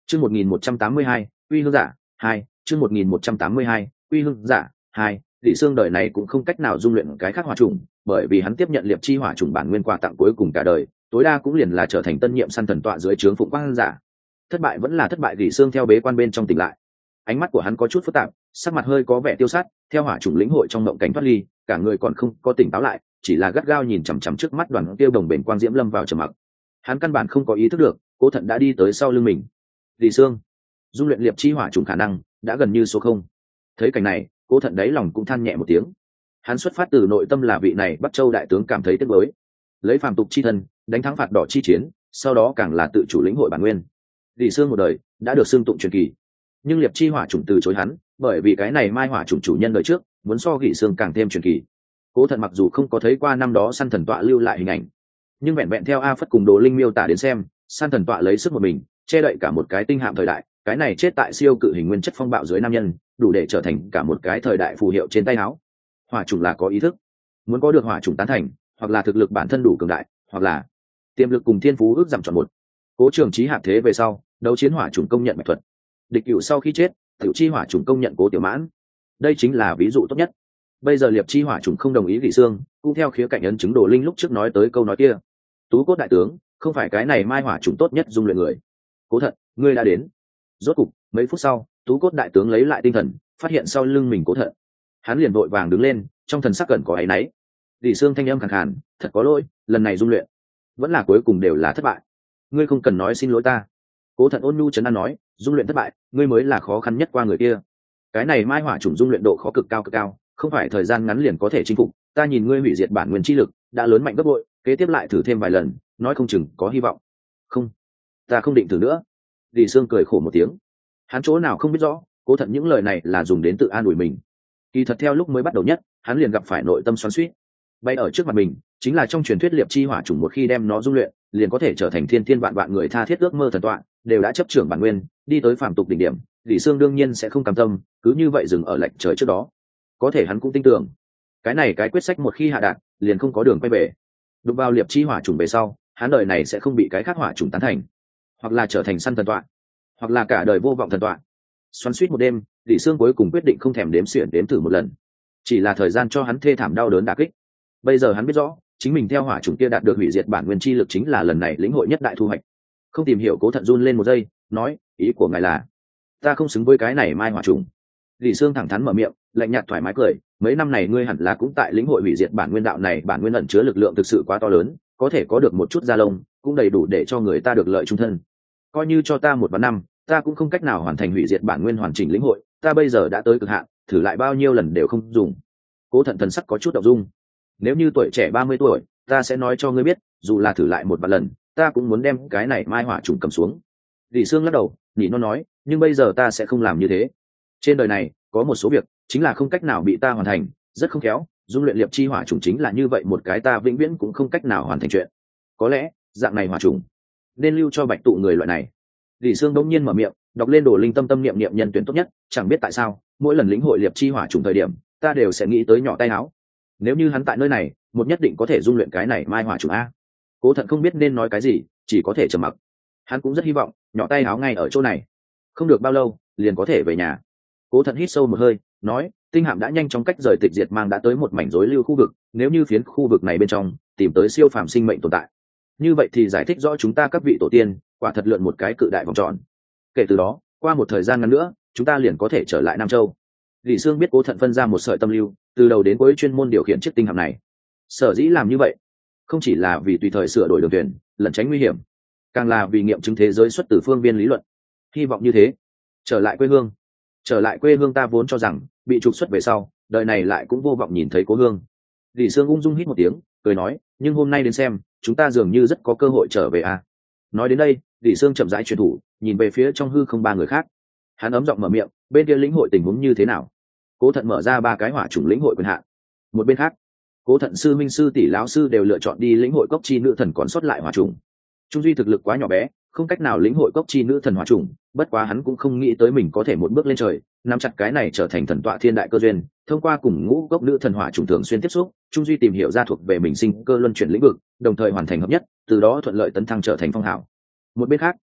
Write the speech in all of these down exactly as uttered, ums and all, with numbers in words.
chương một nghìn một trăm tám mươi hai uy hương giả hai chương một nghìn một trăm tám mươi hai uy hương giả hai Dị Xương đời này cũng không cách nào dung luyện cái khác hỏa trùng, bởi vì hắn tiếp nhận liệp chi hỏa trùng bản nguyên quà tặng cuối cùng cả đời, tối đa cũng liền là trở thành tân nhiệm săn thần tọa dưới trướng phụng quang giả. Thất bại vẫn là thất bại, Dị Xương theo bế quan bên trong tỉnh lại. Ánh mắt của hắn có chút phức tạp, sắc mặt hơi có vẻ tiêu sát, theo hỏa trùng lĩnh hội trong mộng cảnh thoát ly, cả người còn không có tỉnh táo lại, chỉ là gắt gao nhìn chằm chằm trước mắt đoàn tiêu đồng bền quang diễm lâm vào trầm mặc. Hắn căn bản không có ý thức được, Cố Thận đã đi tới sau lưng mình. Dị Xương, dung luyện liệp chi hỏa trùng khả năng đã gần như số không. Thấy cảnh này, Cố Thận đáy lòng cũng than nhẹ một tiếng. Hắn xuất phát từ nội tâm là vị này Bắc Châu đại tướng cảm thấy tiếc nuối, lấy phàm tục chi thân đánh thắng phạt đỏ chi chiến, sau đó càng là tự chủ lĩnh hội bản nguyên. Dị Xương một đời đã được xưng tụng truyền kỳ, nhưng liệp chi hỏa trùng từ chối hắn, bởi vì cái này mai hỏa trùng chủ nhân đời trước muốn so Dị Xương càng thêm truyền kỳ. Cố Thận mặc dù không có thấy qua năm đó săn thần tọa lưu lại hình ảnh, nhưng vẹn vẹn theo A Phất cùng Đồ Linh miêu tả đến xem, săn thần tọa lấy sức một mình che đậy cả một cái tinh hạm thời đại, cái này chết tại siêu cự hình nguyên chất phong bạo dưới nam nhân đủ để trở thành cả một cái thời đại phù hiệu trên tay áo. Hỏa chủng là có ý thức, muốn có được hỏa chủng tán thành, hoặc là thực lực bản thân đủ cường đại, hoặc là tiềm lực cùng thiên phú ước giảm chọn một. Cố Trường Chí hạp thế về sau, đấu chiến hỏa chủng công nhận mạch thuật, địch cửu sau khi chết tiểu chi hỏa chủng công nhận Cố Tiểu Mãn, đây chính là ví dụ tốt nhất. Bây giờ liệp chi hỏa chủng không đồng ý Dị Xương, cũng theo khía cạnh ấn chứng Đồ Linh lúc trước nói tới câu nói kia. Tú Cốt đại tướng không phải cái này mai hỏa chủng tốt nhất dung luyện người. Cố Thận, ngươi đã đến. Rốt cục mấy phút sau, Tú Cốt đại tướng lấy lại tinh thần, phát hiện sau lưng mình Cố Thận. Hắn liền vội vàng đứng lên, trong thần sắc gần có áy náy. Dị Xương thanh âm khàn khàn, thật có lỗi, lần này dung luyện vẫn là cuối cùng đều là thất bại, ngươi không cần nói xin lỗi ta. Cố Thận ôn nhu trấn an nói, dung luyện thất bại, ngươi mới là khó khăn nhất qua người kia. Cái này mai hỏa chủng dung luyện độ khó cực cao cực cao, không phải thời gian ngắn liền có thể chinh phục. Ta nhìn ngươi hủy diệt bản nguyên chi lực đã lớn mạnh gấp bội, kế tiếp lại thử thêm vài lần, nói không chừng có hy vọng. Không, ta không định thử nữa. Dị Xương cười khổ một tiếng, hắn chỗ nào không biết rõ, Cố Thận những lời này là dùng đến tự an ủi mình. Kỳ thật theo lúc mới bắt đầu nhất, hắn liền gặp phải nội tâm xoắn xuýt. Bay ở trước mặt mình chính là trong truyền thuyết liệp chi hỏa chủng một khi đem nó dung luyện, liền có thể trở thành thiên thiên vạn vạn người tha thiết ước mơ thần tọa, đều đã chấp trưởng bản nguyên, đi tới phàm tục đỉnh điểm. Dị Xương đương nhiên sẽ không cam tâm, cứ như vậy dừng ở lệch trời trước đó. Có thể hắn cũng tin tưởng, cái này cái quyết sách một khi hạ đạt, liền không có đường quay về. Đụng vào liệp chi hỏa chủng về sau, hắn đời này sẽ không bị cái khác hỏa chủng tán thành, hoặc là trở thành săn thần tọa, hoặc là cả đời vô vọng thần tọa. Xoắn xuýt một đêm, Dị Xương cuối cùng quyết định không thèm đếm xỉa đếm thử một lần, chỉ là thời gian cho hắn thê thảm đau đớn đả kích. Bây giờ hắn biết rõ, chính mình theo hỏa chủng kia đạt được hủy diệt bản nguyên chi lực chính là lần này lĩnh hội nhất đại thu hoạch. Không tìm hiểu, Cố Thận run lên một giây, nói, ý của ngài là ta không xứng với cái này mai hỏa chủng. Dị Xương thẳng thắn mở miệng, lạnh nhạt thoải mái cười, mấy năm này ngươi hẳn là cũng tại lĩnh hội hủy diệt bản nguyên đạo này, bản nguyên ẩn chứa lực lượng thực sự quá to lớn, có thể có được một chút da lông cũng đầy đủ để cho người ta được lợi trung thân. Coi như cho ta một vạn năm, ta cũng không cách nào hoàn thành hủy diệt bản nguyên hoàn chỉnh lĩnh hội, ta bây giờ đã tới cực hạn, thử lại bao nhiêu lần đều không dùng. Cố Thận thần sắc có chút động dung. Nếu như tuổi trẻ ba mươi tuổi, ta sẽ nói cho ngươi biết, dù là thử lại một vạn lần, ta cũng muốn đem cái này mai hỏa trùng cầm xuống. Dị Xương lắc đầu, nhị nó nói, nhưng bây giờ ta sẽ không làm như thế. Trên đời này có một số việc chính là không cách nào bị ta hoàn thành, rất không khéo, dung luyện liệp chi hỏa trùng chính là như vậy một cái ta vĩnh viễn cũng không cách nào hoàn thành chuyện. Có lẽ dạng này hỏa trùng nên lưu cho bạch tụ người loại này. Dị Xương đống nhiên mở miệng, đọc lên Đồ Linh tâm tâm niệm niệm nhân tuyển tốt nhất, chẳng biết tại sao, mỗi lần lĩnh hội liệp chi hỏa trùng thời điểm, ta đều sẽ nghĩ tới nhỏ tay áo. Nếu như hắn tại nơi này, một nhất định có thể dung luyện cái này mai hỏa trùng a. Cố Thận không biết nên nói cái gì, chỉ có thể trầm mặc. Hắn cũng rất hy vọng nhỏ tay áo ngay ở chỗ này, không được bao lâu liền có thể về nhà. Cố Thận hít sâu một hơi, nói, tinh hạm đã nhanh chóng cách rời tịch diệt mang đã tới một mảnh rối lưu khu vực, nếu như phiến khu vực này bên trong tìm tới siêu phàm sinh mệnh tồn tại, như vậy thì giải thích rõ chúng ta các vị tổ tiên quả thật lượn một cái cự đại vòng tròn. Kể từ đó, qua một thời gian ngắn nữa, chúng ta liền có thể trở lại Nam Châu. Dị Xương biết Cố Thận phân ra một sợi tâm lưu, từ đầu đến cuối chuyên môn điều khiển chiếc tinh hạm này. Sở dĩ làm như vậy, không chỉ là vì tùy thời sửa đổi đường thuyền, lẩn tránh nguy hiểm, càng là vì nghiệm chứng thế giới xuất từ phương viên lý luận. Hy vọng như thế, trở lại quê hương. Trở lại quê hương ta vốn cho rằng bị trục xuất về sau, đời này lại cũng vô vọng nhìn thấy cố hương. Dị Xương ung dung hít một tiếng, cười nói, nhưng hôm nay đến xem, chúng ta dường như rất có cơ hội trở về à. Nói đến đây, Dị Xương chậm rãi chuyển thủ, nhìn về phía trong hư không ba người khác. Hắn ấm giọng mở miệng, bên kia lĩnh hội tình huống như thế nào? Cố Thận mở ra ba cái hỏa chủng lĩnh hội quyền hạn. Một bên khác, Cố Thận sư minh sư tỷ lão sư đều lựa chọn đi lĩnh hội cốc chi nữ thần còn sót lại hỏa chủng. Trung duy thực lực quá nhỏ bé, không cách nào lĩnh hội cốc chi nữ thần hỏa chủng, bất quá hắn cũng không nghĩ tới mình có thể một bước lên trời, nắm chặt cái này trở thành thần tọa thiên đại cơ duyên, thông qua cùng ngũ cốc nữ thần hỏa chủng thường xuyên tiếp xúc, Trung duy tìm hiểu ra thuộc về mình sinh cơ luân chuyển lĩnh vực, đồng thời hoàn thành hợp nhất, từ đó thuận lợi tấn thăng trở thành phong hảo. Một bên khác,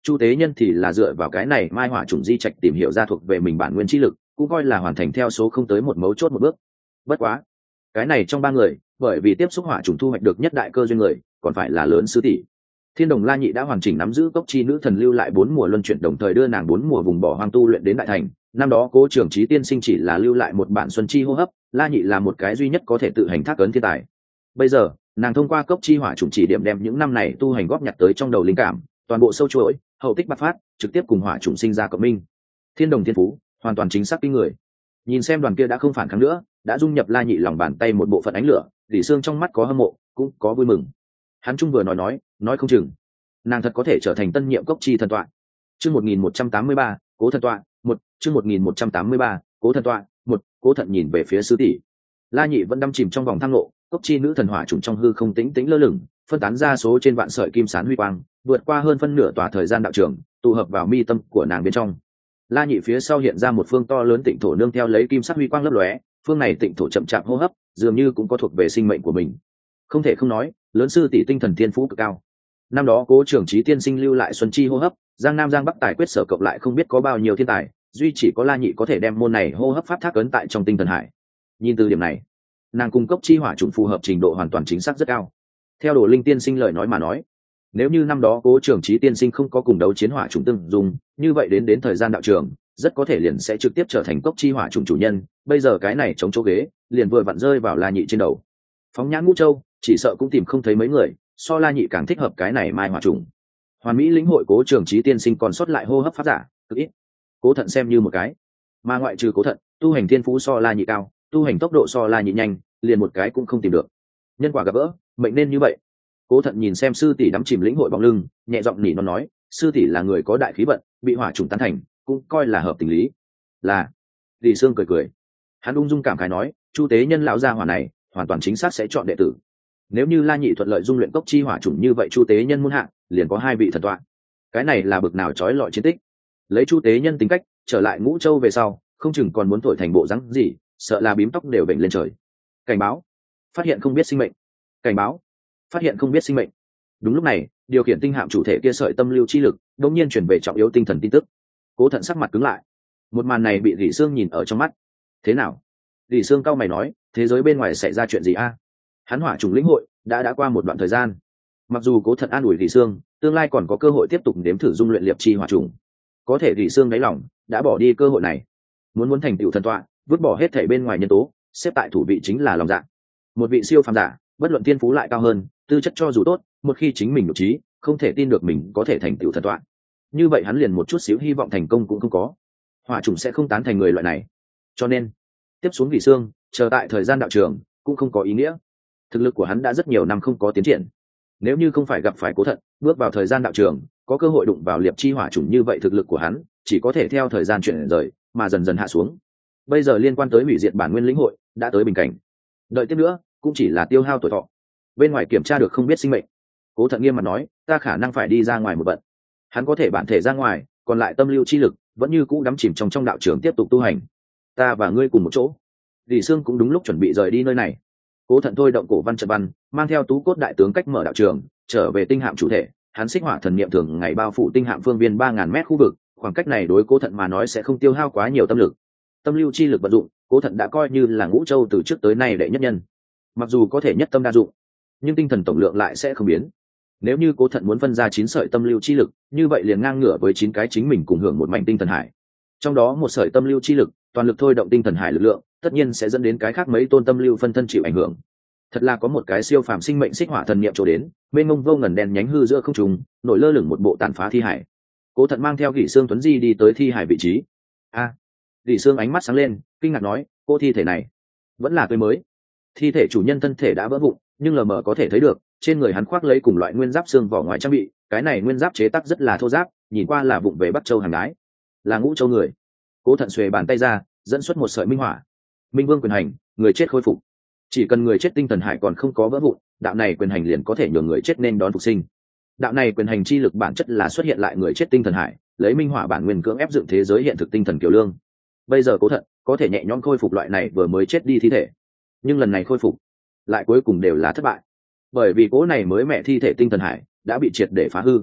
Chu Tế Nhân thì là dựa vào cái này mai hỏa trùng di trạch tìm hiểu ra thuộc về mình bản nguyên chi lực, cũng coi là hoàn thành theo số không tới một mấu chốt một bước. Bất quá, cái này trong ba người, bởi vì tiếp xúc hỏa trùng thu hoạch được nhất đại cơ duyên người, còn phải là lớn sư tỷ. Thiên Đồng La Nhị đã hoàn chỉnh nắm giữ cốc chi nữ thần lưu lại bốn mùa luân chuyển, đồng thời đưa nàng bốn mùa vùng bỏ hoang tu luyện đến đại thành. Năm đó Cố Trường Chí tiên sinh chỉ là lưu lại một bản xuân chi hô hấp, La Nhị là một cái duy nhất có thể tự hành thác ấn thiên tài. Bây giờ, nàng thông qua cốc chi hỏa trùng chỉ điểm đem những năm này tu hành góp nhặt tới trong đầu linh cảm, toàn bộ sâu chuỗi, hậu tích bạc phát, trực tiếp cùng hỏa trùng sinh ra cộng minh. Thiên Đồng thiên phú, hoàn toàn chính xác kinh người. Nhìn xem đoàn kia đã không phản kháng nữa, đã dung nhập La Nhị lòng bàn tay một bộ phận ánh lửa,李Sương trong mắt có hâm mộ, cũng có vui mừng. Hắn trung vừa nói nói, nói không chừng nàng thật có thể trở thành tân nhiệm cốc chi thần tọa. Chương một nghìn một trăm tám mươi ba, Cố thần tọa, một, chương một nghìn một trăm tám mươi ba, Cố thần tọa, một. Cố Thận nhìn về phía sư tỷ. La Nhị vẫn đắm chìm trong vòng thang lộ, cốc chi nữ thần hỏa trùng trong hư không tĩnh tĩnh lơ lửng, phân tán ra số trên vạn sợi kim sán huy quang, vượt qua hơn phân nửa tòa thời gian đạo trường, tụ hợp vào mi tâm của nàng bên trong. La Nhị phía sau hiện ra một phương to lớn tịnh thổ nương theo lấy kim sắc huy quang lấp lóe, phương này tịnh thổ chậm chạp hô hấp, dường như cũng có thuộc về sinh mệnh của mình. Không thể không nói, lớn sư tỷ tinh thần thiên phú cực cao. Năm đó Cố Trường Chí tiên sinh lưu lại xuân chi hô hấp, giang nam giang bắc tài quyết sở cộng lại không biết có bao nhiêu thiên tài, duy chỉ có La Nhị có thể đem môn này hô hấp pháp thác ấn tại trong tinh thần hải. Nhìn từ điểm này, nàng cung cấp chi hỏa trùng phù hợp trình độ hoàn toàn chính xác rất cao. Theo Đồ Linh tiên sinh lời nói mà nói, nếu như năm đó Cố Trường Chí tiên sinh không có cùng đấu chiến hỏa trùng tương dùng, như vậy đến đến thời gian đạo trường, rất có thể liền sẽ trực tiếp trở thành cốc chi hỏa trùng chủ nhân. Bây giờ cái này chống chỗ ghế, liền vừa vặn rơi vào La Nhị trên đầu. Phóng nhãn Ngũ Châu, chỉ sợ cũng tìm không thấy mấy người so La Nhị càng thích hợp cái này mai hỏa trùng. Hoàn mỹ lĩnh hội Cố Trường Chí tiên sinh còn sót lại hô hấp pháp giả cực ít, Cố Thận xem như một cái, mà ngoại trừ Cố Thận, tu hành thiên phú so La Nhị cao, tu hành tốc độ so La Nhị nhanh, liền một cái cũng không tìm được. Nhân quả gặp gỡ, mệnh nên như vậy. Cố Thận nhìn xem sư tỷ đắm chìm lĩnh hội bóng lưng, nhẹ giọng nỉ non nói, sư tỷ là người có đại khí vận, bị hỏa trùng tán thành, cũng coi là hợp tình lý. Là. Lý Sương cười cười, hắn ung dung cảm khái nói, Chu Tế Nhân lão gia hỏa này, hoàn toàn chính xác sẽ chọn đệ tử. Nếu như La Nhị thuận lợi dung luyện cốc chi hỏa trùng như vậy, Chu Tế Nhân muôn hạng liền có hai vị thần tọa. Cái này là bực nào chói lọi chiến tích. Lấy Chu Tế Nhân tính cách, trở lại Ngũ Châu về sau, không chừng còn muốn thổi thành bộ dáng gì, sợ là bím tóc đều bệnh lên trời. Cảnh báo, phát hiện không biết sinh mệnh. Cảnh báo, phát hiện không biết sinh mệnh. Đúng lúc này, điều khiển tinh hạm chủ thể kia sợi tâm lưu chi lực đột nhiên chuyển về trọng yếu tinh thần tin tức. Cố Thận sắc mặt cứng lại. Một màn này bị Lý Sương nhìn ở trong mắt. Thế nào? Lý Sương cau mày nói, thế giới bên ngoài xảy ra chuyện gì a? Hắn hỏa trùng lĩnh hội đã đã qua một đoạn thời gian. Mặc dù Cố Thận an ủi Lý Sương, tương lai còn có cơ hội tiếp tục nếm thử dung luyện liệp chi hỏa trùng, có thể Lý Sương đáy lòng đã bỏ đi cơ hội này. Muốn muốn thành tựu thần tọa, vứt bỏ hết thảy bên ngoài nhân tố, xếp tại thủ vị chính là lòng dạ. Một vị siêu phàm giả, bất luận thiên phú lại cao hơn, tư chất cho dù tốt, một khi chính mình nhục trí, không thể tin được mình có thể thành tựu thần tọa, như vậy hắn liền một chút xíu hy vọng thành công cũng không có. Hỏa trùng sẽ không tán thành người loại này, cho nên tiếp xuống Lý Sương chờ tại thời gian đạo trường cũng không có ý nghĩa. Thực lực của hắn đã rất nhiều năm không có tiến triển, nếu như không phải gặp phải Cố Thận, bước vào thời gian đạo trường, có cơ hội đụng vào liệp chi hỏa trùng như vậy, thực lực của hắn chỉ có thể theo thời gian chuyển rời mà dần dần hạ xuống. Bây giờ liên quan tới hủy diệt bản nguyên lĩnh hội đã tới bình cảnh, đợi tiếp nữa cũng chỉ là tiêu hao tuổi thọ. Bên ngoài kiểm tra được không biết sinh mệnh. Cố Thận nghiêm mặt nói, ta khả năng phải đi ra ngoài một bận. Hắn có thể bản thể ra ngoài, còn lại tâm lưu chi lực vẫn như cũ đắm chìm trong trong đạo trường tiếp tục tu hành. Ta và ngươi cùng một chỗ. Lý Sương cũng đúng lúc chuẩn bị rời đi nơi này. Cố Thận thôi động cổ văn trận văn, mang theo tú cốt đại tướng cách mở đạo trường, trở về tinh hạm chủ thể. Hắn xích hỏa thần niệm thường ngày bao phủ tinh hạm phương viên ba ngàn mét khu vực, khoảng cách này đối Cố Thận mà nói sẽ không tiêu hao quá nhiều tâm lực. Tâm lưu chi lực vận dụng, Cố Thận đã coi như là Ngũ Châu từ trước tới nay đệ nhất nhân. Mặc dù có thể nhất tâm đa dụng, nhưng tinh thần tổng lượng lại sẽ không biến. Nếu như Cố Thận muốn phân ra chín sợi tâm lưu chi lực, như vậy liền ngang ngửa với chín cái chính mình cùng hưởng một mảnh tinh thần hải. Trong đó một sợi tâm lưu chi lực, toàn lực thôi động tinh thần hải lực lượng, tất nhiên sẽ dẫn đến cái khác mấy tôn tâm lưu phân thân chịu ảnh hưởng. Thật là có một cái siêu phàm sinh mệnh xích hỏa thần niệm chỗ đến, mênh mông vô ngần đen nhánh hư giữa không trung, nổi lơ lửng một bộ tàn phá thi hải. Cố Thận mang theo Kỷ Sương Tuấn Di đi tới thi hải vị trí. A, à, Kỷ Sương ánh mắt sáng lên, kinh ngạc nói, cô thi thể này vẫn là tươi mới. Thi thể chủ nhân thân thể đã vỡ vụn, nhưng lờ mờ có thể thấy được trên người hắn khoác lấy cùng loại nguyên giáp xương vỏ ngoài trang bị. Cái này nguyên giáp chế tác rất là thô ráp, nhìn qua là vụng về Bắc Châu hàng đái, là Ngũ Châu người. Cố Thận xuề bàn tay ra, dẫn xuất một sợi minh hỏa. Minh Vương quyền hành, người chết khôi phục. Chỉ cần người chết tinh thần hải còn không có vỡ vụn, đạo này quyền hành liền có thể nhường người chết nên đón phục sinh. Đạo này quyền hành chi lực bản chất là xuất hiện lại người chết tinh thần hải, lấy minh hỏa bản nguyên cưỡng ép dựng thế giới hiện thực tinh thần kiều lương. Bây giờ Cố Thận có thể nhẹ nhõm khôi phục loại này vừa mới chết đi thi thể, nhưng lần này khôi phục lại cuối cùng đều là thất bại, bởi vì cố này mới mẹ thi thể tinh thần hải đã bị triệt để phá hư.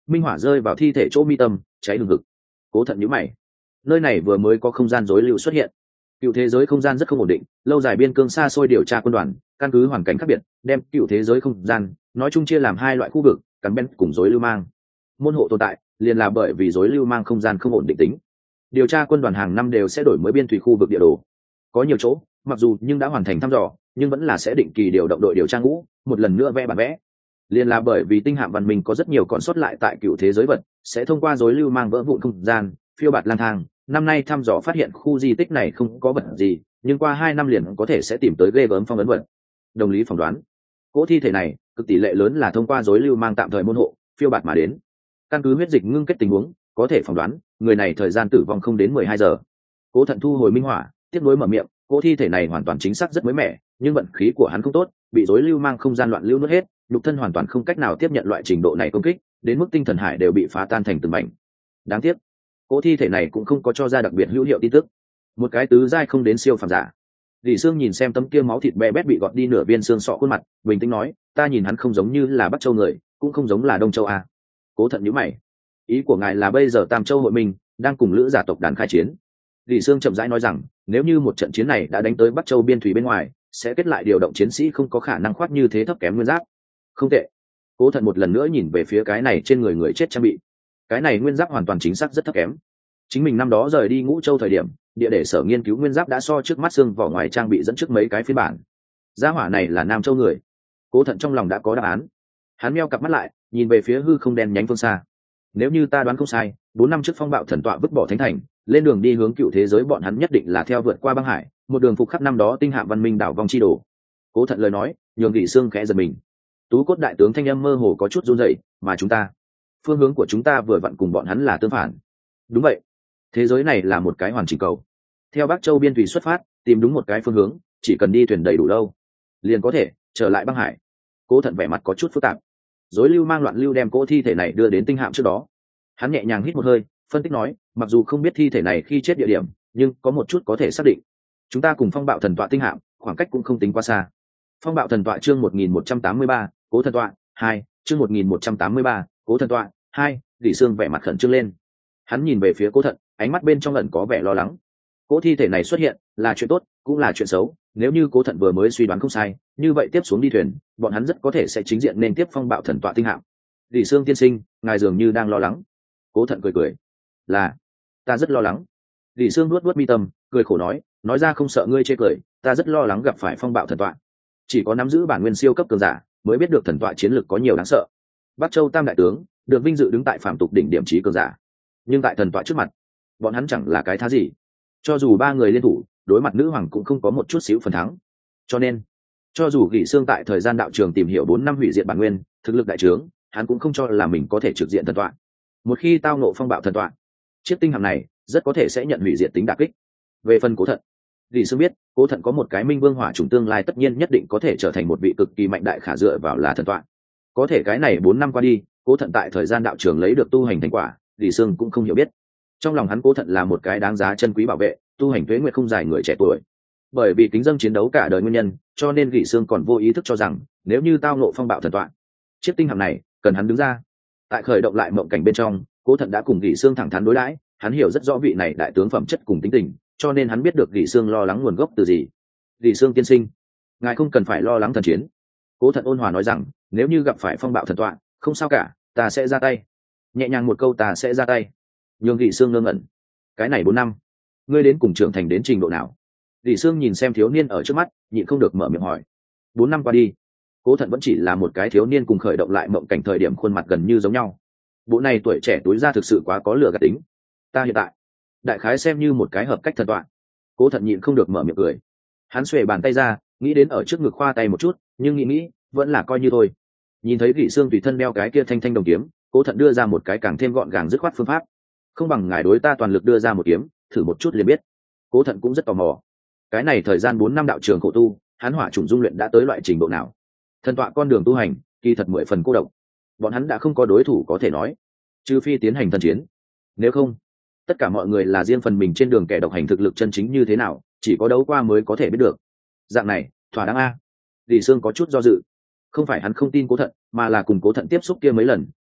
minh hỏa rơi vào thi thể chỗ mi tâm, cháy hừng hực. Cố Thận nhíu mày, nơi này vừa mới có không gian rối lưu xuất hiện. Cựu thế giới không gian rất không ổn định, lâu dài biên cương xa xôi điều tra quân đoàn, căn cứ hoàn cảnh khác biệt, đem cựu thế giới không gian nói chung chia làm hai loại khu vực, cắn bên cùng rối lưu mang. Môn hộ tồn tại, liền là bởi vì rối lưu mang không gian không ổn định tính. Điều tra quân đoàn hàng năm đều sẽ đổi mới biên thủy khu vực địa đồ. Có nhiều chỗ, mặc dù nhưng đã hoàn thành thăm dò, nhưng vẫn là sẽ định kỳ điều động đội điều tra ngũ, một lần nữa vẽ bản vẽ. Liên là bởi vì tinh hạm văn minh có rất nhiều còn sót lại tại cựu thế giới vật, sẽ thông qua rối lưu mang vỡ vụn không gian, phiêu bạt lang thang. Năm nay thăm dò phát hiện khu di tích này không có vật gì, nhưng qua hai năm liền có thể sẽ tìm tới ghê gớm phong ấn vật. Đồng lý phỏng đoán, cỗ thi thể này cực tỷ lệ lớn là thông qua rối lưu mang tạm thời môn hộ phiêu bạt mà đến. Căn cứ huyết dịch ngưng kết tình huống, có thể phỏng đoán người này thời gian tử vong không đến mười hai giờ. Cố Thận thu hồi minh hỏa, tiếp nối mở miệng, cỗ thi thể này hoàn toàn chính xác rất mới mẻ, nhưng vận khí của hắn không tốt, bị rối lưu mang không gian loạn lưu nuốt hết, nhục thân hoàn toàn không cách nào tiếp nhận loại trình độ này công kích, đến mức tinh thần hải đều bị phá tan thành từng mảnh. Đáng tiếc, cỗ thi thể này cũng không có cho ra đặc biệt hữu hiệu tin tức. Một cái tứ giai không đến siêu phàm giả.李Sương nhìn xem tấm kia máu thịt bé bét bị gọt đi nửa viên xương sọ khuôn mặt, bình tĩnh nói, ta nhìn hắn không giống như là Bắc Châu người, cũng không giống là Đông Châu a. Cố Thận nhíu mày, ý của ngài là bây giờ Tam Châu hội mình đang cùng lữ giả tộc đàn khai chiến.李Sương chậm rãi nói rằng, nếu như một trận chiến này đã đánh tới Bắc Châu biên thủy bên ngoài, sẽ kết lại điều động chiến sĩ không có khả năng khoác như thế thấp kém nguyên giáp. Không tệ. Cố Thận một lần nữa nhìn về phía cái này trên người người chết trang bị. Cái này nguyên giáp hoàn toàn chính xác rất thấp kém. Chính mình năm đó rời đi Ngũ Châu thời điểm, địa để sở nghiên cứu nguyên giáp đã so trước mắt xương vỏ ngoài trang bị dẫn trước mấy cái phiên bản. Gia hỏa này là Nam Châu người. Cố Thận trong lòng đã có đáp án. Hắn meo cặp mắt lại, nhìn về phía hư không đen nhánh phương xa. Nếu như ta đoán không sai, bốn năm trước phong bạo thần tọa vứt bỏ thánh thành, lên đường đi hướng cựu thế giới, bọn hắn nhất định là theo vượt qua băng hải, một đường phục khắp năm đó tinh hạm văn minh đảo vong chi đồ. Cố Thận lời nói, nhường Nghị Xương khẽ giật mình. Tú cốt đại tướng thanh âm mơ hồ có chút run rẩy, mà chúng ta, phương hướng của chúng ta vừa vặn cùng bọn hắn là tương phản. Đúng vậy, thế giới này là một cái hoàn chỉnh cầu. Theo Bắc Châu biên thủy xuất phát, tìm đúng một cái phương hướng, chỉ cần đi thuyền đầy đủ lâu, liền có thể trở lại băng hải. Cố Thận vẻ mặt có chút phức tạp. Rối lưu mang loạn lưu đem cỗ thi thể này đưa đến tinh hạm trước đó. Hắn nhẹ nhàng hít một hơi, phân tích nói, mặc dù không biết thi thể này khi chết địa điểm, nhưng có một chút có thể xác định. Chúng ta cùng phong bạo thần tọa tinh hạm, khoảng cách cũng không tính quá xa. Phong bạo thần tọa chương một nghìn một trăm tám mươi ba, Cố thần tọa hai, chương một nghìn một trăm tám mươi ba, Cố thần tọa hai.李Sương vẻ mặt khẩn trương lên. Hắn nhìn về phía Cố Thận, ánh mắt bên trong ẩn có vẻ lo lắng. Cỗ thi thể này xuất hiện là chuyện tốt, cũng là chuyện xấu. Nếu như Cố Thận vừa mới suy đoán không sai, như vậy tiếp xuống đi thuyền, bọn hắn rất có thể sẽ chính diện nên tiếp phong bạo thần tọa tinh hạm.李Sương tiên sinh, ngài dường như đang lo lắng. Cố Thận cười cười, là, ta rất lo lắng.李Sương nuốt nuốt mi tâm, cười khổ nói, nói ra không sợ ngươi chê cười, ta rất lo lắng gặp phải phong bạo thần tọa. Chỉ có nắm giữ bản nguyên siêu cấp cường giả mới biết được thần tọa chiến lược có nhiều đáng sợ. Bắc Châu tam đại tướng được vinh dự đứng tại phạm tục đỉnh điểm trí cường giả, nhưng tại thần tọa trước mặt, bọn hắn chẳng là cái thá gì. Cho dù ba người liên thủ đối mặt nữ hoàng cũng không có một chút xíu phần thắng. Cho nên, cho dù Gỉ Sương tại thời gian đạo trường tìm hiểu bốn năm hủy diệt bản nguyên, thực lực đại trướng, hắn cũng không cho là mình có thể trực diện thần tọa. Một khi tao nộ phong bạo thần tọa, chiếc tinh hạm này rất có thể sẽ nhận hủy diệt tính đả kích. Về phần Cố Thận, Gỉ Sương biết Cố Thận có một cái minh vương hỏa trùng tương lai tất nhiên nhất định có thể trở thành một vị cực kỳ mạnh đại khả dựa vào là thần tọa. Có thể cái này bốn năm qua đi, Cố Thận tại thời gian đạo trường lấy được tu hành thành quả, Gỉ Sương cũng không hiểu biết. Trong lòng hắn Cố Thận là một cái đáng giá chân quý bảo vệ, tu hành tuế nguyệt không dài người trẻ tuổi. Bởi vì kính dâng chiến đấu cả đời nguyên nhân, cho nên Gỉ Sương còn vô ý thức cho rằng, nếu như tao ngộ phong bạo thần tọa, chiếc tinh hạm này cần hắn đứng ra. Tại khởi động lại mộng cảnh bên trong, Cố Thận đã cùng Gỉ Sương thẳng thắn đối đãi, hắn hiểu rất rõ vị này đại tướng phẩm chất cùng tính tình, cho nên hắn biết được Gỉ Sương lo lắng nguồn gốc từ gì. Gỉ Sương tiên sinh, ngài không cần phải lo lắng thần chiến. Cố Thận ôn hòa nói rằng, nếu như gặp phải phong bạo thần tọa, không sao cả, ta sẽ ra tay. Nhẹ nhàng một câu ta sẽ ra tay, nhường Gỉ Sương ngơ ngẩn. Cái này bốn năm, ngươi đến cùng trưởng thành đến trình độ nào? Gỉ Sương nhìn xem thiếu niên ở trước mắt, nhịn không được mở miệng hỏi. Bốn năm qua đi, Cố Thận vẫn chỉ là một cái thiếu niên cùng khởi động lại mộng cảnh thời điểm khuôn mặt gần như giống nhau. Bộ này tuổi trẻ túi ra thực sự quá có lửa gạt tính. Ta hiện tại, đại khái xem như một cái hợp cách thần tọa. Cố Thận nhịn không được mở miệng cười. Hắn xuề bàn tay ra, nghĩ đến ở trước ngực khoa tay một chút, nhưng nghĩ nghĩ, vẫn là coi như thôi. Nhìn thấy Gỉ Sương tùy thân đeo cái kia thanh thanh đồng kiếm, Cố Thận đưa ra một cái càng thêm gọn gàng dứt khoát phương pháp. Không bằng ngài đối ta toàn lực đưa ra một kiếm, thử một chút liền biết. Cố Thận cũng rất tò mò. Cái này thời gian bốn năm đạo trường khổ tu, hắn hỏa chủng dung luyện đã tới loại trình độ nào? Thần tọa con đường tu hành, kỳ thật mười phần cô độc. Bọn hắn đã không có đối thủ có thể nói, trừ phi tiến hành thần chiến. Nếu không, tất cả mọi người là riêng phần mình trên đường kẻ độc hành thực lực chân chính như thế nào, chỉ có đấu qua mới có thể biết được. Dạng này, thỏa đáng a.李Sương có chút do dự. Không phải hắn không tin Cố Thận, mà là cùng Cố Thận tiếp xúc kia mấy lần,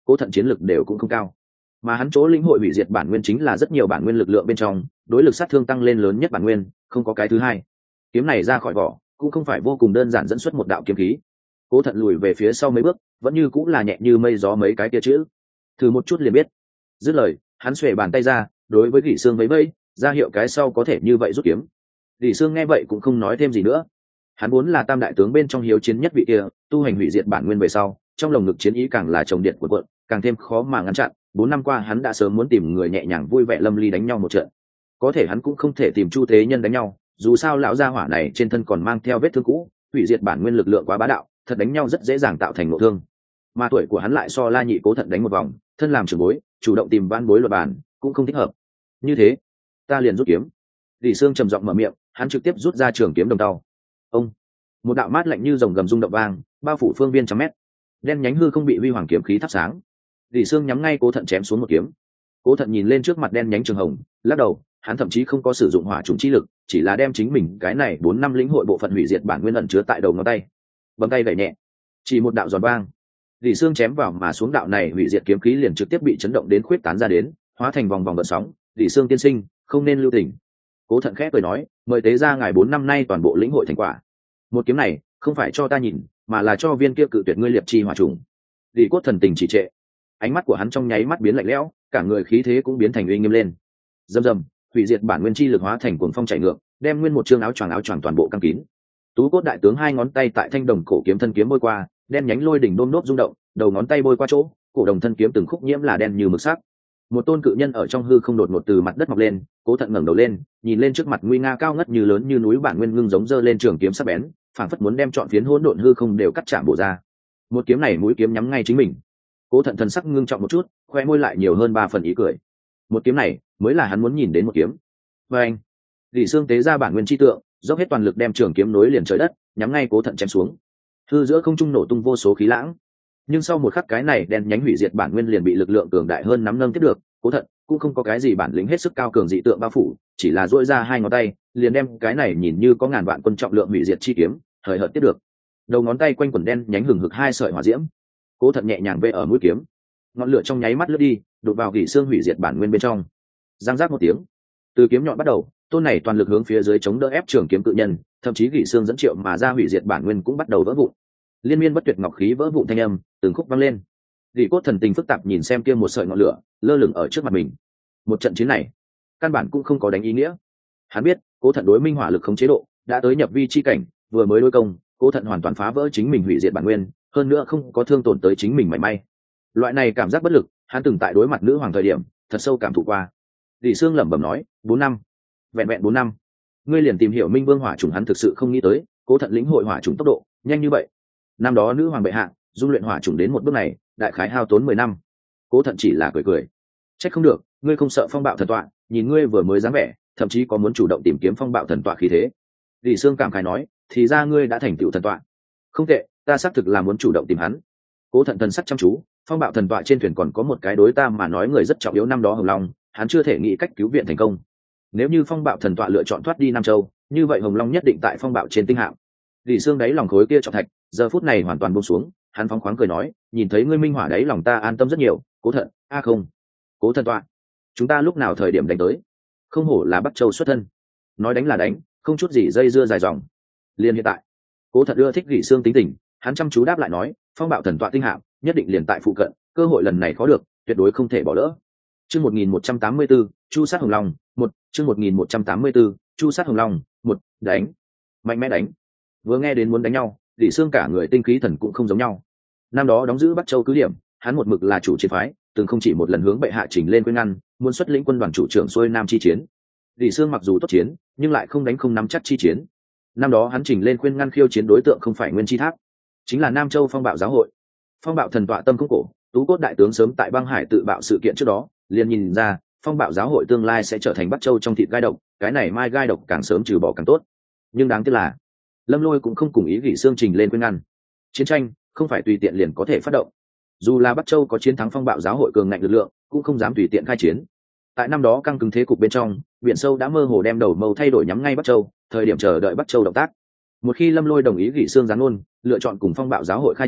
cố thận chiến lực đều cũng không cao, mà hắn chỗ lĩnh hội hủy diệt bản nguyên chính là rất nhiều bản nguyên lực lượng bên trong đối lực sát thương tăng lên lớn nhất bản nguyên, không có cái thứ hai. Kiếm này ra khỏi vỏ cũng không phải vô cùng đơn giản dẫn xuất một đạo kiếm khí. Cố thận lùi về phía sau mấy bước, vẫn như cũng là nhẹ như mây gió mấy cái kia chữ, thử một chút liền biết. Dứt lời, hắn xuề bàn tay ra, đối với Kỷ Sương vẫy vẫy, ra hiệu cái sau có thể như vậy rút kiếm. Kỷ Sương nghe vậy cũng không nói thêm gì nữa. Hắn vốn là tam đại tướng bên trong hiếu chiến nhất vị kia, tu hành hủy diệt bản nguyên về sau, trong lồng ngực chiến ý càng là chồng điện của quận, càng thêm khó mà ngăn chặn. Bốn năm qua hắn đã sớm muốn tìm người nhẹ nhàng vui vẻ lâm ly đánh nhau một trận, có thể hắn cũng không thể tìm Chu Thế Nhân đánh nhau, dù sao lão gia hỏa này trên thân còn mang theo vết thương cũ, hủy diệt bản nguyên lực lượng quá bá đạo, thật đánh nhau rất dễ dàng tạo thành nội thương. Mà tuổi của hắn lại so La Nhị Cố Thận đánh một vòng, thân làm trưởng bối, chủ động tìm van bối luật bản, cũng không thích hợp. Như thế, ta liền rút kiếm. Tỷ Sương trầm giọng mở miệng, hắn trực tiếp rút ra trường kiếm đồng tàu. Ông, một đạo mát lạnh như rồng gầm rung động vang, bao phủ phương viên trăm mét. Đen nhánh hư không bị huy hoàng kiếm khí thắp sáng. Tỷ Sương nhắm ngay Cố Thận chém xuống một kiếm. Cố Thận nhìn lên trước mặt đen nhánh trường hồng, lắc đầu, hắn thậm chí không có sử dụng hỏa trùng chi lực, chỉ là đem chính mình cái này bốn năm lĩnh hội bộ phận hủy diệt bản nguyên ẩn chứa tại đầu ngón tay, bấm tay gảy nhẹ, chỉ một đạo giòn vang, Tỷ Sương chém vào mà xuống đạo này hủy diệt kiếm khí liền trực tiếp bị chấn động đến khuyết tán ra đến, hóa thành vòng vòng gợn sóng. Tỷ Sương tiên sinh, không nên lưu tình. Cố Thận khẽ cười nói, mời tế ra ngài bốn năm nay toàn bộ lĩnh hội thành quả. Một kiếm này không phải cho ta nhìn, mà là cho viên kia cự tuyệt ngươi liệp chi hỏa trùng. Tỷ Cốt thần tình chỉ trệ, ánh mắt của hắn trong nháy mắt biến lạnh lẽo, cả người khí thế cũng biến thành uy nghiêm lên. Rầm rầm, hủy diệt bản nguyên chi lực hóa thành cuồng phong chảy ngược, đem nguyên một chương áo choàng áo choàng toàn bộ căng kín. Tú Cốt đại tướng hai ngón tay tại thanh đồng cổ kiếm thân kiếm bôi qua, đen nhánh lôi đỉnh đôm nốt rung động, đầu ngón tay bôi qua chỗ, cổ đồng thân kiếm từng khúc nhiễm là đen như mực sắc. Một tôn cự nhân ở trong hư không đột ngột từ mặt đất mọc lên, Cố Thận ngẩng đầu lên, nhìn lên trước mặt nguy nga cao ngất như lớn như núi bản nguyên ngưng giống giơ lên trường kiếm sắc bén, phảng phất muốn đem trọn phiến hỗn độn hư không đều cắt chạm bổ ra. Một kiếm này mũi kiếm nhắm ngay chính mình. Cố Thận thần sắc ngưng trọng một chút, khoe môi lại nhiều hơn ba phần ý cười. Một kiếm này mới là hắn muốn nhìn đến một kiếm. Và anh, Tỷ Sương tế ra bản nguyên chi tượng, dốc hết toàn lực đem trường kiếm nối liền trời đất, nhắm ngay Cố Thận chém xuống. Hư giữa không trung nổ tung vô số khí lãng, nhưng sau một khắc cái này đen nhánh hủy diệt bản nguyên liền bị lực lượng cường đại hơn nắm nâng tiếp được. Cố Thận cũng không có cái gì bản lĩnh hết sức cao cường dị tượng bao phủ, chỉ là duỗi ra hai ngón tay, liền đem cái này nhìn như có ngàn vạn quân trọng lượng hủy diệt chi kiếm hời hợt tiếp được. Đầu ngón tay quanh quần đen nhánh hừng hực hai sợi hỏa diễm, Cố Thận nhẹ nhàng vê ở mũi kiếm, ngọn lửa trong nháy mắt lướt đi, đột vào Kỷ Sương hủy diệt bản nguyên bên trong. Giang giác một tiếng, từ kiếm nhọn bắt đầu, tôn này toàn lực hướng phía dưới chống đỡ ép trường kiếm cự nhân, thậm chí Kỷ Sương dẫn triệu mà ra hủy diệt bản nguyên cũng bắt đầu vỡ vụn. Liên miên bất tuyệt ngọc khí vỡ vụn thanh âm từng khúc vang lên. Kỷ Cốt thần tình phức tạp nhìn xem kia một sợi ngọn lửa lơ lửng ở trước mặt mình. Một trận chiến này căn bản cũng không có đánh ý nghĩa. Hắn biết Cố Thận đối minh hỏa lực khống chế độ đã tới nhập vi chi cảnh, vừa mới đối công, Cố Thận hoàn toàn phá vỡ chính mình hủy diệt bản nguyên, hơn nữa không có thương tổn tới chính mình mảy may. Loại này cảm giác bất lực, hắn từng tại đối mặt nữ hoàng thời điểm thật sâu cảm thụ qua. Tỷ Sương lẩm bẩm nói, bốn năm, vẹn vẹn bốn năm, ngươi liền tìm hiểu minh vương hỏa trùng, hắn thực sự không nghĩ tới Cố Thận lĩnh hội hỏa trùng tốc độ nhanh như vậy. Năm đó nữ hoàng bệ hạ dung luyện hỏa trùng đến một bước này, đại khái hao tốn mười năm. Cố Thận chỉ là cười cười, trách không được, ngươi không sợ phong bạo thần tọa, nhìn ngươi vừa mới dáng vẻ, thậm chí có muốn chủ động tìm kiếm phong bạo thần tọa khí thế. Tỷ Sương cảm khái nói, thì ra ngươi đã thành tựu thần tọa. Không tệ, ta xác thực là muốn chủ động tìm hắn. Cố Thận thần sắc chăm chú, phong bạo thần tọa trên thuyền còn có một cái đối ta mà nói người rất trọng yếu, năm đó Hồng Long, hắn chưa thể nghĩ cách cứu viện thành công. Nếu như phong bạo thần tọa lựa chọn thoát đi Nam Châu, như vậy Hồng Long nhất định tại phong bạo trên tinh hạm. Tỷ Sương đáy lòng khối kia trọng thạch, giờ phút này hoàn toàn buông xuống, hắn phóng khoáng cười nói, nhìn thấy ngươi minh hỏa đáy lòng ta an tâm rất nhiều. Cố Thận, a không, Cố thần tọa, chúng ta lúc nào thời điểm đánh tới? Không hổ là Bắc Châu xuất thân, nói đánh là đánh, không chút gì dây dưa dài dòng. Liền hiện tại, Cố Thận ưa thích Kỷ Sương tính tình, hắn chăm chú đáp lại nói, phong bạo thần tọa tinh hạm nhất định liền tại phụ cận, cơ hội lần này khó được, tuyệt đối không thể bỏ lỡ. Chương một nghìn một trăm tám mươi tư, Chu sát Hồng Long, một, chương một nghìn một trăm tám mươi tư, Chu sát Hồng Long, một, đánh. Mạnh mẽ đánh. Vừa nghe đến muốn đánh nhau, Kỷ Sương cả người tinh khí thần cũng không giống nhau. Năm đó đóng giữ Bắc Châu cứ điểm, hắn một mực là chủ chiến phái, từng không chỉ một lần hướng bệ hạ chỉnh lên khuyên ngăn, muốn xuất lĩnh quân đoàn chủ trưởng xuôi nam chi chiến. Kỷ Sương mặc dù tốt chiến, nhưng lại không đánh không nắm chắc chi chiến. Năm đó hắn chỉnh lên khuyên ngăn khiêu chiến đối tượng không phải Nguyên Chi Tháp, chính là Nam Châu Phong Bạo giáo hội. Phong Bạo thần tọa tâm không cổ, Tú Cốt đại tướng sớm tại băng hải tự bạo sự kiện trước đó liền nhìn ra Phong Bạo giáo hội tương lai sẽ trở thành Bắc Châu trong thịt gai độc, cái này mai gai độc càng sớm trừ bỏ càng tốt. Nhưng đáng tiếc là Lâm Lôi cũng không cùng ý Kỷ Sương trình lên khuyên ngăn. Chiến tranh không phải tùy tiện liền có thể phát động, dù là Bắc Châu có chiến thắng Phong Bạo giáo hội cường ngạnh lực lượng, cũng không dám tùy tiện khai chiến. Tại năm đó căng cứng thế cục bên trong, Biển Sâu đã mơ hồ đem đầu mâu thay đổi nhắm ngay Bắc Châu, thời điểm chờ đợi Bắc Châu động tác. Một khi Lâm Lôi đồng ý Kỷ Sương giáng ngôn, lựa chọn cùng Phong Bạo giáo hội khai chiến,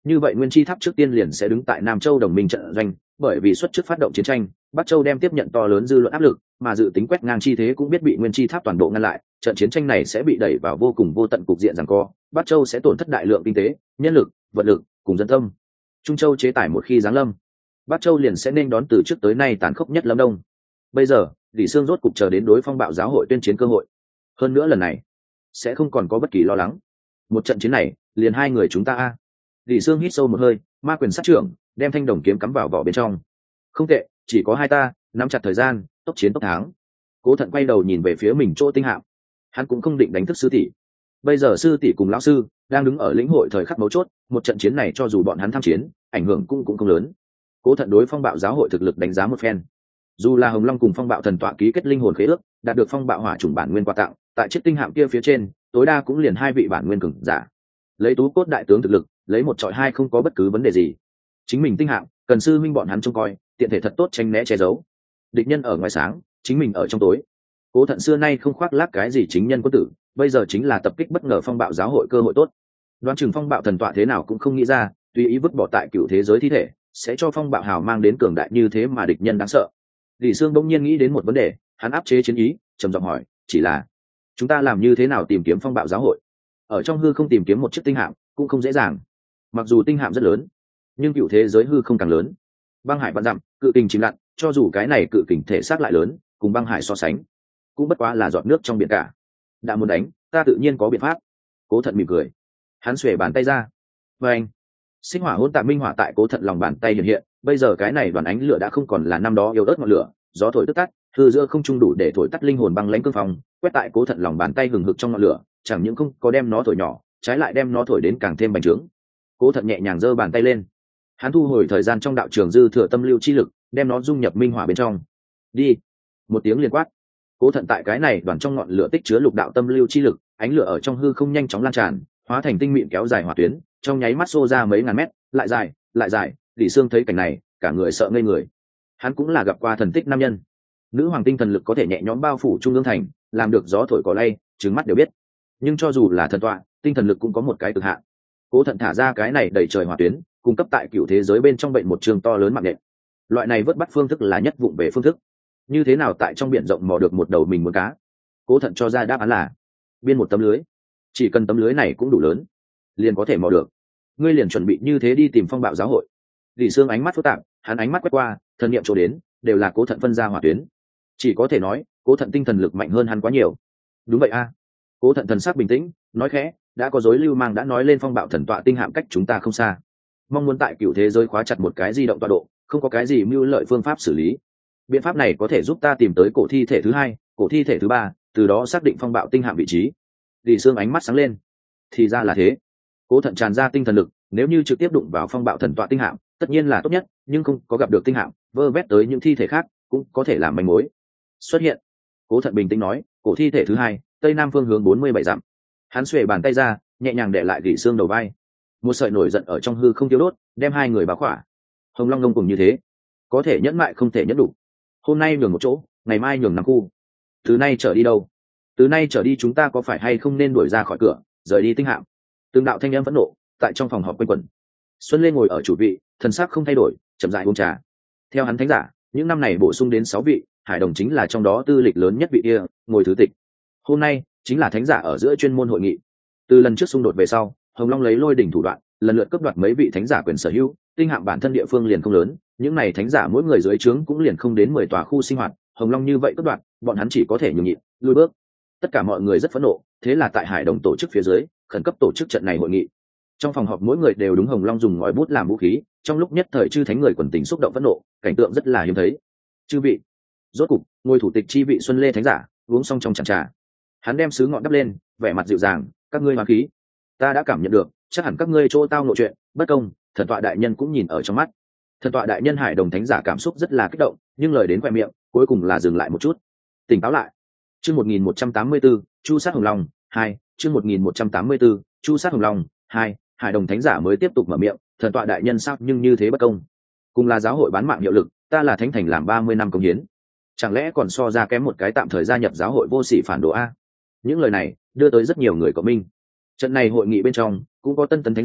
như vậy nguyên chi tháp trước tiên liền sẽ đứng tại Nam Châu đồng minh trận doanh, bởi vì xuất trước phát động chiến tranh, Bắc Châu đem tiếp nhận to lớn dư luận áp lực, mà dự tính quét ngang chi thế cũng biết bị nguyên chi tháp toàn bộ ngăn lại, trận chiến tranh này sẽ bị đẩy vào vô cùng vô tận cục diện giằng co, Bắc Châu sẽ tổn thất đại lượng kinh tế, nhân lực, vật lực cùng dân tâm. Trung Châu chế tải một khi giáng lâm, Bắc Châu liền sẽ nên đón từ trước tới nay tàn khốc nhất lâm đông. Bây giờ,李Sương rốt cục chờ đến đối phong bạo giáo hội tuyên chiến cơ hội. Hơn nữa lần này, sẽ không còn có bất kỳ lo lắng. Một trận chiến này, liền hai người chúng ta a.李Sương hít sâu một hơi, ma quyền sát trưởng, đem thanh đồng kiếm cắm vào vỏ bên trong. Không tệ, chỉ có hai ta, nắm chặt thời gian, tốc chiến tốc thắng. Cố Thận quay đầu nhìn về phía mình chỗ tinh hạm. Hắn cũng không định đánh thức sư tỷ. Bây giờ sư tỷ cùng lão sư đang đứng ở lĩnh hội thời khắc mấu chốt, một trận chiến này cho dù bọn hắn tham chiến, ảnh hưởng cũng cũng không lớn. Cố Thận đối phong bạo giáo hội thực lực đánh giá một phen. Dù là Hồng Long cùng phong bạo thần tọa ký kết linh hồn khế ước, đạt được phong bạo hỏa chủng bản nguyên quà tặng, tại chiếc tinh hạm kia phía trên, tối đa cũng liền hai vị bản nguyên cường giả. Lấy tú cốt đại tướng thực lực, lấy một trọi hai không có bất cứ vấn đề gì. Chính mình tinh hạm, cần sư minh bọn hắn trông coi, tiện thể thật tốt tránh né che giấu. Địch nhân ở ngoài sáng, chính mình ở trong tối. Cố Thận xưa nay không khoác lác cái gì chính nhân quân tử, bây giờ chính là tập kích bất ngờ phong bạo giáo hội cơ hội tốt. Đoán chừng phong bạo thần tọa thế nào cũng không nghĩ ra, tùy ý vứt bỏ tại cựu thế giới thi thể, sẽ cho phong bạo hào mang đến cường đại như thế mà địch nhân đáng sợ.李Sương bỗng nhiên nghĩ đến một vấn đề, hắn áp chế chiến ý, trầm giọng hỏi, chỉ là chúng ta làm như thế nào tìm kiếm phong bạo giáo hội? Ở trong hư không tìm kiếm một chiếc tinh hạm cũng không dễ dàng. Mặc dù tinh hạm rất lớn, nhưng cựu thế giới hư không càng lớn. Băng hải vạn dặm, cự kình chìm lặn, cho dù cái này cự kình thể xác lại lớn, cùng băng hải so sánh, cũng bất quá là giọt nước trong biển cả. Đã muốn đánh, ta tự nhiên có biện pháp. Cố Thận mỉm cười, hắn xuề bàn tay ra, và anh, sinh hỏa hỗn tạp minh hỏa tại Cố Thận lòng bàn tay hiện hiện. Bây giờ cái này đoàn ánh lửa đã không còn là năm đó yếu ớt ngọn lửa, gió thổi tức tắt, hư giữa không trung đủ để thổi tắt linh hồn băng lãnh cương phong, quét tại Cố Thận lòng bàn tay hừng hực trong ngọn lửa, chẳng những không có đem nó thổi nhỏ, trái lại đem nó thổi đến càng thêm bành trướng. Cố Thận nhẹ nhàng giơ bàn tay lên, hắn thu hồi thời gian trong đạo trường dư thừa tâm lưu chi lực, đem nó dung nhập minh hỏa bên trong. Đi! Một tiếng liên quát. Cố Thận tại cái này đoàn trong ngọn lửa tích chứa lục đạo tâm lưu chi lực, ánh lửa ở trong hư không nhanh chóng lan tràn, hóa thành tinh mịn kéo dài hỏa tuyến, trong nháy mắt xô ra mấy ngàn mét, lại dài, lại dài.李Sương thấy cảnh này, cả người sợ ngây người. Hắn cũng là gặp qua thần tích nam nhân. Nữ hoàng tinh thần lực có thể nhẹ nhõm bao phủ trung ương thành, làm được gió thổi cỏ lay, trừng mắt đều biết. Nhưng cho dù là thần tọa, tinh thần lực cũng có một cái cực hạn. Cố Thận thả ra cái này đẩy trời hỏa tuyến, cung cấp tại cựu thế giới bên trong bệnh một trường to lớn mạng nện. Loại này vớt bắt phương thức là nhất vụng về phương thức. Như thế nào tại trong biển rộng mò được một đầu mình muốn cá? Cố Thận cho ra đáp án là biên một tấm lưới. Chỉ cần tấm lưới này cũng đủ lớn, liền có thể mò được. Ngươi liền chuẩn bị như thế đi tìm phong bạo giáo hội.李Sương ánh mắt phức tạp, hắn ánh mắt quét qua, thần niệm chỗ đến, đều là Cố Thận phân ra hỏa tuyến. Chỉ có thể nói, Cố Thận tinh thần lực mạnh hơn hắn quá nhiều. Đúng vậy a. À. Cố Thận thần sắc bình tĩnh, nói khẽ, đã có dối lưu mang đã nói lên phong bạo thần tọa tinh hạm cách chúng ta không xa. Mong muốn tại cựu thế giới khóa chặt một cái di động tọa độ, không có cái gì mưu lợi phương pháp xử lý. Biện pháp này có thể giúp ta tìm tới cổ thi thể thứ hai, cổ thi thể thứ ba, từ đó xác định phong bạo tinh hạm vị trí.李Sương ánh mắt sáng lên. Thì ra là thế. Cố Thận tràn ra tinh thần lực, nếu như trực tiếp đụng vào phong bạo thần tọa tinh hạm, tất nhiên là tốt nhất, nhưng không có gặp được tinh hạm, vơ vét tới những thi thể khác, cũng có thể làm manh mối. Xuất hiện. Cố Thận bình tĩnh nói, cổ thi thể thứ hai, tây nam phương hướng bốn mươi bảy dặm. Hắn xuề bàn tay ra, nhẹ nhàng để lại李Sương đầu vai. Một sợi nổi giận ở trong hư không tiêu đốt, đem hai người bao khỏa. Hồng Long ngông cùng như thế, có thể nhẫn mại không thể nhẫn đủ. Hôm nay nhường một chỗ, ngày mai nhường năm khu. Từ nay trở đi đâu? Từ nay trở đi chúng ta có phải hay không nên đuổi ra khỏi cửa, rời đi tinh hạm? Từng đạo thanh âm phẫn nộ tại trong phòng họp quanh quẩn. Xuân Lê ngồi ở chủ vị, thần sắc không thay đổi, chậm rãi uống trà. Theo hắn thánh giả, những năm này bổ sung đến sáu vị, Hải Đồng chính là trong đó tư lịch lớn nhất vị kia, ngồi thứ tịch. Hôm nay chính là thánh giả ở giữa chuyên môn hội nghị. Từ lần trước xung đột về sau, Hồng Long lấy lôi đỉnh thủ đoạn, lần lượt cướp đoạt mấy vị thánh giả quyền sở hữu, tinh hạm bản thân địa phương liền không lớn, những này thánh giả mỗi người dưới trướng cũng liền không đến mười tòa khu sinh hoạt, Hồng Long như vậy cướp đoạt, bọn hắn chỉ có thể nhường nhịn, lùi bước. Tất cả mọi người rất phẫn nộ, thế là tại Hải Đồng tổ chức phía dưới, khẩn cấp tổ chức trận này hội nghị. Trong phòng họp mỗi người đều đúng Hồng Long dùng ngòi bút làm vũ khí, trong lúc nhất thời chư thánh người quần tình xúc động phẫn nộ, cảnh tượng rất là hiếm thấy. Chư vị, rốt cục, ngôi thủ tịch chi vị Xuân Lê thánh giả, uống xong trong chén trà. Hắn đem sứ ngọn đắp lên, vẻ mặt dịu dàng, các ngươi hoán khí, ta đã cảm nhận được, chắc hẳn các ngươi chỗ tao nội chuyện, bất công, thần tọa đại nhân cũng nhìn ở trong mắt. Thần tọa đại nhân Hải Đồng thánh giả cảm xúc rất là kích động, nhưng lời đến khoe miệng, cuối cùng là dừng lại một chút. Tỉnh táo lại. Chương một nghìn một trăm tám mươi tư, Chu sát Hồng Long, hai, chương một nghìn một trăm tám mươi tư, Chu sát Hồng Long, hai, Hải Đồng thánh giả mới tiếp tục mở miệng, thần tọa đại nhân sao nhưng như thế bất công. Cùng là giáo hội bán mạng hiệu lực, ta là thánh thành làm ba mươi năm công hiến. Chẳng lẽ còn so ra kém một cái tạm thời gia nhập giáo hội vô sỉ phản đồ a? Những lời này đưa tới rất nhiều người cộng minh. Trận này hội nghị bên trong cũng có tân tấn thánh giả,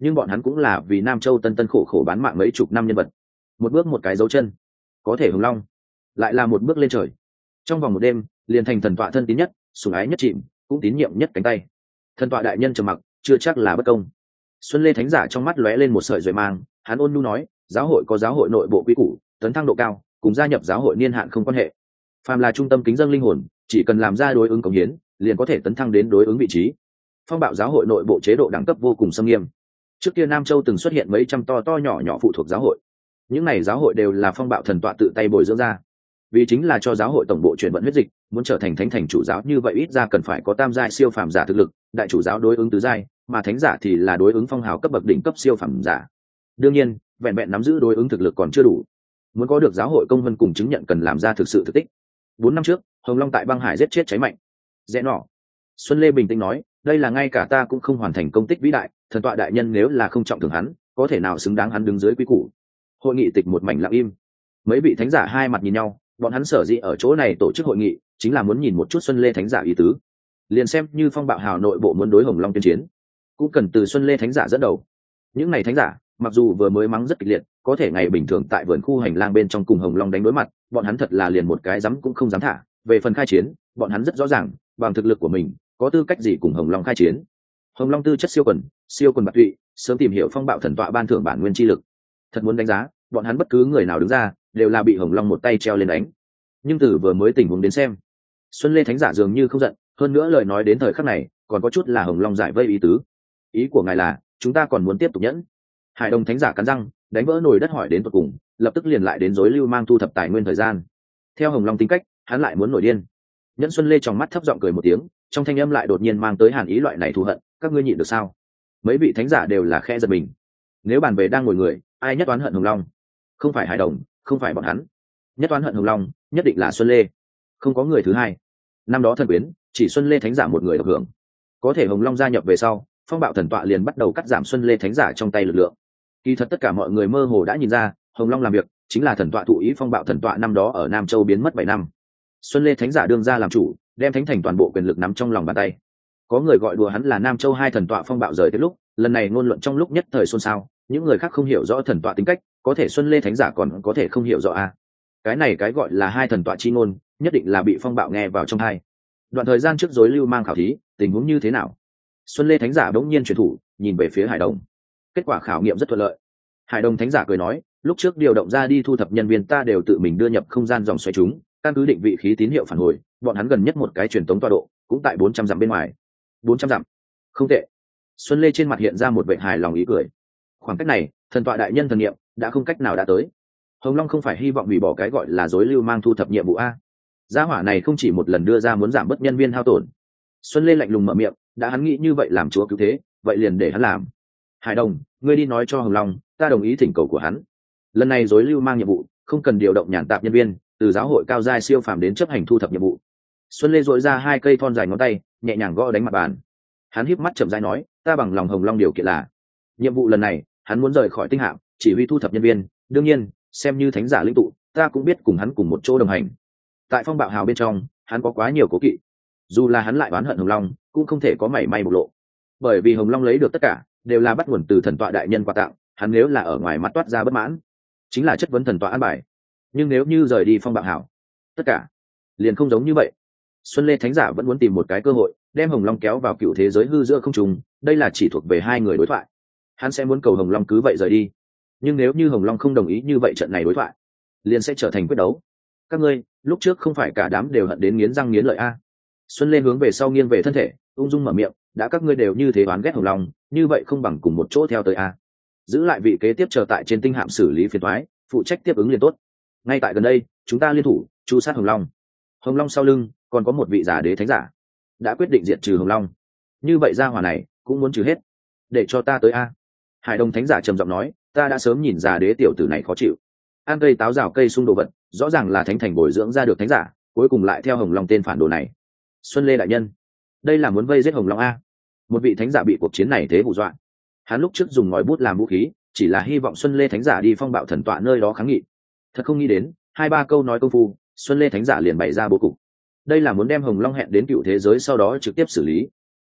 nhưng bọn hắn cũng là vì Nam Châu tân tân khổ khổ bán mạng mấy chục năm nhân vật. Một bước một cái dấu chân, có thể hồng long lại là một bước lên trời. Trong vòng một đêm liền thành thần tọa thân tín nhất, sủng ái nhất chìm, cũng tín nhiệm nhất cánh tay. Thần tọa đại nhân trầm mặc, chưa chắc là bất công. Xuân Lê thánh giả trong mắt lóe lên một sợi duệ mang, hắn ôn nhu nói, giáo hội có giáo hội nội bộ quy củ, tấn thăng độ cao cùng gia nhập giáo hội niên hạn không quan hệ. Phàm là trung tâm kính dâng linh hồn, chỉ cần làm ra đối ứng cống hiến, liền có thể tấn thăng đến đối ứng vị trí. Phong bạo giáo hội nội bộ chế độ đẳng cấp vô cùng nghiêm nghiêm. Trước kia Nam Châu từng xuất hiện mấy trăm to to nhỏ nhỏ phụ thuộc giáo hội, những này giáo hội đều là phong bạo thần tọa tự tay bồi dưỡng ra, vì chính là cho giáo hội tổng bộ chuyển vận huyết dịch, muốn trở thành thánh thành chủ giáo như vậy ít ra cần phải có tam giai siêu phàm giả thực lực, đại chủ giáo đối ứng tứ giai, mà thánh giả thì là đối ứng phong hào cấp bậc đỉnh cấp siêu phàm giả. Đương nhiên, vẹn vẹn nắm giữ đối ứng thực lực còn chưa đủ, muốn có được giáo hội công vân cùng chứng nhận cần làm ra thực sự thực tích. Bốn năm trước, Hồng Long tại băng hải giết chết cháy mạnh. Rẽ nọ. Xuân Lê bình tĩnh nói, đây là ngay cả ta cũng không hoàn thành công tích vĩ đại, thần tọa đại nhân nếu là không trọng thưởng hắn, có thể nào xứng đáng hắn đứng dưới quy củ. Hội nghị tịch một mảnh lặng im. Mấy vị thánh giả hai mặt nhìn nhau, bọn hắn sở dĩ ở chỗ này tổ chức hội nghị, chính là muốn nhìn một chút Xuân Lê thánh giả ý tứ. Liền xem như phong bạo hào nội bộ muốn đối Hồng Long tuyên chiến, cũng cần từ Xuân Lê thánh giả dẫn đầu. Những này thánh giả, mặc dù vừa mới mắng rất kịch liệt, có thể ngày bình thường tại vườn khu hành lang bên trong cùng Hồng Long đánh đối mặt, bọn hắn thật là liền một cái dám cũng không dám thả. Về phần khai chiến, bọn hắn rất rõ ràng, bằng thực lực của mình, có tư cách gì cùng Hồng Long khai chiến. Hồng Long tư chất siêu quần, siêu quần bạc tụy, sớm tìm hiểu phong bạo thần tọa ban thưởng bản nguyên chi lực. Thật muốn đánh giá, bọn hắn bất cứ người nào đứng ra, đều là bị Hồng Long một tay treo lên đánh. Nhưng từ vừa mới tình huống đến xem, Xuân Lê thánh giả dường như không giận, hơn nữa lời nói đến thời khắc này, còn có chút là Hồng Long giải vây ý tứ. Ý của ngài là, chúng ta còn muốn tiếp tục nhẫn? Hải Đồng thánh giả cắn răng, đánh vỡ nồi đất hỏi đến tận cùng, lập tức liền lại đến rối lưu mang thu thập tài nguyên thời gian. Theo Hồng Long tính cách, hắn lại muốn nổi điên. Nhẫn Xuân Lê trong mắt thấp giọng cười một tiếng, trong thanh âm lại đột nhiên mang tới hàn ý loại này thù hận, các ngươi nhịn được sao? Mấy vị thánh giả đều là khe giật mình. Nếu bàn về đang ngồi người, ai nhất oán hận Hồng Long? Không phải Hải Đồng, không phải bọn hắn. Nhất oán hận Hồng Long, nhất định là Xuân Lê. Không có người thứ hai. Năm đó thần quyến, chỉ Xuân Lê thánh giả một người được hưởng. Có thể Hồng Long gia nhập về sau, phong bạo thần tọa liền bắt đầu cắt giảm Xuân Lê thánh giả trong tay lực lượng. Kỳ thật tất cả mọi người mơ hồ đã nhìn ra, Hồng Long làm việc chính là thần tọa thụ ý phong bạo thần tọa năm đó ở Nam Châu biến mất bảy năm. Xuân Lê thánh giả đương ra làm chủ, đem thánh thành toàn bộ quyền lực nắm trong lòng bàn tay. Có người gọi đùa hắn là Nam Châu hai thần tọa phong bạo rời tới lúc, lần này ngôn luận trong lúc nhất thời xôn xao, những người khác không hiểu rõ thần tọa tính cách, có thể Xuân Lê thánh giả còn có thể không hiểu rõ à? Cái này cái gọi là hai thần tọa chi ngôn, nhất định là bị phong bạo nghe vào trong tai. Đoạn thời gian trước rối lưu mang khảo thí, tình huống như thế nào? Xuân Lê thánh giả bỗng nhiên chuyển thủ, nhìn về phía Hải Đồng. Kết quả khảo nghiệm rất thuận lợi. Hải Đồng thánh giả cười nói, lúc trước điều động ra đi thu thập nhân viên ta đều tự mình đưa nhập không gian dòng xoáy chúng, căn cứ định vị khí tín hiệu phản hồi, bọn hắn gần nhất một cái truyền tống tọa độ, cũng tại bốn trăm dặm bên ngoài. bốn trăm dặm. Không tệ. Xuân Lê trên mặt hiện ra một vẻ hài lòng ý cười. Khoảng cách này, thần tọa đại nhân thần niệm đã không cách nào đã tới. Hồng Long không phải hy vọng hủy bỏ cái gọi là rối lưu mang thu thập nhiệm vụ a. Gia hỏa này không chỉ một lần đưa ra muốn giảm bớt nhân viên hao tổn. Xuân Lê lạnh lùng mở miệng, đã hắn nghĩ như vậy làm chúa cứu thế, vậy liền để hắn làm. Hải Đồng, ngươi đi nói cho Hồng Long, ta đồng ý thỉnh cầu của hắn. Lần này rối lưu mang nhiệm vụ, không cần điều động nhàn tạp nhân viên, từ giáo hội cao giai siêu phàm đến chấp hành thu thập nhiệm vụ. Xuân Lê dội ra hai cây thon dài ngón tay, nhẹ nhàng gõ đánh mặt bàn. Hắn híp mắt chậm rãi nói, ta bằng lòng Hồng Long điều kiện là, nhiệm vụ lần này, hắn muốn rời khỏi tinh hạm, chỉ huy thu thập nhân viên, đương nhiên, xem như thánh giả lĩnh tụ, ta cũng biết cùng hắn cùng một chỗ đồng hành. Tại phong bạo hào bên trong, hắn có quá nhiều cố kỵ. Dù là hắn lại oán hận Hồng Long, cũng không thể có mảy may bộc lộ. Bởi vì Hồng Long lấy được tất cả, đều là bắt nguồn từ thần tọa đại nhân quà tặng, hắn nếu là ở ngoài mắt toát ra bất mãn, chính là chất vấn thần tọa an bài. Nhưng nếu như rời đi phong bạo hào, tất cả liền không giống như vậy. Xuân Lê thánh giả vẫn muốn tìm một cái cơ hội, đem Hồng Long kéo vào cựu thế giới hư giữa không trùng, đây là chỉ thuộc về hai người đối thoại. Hắn sẽ muốn cầu Hồng Long cứ vậy rời đi. Nhưng nếu như Hồng Long không đồng ý như vậy trận này đối thoại, liền sẽ trở thành quyết đấu. Các ngươi, lúc trước không phải cả đám đều hận đến nghiến răng nghiến lợi a? Xuân Lê hướng về sau nghiêng về thân thể, ung dung mở miệng, đã các ngươi đều như thế oán ghét Hồng Long, như vậy không bằng cùng một chỗ theo tới a. Giữ lại vị kế tiếp chờ tại trên tinh hạm xử lý phiền toái, phụ trách tiếp ứng liền tốt. Ngay tại gần đây, chúng ta liên thủ, chu sát Hồng Long. Hồng Long sau lưng còn có một vị giả đế thánh giả, đã quyết định diệt trừ Hồng Long. Như vậy gia hỏa này cũng muốn trừ hết. Để cho ta tới a. Hải Đồng thánh giả trầm giọng nói, ta đã sớm nhìn giả đế tiểu tử này khó chịu. Ăn cây táo rào cây xung đồ vật, rõ ràng là thánh thành bồi dưỡng ra được thánh giả, cuối cùng lại theo Hồng Long tên phản đồ này. Xuân Lê đại nhân, đây là muốn vây giết Hồng Long a. Một vị thánh giả bị cuộc chiến này thế hù dọa. Hắn lúc trước dùng ngòi bút làm vũ khí, chỉ là hy vọng Xuân Lê thánh giả đi phong bạo thần tọa nơi đó kháng nghị. Thật không nghĩ đến, hai ba câu nói công phu, Xuân Lê thánh giả liền bày ra bố cục. Đây là muốn đem Hồng Long hẹn đến cựu thế giới sau đó trực tiếp xử lý.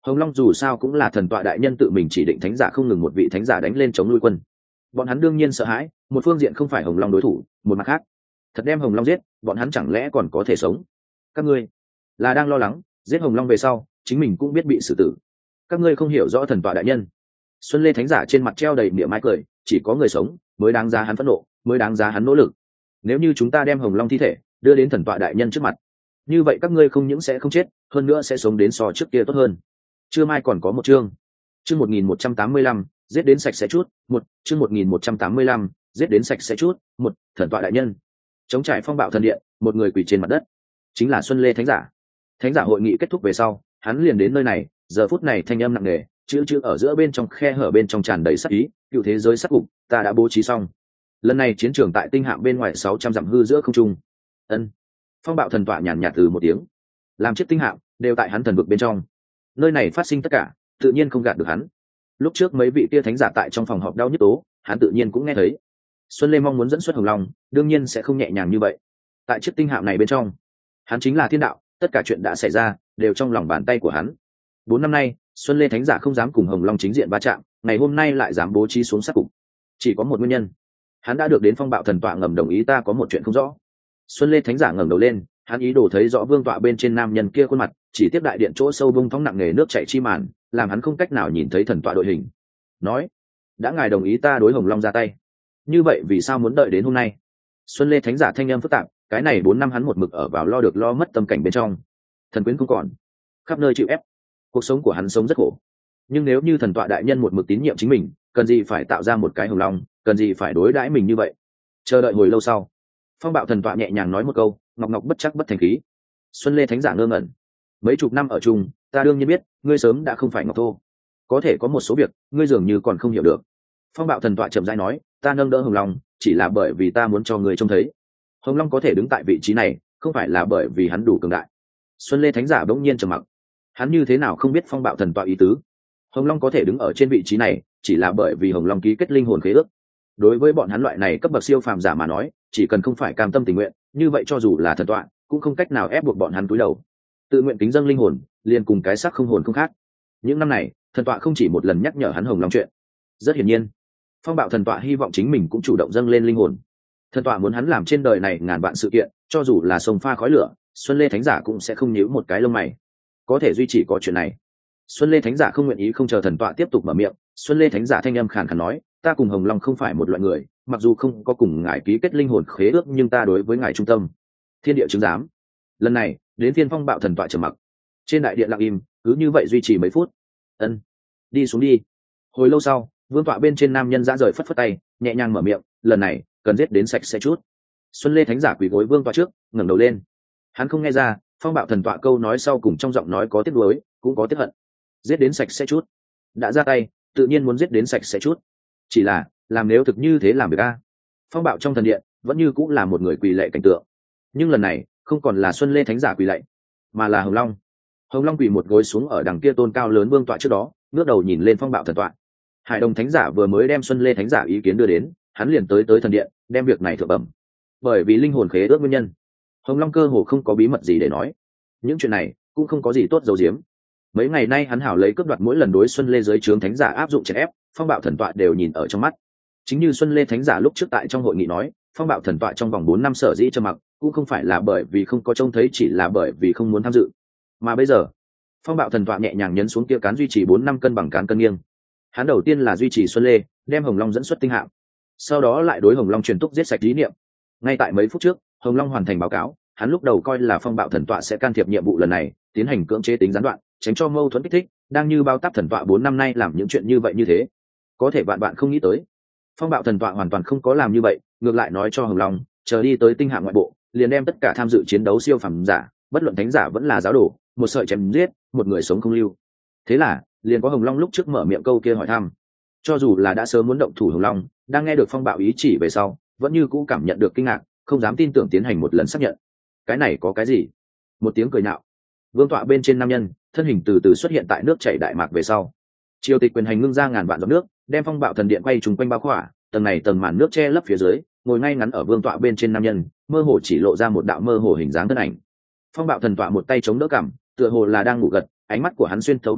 Hồng Long dù sao cũng là thần tọa đại nhân tự mình chỉ định thánh giả, không ngừng một vị thánh giả đánh lên chống nuôi quân, bọn hắn đương nhiên sợ hãi. Một phương diện không phải Hồng Long đối thủ, một mặt khác thật đem Hồng Long giết, bọn hắn chẳng lẽ còn có thể sống? Các ngươi là đang lo lắng giết Hồng Long về sau chính mình cũng biết bị xử tử. Các ngươi không hiểu rõ thần tọa đại nhân. Xuân Lê thánh giả trên mặt treo đầy niệm mai cười, chỉ có người sống mới đáng giá hắn phẫn nộ, mới đáng giá hắn nỗ lực. Nếu như chúng ta đem Hồng Long thi thể đưa đến thần tọa đại nhân trước mặt, như vậy các ngươi không những sẽ không chết, hơn nữa sẽ sống đến so trước kia tốt hơn. Chưa mai còn có một chương. Chương một nghìn một trăm tám mươi lăm, giết đến sạch sẽ chút. Một chương một nghìn một trăm tám mươi lăm, giết đến sạch sẽ chút. Một thần tọa đại nhân. Chống trải phong bạo thần điện, một người quỳ trên mặt đất, chính là Xuân Lê thánh giả. Thánh giả hội nghị kết thúc về sau, hắn liền đến nơi này. Giờ phút này thanh âm nặng nề, chữ chữ ở giữa bên trong khe hở bên trong tràn đầy sát ý. Cựu thế giới sát cục ta đã bố trí xong. Lần này chiến trường tại tinh hạm bên ngoài sáu trăm dặm hư giữa không trung. Ân. Phong bạo thần tọa nhàn nhạt từ một tiếng. Làm chiếc tinh hạm đều tại hắn thần vực bên trong. Nơi này phát sinh tất cả, tự nhiên không gạt được hắn. Lúc trước mấy vị kia thánh giả tại trong phòng họp đau nhức tố, hắn tự nhiên cũng nghe thấy. Xuân Lê mong muốn dẫn xuất Hồng Long, đương nhiên sẽ không nhẹ nhàng như vậy. Tại chiếc tinh hạm này bên trong, hắn chính là thiên đạo, tất cả chuyện đã xảy ra đều trong lòng bàn tay của hắn. Bốn năm nay, Xuân Lê thánh giả không dám cùng Hồng Long chính diện va chạm, ngày hôm nay lại dám bố trí xuống sát cục. Chỉ có một nguyên nhân, hắn đã được đến phong bạo thần tọa ngầm đồng ý. Ta có một chuyện không rõ. Xuân Lê thánh giả ngẩng đầu lên, hắn ý đồ thấy rõ vương tọa bên trên nam nhân kia khuôn mặt, chỉ tiếp đại điện chỗ sâu bung thóng nặng nề nước chảy chi màn, làm hắn không cách nào nhìn thấy thần tọa đội hình. Nói, đã ngài đồng ý ta đối Hồng Long ra tay, như vậy vì sao muốn đợi đến hôm nay? Xuân Lê thánh giả thanh âm phức tạp, cái này bốn năm hắn một mực ở vào lo được lo mất tâm cảnh bên trong, thần quyến không còn, khắp nơi chịu ép, cuộc sống của hắn sống rất khổ. Nhưng nếu như thần tọa đại nhân một mực tín nhiệm chính mình, cần gì phải tạo ra một cái Hồng Long, cần gì phải đối đãi mình như vậy? Chờ đợi hồi lâu sau, phong bạo thần tọa nhẹ nhàng nói một câu, ngọc ngọc bất chắc bất thành khí. Xuân Lê thánh giả ngơ ngẩn, mấy chục năm ở chung, ta đương nhiên biết ngươi sớm đã không phải ngọc thô, có thể có một số việc ngươi dường như còn không hiểu được. Phong bạo thần tọa chậm rãi nói, ta nâng đỡ Hồng Long chỉ là bởi vì ta muốn cho ngươi trông thấy Hồng Long có thể đứng tại vị trí này, không phải là bởi vì hắn đủ cường đại. Xuân Lê thánh giả bỗng nhiên trầm mặc, hắn như thế nào không biết phong bạo thần tọa ý tứ. Hồng Long có thể đứng ở trên vị trí này chỉ là bởi vì Hồng Long ký kết linh hồn khế ước. Đối với bọn hắn loại này cấp bậc siêu phàm giả mà nói, chỉ cần không phải cam tâm tình nguyện, như vậy cho dù là thần tọa cũng không cách nào ép buộc bọn hắn cúi đầu. Tự nguyện kính dâng linh hồn liền cùng cái xác không hồn không khác. Những năm này thần tọa không chỉ một lần nhắc nhở hắn Hồng Long chuyện. Rất hiển nhiên, phong bạo thần tọa hy vọng chính mình cũng chủ động dâng lên linh hồn. Thần tọa muốn hắn làm trên đời này ngàn vạn sự kiện, cho dù là sông pha khói lửa, Xuân Lê thánh giả cũng sẽ không nhíu một cái lông mày. Có thể duy trì có chuyện này. Xuân Lê thánh giả không nguyện ý không chờ thần tọa tiếp tục mở miệng. Xuân Lê thánh giả thanh âm khàn khàn nói, ta cùng Hồng Long không phải một loại người, mặc dù không có cùng ngài ký kết linh hồn khế ước, nhưng ta đối với ngài trung tâm. Thiên địa chứng giám. Lần này đến phiên phong bạo thần tọa trầm mặc. Trên đại điện lặng im, cứ như vậy duy trì mấy phút. Ân, đi xuống đi. Hồi lâu sau, vương tọa bên trên nam nhân dã rời phất phất tay, nhẹ nhàng mở miệng, lần này cần giết đến sạch sẽ chút. Xuân Lê thánh giả quỳ gối vương tọa trước, ngẩng đầu lên. Hắn không nghe ra phong bạo thần tọa câu nói sau cùng trong giọng nói có tiếc nuối, cũng có tiếc hận. Giết đến sạch sẽ chút. Đã ra tay, tự nhiên muốn giết đến sạch sẽ chút. Chỉ là làm nếu thực như thế làm được a? Phong bạo trong thần điện vẫn như cũng là một người quỳ lạy cảnh tượng, nhưng lần này không còn là Xuân Lê thánh giả quỳ lạy, mà là Hồng Long. Hồng Long quỳ một gối xuống ở đằng kia tôn cao lớn vương tọa trước đó, ngước đầu nhìn lên phong bạo thần tọa. Hải Đồng thánh giả vừa mới đem Xuân Lê thánh giả ý kiến đưa đến, hắn liền tới tới thần điện, đem việc này thượng bẩm. Bởi vì linh hồn khế ước nguyên nhân, Hồng Long cơ hồ không có bí mật gì để nói. Những chuyện này cũng không có gì tốt giấu giếm. Mấy ngày nay hắn hảo lấy cướp đoạt mỗi lần đối Xuân Lê dưới trướng thánh giả áp dụng chèn ép, phong bạo thần tọa đều nhìn ở trong mắt. Chính như Xuân Lê thánh giả lúc trước tại trong hội nghị nói, phong bạo thần tọa trong vòng bốn năm sở dĩ trầm mặc, cũng không phải là bởi vì không có trông thấy, chỉ là bởi vì không muốn tham dự. Mà bây giờ, phong bạo thần tọa nhẹ nhàng nhấn xuống kia cán duy trì bốn năm cân bằng cán cân nghiêng. Hắn đầu tiên là duy trì Xuân Lê, đem Hồng Long dẫn xuất tinh hạm, sau đó lại đối Hồng Long truyền túc giết sạch ý niệm. Ngay tại mấy phút trước, Hồng Long hoàn thành báo cáo, hắn lúc đầu coi là phong bạo thần tọa sẽ can thiệp nhiệm vụ lần này, tiến hành cưỡng chế tính gián đoạn, tránh cho mâu thuẫn kích thích, đang như bao táp thần tọa bốn năm nay làm những chuyện như vậy như thế. Có thể bạn bạn không nghĩ tới, phong bạo thần tọa hoàn toàn không có làm như vậy, ngược lại nói cho Hồng Long, chờ đi tới tinh hạm ngoại bộ, liền đem tất cả tham dự chiến đấu siêu phàm giả, bất luận thánh giả vẫn là giáo đồ, một sợi chém giết, một người sống không lưu. Thế là, liền có Hồng Long lúc trước mở miệng câu kia hỏi thăm. Cho dù là đã sớm muốn động thủ Hồng Long, đang nghe được phong bạo ý chỉ về sau, vẫn như cũ cảm nhận được kinh ngạc, không dám tin tưởng tiến hành một lần xác nhận. Cái này có cái gì? Một tiếng cười nhạo. Vương tọa bên trên nam nhân, thân hình từ từ xuất hiện tại nước chảy đại mạc về sau. Triều tịch quyền hành ngưng ra ngàn vạn giọt nước, đem phong bạo thần điện quay trùng quanh bao khỏa, tầng này tầng màn nước che lấp phía dưới, ngồi ngay ngắn ở vương tọa bên trên nam nhân, mơ hồ chỉ lộ ra một đạo mơ hồ hình dáng thân ảnh. Phong bạo thần tọa một tay chống đỡ cằm, tựa hồ là đang ngủ gật, ánh mắt của hắn xuyên thấu màn nước,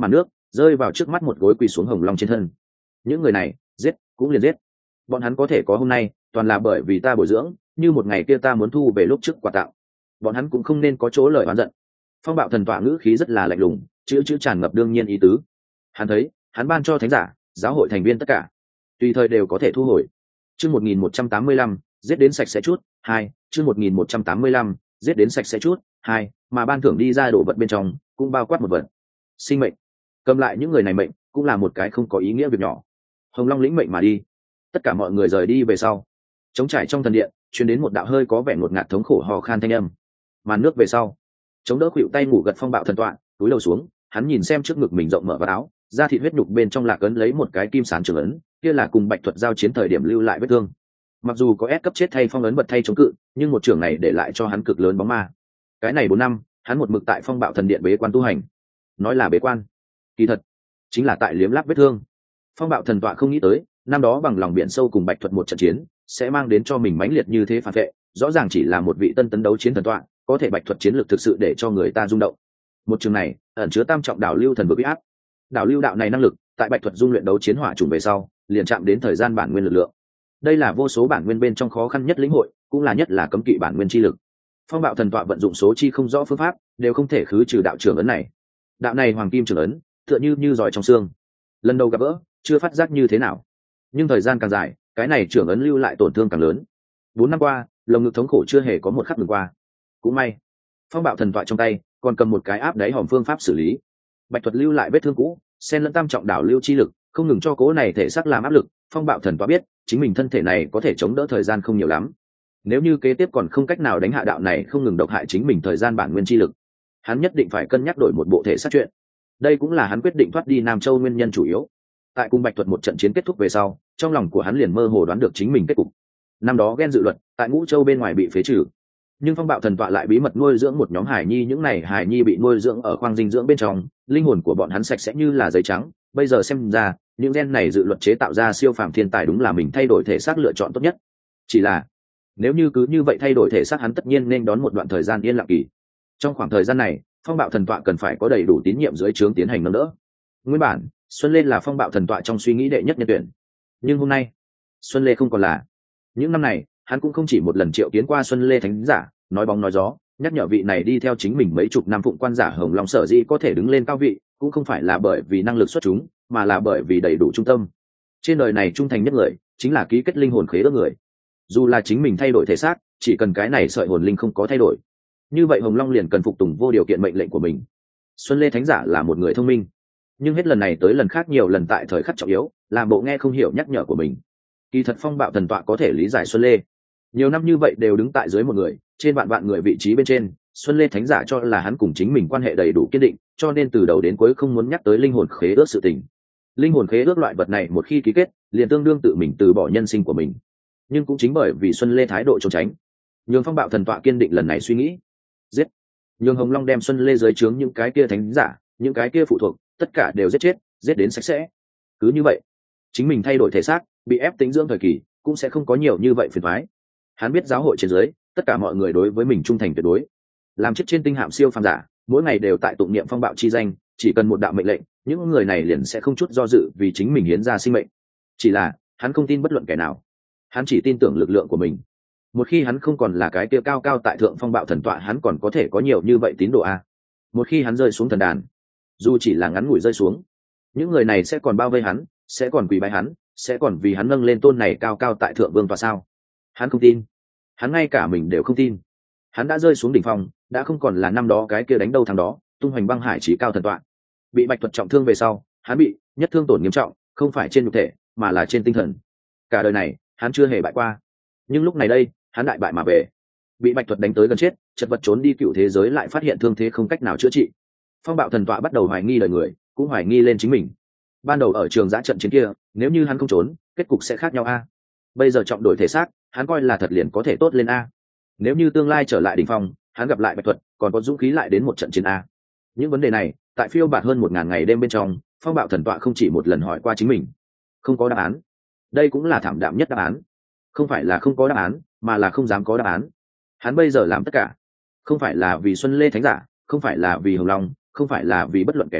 rơi vào trước mắt một gối quỳ xuống Hồng Long trên thân. Những người này giết cũng liền giết, bọn hắn có thể có hôm nay toàn là bởi vì ta bồi dưỡng, như một ngày kia ta muốn thu về lúc trước quà tặng, bọn hắn cũng không nên có chỗ lời oán giận. Phong Bạo Thần Tọa ngữ khí rất là lạnh lùng, chữ chữ tràn ngập đương nhiên ý tứ. Hắn thấy hắn ban cho thánh giả giáo hội thành viên tất cả tùy thời đều có thể thu hồi. Chương một nghìn một trăm tám mươi lăm, giết đến sạch sẽ chút. Hai, chương một nghìn một trăm tám mươi lăm, giết đến sạch sẽ chút. Hai, mà ban thưởng đi ra đồ vật bên trong cũng bao quát một vật sinh mệnh. Cầm lại những người này mệnh cũng là một cái không có ý nghĩa việc nhỏ. Hồng Long lĩnh mệnh mà đi. Tất cả mọi người rời đi về sau, trống trải trong thần điện truyền đến một đạo hơi có vẻ ngột ngạt thống khổ hò khan thanh âm. Màn nước về sau, chống đỡ khuỵu tay ngủ gật Phong Bạo Thần Tọa túi đầu xuống, hắn nhìn xem trước ngực mình rộng mở vào áo, da thịt huyết nhục bên trong lạc ấn lấy một cái kim sán trường ấn, kia là cùng Bạch Thuật giao chiến thời điểm lưu lại vết thương. Mặc dù có ép cấp chết thay phong ấn bật thay chống cự, nhưng một trường này để lại cho hắn cực lớn bóng ma. Cái này bốn năm, hắn một mực tại Phong Bạo Thần Điện bế quan tu hành. Nói là bế quan, kỳ thật chính là tại liếm láp vết thương. Phong Bạo Thần Tọa không nghĩ tới, năm đó bằng lòng biển sâu cùng Bạch Thuật một trận chiến, sẽ mang đến cho mình mãnh liệt như thế phản vệ. Rõ ràng chỉ là một vị tân tấn đấu chiến thần tọa, có thể Bạch Thuật chiến lược thực sự để cho người ta rung động. Một trường này ẩn chứa tam trọng đảo lưu thần vực uy áp. Đảo lưu đạo này năng lực, tại Bạch Thuật dung luyện đấu chiến hỏa trùng về sau, liền chạm đến thời gian bản nguyên lực lượng. Đây là vô số bản nguyên bên trong khó khăn nhất lĩnh hội, cũng là nhất là cấm kỵ bản nguyên chi lực. Phong Bạo Thần Tọa vận dụng số chi không rõ phương pháp, đều không thể khứ trừ đạo trưởng ấn này. Đạo này hoàng kim trưởng ấn, tựa như như giỏi trong xương. Lần đầu gặp gỡ, chưa phát giác như thế nào, nhưng thời gian càng dài, cái này trưởng ấn lưu lại tổn thương càng lớn. Bốn năm qua, lồng ngực thống khổ chưa hề có một khắc ngừng qua. Cũng may, Phong Bạo Thần Tọa trong tay còn cầm một cái áp đáy hòm phương pháp xử lý. Bạch Thuật lưu lại vết thương cũ, xen lẫn tam trọng đảo lưu chi lực, không ngừng cho cố này thể xác làm áp lực. Phong Bạo Thần Tọa biết, chính mình thân thể này có thể chống đỡ thời gian không nhiều lắm. Nếu như kế tiếp còn không cách nào đánh hạ đạo này không ngừng độc hại chính mình thời gian bản nguyên chi lực, hắn nhất định phải cân nhắc đổi một bộ thể xác chuyện. Đây cũng là hắn quyết định thoát đi Nam Châu nguyên nhân chủ yếu. Tại cùng Bạch Thuật một trận chiến kết thúc về sau, trong lòng của hắn liền mơ hồ đoán được chính mình kết cục. Năm đó ghen dự luật tại Ngũ Châu bên ngoài bị phế trừ, nhưng Phong Bạo Thần Tọa lại bí mật nuôi dưỡng một nhóm hải nhi, những này hải nhi bị nuôi dưỡng ở khoang dinh dưỡng bên trong, linh hồn của bọn hắn sạch sẽ như là giấy trắng. Bây giờ xem ra, những gen này dự luật chế tạo ra siêu phàm thiên tài đúng là mình thay đổi thể xác lựa chọn tốt nhất. Chỉ là nếu như cứ như vậy thay đổi thể xác, hắn tất nhiên nên đón một đoạn thời gian yên lặng kỳ. Trong khoảng thời gian này, Phong Bạo Thần Tọa cần phải có đầy đủ tín nhiệm dưới trướng tiến hành nâng đỡ. Nguyên bản, Xuân Lê là Phong Bạo Thần Tọa trong suy nghĩ đệ nhất nhân tuyển, nhưng hôm nay, Xuân Lê không còn là. Những năm này, hắn cũng không chỉ một lần triệu kiến qua Xuân Lê thánh giả, nói bóng nói gió, nhắc nhở vị này đi theo chính mình mấy chục năm phụng quan giả Hồng Long sở dĩ có thể đứng lên cao vị, cũng không phải là bởi vì năng lực xuất chúng, mà là bởi vì đầy đủ trung tâm. Trên đời này trung thành nhất người, chính là ký kết linh hồn khế ước người. Dù là chính mình thay đổi thể xác, chỉ cần cái này sợi hồn linh không có thay đổi, như vậy Hồng Long liền cần phục tùng vô điều kiện mệnh lệnh của mình. Xuân Lê thánh giả là một người thông minh, nhưng hết lần này tới lần khác nhiều lần tại thời khắc trọng yếu, làm bộ nghe không hiểu nhắc nhở của mình. Kỳ thật Phong Bạo Thần Tọa có thể lý giải Xuân Lê. Nhiều năm như vậy đều đứng tại dưới một người, trên vạn vạn người vị trí bên trên, Xuân Lê thánh giả cho là hắn cùng chính mình quan hệ đầy đủ kiên định, cho nên từ đầu đến cuối không muốn nhắc tới linh hồn khế ước sự tình. Linh hồn khế ước loại vật này một khi ký kết, liền tương đương tự mình từ bỏ nhân sinh của mình. Nhưng cũng chính bởi vì Xuân Lê thái độ trốn tránh, nhường Phong Bạo Thần Tọa kiên định lần này suy nghĩ, giết, nhường Hồng Long đem Xuân Lê dưới trướng những cái kia thánh giả, những cái kia phụ thuộc, tất cả đều giết chết, giết đến sạch sẽ. Cứ như vậy, chính mình thay đổi thể xác, bị ép tĩnh dưỡng thời kỳ, cũng sẽ không có nhiều như vậy phiền toái. Hắn biết giáo hội trên dưới, tất cả mọi người đối với mình trung thành tuyệt đối. Làm chết trên tinh hạm siêu phàm giả, mỗi ngày đều tại tụng niệm phong bạo chi danh, chỉ cần một đạo mệnh lệnh, những người này liền sẽ không chút do dự vì chính mình hiến ra sinh mệnh. Chỉ là, hắn không tin bất luận kẻ nào. Hắn chỉ tin tưởng lực lượng của mình. Một khi hắn không còn là cái kia cao cao tại thượng phong bạo thần tọa, hắn còn có thể có nhiều như vậy tín đồ a. Một khi hắn rơi xuống thần đàn, dù chỉ là ngắn ngủi rơi xuống, những người này sẽ còn bao vây hắn, sẽ còn quỳ bái hắn, sẽ còn vì hắn nâng lên tôn này cao cao tại thượng vương tọa sao? Hắn không tin. Hắn ngay cả mình đều không tin. Hắn đã rơi xuống đỉnh phong, đã không còn là năm đó cái kia đánh đâu thằng đó, tung hoành băng hải chí cao thần tọa. Bị Bạch Thuật trọng thương về sau, hắn bị nhất thương tổn nghiêm trọng, không phải trên nhục thể, mà là trên tinh thần. Cả đời này, hắn chưa hề bại qua. Nhưng lúc này đây, hắn đại bại mà về. Bị Bạch Thuật đánh tới gần chết, chật vật trốn đi cựu thế giới, lại phát hiện thương thế không cách nào chữa trị. Phong bạo thần tọa bắt đầu hoài nghi đời người, cũng hoài nghi lên chính mình. Ban đầu ở trường giã trận chiến kia, nếu như hắn không trốn, kết cục sẽ khác nhau a. Bây giờ trọng đổi thể xác, hắn coi là thật liền có thể tốt lên a. Nếu như tương lai trở lại đỉnh phong, hắn gặp lại Bạch Thuật, còn có dũng khí lại đến một trận chiến a. Những vấn đề này, tại phiêu bạt hơn một ngàn ngày đêm bên trong, phong bạo thần tọa không chỉ một lần hỏi qua chính mình, không có đáp án. Đây cũng là thảm đạm nhất đáp án. Không phải là không có đáp án, mà là không dám có đáp án. Hắn bây giờ làm tất cả, không phải là vì Xuân Lê Thánh Giả, không phải là vì Hồng Long, không phải là vì bất luận kẻ nào,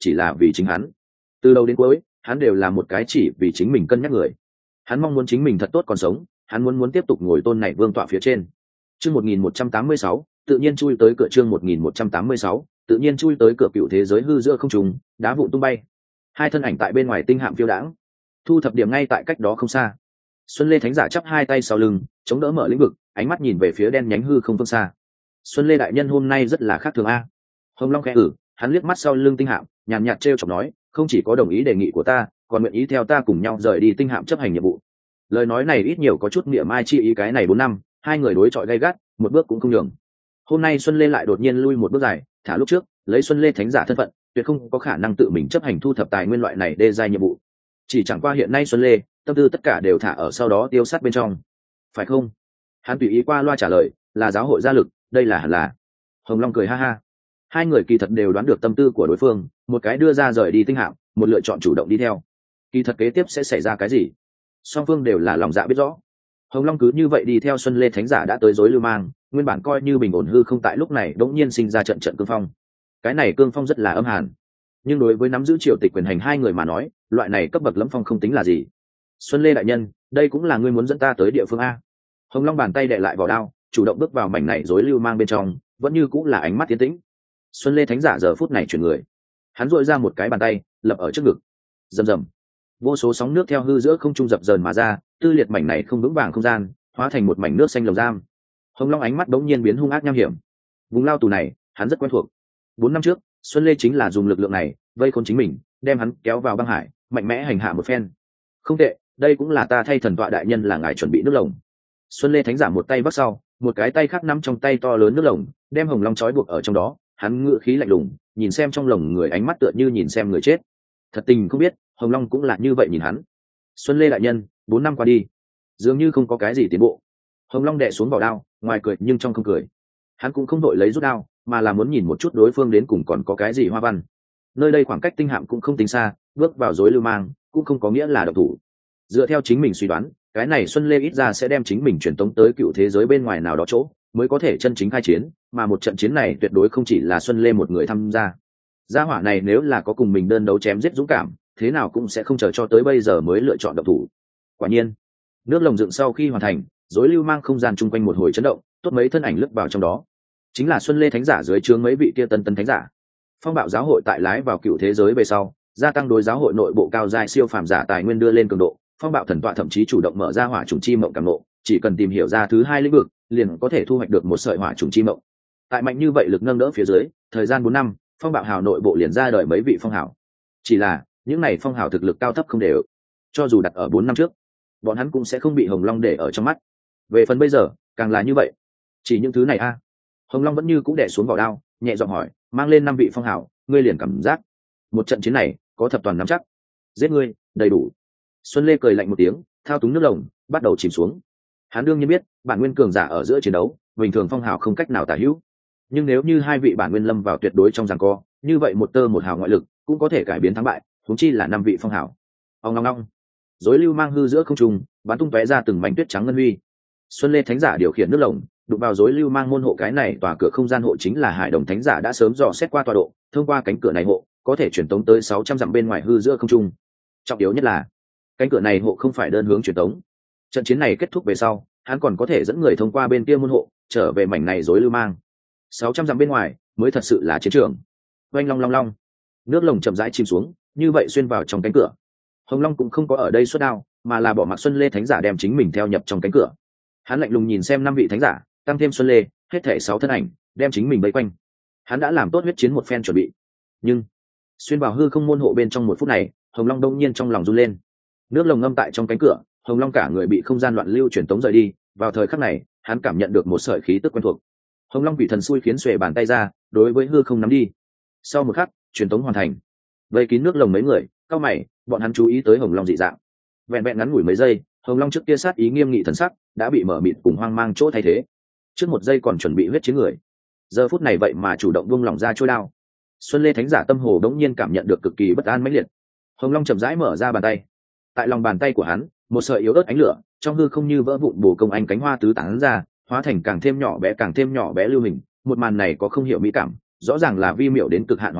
chỉ là vì chính hắn. Từ đầu đến cuối hắn đều là một cái chỉ vì chính mình cân nhắc người. Hắn mong muốn chính mình thật tốt còn sống, hắn muốn muốn tiếp tục ngồi tôn này vương tọa phía trên. Chương một nghìn một trăm tám mươi sáu, tự nhiên chui tới cửa. Chương một nghìn một trăm tám mươi sáu, tự nhiên chui tới cửa. Cựu thế giới hư giữa không trung, đá vụn tung bay. Hai thân ảnh tại bên ngoài tinh hạm phiêu đãng. Thu thập điểm ngay tại cách đó không xa. Xuân Lê Thánh giả chắp hai tay sau lưng, chống đỡ mở lĩnh vực, ánh mắt nhìn về phía đen nhánh hư không phương xa. Xuân Lê đại nhân hôm nay rất là khác thường a. Hồng Long khẽ ử, hắn liếc mắt sau lưng tinh hạm, nhàn nhạt trêu chọc nói, không chỉ có đồng ý đề nghị của ta, còn nguyện ý theo ta cùng nhau rời đi tinh hạm chấp hành nhiệm vụ. Lời nói này ít nhiều có chút nghĩa mai chi ý. Cái này bốn năm, hai người đối chọi gay gắt, một bước cũng không nhường. Hôm nay Xuân Lê lại đột nhiên lui một bước dài, thả lúc trước lấy Xuân Lê Thánh giả thân phận, tuyệt không có khả năng tự mình chấp hành thu thập tài nguyên loại này đê giai nhiệm vụ. Chỉ chẳng qua hiện nay Xuân Lê tâm tư tất cả đều thả ở sau đó tiêu sát bên trong, phải không? Hắn tùy ý qua loa trả lời, là giáo hội gia lực, đây là hẳn là. Hồng Long cười ha ha. Hai người kỳ thật đều đoán được tâm tư của đối phương, một cái đưa ra rời đi tinh hạm, một lựa chọn chủ động đi theo. Kỳ thật kế tiếp sẽ xảy ra cái gì, song phương đều là lòng dạ biết rõ. Hồng Long cứ như vậy đi theo Xuân Lê Thánh giả đã tới rối lưu mang, nguyên bản coi như bình ổn hư không tại lúc này đống nhiên sinh ra trận trận cương phong. Cái này cương phong rất là âm hàn, nhưng đối với nắm giữ triều tịch quyền hành hai người mà nói, loại này cấp bậc lẫm phong không tính là gì. Xuân Lê đại nhân, đây cũng là ngươi muốn dẫn ta tới địa phương a. Hồng Long bàn tay đè lại vỏ đao, chủ động bước vào mảnh này rối lưu mang bên trong, vẫn như cũng là ánh mắt tiến tĩnh. Xuân Lê Thánh giả giờ phút này chuyển người, hắn duỗi ra một cái bàn tay lập ở trước ngực, rầm rầm, vô số sóng nước theo hư giữa không trung dập dờn mà ra, tư liệt mảnh này không vững vàng không gian, hóa thành một mảnh nước xanh lồng giam. Hồng Long ánh mắt đống nhiên biến hung ác nham hiểm. Vùng lao tù này hắn rất quen thuộc. Bốn năm trước Xuân Lê chính là dùng lực lượng này vây khốn chính mình, đem hắn kéo vào băng hải, mạnh mẽ hành hạ một phen. Không tệ, đây cũng là ta thay thần tọa đại nhân là ngài chuẩn bị nước lồng. Xuân Lê Thánh giả một tay vắt sau, một cái tay khác nắm trong tay to lớn nước lồng, đem Hồng Long trói buộc ở trong đó. Hắn ngựa khí lạnh lùng, nhìn xem trong lồng người, ánh mắt tựa như nhìn xem người chết. Thật tình không biết Hồng Long cũng là như vậy nhìn hắn. Xuân Lê đại nhân, bốn năm qua đi, dường như không có cái gì tiến bộ. Hồng Long đè xuống vỏ đao, ngoài cười nhưng trong không cười. Hắn cũng không đội lấy rút đao, mà là muốn nhìn một chút đối phương đến cùng còn có cái gì hoa văn. Nơi đây khoảng cách tinh hạm cũng không tính xa, bước vào rối lưu mang cũng không có nghĩa là độc thủ. Dựa theo chính mình suy đoán, cái này Xuân Lê ít ra sẽ đem chính mình truyền tống tới cựu thế giới bên ngoài nào đó chỗ, mới có thể chân chính khai chiến, mà một trận chiến này tuyệt đối không chỉ là Xuân Lê một người tham gia. Gia hỏa này nếu là có cùng mình đơn đấu chém giết dũng cảm, thế nào cũng sẽ không chờ cho tới bây giờ mới lựa chọn độc thủ. Quả nhiên, nước lồng dựng sau khi hoàn thành, rối lưu mang không gian chung quanh một hồi chấn động, tốt mấy thân ảnh lướt vào trong đó. Chính là Xuân Lê Thánh giả dưới trướng mấy vị kia tân tân thánh giả. Phong bạo giáo hội tại lái vào cựu thế giới về sau, gia tăng đối giáo hội nội bộ cao giai siêu phàm giả tài nguyên đưa lên cường độ. Phong bạo thần tọa thậm chí chủ động mở ra hỏa trùng chi mộng cảm nộ, chỉ cần tìm hiểu ra thứ hai lĩnh vực, liền có thể thu hoạch được một sợi hỏa trùng chi mộng. Tại mạnh như vậy lực nâng đỡ phía dưới, thời gian bốn năm, phong bạo hào nội bộ liền ra đời mấy vị phong hào. Chỉ là những này phong hào thực lực cao thấp không đều, cho dù đặt ở bốn năm trước, bọn hắn cũng sẽ không bị Hồng Long để ở trong mắt. Về phần bây giờ, càng là như vậy. Chỉ những thứ này a. Hồng Long vẫn như cũng đè xuống vỏ đao, nhẹ giọng hỏi, mang lên năm vị phong hào, ngươi liền cảm giác một trận chiến này có thập toàn nắm chắc. Giết ngươi, đầy đủ. Xuân Lê cười lạnh một tiếng, thao túng nước lồng, bắt đầu chìm xuống. Hắn đương nhiên biết, bản nguyên cường giả ở giữa chiến đấu, bình thường phong hào không cách nào tả hữu. Nhưng nếu như hai vị bản nguyên lâm vào tuyệt đối trong giằng co, như vậy một tơ một hào ngoại lực cũng có thể cải biến thắng bại, huống chi là năm vị phong hào. Ông long long, rối lưu mang hư giữa không trung, bắn tung tóe ra từng mảnh tuyết trắng ngân huy. Xuân Lê Thánh giả điều khiển nước lồng, đụng vào rối lưu mang môn hộ. Cái này tòa cửa không gian hộ chính là Hải Đồng Thánh giả đã sớm dò xét qua tọa độ, thông qua cánh cửa này hộ có thể truyền tống tới sáu trăm dặm bên ngoài hư giữa không trung. Trọng yếu nhất là cánh cửa này hộ không phải đơn hướng truyền tống. Trận chiến này kết thúc về sau, hắn còn có thể dẫn người thông qua bên kia môn hộ trở về mảnh này rối lưu mang. sáu trăm dặm bên ngoài mới thật sự là chiến trường. Oanh long long long, nước lồng chậm rãi chìm xuống, như vậy xuyên vào trong cánh cửa. Hồng Long cũng không có ở đây xuất đao, mà là bỏ mặc Xuân Lê Thánh giả đem chính mình theo nhập trong cánh cửa. Hắn lạnh lùng nhìn xem năm vị thánh giả, tăng thêm Xuân Lê, hết thảy sáu thân ảnh, đem chính mình vây quanh. Hắn đã làm tốt huyết chiến một phen chuẩn bị. Nhưng xuyên vào hư không môn hộ bên trong một phút này, Hồng Long đông nhiên trong lòng run lên. Nước lồng ngâm tại trong cánh cửa, Hồng Long cả người bị không gian loạn lưu truyền tống rời đi. Vào thời khắc này, hắn cảm nhận được một sợi khí tức quen thuộc. Hồng Long bị thần xui khiến xuề bàn tay ra, đối với hư không nắm đi. Sau một khắc, truyền tống hoàn thành. Vây kín nước lồng mấy người, cao mày, bọn hắn chú ý tới Hồng Long dị dạng. Vẹn vẹn ngắn ngủi mấy giây, Hồng Long trước kia sát ý nghiêm nghị thần sắc đã bị mở mịt cùng hoang mang chỗ thay thế. Trước một giây còn chuẩn bị huyết chiến người, giờ phút này vậy mà chủ động buông lỏng ra trôi đao. Xuân Lê Thánh giả tâm hồ đống nhiên cảm nhận được cực kỳ bất an mãnh liệt. Hồng Long chậm rãi mở ra bàn tay, tại lòng bàn tay của hắn, một sợi yếu ớt ánh lửa trong hư không như vỡ vụn bổ công anh cánh hoa tứ tán ra, hóa thành càng thêm nhỏ bé càng thêm nhỏ bé lưu hình. Một màn này có không hiểu mỹ cảm, rõ ràng là vi miệu đến cực hạn hỏa tinh,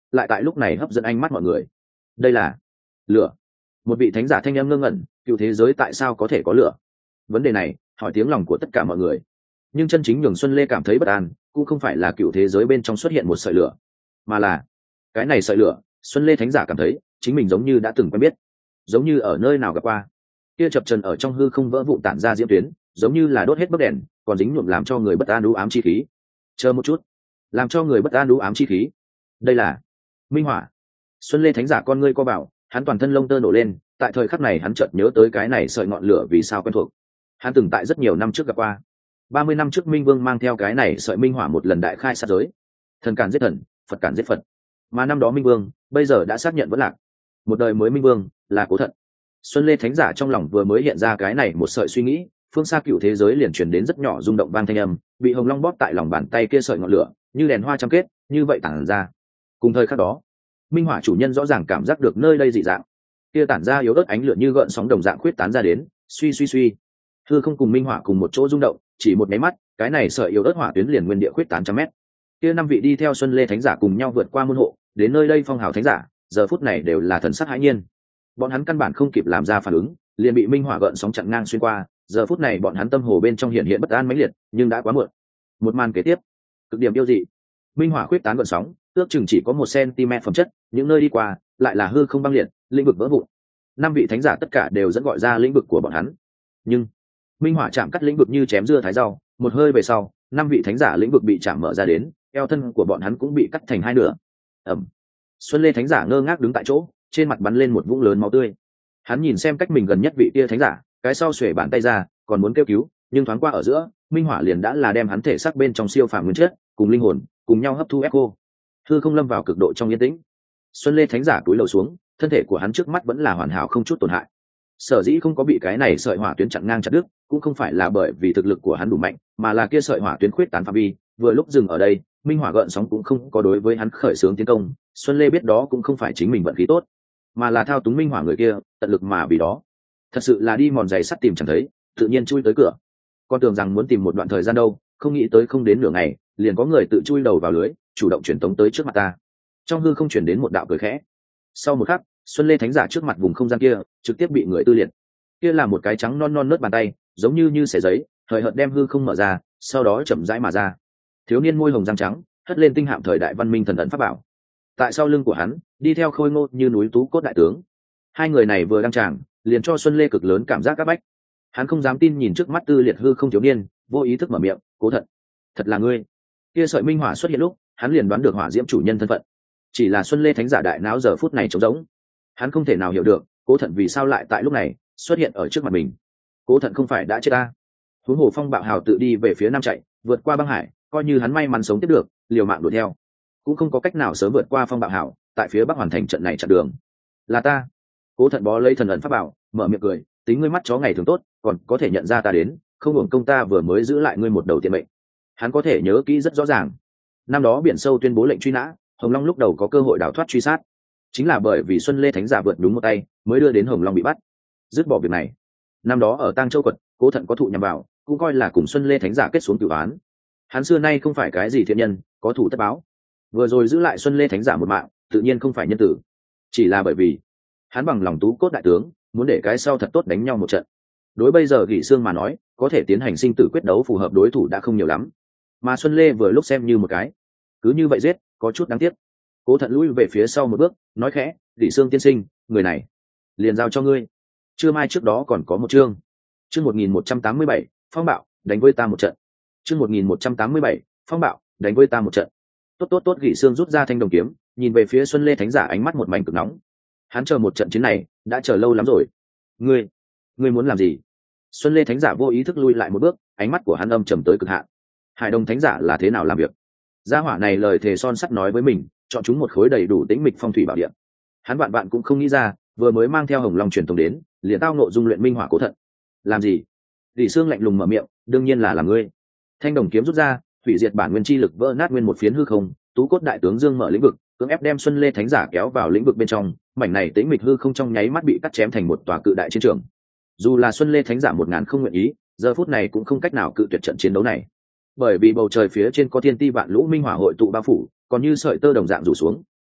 lại tại lúc này hấp dẫn ánh mắt mọi người. Đây là lửa. Một vị thánh giả thanh âm ngơ ngẩn, cựu thế giới tại sao có thể có lửa? Vấn đề này hỏi tiếng lòng của tất cả mọi người, nhưng chân chính nhường Xuân Lê cảm thấy bất an cũng không phải là cựu thế giới bên trong xuất hiện một sợi lửa, mà là cái này sợi lửa Xuân Lê thánh giả cảm thấy chính mình giống như đã từng quen biết, giống như ở nơi nào gặp qua. Kia chập trần ở trong hư không vỡ vụn tản ra diễm tuyến, giống như là đốt hết bấc đèn, còn dính nhuộm làm cho người bất an u ám chi khí. Chờ một chút, làm cho người bất an u ám chi khí. Đây là minh hỏa. Xuân Lê thánh giả con ngươi co bảo, hắn toàn thân lông tơ nổ lên. Tại thời khắc này hắn chợt nhớ tới cái này sợi ngọn lửa vì sao quen thuộc. Hắn từng tại rất nhiều năm trước gặp qua. Ba mươi năm trước Minh Vương mang theo cái này sợi minh hỏa một lần đại khai sát giới. Thần càn giết thần, Phật càn giết Phật. Mà năm đó Minh Vương, bây giờ đã xác nhận vẫn lạc. Một đời mới Minh Vương là Cố Thận. Xuân Lê thánh giả trong lòng vừa mới hiện ra cái này một sợi suy nghĩ, phương xa cựu thế giới liền truyền đến rất nhỏ rung động vang thanh âm, bị hồng long bóp tại lòng bàn tay kia sợi ngọn lửa, như đèn hoa trăm kết, như vậy tản ra. Cùng thời khắc đó, minh hỏa chủ nhân rõ ràng cảm giác được nơi đây dị dạng, kia tản ra yếu ớt ánh lửa như gợn sóng đồng dạng khuyết tán ra đến, suy suy suy. Hư không cùng minh hỏa cùng một chỗ rung động, chỉ một máy mắt, cái này sợi yếu ớt hỏa tuyến liền nguyên địa khuyết tán trăm mét. Kia năm vị đi theo Xuân Lê thánh giả cùng nhau vượt qua môn hộ, đến nơi đây phong hào thánh giả, giờ phút này đều là thần sắc hãi nhiên. Bọn hắn căn bản không kịp làm ra phản ứng, liền bị minh hỏa gợn sóng chặn ngang xuyên qua. Giờ phút này bọn hắn tâm hồ bên trong hiện hiện bất an mãnh liệt, nhưng đã quá muộn. Một màn kế tiếp, cực điểm yêu dị. Minh hỏa khuyết tán gợn sóng, ước chừng chỉ có một cm phẩm chất, những nơi đi qua lại là hư không băng liệt, lĩnh vực vỡ vụn. Năm vị thánh giả tất cả đều dẫn gọi ra lĩnh vực của bọn hắn. Nhưng minh hỏa chạm cắt lĩnh vực như chém dưa thái rau, một hơi về sau, năm vị thánh giả lĩnh vực bị chạm mở ra đến, eo thân của bọn hắn cũng bị cắt thành hai nửa. Ầm. Xuân Lê thánh giả ngơ ngác đứng tại chỗ, trên mặt bắn lên một vũng lớn máu tươi. Hắn nhìn xem cách mình gần nhất vị kia thánh giả, cái sau xuề bàn tay ra, còn muốn kêu cứu, nhưng thoáng qua ở giữa, minh hỏa liền đã là đem hắn thể xác bên trong siêu phàm nguyên chất, cùng linh hồn, cùng nhau hấp thu ép cô. Hư không lâm vào cực độ trong yên tĩnh. Xuân Lê thánh giả cúi đầu xuống, thân thể của hắn trước mắt vẫn là hoàn hảo không chút tổn hại. Sở dĩ không có bị cái này sợi hỏa tuyến chặn ngang chặt đứt, cũng không phải là bởi vì thực lực của hắn đủ mạnh, mà là kia sợi hỏa tuyến khuyết tán phạm vi, vừa lúc dừng ở đây, minh hỏa gợn sóng cũng không có đối với hắn khởi xướng tiến công. Xuân Lê biết đó cũng không phải chính mình vận khí tốt, mà là thao túng minh hỏa người kia tận lực mà vì đó. Thật sự là đi mòn giày sắt tìm chẳng thấy, tự nhiên chui tới cửa. Con tưởng rằng muốn tìm một đoạn thời gian đâu, không nghĩ tới không đến nửa ngày, liền có người tự chui đầu vào lưới, chủ động truyền tống tới trước mặt ta. Trong hư không truyền đến một đạo cười khẽ. Sau một khắc, Xuân Lê thánh giả trước mặt vùng không gian kia trực tiếp bị người tư liệt. Kia là một cái trắng non non nớt bàn tay, giống như như xẻ giấy, hời hợt đem hư không mở ra, sau đó chậm rãi mà ra. Thiếu niên môi hồng răng trắng, hất lên tinh hạm thời đại văn minh thần ấn pháp bảo. Tại sau lưng của hắn, đi theo khôi ngô như núi tú cốt đại tướng. Hai người này vừa đăng tràng, liền cho Xuân Lê cực lớn cảm giác áp bách. Hắn không dám tin nhìn trước mắt tư liệt hư không thiếu niên, vô ý thức mở miệng, Cố Thận, thật là ngươi. Kia sợi minh hỏa xuất hiện lúc, hắn liền đoán được hỏa diễm chủ nhân thân phận. Chỉ là Xuân Lê thánh giả đại não giờ phút này trống rỗng, hắn không thể nào hiểu được Cố Thận vì sao lại tại lúc này xuất hiện ở trước mặt mình. Cố Thận không phải đã chết ta? Huống hồ phong bạo hào tự đi về phía nam chạy, vượt qua băng hải, coi như hắn may mắn sống tiếp được, liều mạng đuổi theo, cũng không có cách nào sớm vượt qua phong bạo hào, tại phía bắc hoàn thành trận này chặn đường. Là ta. Cố Thận bó lấy thần ấn pháp bảo, mở miệng cười, tính ngươi mắt chó ngày thường tốt, còn có thể nhận ra ta đến, không hưởng công ta vừa mới giữ lại ngươi một đầu tiện mệnh. Hắn có thể nhớ kỹ rất rõ ràng, năm đó biển sâu tuyên bố lệnh truy nã, Hồng Long lúc đầu có cơ hội đào thoát truy sát, chính là bởi vì Xuân Lê thánh giả vượt đúng một tay, mới đưa đến Hồng Long bị bắt. Dứt bỏ việc này, năm đó ở Tang Châu quật, Cố Thận có thụ nhằm vào, cũng coi là cùng Xuân Lê thánh giả kết xuống cửu án. Hắn xưa nay không phải cái gì thiện nhân, có thủ tất báo. Vừa rồi giữ lại Xuân Lê thánh giả một mạng, tự nhiên không phải nhân tử, chỉ là bởi vì hắn bằng lòng tú cốt đại tướng, muốn để cái sau thật tốt đánh nhau một trận. Đối bây giờ Gỉ Sương mà nói, có thể tiến hành sinh tử quyết đấu phù hợp đối thủ đã không nhiều lắm, mà Xuân Lê vừa lúc xem như một cái, cứ như vậy giết, có chút đáng tiếc. Cố Thận lùi về phía sau một bước, nói khẽ, Gỉ Sương tiên sinh, người này liền giao cho ngươi. Trưa mai trước đó còn có một chương. Chương một nghìn một trăm tám mươi bảy, phong bạo, đánh với ta một trận. Chương một nghìn một trăm tám mươi bảy, phong bạo, đánh với ta một trận. Tốt tốt tốt, Gỉ Sương rút ra thanh đồng kiếm, nhìn về phía Xuân Lê thánh giả ánh mắt một mảnh cực nóng. Hắn chờ một trận chiến này, đã chờ lâu lắm rồi. Ngươi, ngươi muốn làm gì? Xuân Lê thánh giả vô ý thức lui lại một bước, ánh mắt của hắn âm trầm tới cực hạn. Hải Đông thánh giả là thế nào làm việc? Gia hỏa này lời thề son sắt nói với mình, chọn chúng một khối đầy đủ tĩnh mịch phong thủy bảo địa. Hắn vạn vạn cũng không nghĩ ra, vừa mới mang theo Hồng Long truyền thống đến, liền tao nộ dung luyện minh hỏa Cố Thận. Làm gì? Gỉ Sương lạnh lùng mở miệng, đương nhiên là làm ngươi. Thanh đồng kiếm rút ra, hủy diệt bản nguyên chi lực vỡ nát nguyên một phiến hư không, tú cốt đại tướng dương mở lĩnh vực, cưỡng ép đem Xuân Lê thánh giả kéo vào lĩnh vực bên trong, mảnh này tĩnh mịch hư không trong nháy mắt bị cắt chém thành một tòa cự đại chiến trường. Dù là Xuân Lê thánh giả một ngàn không nguyện ý, giờ phút này cũng không cách nào cự tuyệt trận chiến đấu này, bởi vì bầu trời phía trên có thiên ti vạn lũ minh hỏa hội tụ bao phủ, còn như sợi tơ đồng dạng rủ xuống.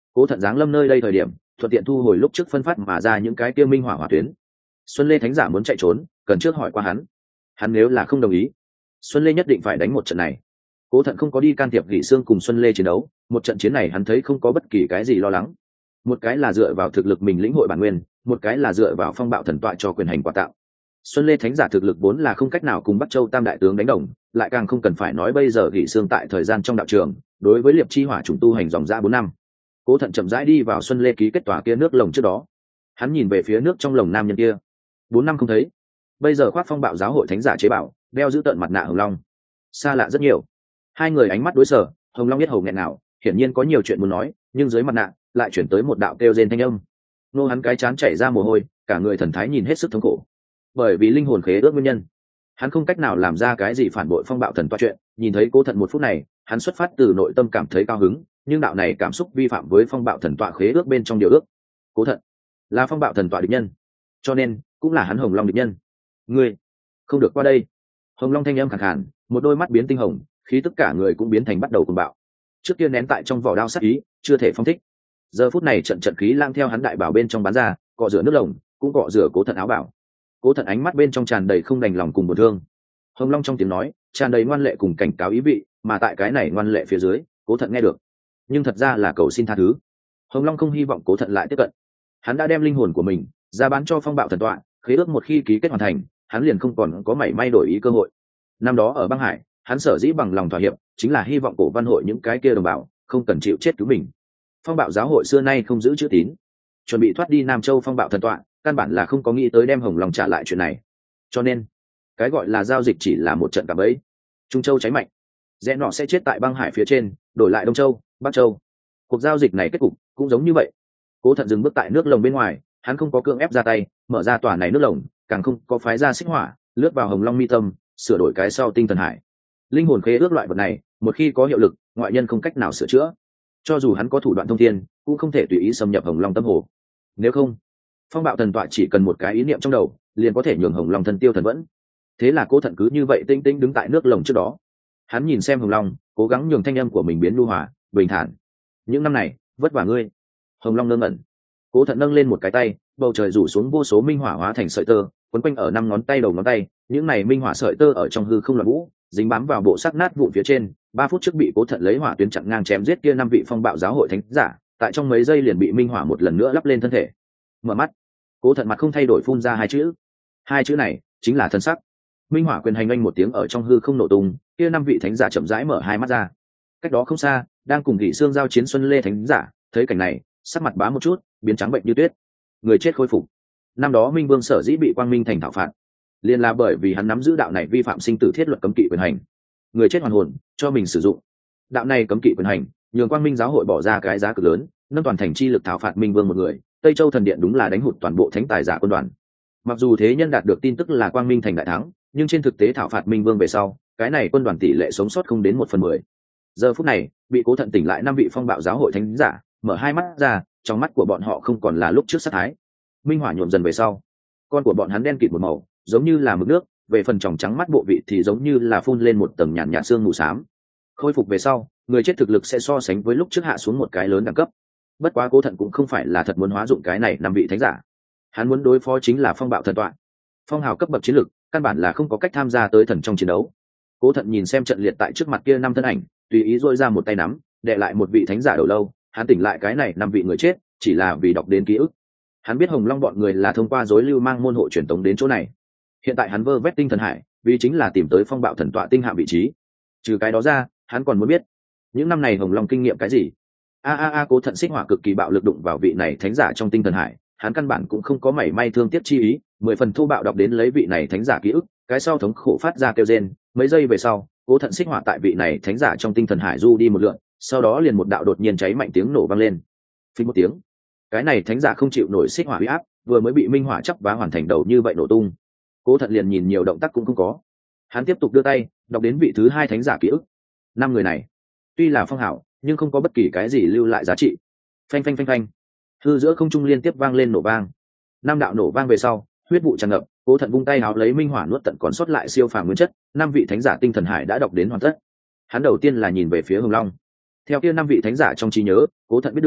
Cố Thận giáng lâm nơi đây thời điểm thuận tiện thu hồi lúc trước phân phát mà ra những cái kia minh hỏa hỏa tuyến. Xuân Lê thánh giả muốn chạy trốn cần trước hỏi qua hắn, hắn nếu là không đồng ý, Xuân Lê nhất định phải đánh một trận này. Cố Thận không có đi can thiệp Gỉ Sương cùng Xuân Lê chiến đấu, một trận chiến này hắn thấy không có bất kỳ cái gì lo lắng. Một cái là dựa vào thực lực mình lĩnh hội bản nguyên, một cái là dựa vào phong bạo thần tọa cho quyền hành quà tạo. Xuân Lê thánh giả thực lực vốn là không cách nào cùng Bắc Châu Tam đại tướng đánh đồng, lại càng không cần phải nói bây giờ Gỉ Sương tại thời gian trong đạo trường, đối với Liệp Chi Hỏa trùng tu hành dòng dã bốn năm. Cố Thận chậm rãi đi vào Xuân Lê ký kết tòa kia nước lồng trước đó. Hắn nhìn về phía nước trong lồng nam nhân kia. Bốn năm không thấy, bây giờ khoác phong bạo giáo hội thánh giả chế bảo, đeo giữ tận mặt nạ Hồng Long. Xa lạ rất nhiều. Hai người ánh mắt đối sở, Hồng Long biết hầu nghẹn nào, hiển nhiên có nhiều chuyện muốn nói, nhưng dưới mặt nạ lại chuyển tới một đạo kêu rên thanh âm. Nô hắn cái chán chảy ra mồ hôi, cả người thần thái nhìn hết sức thống khổ. Bởi vì linh hồn khế ước nguyên nhân, hắn không cách nào làm ra cái gì phản bội phong bạo thần toa chuyện. Nhìn thấy Cố Thận một phút này, hắn xuất phát từ nội tâm cảm thấy cao hứng, nhưng đạo này cảm xúc vi phạm với phong bạo thần tọa khế ước bên trong điều ước. Cố Thận là phong bạo thần tọa địch nhân, cho nên cũng là hắn Hồng Long địch nhân. Ngươi không được qua đây. Hồng Long thanh âm khàn khàn, một đôi mắt biến tinh hồng, khí tất cả người cũng biến thành bắt đầu cuồng bạo. Trước kia nén tại trong vỏ đao sát ý chưa thể phong thích, giờ phút này trận trận khí lang theo hắn đại bảo bên trong bắn ra, cọ rửa nước lồng, cũng cọ rửa Cố Thận áo bảo. Cố Thận ánh mắt bên trong tràn đầy không đành lòng cùng buồn thương. Hồng Long trong tiếng nói tràn đầy ngoan lệ cùng cảnh cáo ý vị, mà tại cái này ngoan lệ phía dưới, Cố Thận nghe được, nhưng thật ra là cầu xin tha thứ. Hồng Long không hy vọng Cố Thận lại tiếp cận. Hắn đã đem linh hồn của mình ra bán cho phong bạo thần tọa, khế ước một khi ký kết hoàn thành, hắn liền không còn có mảy may đổi ý cơ hội. Năm đó ở băng hải, hắn sở dĩ bằng lòng thỏa hiệp, chính là hy vọng cổ văn hội những cái kia đồng bào không cần chịu chết cứu mình. Phong bạo giáo hội xưa nay không giữ chữ tín, chuẩn bị thoát đi Nam Châu phong bạo thần tọa, căn bản là không có nghĩ tới đem Hồng Long trả lại chuyện này. Cho nên cái gọi là giao dịch chỉ là một trận cạm bẫy. Trung Châu cháy mạnh, rẽ nọ sẽ chết tại băng hải phía trên, đổi lại Đông Châu, Bắc Châu. Cuộc giao dịch này kết cục cũng giống như vậy. Cố Thận dừng bước tại nước lồng bên ngoài, hắn không có cưỡng ép ra tay mở ra tòa này nước lồng, càng không có phái ra xích hỏa lướt vào Hồng Long mi tâm sửa đổi cái sau tinh thần hải. Linh hồn khế ước loại vật này một khi có hiệu lực, ngoại nhân không cách nào sửa chữa. Cho dù hắn có thủ đoạn thông thiên, cũng không thể tùy ý xâm nhập Hồng Long tâm hồ. Nếu không, phong bạo thần tọa chỉ cần một cái ý niệm trong đầu, liền có thể nhường Hồng Long thân tiêu thần vẫn. Thế là Cố Thận cứ như vậy tinh tinh đứng tại nước lồng trước đó. Hắn nhìn xem Hồng Long, cố gắng nhường thanh âm của mình biến nhu hòa, bình thản. Những năm này vất vả ngươi. Hồng Long ngơ ngẩn. Cố Thận nâng lên một cái tay, bầu trời rủ xuống vô số minh hỏa hóa thành sợi tơ, quấn quanh ở năm ngón tay đầu ngón tay. Những này minh hỏa sợi tơ ở trong hư không loạn vũ, dính bám vào bộ sắc nát vụn phía trên. Ba phút trước bị Cố Thận lấy hỏa tuyến chặn ngang chém giết kia năm vị phong bạo giáo hội thánh giả, tại trong mấy giây liền bị minh hỏa một lần nữa lắp lên thân thể. Mở mắt, Cố Thận mặt không thay đổi phun ra hai chữ. Hai chữ này chính là thân sắc. Minh hỏa quyền hành anh một tiếng ở trong hư không nổ tung, kia năm vị thánh giả chậm rãi mở hai mắt ra. Cách đó không xa, đang cùng Gỉ Sương giao chiến Xuân Lê thánh giả, thấy cảnh này, sắc mặt bá một chút, biến trắng bệnh như tuyết. Người chết khôi phục. Năm đó Minh Vương sở dĩ bị Quang Minh thành thảo phạt, liền là bởi vì hắn nắm giữ đạo này vi phạm sinh tử thiết luật cấm kỵ quyền hành. Người chết hoàn hồn, cho mình sử dụng. Đạo này cấm kỵ quyền hành, nhường Quang Minh giáo hội bỏ ra cái giá cực lớn, nâng toàn thành chi lực thảo phạt Minh Vương một người. Tây Châu thần điện đúng là đánh hụt toàn bộ thánh tài giả quân đoàn. Mặc dù thế nhân đạt được tin tức là Quang Minh thành đại thắng, nhưng trên thực tế thảo phạt Minh Vương về sau, cái này quân đoàn tỷ lệ sống sót không đến một phần mười. Giờ phút này, bị Cố Thận tỉnh lại năm vị phong bạo giáo hội thánh giả, mở hai mắt ra, trong mắt của bọn họ không còn là lúc trước sát thái. Minh hỏa nhuộm dần về sau, con của bọn hắn đen kịt một màu, giống như là mực nước, về phần tròng trắng mắt bộ vị thì giống như là phun lên một tầng nhàn nhạt sương mù xám. Khôi phục về sau, người chết thực lực sẽ so sánh với lúc trước hạ xuống một cái lớn đẳng cấp. Bất quá Cố Thận cũng không phải là thật muốn hóa dụng cái này năm vị thánh giả. Hắn muốn đối phó chính là phong bạo thần tọa. Phong hào cấp bậc chiến lực, căn bản là không có cách tham gia tới thần trong chiến đấu. Cố Thận nhìn xem trận liệt tại trước mặt kia năm thân ảnh, tùy ý dội ra một tay nắm, đè lại một vị thánh giả đầu lâu. Hắn tỉnh lại cái này năm vị người chết, chỉ là vì đọc đến ký ức. Hắn biết Hồng Long bọn người là thông qua dối lưu mang môn hộ truyền tống đến chỗ này. Hiện tại hắn vơ vét tinh thần hải, vì chính là tìm tới phong bạo thần tọa tinh hạm vị trí. Trừ cái đó ra, hắn còn muốn biết những năm này Hồng Long kinh nghiệm cái gì. A a a Cố Thận xích hỏa cực kỳ bạo lực đụng vào vị này thánh giả trong tinh thần hải, hắn căn bản cũng không có mảy may thương tiếc chi ý, mười phần thô bạo đọc đến lấy vị này thánh giả ký ức, cái sau thống khổ phát ra kêu rên. Mấy giây về sau, Cố Thận xích hỏa tại vị này thánh giả trong tinh thần hải du đi một lượn, sau đó liền một đạo đột nhiên cháy mạnh tiếng nổ vang lên. Phình một tiếng, cái này thánh giả không chịu nổi xích hỏa uy áp, vừa mới bị minh hỏa chắp vá hoàn thành đầu như vậy nổ tung. Cố Thận liền nhìn nhiều động tác cũng không có. Hắn tiếp tục đưa tay đọc đến vị thứ hai thánh giả ký ức. Năm người này tuy là phong hảo, nhưng không có bất kỳ cái gì lưu lại giá trị. Phanh phanh phanh phanh, hư giữa không trung liên tiếp vang lên nổ vang. Năm đạo nổ vang về sau, huyết vụ tràn ngập. Cố Thận vung tay áo lấy minh hỏa nuốt tận còn sót lại siêu phàm nguyên chất. Năm vị thánh giả tinh thần hải đã đọc đến hoàn tất. Hắn đầu tiên là nhìn về phía Hồng Long. Theo kia năm vị thánh giả trong trí nhớ, Cố Thận biết được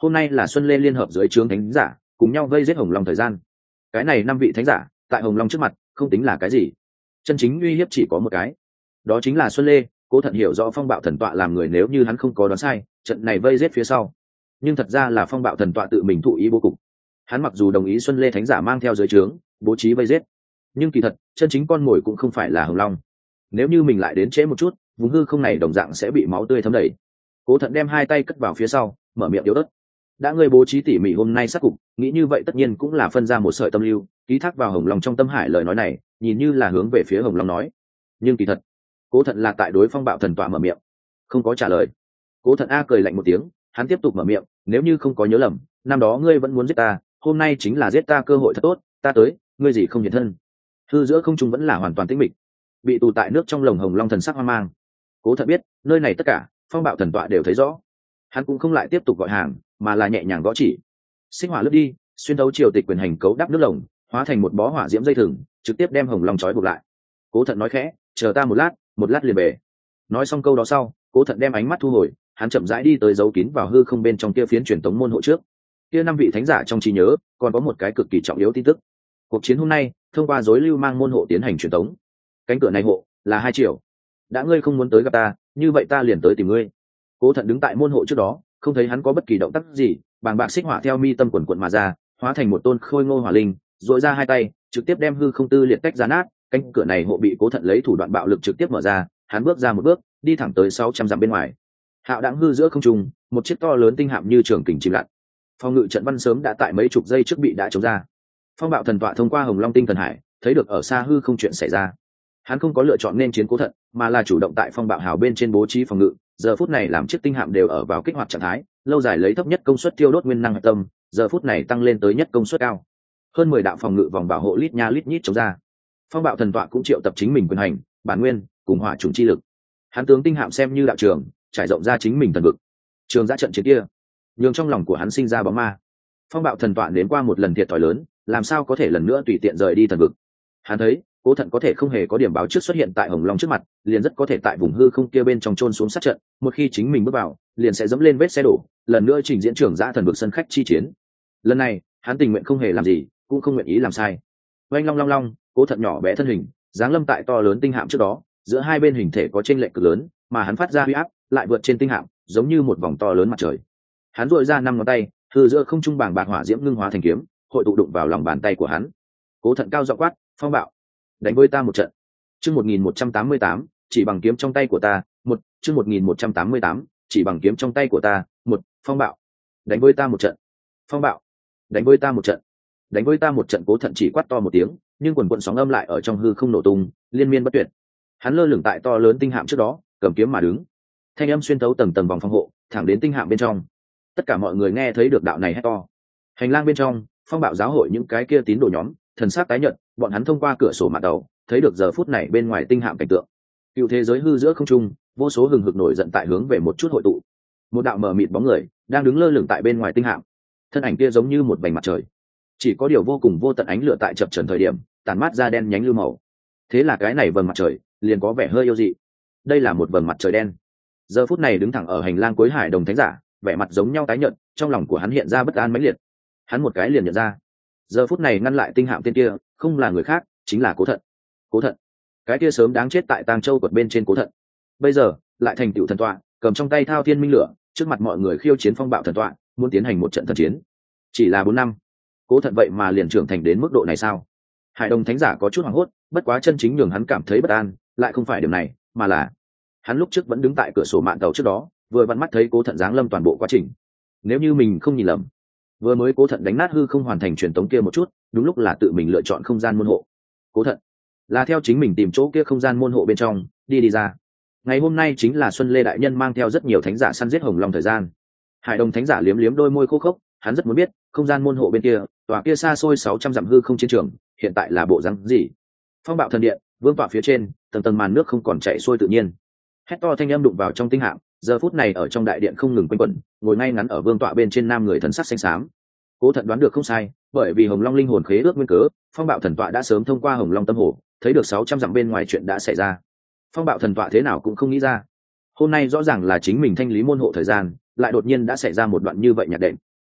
hôm nay là Xuân Lê liên hợp dưới trướng thánh giả cùng nhau vây giết Hồng Long thời gian. Cái này năm vị thánh giả tại Hồng Long trước mặt không tính là cái gì, chân chính uy hiếp chỉ có một cái, đó chính là Xuân Lê. Cố Thận hiểu rõ Phong Bạo Thần Tọa làm người, nếu như hắn không có đoán sai, trận này vây giết phía sau, nhưng thật ra là Phong Bạo Thần Tọa tự mình thụ ý bố cục. Hắn mặc dù đồng ý Xuân Lê thánh giả mang theo dưới trướng bố trí vây giết, nhưng kỳ thật chân chính con mồi cũng không phải là Hồng Long. Nếu như mình lại đến trễ một chút, vùng hư không này đồng dạng sẽ bị máu tươi thấm đầy. Cố Thận đem hai tay cất vào phía sau, mở miệng yếu ớt: đã ngươi bố trí tỉ mỉ hôm nay sát cục, nghĩ như vậy tất nhiên cũng là phân ra một sợi tâm lưu, ký thác vào Hồng Long trong tâm hải. Lời nói này nhìn như là hướng về phía Hồng Long nói, nhưng kỳ thật Cố Thận là tại đối Phong Bạo Thần Tọa mở miệng, không có trả lời. Cố Thận a cười lạnh một tiếng, hắn tiếp tục mở miệng: nếu như không có nhớ lầm, năm đó ngươi vẫn muốn giết ta, hôm nay chính là giết ta cơ hội thật tốt, ta tới, ngươi gì không hiện thân. Hư giữa không trung vẫn là hoàn toàn tĩnh mịch, bị tù tại nước trong lồng Hồng Long thần sắc hoang mang. Cố Thận biết nơi này tất cả Phong Bạo Thần Tọa đều thấy rõ, hắn cũng không lại tiếp tục gọi hàng, mà là nhẹ nhàng gõ chỉ. Sinh hỏa lướt đi, xuyên thấu triều tịch quyền hành cấu đắp nước lồng, hóa thành một bó hỏa diễm dây thừng, trực tiếp đem Hồng Long trói buộc lại. Cố Thận nói khẽ: chờ ta một lát, một lát liền về. Nói xong câu đó sau, Cố Thận đem ánh mắt thu hồi, hắn chậm rãi đi tới giấu kín vào hư không bên trong kia phiến truyền tống môn hộ trước. Kia năm vị thánh giả trong trí nhớ còn có một cái cực kỳ trọng yếu tin tức: cuộc chiến hôm nay thông qua rối lưu mang môn hộ tiến hành truyền tống, cánh cửa này hộ là hai triệu. đã ngươi không muốn tới gặp ta, như vậy ta liền tới tìm ngươi. Cố Thận đứng tại môn hộ trước đó, không thấy hắn có bất kỳ động tác gì, bàng bạc xích hỏa theo mi tâm quần quận mà ra, hóa thành một tôn khôi ngô hỏa linh, dội ra hai tay, trực tiếp đem hư không tư liệt tách ra nát. Cánh cửa này hộ bị Cố Thận lấy thủ đoạn bạo lực trực tiếp mở ra, hắn bước ra một bước, đi thẳng tới sáu trăm dặm bên ngoài. Hạo đãng hư giữa không trung, một chiếc to lớn tinh hạm như trường kình chìm lặn. Phong ngự trận văn sớm đã tại mấy chục giây trước bị đã chống ra. Phong Bạo Thần Tọa thông qua Hồng Long tinh thần hải, thấy được ở xa hư không chuyện xảy ra. Hắn không có lựa chọn nên chiến Cố Thận, mà là chủ động tại Phong Bạo hào bên trên bố trí phòng ngự. Giờ phút này làm chiếc tinh hạm đều ở vào kích hoạt trạng thái, lâu dài lấy thấp nhất công suất tiêu đốt nguyên năng hạch tâm, giờ phút này tăng lên tới nhất công suất cao. Hơn mười đạo phòng ngự vòng bảo hộ lít nha lít nhít chống ra. Phong Bạo Thần Tọa cũng triệu tập chính mình quyền hành, bản nguyên cùng hỏa trùng chi lực. Hắn tướng tinh hạm xem như đạo trường, trải rộng ra chính mình thần vực. Trường ra trận chiến kia, nhường trong lòng của hắn sinh ra bóng ma. Phong Bạo Thần Tọa đến qua một lần thiệt thòi lớn, làm sao có thể lần nữa tùy tiện rời đi thần vực. Hắn thấy Cố Thận có thể không hề có điểm báo trước xuất hiện tại Hồng Long trước mặt, liền rất có thể tại vùng hư không kia bên trong chôn xuống sát trận, một khi chính mình bước vào, liền sẽ dẫm lên vết xe đổ, lần nữa trình diễn trưởng giã thần vực sân khách chi chiến. Lần này, hắn tình nguyện không hề làm gì, cũng không nguyện ý làm sai. Oanh long long long, Cố Thận nhỏ bé thân hình, giáng lâm tại to lớn tinh hạm trước đó, giữa hai bên hình thể có chênh lệch cực lớn, mà hắn phát ra uy áp lại vượt trên tinh hạm, giống như một vòng to lớn mặt trời. Hắn duỗi ra năm ngón tay, hư giữa không trung bàng bạc hỏa diễm ngưng hóa thành kiếm, hội tụ đụng vào lòng bàn tay của hắn. Cố Thận cao giọng quát: "Phong Bạo, đánh với ta một trận." Chương một nghìn một trăm tám mươi tám, chỉ bằng kiếm trong tay của ta, một, chương một nghìn một trăm tám mươi tám, chỉ bằng kiếm trong tay của ta, một, Phong Bạo, đánh với ta một trận. Phong Bạo, đánh với ta một trận. Đánh với ta một trận. Cố Thận chỉ quát to một tiếng, nhưng quần quần sóng âm lại ở trong hư không nổ tung, liên miên bất tuyệt. Hắn lơ lửng tại to lớn tinh hạm trước đó, cầm kiếm mà đứng. Thanh âm xuyên thấu tầng tầng vòng phòng hộ, thẳng đến tinh hạm bên trong. Tất cả mọi người nghe thấy được đạo này hét to. Hành lang bên trong, Phong Bạo giáo hội những cái kia tín đồ nhóm, thần sắc tái nhợt, bọn hắn thông qua cửa sổ mạn đầu, thấy được giờ phút này bên ngoài tinh hạm cảnh tượng. Cựu thế giới hư giữa không trung, vô số hừng hực nổi giận tại hướng về một chút hội tụ. Một đạo mờ mịt bóng người đang đứng lơ lửng tại bên ngoài tinh hạm. Thân ảnh kia giống như một vành mặt trời, chỉ có điều vô cùng vô tận ánh lửa tại chập chờn thời điểm, tàn mát ra đen nhánh lưu màu. Thế là cái này vầng mặt trời liền có vẻ hơi yêu dị. Đây là một vầng mặt trời đen. Giờ phút này đứng thẳng ở hành lang cuối hải đồng thánh giả, vẻ mặt giống nhau tái nhợt, trong lòng của hắn hiện ra bất an mãnh liệt. Hắn một cái liền nhận ra, giờ phút này ngăn lại tinh hạm tên kia không là người khác, chính là Cố Thận. Cố Thận, cái kia sớm đáng chết tại Tàng Châu quật bên trên Cố Thận, bây giờ lại thành tựu thần tọa, cầm trong tay thao thiên minh lửa, trước mặt mọi người khiêu chiến Phong Bạo thần tọa, muốn tiến hành một trận thần chiến. Chỉ là bốn năm, Cố Thận vậy mà liền trưởng thành đến mức độ này sao? Hải đồng thánh giả có chút hoảng hốt, bất quá chân chính nhường hắn cảm thấy bất an lại không phải điểm này, mà là hắn lúc trước vẫn đứng tại cửa sổ mạn tàu trước đó, vừa vặn mắt thấy Cố Thận giáng lâm toàn bộ quá trình. Nếu như mình không nhìn lầm, vừa mới Cố Thận đánh nát hư không hoàn thành truyền tống kia một chút, đúng lúc là tự mình lựa chọn không gian môn hộ. Cố Thận là theo chính mình tìm chỗ kia không gian môn hộ bên trong đi đi ra. Ngày hôm nay chính là Xuân Lê đại nhân mang theo rất nhiều thánh giả săn giết Hồng Long thời gian. Hải đồng thánh giả liếm liếm đôi môi khô khốc, hắn rất muốn biết không gian môn hộ bên kia, tòa kia xa xôi sáu trăm dặm hư không chiến trường, hiện tại là bộ dáng gì. Phong Bạo thần điện, vương tọa phía trên, tầng tầng màn nước không còn chảy xuôi tự nhiên. Hét to thanh âm đụng vào trong tinh hạm, giờ phút này ở trong đại điện không ngừng quanh quẩn, ngồi ngay ngắn ở vương tọa bên trên nam người thần sắc xanh xám. Cố Thận đoán được không sai, bởi vì Hồng Long linh hồn khế ước nguyên cớ, Phong Bạo thần tọa đã sớm thông qua Hồng Long tâm hồ, thấy được sáu trăm dặm bên ngoài chuyện đã xảy ra. Phong Bạo thần tọa thế nào cũng không nghĩ ra, hôm nay rõ ràng là chính mình thanh lý môn hộ thời gian, lại đột nhiên đã xảy ra một đoạn như vậy nhạt đệm.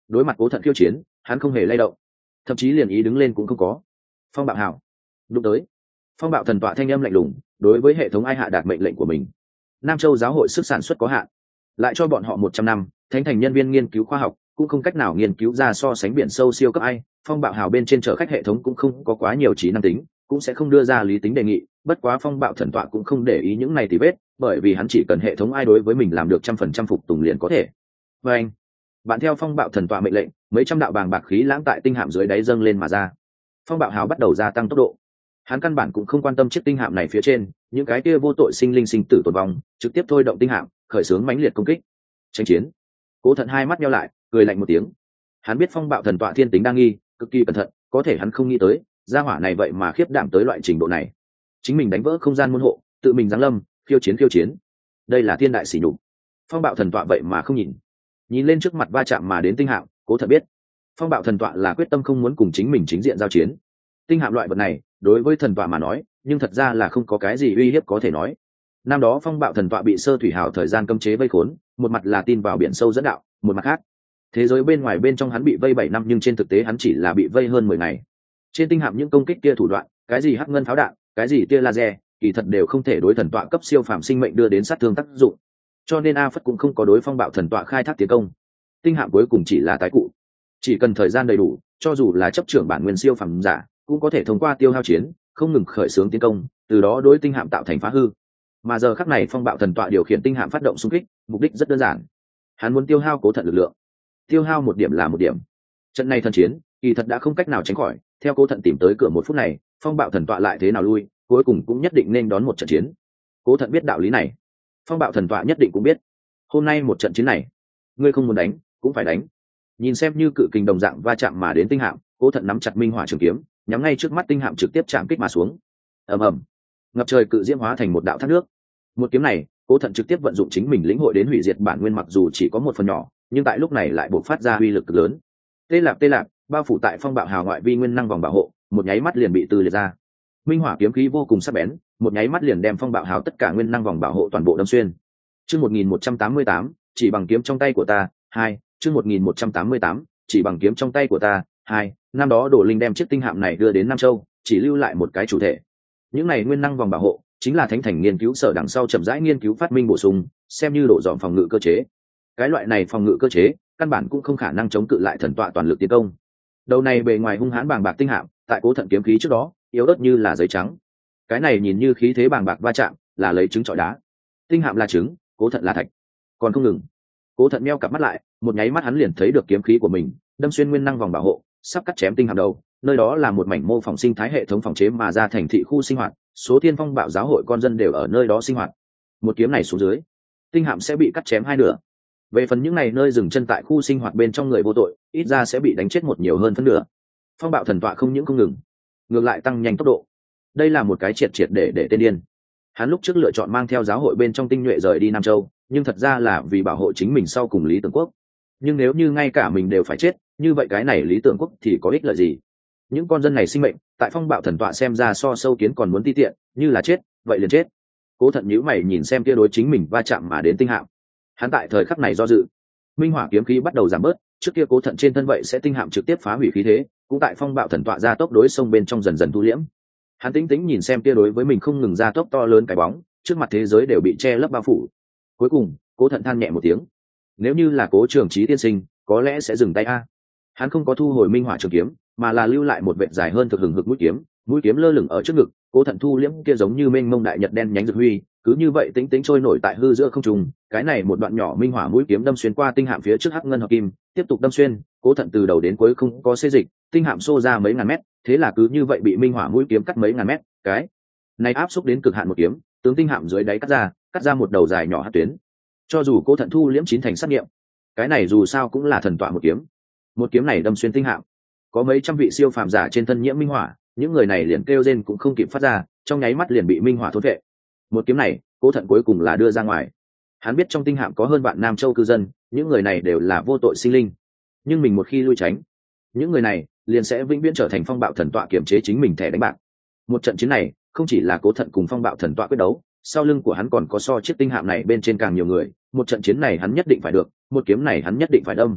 đối mặt cố thận khiêu chiến, hắn không hề lay động, thậm chí liền ý đứng lên cũng không có. Phong bạo hào đụng tới. Phong bạo thần tọa thanh âm lạnh lùng, đối với hệ thống ai hạ đạt mệnh lệnh của mình. Nam Châu giáo hội sức sản xuất có hạn, lại cho bọn họ một trăm năm, thánh thành nhân viên nghiên cứu khoa học cũng không cách nào nghiên cứu ra so sánh biển sâu siêu cấp ai. Phong bạo hào bên trên chở khách hệ thống cũng không có quá nhiều trí năng tính, cũng sẽ không đưa ra lý tính đề nghị. Bất quá phong bạo thần tọa cũng không để ý những này tì vết, bởi vì hắn chỉ cần hệ thống ai đối với mình làm được trăm phần trăm phục tùng liền có thể. Và anh, bạn theo phong bạo thần tọa mệnh lệnh, mấy trăm đạo bàng bạc khí lãng tại tinh hạm dưới đáy dâng lên mà ra. Phong bạo hào bắt đầu gia tăng tốc độ. Hắn căn bản cũng không quan tâm chiếc tinh hạm này phía trên những cái kia vô tội sinh linh sinh tử tồn vong, trực tiếp thôi động tinh hạm khởi xướng mãnh liệt công kích. Tranh chiến. Cố Thận hai mắt nheo lại, cười lạnh một tiếng. Hắn biết phong bạo thần tọa thiên tính đa nghi, cực kỳ cẩn thận, có thể hắn không nghĩ tới gia hỏa này vậy mà khiếp đảm tới loại trình độ này. Chính mình đánh vỡ không gian môn hộ, tự mình giáng lâm, khiêu chiến khiêu chiến, đây là thiên đại sỉ nhục. Phong bạo thần tọa vậy mà không nhìn nhìn lên trước mặt va chạm mà đến tinh hạm, Cố Thận biết phong bạo thần tọa là quyết tâm không muốn cùng chính mình chính diện giao chiến. Tinh hạm loại vật này đối với thần tọa mà nói, nhưng thật ra là không có cái gì uy hiếp có thể nói. Năm đó phong bạo thần tọa bị sơ thủy hào thời gian cấm chế vây khốn, một mặt là tin vào biển sâu dẫn đạo, một mặt khác thế giới bên ngoài bên trong hắn bị vây bảy năm, nhưng trên thực tế hắn chỉ là bị vây hơn mười ngày. Trên tinh hạm những công kích kia thủ đoạn, cái gì hắc ngân pháo đạn, cái gì tia laser, kỳ thật đều không thể đối thần tọa cấp siêu phàm sinh mệnh đưa đến sát thương tác dụng, cho nên a phất cũng không có đối phong bạo thần tọa khai thác tiến công. Tinh hạm cuối cùng chỉ là tái cụ, chỉ cần thời gian đầy đủ, cho dù là chấp trưởng bản nguyên siêu phàm giả cũng có thể thông qua tiêu hao chiến không ngừng khởi xướng tiến công, từ đó đối tinh hạm tạo thành phá hư. Mà giờ khắc này phong bạo thần tọa điều khiển tinh hạm phát động xung kích, mục đích rất đơn giản, hắn muốn tiêu hao Cố Thận lực lượng, tiêu hao một điểm là một điểm. Trận này thần chiến kỳ thật đã không cách nào tránh khỏi, theo Cố Thận tìm tới cửa một phút này, phong bạo thần tọa lại thế nào lui, cuối cùng cũng nhất định nên đón một trận chiến. Cố Thận biết đạo lý này, phong bạo thần tọa nhất định cũng biết. Hôm nay một trận chiến này, ngươi không muốn đánh cũng phải đánh. Nhìn xem như cự kình đồng dạng va chạm mà đến tinh hạm, Cố Thận nắm chặt minh hỏa trường kiếm, nhắm ngay trước mắt tinh hạm trực tiếp chạm kích mà xuống. Ầm ầm, ngập trời cự diễm hóa thành một đạo thác nước. Một kiếm này, Cố Thận trực tiếp vận dụng chính mình lĩnh hội đến hủy diệt bản nguyên, mặc dù chỉ có một phần nhỏ, nhưng tại lúc này lại bộc phát ra uy lực cực lớn. Tê lạp tê lạp, bao phủ tại phong bạo hào ngoại vi nguyên năng vòng bảo hộ, một nháy mắt liền bị từ liệt ra. Minh hỏa kiếm khí vô cùng sắc bén, một nháy mắt liền đem phong bạo hào tất cả nguyên năng vòng bảo hộ toàn bộ đâm xuyên. Chương một nghìn một trăm tám mươi tám, chỉ bằng kiếm trong tay của ta, hai, chương một nghìn một trăm tám mươi tám, chỉ bằng kiếm trong tay của ta, hai. Năm đó Đồ Linh đem chiếc tinh hạm này đưa đến Nam Châu, chỉ lưu lại một cái chủ thể. Những này nguyên năng vòng bảo hộ chính là thánh thành nghiên cứu sở đằng sau chậm rãi nghiên cứu phát minh bổ sung, xem như độ dòm phòng ngự cơ chế. Cái loại này phòng ngự cơ chế căn bản cũng không khả năng chống cự lại thần tọa toàn lực tiến công. Đầu này bề ngoài hung hãn bàng bạc tinh hạm, tại Cố Thận kiếm khí trước đó yếu ớt như là giấy trắng. Cái này nhìn như khí thế bàng bạc va chạm, là lấy trứng trọi đá. Tinh hạm là trứng, Cố Thận là thạch. Còn không ngừng. Cố Thận meo cặp mắt lại, một nháy mắt hắn liền thấy được kiếm khí của mình đâm xuyên nguyên năng vòng bảo hộ, sắp cắt chém tinh hạm đầu. Nơi đó là một mảnh mô phỏng sinh thái hệ thống phòng chế mà ra thành thị khu sinh hoạt, số thiên phong bạo giáo hội con dân đều ở nơi đó sinh hoạt. Một kiếm này xuống dưới, tinh hạm sẽ bị cắt chém hai nửa. Về phần những này nơi dừng chân tại khu sinh hoạt bên trong người vô tội, ít ra sẽ bị đánh chết một nhiều hơn phân nửa. Phong bạo thần tọa không những không ngừng, ngược lại tăng nhanh tốc độ. Đây là một cái triệt triệt để để tên điên. Hắn lúc trước lựa chọn mang theo giáo hội bên trong tinh nhuệ rời đi Nam Châu, nhưng thật ra là vì bảo hộ chính mình sau cùng Lý Tưởng Quốc. Nhưng nếu như ngay cả mình đều phải chết, như vậy cái này Lý Tưởng Quốc thì có ích lợi gì? Những con dân này sinh mệnh tại phong bạo thần tọa xem ra so sâu kiến còn muốn ti tiện, như là chết vậy liền chết. Cố Thận nhíu mày nhìn xem kia đối chính mình va chạm mà đến tinh hạm. Hắn tại thời khắc này do dự, minh hỏa kiếm khí bắt đầu giảm bớt, trước kia Cố Thận trên thân vậy sẽ tinh hạm trực tiếp phá hủy khí thế, cũng tại phong bạo thần tọa ra tốc đối sông bên trong dần dần thu liễm. Hắn tĩnh tĩnh nhìn xem kia đối với mình không ngừng ra tốc to lớn cái bóng, trước mặt thế giới đều bị che lấp bao phủ. Cuối cùng, Cố Thận than nhẹ một tiếng. Nếu như là Cố Trường Chí tiên sinh, có lẽ sẽ dừng tay a. Hắn không có thu hồi minh hỏa trường kiếm, mà là lưu lại một vệt dài hơn thực hừng hực mũi kiếm, mũi kiếm lơ lửng ở trước ngực. Cố Thận thu liễm kia giống như mênh mông đại nhật đen nhánh rực huy, cứ như vậy tĩnh tĩnh trôi nổi tại hư giữa không trung. Cái này một đoạn nhỏ minh hỏa mũi kiếm đâm xuyên qua tinh hạm phía trước hắc ngân hợp kim, tiếp tục đâm xuyên. Cố Thận từ đầu đến cuối không có xê dịch, tinh hạm xô ra mấy ngàn mét, thế là cứ như vậy bị minh hỏa mũi kiếm cắt mấy ngàn mét. Cái này áp xúc đến cực hạn một kiếm, tướng tinh hạm dưới đáy cắt ra, cắt ra một đầu dài nhỏ hắc tuyến. Cho dù Cố Thận thu liễm chín thành sát nghiệm, cái này dù sao cũng là thần tọa một kiếm. Một kiếm này đâm xuyên tinh hạm, có mấy trăm vị siêu phàm giả trên thân nhiễm minh hỏa, những người này liền kêu rên cũng không kịp phát ra, trong nháy mắt liền bị minh hỏa thôn vệ. Một kiếm này, Cố Thận cuối cùng là đưa ra ngoài. Hắn biết trong tinh hạm có hơn vạn Nam Châu cư dân, những người này đều là vô tội sinh linh, nhưng mình một khi lui tránh, những người này liền sẽ vĩnh viễn trở thành phong bạo thần tọa kiểm chế chính mình thẻ đánh bạc. Một trận chiến này không chỉ là Cố Thận cùng phong bạo thần tọa quyết đấu, sau lưng của hắn còn có so chiếc tinh hạm này bên trên càng nhiều người. Một trận chiến này hắn nhất định phải được, một kiếm này hắn nhất định phải đâm.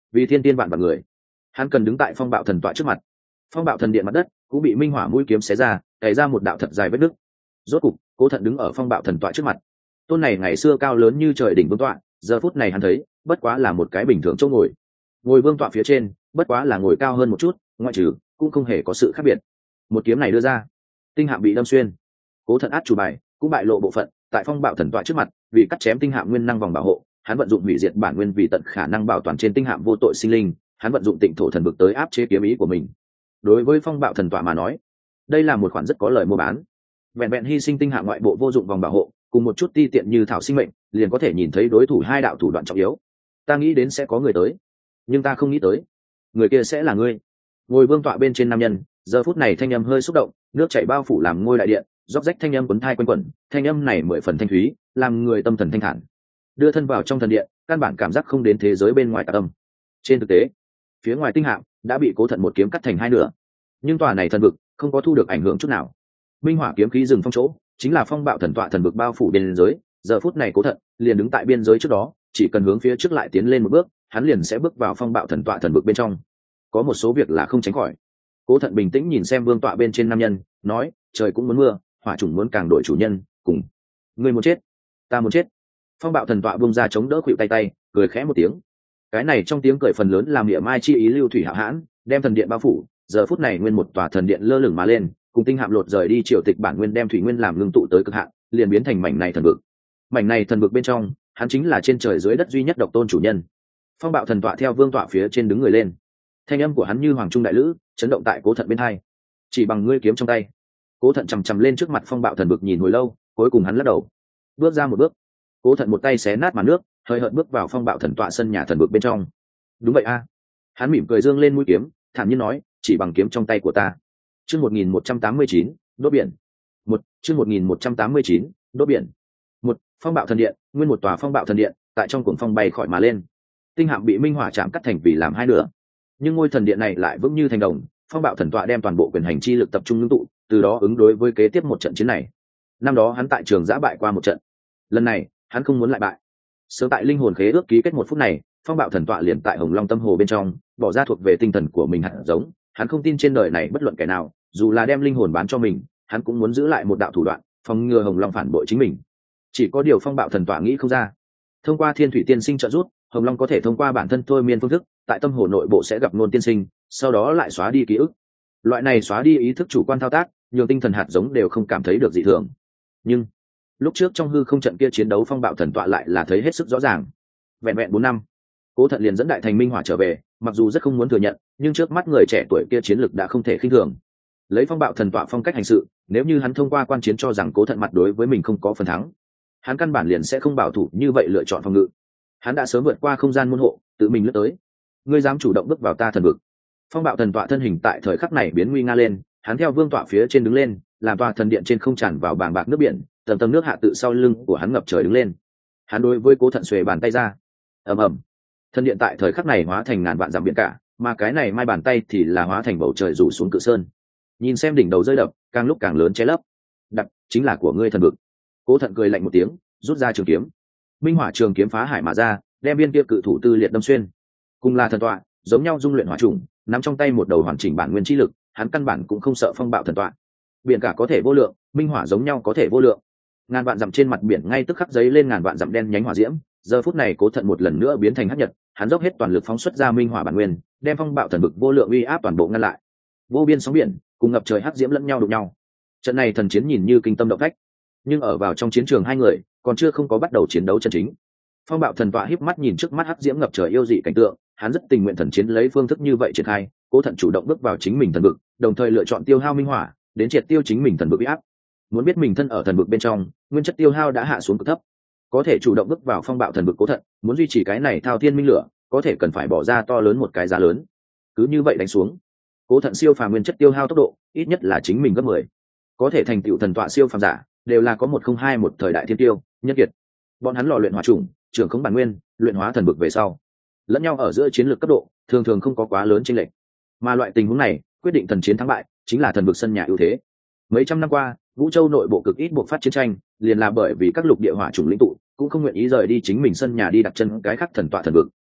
vì thiên tiên vạn vạn người, hắn cần đứng tại phong bạo thần tọa trước mặt. Phong bạo thần điện mặt đất cũng bị minh hỏa mũi kiếm xé ra, cày ra một đạo thật dài vết nứt. Rốt cục Cố Thận đứng ở phong bạo thần tọa trước mặt. Tôn này ngày xưa cao lớn như trời đỉnh vương tọa, giờ phút này hắn thấy bất quá là một cái bình thường chỗ ngồi. Ngồi vương tọa phía trên bất quá là ngồi cao hơn một chút, ngoại trừ cũng không hề có sự khác biệt. Một kiếm này đưa ra, tinh hạm bị đâm xuyên. Cố Thận át chủ bài cũng bại lộ bộ phận, tại phong bạo thần tọa trước mặt, vì cắt chém tinh hạm nguyên năng vòng bảo hộ, hắn vận dụng hủy diệt bản nguyên vì tận khả năng bảo toàn trên tinh hạm vô tội sinh linh, hắn vận dụng tịnh thổ thần vực tới áp chế kiếm ý của mình. Đối với phong bạo thần tọa mà nói, đây là một khoản rất có lời mua bán. Vẹn vẹn hy sinh tinh hạm ngoại bộ vô dụng vòng bảo hộ, cùng một chút ti tiện như thảo sinh mệnh, liền có thể nhìn thấy đối thủ hai đạo thủ đoạn trọng yếu. Ta nghĩ đến sẽ có người tới, nhưng ta không nghĩ tới người kia sẽ là ngươi. Ngồi vương tọa bên trên nam nhân, giờ phút này thanh âm hơi xúc động, nước chảy bao phủ làm ngôi đại điện, róc rách thanh âm quấn thai quanh quẩn, thanh âm này mười phần thanh thúy, làm người tâm thần thanh thản. Đưa thân vào trong thần điện, căn bản cảm giác không đến thế giới bên ngoài tà tâm. Trên thực tế, phía ngoài tinh hạm đã bị Cố Thận một kiếm cắt thành hai nửa, nhưng tòa này thần vực không có thu được ảnh hưởng chút nào. Minh hỏa kiếm khí dừng phong chỗ, chính là phong bạo thần tọa thần vực bao phủ biên giới. Giờ phút này Cố Thận liền đứng tại biên giới trước đó, chỉ cần hướng phía trước lại tiến lên một bước, hắn liền sẽ bước vào phong bạo thần tọa thần vực bên trong. Có một số việc là không tránh khỏi. Cố Thận bình tĩnh nhìn xem vương tọa bên trên nam nhân, nói: trời cũng muốn mưa, hỏa chủng muốn càng đổi chủ nhân, cùng ngươi muốn chết, ta muốn chết. Phong bạo thần tọa buông ra chống đỡ khuỵu tay tay, cười khẽ một tiếng. Cái này trong tiếng cười phần lớn làm địa mai chi ý lưu thủy hạo hãn, đem thần điện bao phủ. Giờ phút này nguyên một tòa thần điện lơ lửng mà lên, cùng tinh hạm lột rời đi triều tịch bản nguyên, đem thủy nguyên làm ngưng tụ tới cực hạn, liền biến thành mảnh này thần vực. Mảnh này thần vực bên trong, hắn chính là trên trời dưới đất duy nhất độc tôn chủ nhân. Phong bạo thần tọa theo vương tọa phía trên đứng người lên, thanh âm của hắn như hoàng trung đại lữ, chấn động tại Cố Thận bên hai. Chỉ bằng ngươi kiếm trong tay. Cố Thận chằm chằm lên trước mặt phong bạo thần vực nhìn hồi lâu, cuối cùng hắn lắc đầu, bước ra một bước. Cố Thận một tay xé nát màn nước, hơi hợt bước vào phong bạo thần tọa sân nhà thần vực bên trong. Đúng vậy a. Hắn mỉm cười dương lên mũi kiếm, thản nhiên nói: chỉ bằng kiếm trong tay của ta. Chương một nghìn một trăm tám mươi chín, đốt biển. Một, chương một nghìn một trăm tám mươi chín, đốt biển. Một, phong bạo thần điện, nguyên một tòa phong bạo thần điện, tại trong cuồng phong bay khỏi mà lên. Tinh hạm bị minh hỏa chạm cắt thành vì làm hai nửa, nhưng ngôi thần điện này lại vững như thành đồng. Phong bạo thần tọa đem toàn bộ quyền hành chi lực tập trung ngưng tụ, từ đó ứng đối với kế tiếp một trận chiến này. Năm đó hắn tại trường giã bại qua một trận, lần này hắn không muốn lại bại. Sớm tại linh hồn khế ước ký kết một phút này, phong bạo thần tọa liền tại Hồng Long tâm hồ bên trong bỏ ra thuộc về tinh thần của mình hạt giống. Hắn không tin trên đời này bất luận kẻ nào, dù là đem linh hồn bán cho mình, hắn cũng muốn giữ lại một đạo thủ đoạn, phòng ngừa Hồng Long phản bội chính mình. Chỉ có điều phong bạo thần tọa nghĩ không ra. Thông qua Thiên Thủy Tiên Sinh trợ giúp, Hồng Long có thể thông qua bản thân thôi miên phương thức, tại tâm hồ nội bộ sẽ gặp Nôn Tiên Sinh, sau đó lại xóa đi ký ức. Loại này xóa đi ý thức chủ quan thao tác, nhiều tinh thần hạt giống đều không cảm thấy được dị thường. Nhưng lúc trước trong hư không trận kia chiến đấu, phong bạo thần tọa lại là thấy hết sức rõ ràng. Vẹn vẹn bốn năm, Cố Thận liền dẫn đại thành minh hỏa trở về, mặc dù rất không muốn thừa nhận, nhưng trước mắt người trẻ tuổi kia chiến lực đã không thể khinh thường. Lấy phong bạo thần tọa phong cách hành sự, nếu như hắn thông qua quan chiến cho rằng Cố Thận mặt đối với mình không có phần thắng, hắn căn bản liền sẽ không bảo thủ như vậy lựa chọn phòng ngự. Hắn đã sớm vượt qua không gian môn hộ, tự mình lướt tới. Ngươi dám chủ động bước vào ta thần vực? Phong bạo thần tọa thân hình tại thời khắc này biến nguy nga lên, hắn theo vương tọa phía trên đứng lên, làm tòa thần điện trên không tràn vào bàng bạc nước biển, tầng tầng nước hạ tự sau lưng của hắn ngập trời đứng lên. Hắn đối với Cố Thận xuề bàn tay ra. Ầm ầm. Thần điện tại thời khắc này hóa thành ngàn vạn dặm biển cả, mà cái này mai bàn tay thì là hóa thành bầu trời rủ xuống cự sơn. Nhìn xem đỉnh đầu rơi đập, càng lúc càng lớn che lấp. Đặc chính là của ngươi thần vực. Cố Thận cười lạnh một tiếng, rút ra trường kiếm. Minh hỏa trường kiếm phá hải mà ra, đem viên kia cự thủ tư liệt đâm xuyên. Cùng là thần tọa, giống nhau dung luyện hỏa trùng, nắm trong tay một đầu hoàn chỉnh bản nguyên chi lực, hắn căn bản cũng không sợ phong bạo thần tọa. Biển cả có thể vô lượng, minh hỏa giống nhau có thể vô lượng. Ngàn vạn dặm trên mặt biển ngay tức khắc giấy lên ngàn vạn dặm đen nhánh hỏa diễm. Giờ phút này Cố Thận một lần nữa biến thành hắc nhật, hắn dốc hết toàn lực phóng xuất ra minh hỏa bản nguyên, đem phong bạo thần vực vô lượng uy áp toàn bộ ngăn lại. Vô biên sóng biển cùng ngập trời hắc diễm lẫn nhau đụng nhau. Trận này thần chiến nhìn như kinh tâm động phách, nhưng ở vào trong chiến trường hai người còn chưa không có bắt đầu chiến đấu chân chính. Phong bạo thần tọa híp mắt nhìn trước mắt hắc diễm ngập trời yêu dị cảnh tượng, hắn rất tình nguyện thần chiến lấy phương thức như vậy triển khai. Cố Thận chủ động bước vào chính mình thần vực, đồng thời lựa chọn tiêu hao minh hỏa đến triệt tiêu chính mình thần vực uy áp. Muốn biết mình thân ở thần vực bên trong, nguyên chất tiêu hao đã hạ xuống cực thấp, có thể chủ động bước vào phong bạo thần vực Cố Thận muốn duy trì cái này thao thiên minh lửa, có thể cần phải bỏ ra to lớn một cái giá lớn. Cứ như vậy đánh xuống, Cố Thận siêu phàm nguyên chất tiêu hao tốc độ ít nhất là chính mình gấp mười. Có thể thành tựu thần tọa siêu phàm giả đều là có một không hai một thời đại thiên tiêu nhân kiệt. Bọn hắn lò luyện hỏa trùng, trưởng khống bản nguyên, luyện hóa thần vực về sau, lẫn nhau ở giữa chiến lược cấp độ thường thường không có quá lớn chênh lệch. Mà loại tình huống này quyết định thần chiến thắng bại chính là thần vực sân nhà ưu thế. Mấy trăm năm qua, Vũ Châu nội bộ cực ít buộc phát chiến tranh, liền là bởi vì các lục địa hỏa trùng lĩnh tụ cũng không nguyện ý rời đi chính mình sân nhà đi đặt chân cái khác thần tọa thần vực.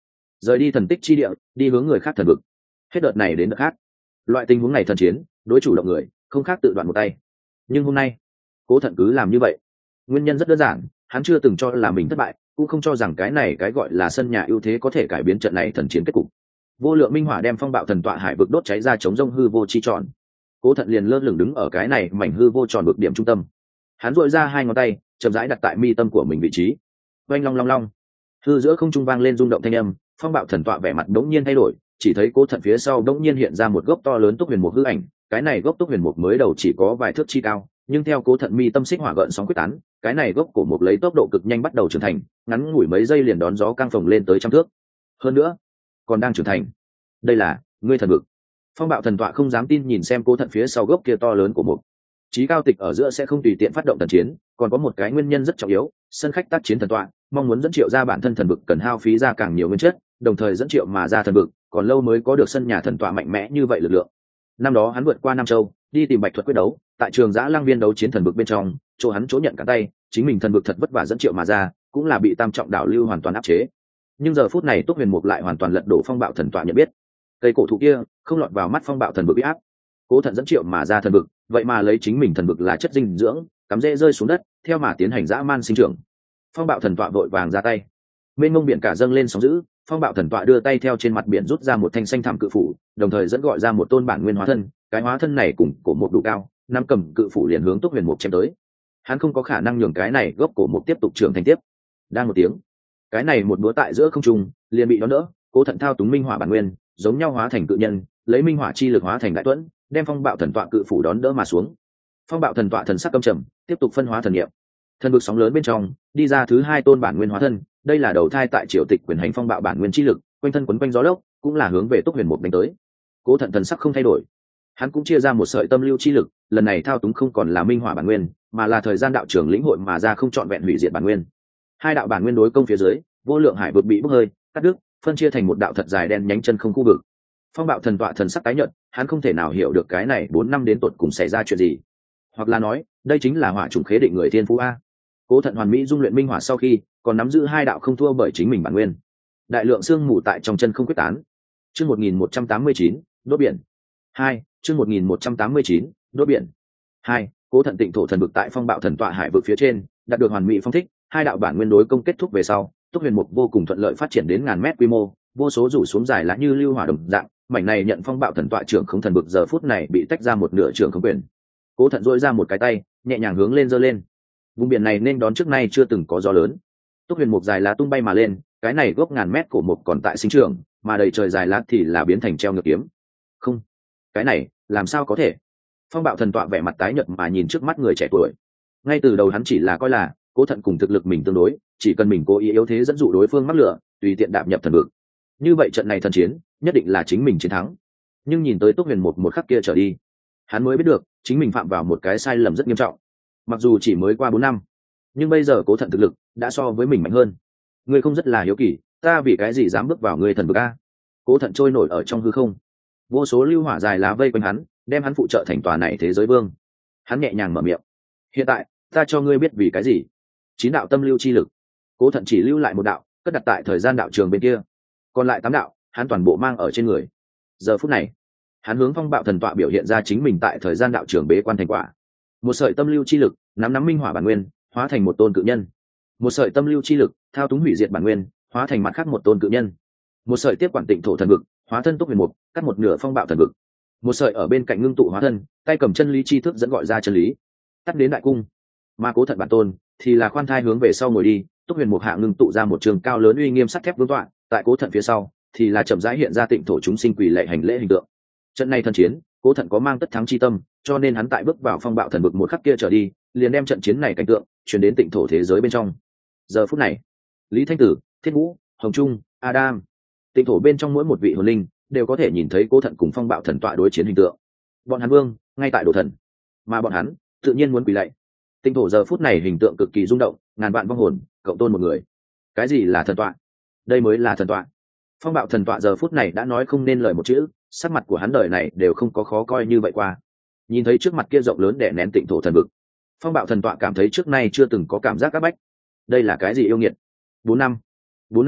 rời đi thần tích chi địa, đi hướng người khác thần vực. Hết đợt này đến đợt khác, loại tình huống này thần chiến đối chủ động người không khác tự đoạn một tay. Nhưng hôm nay Cố Thận cứ làm như vậy, nguyên nhân rất đơn giản, hắn chưa từng cho là mình thất bại, cũng không cho rằng cái này cái gọi là sân nhà ưu thế có thể cải biến trận này thần chiến kết cục. Vô lượng minh hỏa đem phong bạo thần tọa hải vực đốt cháy ra chống rông hư vô chi tròn. Cố Thận liền lơ lửng đứng ở cái này mảnh hư vô tròn vực điểm trung tâm. Hắn duỗi ra hai ngón tay, chậm rãi đặt tại mi tâm của mình vị trí. Oanh long long long, hư giữa không trung vang lên rung động thanh âm, phong bạo thần tọa vẻ mặt đống nhiên thay đổi, chỉ thấy Cố Thận phía sau đống nhiên hiện ra một gốc to lớn túc huyền mục hư ảnh. Cái này gốc túc huyền mục mới đầu chỉ có vài thước chi cao, nhưng theo Cố Thận mi tâm xích hỏa gợn sóng quyết tán, cái này gốc cổ mục lấy tốc độ cực nhanh bắt đầu trưởng thành, ngắn ngủi mấy giây liền đón gió căng phồng lên tới trăm thước. Hơn nữa, còn đang trưởng thành. Đây là ngươi thần vực. Phong bạo thần tọa không dám tin nhìn xem Cố Thận phía sau gốc kia to lớn của mục. Chí cao tịch ở giữa sẽ không tùy tiện phát động thần chiến, còn có một cái nguyên nhân rất trọng yếu, sân khách tác chiến thần tọa, mong muốn dẫn triệu ra bản thân thần vực cần hao phí ra càng nhiều nguyên chất, đồng thời dẫn triệu mà ra thần vực, còn lâu mới có được sân nhà thần tọa mạnh mẽ như vậy lực lượng. Năm đó hắn vượt qua Nam Châu, đi tìm Bạch Thuật quyết đấu, tại trường Giã Lang Viên đấu chiến thần vực bên trong, chỗ hắn chỗ nhận cả tay, chính mình thần vực thật vất vả dẫn triệu mà ra, cũng là bị Tam Trọng Đảo Lưu hoàn toàn áp chế. Nhưng giờ phút này Túc Huyền Mục lại hoàn toàn lật đổ phong bạo thần tọa nhận biết. Cây cổ thụ kia không lọt vào mắt phong bạo thần vực bị áp. Cố Thận dẫn triệu mà ra thần vực, vậy mà lấy chính mình thần vực là chất dinh dưỡng, cắm rễ rơi xuống đất, theo mà tiến hành dã man sinh trưởng. Phong bạo thần tọa vội vàng ra tay. Mênh mông biển cả dâng lên sóng dữ, phong bạo thần tọa đưa tay theo trên mặt biển rút ra một thanh xanh thảm cự phủ, đồng thời dẫn gọi ra một tôn bản nguyên hóa thân, cái hóa thân này cùng cổ một đủ cao, năm cầm cự phủ liền hướng Túc Huyền Mục chém tới. Hắn không có khả năng nhường cái này gốc cổ một tiếp tục trưởng thành tiếp. Đang một tiếng, cái này một búa tại giữa không trung liền bị đón đỡ, Cố Thận thao túng minh hỏa bản nguyên, giống nhau hóa thành cự nhân, lấy minh hỏa chi lực hóa thành đại tuẫn, đem phong bạo thần tọa cự phủ đón đỡ mà xuống. Phong bạo thần tọa thần sắc căm trầm, tiếp tục phân hóa thần niệm. Thần vực sóng lớn bên trong, đi ra thứ hai tôn bản nguyên hóa thân, đây là đầu thai tại triều tịch quyền hành phong bạo bản nguyên chi lực, quanh thân quấn quanh gió lốc, cũng là hướng về Túc Huyền Mục đánh tới. Cố Thận thần sắc không thay đổi, hắn cũng chia ra một sợi tâm lưu chi lực, lần này thao túng không còn là minh hỏa bản nguyên, mà là thời gian đạo trưởng lĩnh hội mà ra không chọn vẹn hủy diệt bản nguyên. Hai đạo bản nguyên đối công phía dưới, vô lượng hải vực bị bốc hơi, cắt đứt, phân chia thành một đạo thật dài đen nhánh chân không khu vực. Phong bạo thần tọa thần sắc tái nhợt, hắn không thể nào hiểu được cái này bốn năm đến tột cùng xảy ra chuyện gì, hoặc là nói, đây chính là hỏa trùng khế định người thiên phú a. Cố Thận hoàn mỹ dung luyện minh hỏa sau khi, còn nắm giữ hai đạo không thua bởi chính mình bản nguyên. Đại lượng xương mù tại trong chân không quyết tán. Chương một nghìn một trăm tám mươi chín, đốt biển. hai, chương một nghìn một trăm tám mươi chín, đốt biển. hai, Cố Thận tịnh thổ thần vực tại phong bạo thần tọa hải vực phía trên, đạt được hoàn mỹ phong thích, hai đạo bản nguyên đối công kết thúc về sau, Túc Huyền Mục vô cùng thuận lợi phát triển đến ngàn mét quy mô, vô số rủ xuống dài lá như lưu hỏa đồng dạng, mảnh này nhận phong bạo thần tọa trưởng không thần vực giờ phút này bị tách ra một nửa trưởng không quyền. Cố Thận duỗi ra một cái tay, nhẹ nhàng hướng lên giơ lên. Vùng biển này nên đón trước nay chưa từng có gió lớn. Túc Huyền Mục dài lá tung bay mà lên, cái này gốc ngàn mét cổ mục còn tại sinh trưởng, mà đầy trời dài lá thì là biến thành treo ngược kiếm. Không, cái này làm sao có thể? Phong bạo thần tọa vẻ mặt tái nhợt mà nhìn trước mắt người trẻ tuổi. Ngay từ đầu hắn chỉ là coi là Cố Thận cùng thực lực mình tương đối, chỉ cần mình cố ý yếu thế dẫn dụ đối phương mắc lửa, tùy tiện đạp nhập thần vực. Như vậy trận này thần chiến, nhất định là chính mình chiến thắng. Nhưng nhìn tới Túc Huyền Mục một khắc kia trở đi, hắn mới biết được chính mình phạm vào một cái sai lầm rất nghiêm trọng. Mặc dù chỉ mới qua bốn năm, nhưng bây giờ Cố Thận thực lực đã so với mình mạnh hơn. Ngươi không rất là hiếu kỳ, ta vì cái gì dám bước vào ngươi thần vực a? Cố Thận trôi nổi ở trong hư không, vô số lưu hỏa dài lá vây quanh hắn, đem hắn phụ trợ thành tòa này thế giới vương. Hắn nhẹ nhàng mở miệng, hiện tại ta cho ngươi biết vì cái gì. Chín đạo tâm lưu chi lực, Cố Thận chỉ lưu lại một đạo, cất đặt tại thời gian đạo trường bên kia, còn lại tám đạo hắn toàn bộ mang ở trên người. Giờ phút này, hắn hướng phong bạo thần tọa biểu hiện ra chính mình tại thời gian đạo trường bế quan thành quả. Một sợi tâm lưu chi lực nắm nắm minh hỏa bản nguyên, hóa thành một tôn cự nhân. Một sợi tâm lưu chi lực thao túng hủy diệt bản nguyên, hóa thành mặt khác một tôn cự nhân. Một sợi tiếp quản tịnh thổ thần vực, hóa thân Túc Huyền Mục, cắt một nửa phong bạo thần vực. Một sợi ở bên cạnh ngưng tụ hóa thân, tay cầm chân lý chi thức dẫn gọi ra chân lý, tắt đến đại cung. Mà Cố Thận bản tôn thì là khoan thai hướng về sau ngồi đi, Túc Huyền Mục hạ ngưng tụ ra một trường cao lớn uy nghiêm sắt thép vương tọa, tại Cố Thận phía sau thì là chậm rãi hiện ra tịnh thổ chúng sinh quỳ lệ hành lễ hình tượng. Trận này thần chiến, Cố Thận có mang tất thắng chi tâm, cho nên hắn tại bước vào phong bạo thần vực một khắc kia trở đi, liền đem trận chiến này cảnh tượng truyền đến tịnh thổ thế giới bên trong. Giờ phút này, Lý Thanh Tử, Thiết Ngũ, Hồng Trung, Adam, tịnh thổ bên trong mỗi một vị hồn linh đều có thể nhìn thấy Cố Thận cùng phong bạo thần tọa đối chiến hình tượng. Bọn hắn vương ngay tại đồ thần, mà bọn hắn tự nhiên muốn quỳ lạy. Tịnh thổ giờ phút này hình tượng cực kỳ rung động, ngàn vạn vong hồn cộng tôn một người. Cái gì là thần tọa? Đây mới là thần tọa. Phong bạo thần tọa giờ phút này đã nói không nên lời một chữ, sắc mặt của hắn đời này đều không có khó coi như vậy qua. Nhìn thấy trước mặt kia rộng lớn đè nén tịnh thổ thần vực, phong bạo thần tọa cảm thấy trước nay chưa từng có cảm giác áp bách. Đây là cái gì yêu nghiệt? Bốn năm, bốn năm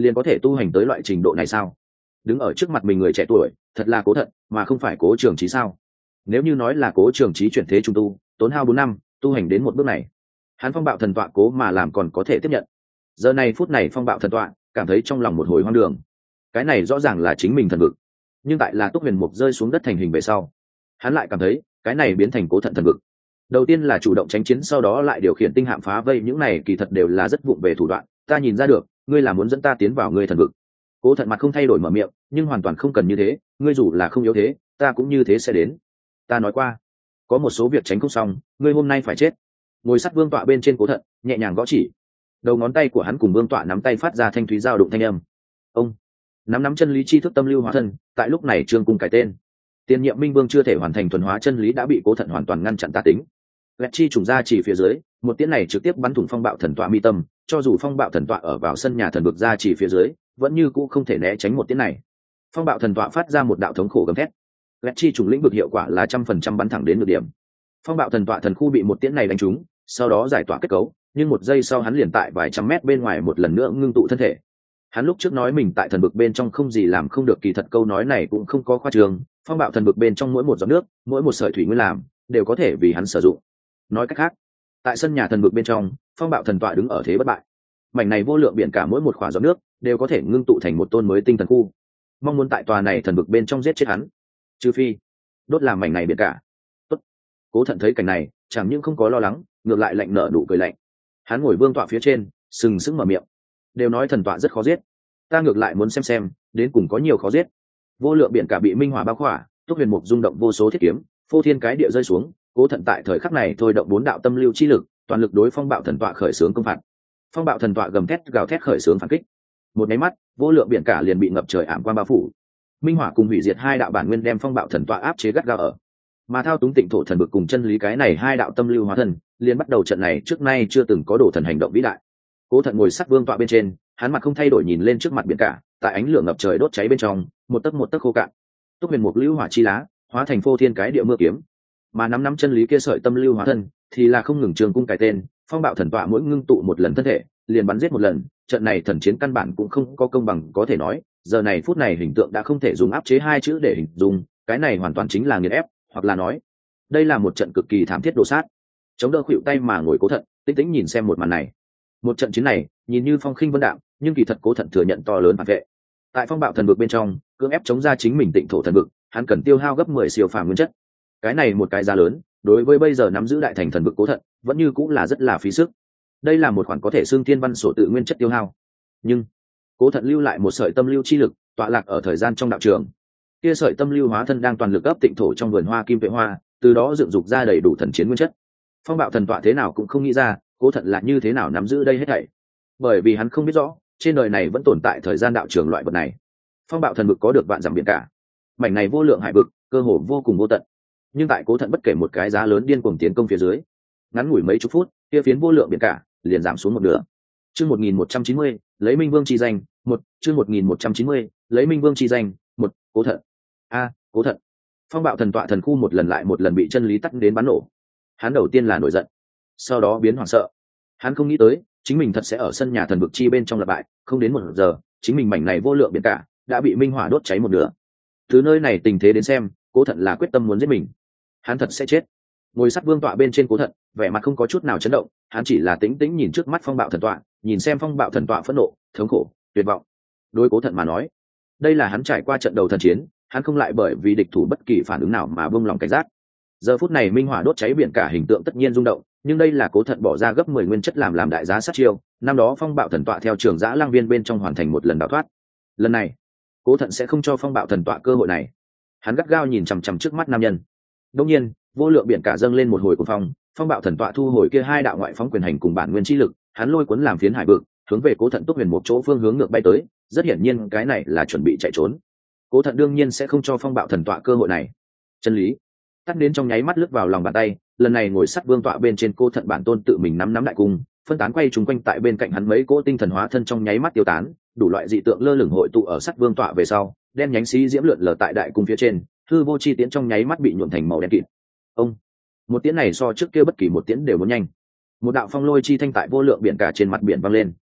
liền có thể tu hành tới loại trình độ này sao? Đứng ở trước mặt mình người trẻ tuổi thật là Cố Thận mà không phải Cố Trường Chí sao? Nếu như nói là Cố Trường Chí chuyển thế trung tu tốn hao bốn năm tu hành đến một bước này, hắn phong bạo thần tọa cố mà làm còn có thể tiếp nhận. Giờ này phút này phong bạo thần tọa cảm thấy trong lòng một hồi hoang đường. Cái này rõ ràng là chính mình thần vực, nhưng tại là Túc Huyền Mục rơi xuống đất thành hình về sau, hắn lại cảm thấy cái này biến thành Cố Thận thần vực. Đầu tiên là chủ động tránh chiến, sau đó lại điều khiển tinh hạm phá vây, những này kỳ thật đều là rất vụng về thủ đoạn, ta nhìn ra được ngươi là muốn dẫn ta tiến vào ngươi thần vực. Cố Thận mặt không thay đổi mở miệng, nhưng hoàn toàn không cần như thế, ngươi dù là không yếu thế ta cũng như thế sẽ đến. Ta nói qua có một số việc tránh không xong, ngươi hôm nay phải chết. Ngồi sát vương tọa bên trên Cố Thận nhẹ nhàng gõ chỉ, đầu ngón tay của hắn cùng vương tọa nắm tay phát ra thanh thúy dao động thanh âm. Ông nắm nắm chân lý chi thức tâm lưu hóa thân, tại lúc này trương cung cải tên. Tiền nhiệm minh vương chưa thể hoàn thành thuần hóa chân lý đã bị Cố Thận hoàn toàn ngăn chặn ta tính. Lẹt chi trùng ra chỉ phía dưới, một tiếng này trực tiếp bắn thủng phong bạo thần tọa mi tâm, cho dù phong bạo thần tọa ở vào sân nhà thần vực ra chỉ phía dưới vẫn như cũ không thể né tránh một tiếng này. Phong bạo thần tọa phát ra một đạo thống khổ gầm thét. Lẹt chi trùng lĩnh vực hiệu quả là trăm phần trăm bắn thẳng đến được điểm. Phong bạo thần tọa thần khu bị một tiếng này đánh trúng, sau đó giải tỏa kết cấu, nhưng một giây sau hắn liền tại vài trăm mét bên ngoài một lần nữa ngưng tụ thân thể. Hắn lúc trước nói mình tại thần vực bên trong không gì làm không được, kỳ thật câu nói này cũng không có khoa trương. Phong bạo thần vực bên trong mỗi một giọt nước, mỗi một sợi thủy nguyên làm đều có thể vì hắn sử dụng. Nói cách khác, tại sân nhà thần vực bên trong, phong bạo thần tọa đứng ở thế bất bại. Mảnh này vô lượng biển cả mỗi một khỏa giọt nước đều có thể ngưng tụ thành một tôn mới tinh thần khu. Mong muốn tại tòa này thần vực bên trong giết chết hắn, trừ phi đốt làm mảnh này biển cả. Tốt. Cố Thận thấy cảnh này chẳng những không có lo lắng, ngược lại lạnh nở nụ cười lạnh. Hắn ngồi vương tọa phía trên sừng sững mở miệng, đều nói thần tọa rất khó giết, ta ngược lại muốn xem xem đến cùng có nhiều khó giết. Vô lượng biển cả bị minh hỏa bao khỏa, Túc Huyền Mục rung động vô số thiết kiếm, phô thiên cái địa rơi xuống. Cố Thận tại thời khắc này thôi động bốn đạo tâm lưu chi lực, toàn lực đối phong bạo thần tọa khởi xướng công phạt. Phong bạo thần tọa gầm thét gào thét khởi xướng phản kích. Một cái mắt, vô lượng biển cả liền bị ngập trời ảm quang bao phủ. Minh hỏa cùng hủy diệt hai đạo bản nguyên đem phong bạo thần tọa áp chế gắt gao ở. Mà thao túng tịnh thổ thần vực cùng chân lý cái này hai đạo tâm lưu hóa thần, liền bắt đầu trận này trước nay chưa từng có đổ thần hành động vĩ đại. Cố Thận ngồi sát vương tọa bên trên, hắn mặt không thay đổi nhìn lên trước mặt biển cả, tại ánh lửa ngập trời đốt cháy bên trong, một tấc một tấc khô cạn. Túc Huyền Mục lưu hỏa chi lá, hóa thành phô thiên cái địa mưa kiếm. Mà nắm nắm chân lý kia sợi tâm lưu hóa thân thì là không ngừng trường cung cải tên, phong bạo thần tọa mỗi ngưng tụ một lần thân thể liền bắn giết một lần. Trận này thần chiến căn bản cũng không có công bằng, có thể nói giờ này phút này hình tượng đã không thể dùng áp chế hai chữ để hình dung, cái này hoàn toàn chính là nghiền ép, hoặc là nói đây là một trận cực kỳ thảm thiết đồ sát. Chống đỡ khuỵu tay mà ngồi Cố Thận tĩnh tĩnh nhìn xem một màn này. Một trận chiến này nhìn như phong khinh vân đạm, nhưng kỳ thật Cố Thận thừa nhận to lớn phản vệ. Tại phong bạo thần vực bên trong cưỡng ép chống ra chính mình tịnh thổ thần vực, hắn cần tiêu hao gấp mười siêu phàm nguyên chất. Cái này một cái giá lớn, đối với bây giờ nắm giữ đại thành thần vực Cố Thận vẫn như cũng là rất là phí sức. Đây là một khoản có thể xương thiên văn sổ tự nguyên chất tiêu hao. Nhưng Cố Thận lưu lại một sợi tâm lưu chi lực, tọa lạc ở thời gian trong đạo trường. Kia sợi tâm lưu hóa thân đang toàn lực ấp tịnh thổ trong vườn hoa kim tuệ hoa, từ đó dựng dục ra đầy đủ thần chiến nguyên chất. Phong bạo thần tọa thế nào cũng không nghĩ ra, Cố Thận là như thế nào nắm giữ đây hết thảy. Bởi vì hắn không biết rõ, trên đời này vẫn tồn tại thời gian đạo trường loại vật này. Phong bạo thần vực có được vạn dặm biển cả, mảnh này vô lượng hải vực, cơ hồ vô cùng vô tận. Nhưng tại Cố Thận bất kể một cái giá lớn điên cuồng tiến công phía dưới, ngắn ngủi mấy chục phút, kia phiến vô lượng biển cả liền giảm xuống một nửa. Chương một nghìn một trăm chín mươi, lấy Minh Vương chi danh, một, chương một nghìn một trăm chín mươi, lấy Minh Vương chi danh, một, Cố Thận. A, Cố Thận. Phong bạo thần tọa thần khu một lần lại một lần bị chân lý tắt đến bắn nổ. Hắn đầu tiên là nổi giận, sau đó biến hoảng sợ. Hắn không nghĩ tới, chính mình thật sẽ ở sân nhà thần vực chi bên trong lặp bại, không đến một giờ, chính mình mảnh này vô lượng biển cả đã bị minh hỏa đốt cháy một nửa. Từ nơi này tình thế đến xem, Cố Thận là quyết tâm muốn giết mình. Hắn thật sẽ chết. Ngồi sát vương tọa bên trên Cố Thận, vẻ mặt không có chút nào chấn động, hắn chỉ là tĩnh tĩnh nhìn trước mắt phong bạo thần tọa, nhìn xem phong bạo thần tọa phẫn nộ, thống khổ, tuyệt vọng. Đối Cố Thận mà nói, đây là hắn trải qua trận đầu thần chiến, hắn không lại bởi vì địch thủ bất kỳ phản ứng nào mà buông lòng cảnh giác. Giờ phút này minh hỏa đốt cháy biển cả hình tượng tất nhiên rung động, nhưng đây là Cố Thận bỏ ra gấp mười nguyên chất làm làm đại giá sát chiêu. Năm đó phong bạo thần tọa theo trường giã lang viên bên trong hoàn thành một lần đào thoát, lần này Cố Thận sẽ không cho phong bạo thần tọa cơ hội này. Hắn gắt gao nhìn chằm chằm trước mắt nam nhân. Đương nhiên, vô lượng biển cả dâng lên một hồi cuồng phong, phong bạo thần tọa thu hồi kia hai đạo ngoại phóng quyền hành cùng bản nguyên chi lực, hắn lôi cuốn làm phiến hải vực, hướng về Cố Thận Túc Huyền một chỗ phương hướng ngược bay tới. Rất hiển nhiên cái này là chuẩn bị chạy trốn. Cố Thận đương nhiên sẽ không cho phong bạo thần tọa cơ hội này. Chân lý tắt đến trong nháy mắt lướt vào lòng bàn tay, lần này ngồi sát vương tọa bên trên Cố Thận bản tôn tự mình nắm nắm đại cung, phân tán quay trùng quanh tại bên cạnh hắn mấy cỗ tinh thần hóa thân trong nháy mắt tiêu tán, đủ loại dị tượng lơ lửng hội tụ ở sát vương tọa về sau, đen nhánh xí diễm lượn lờ tại đại cung phía trên, hư vô chi tiễn trong nháy mắt bị nhuộm thành màu đen kịt. Ông, một tiễn này so trước kia bất kỳ một tiễn đều muốn nhanh. Một đạo phong lôi chi thanh tại vô lượng biển cả trên mặt biển vang lên.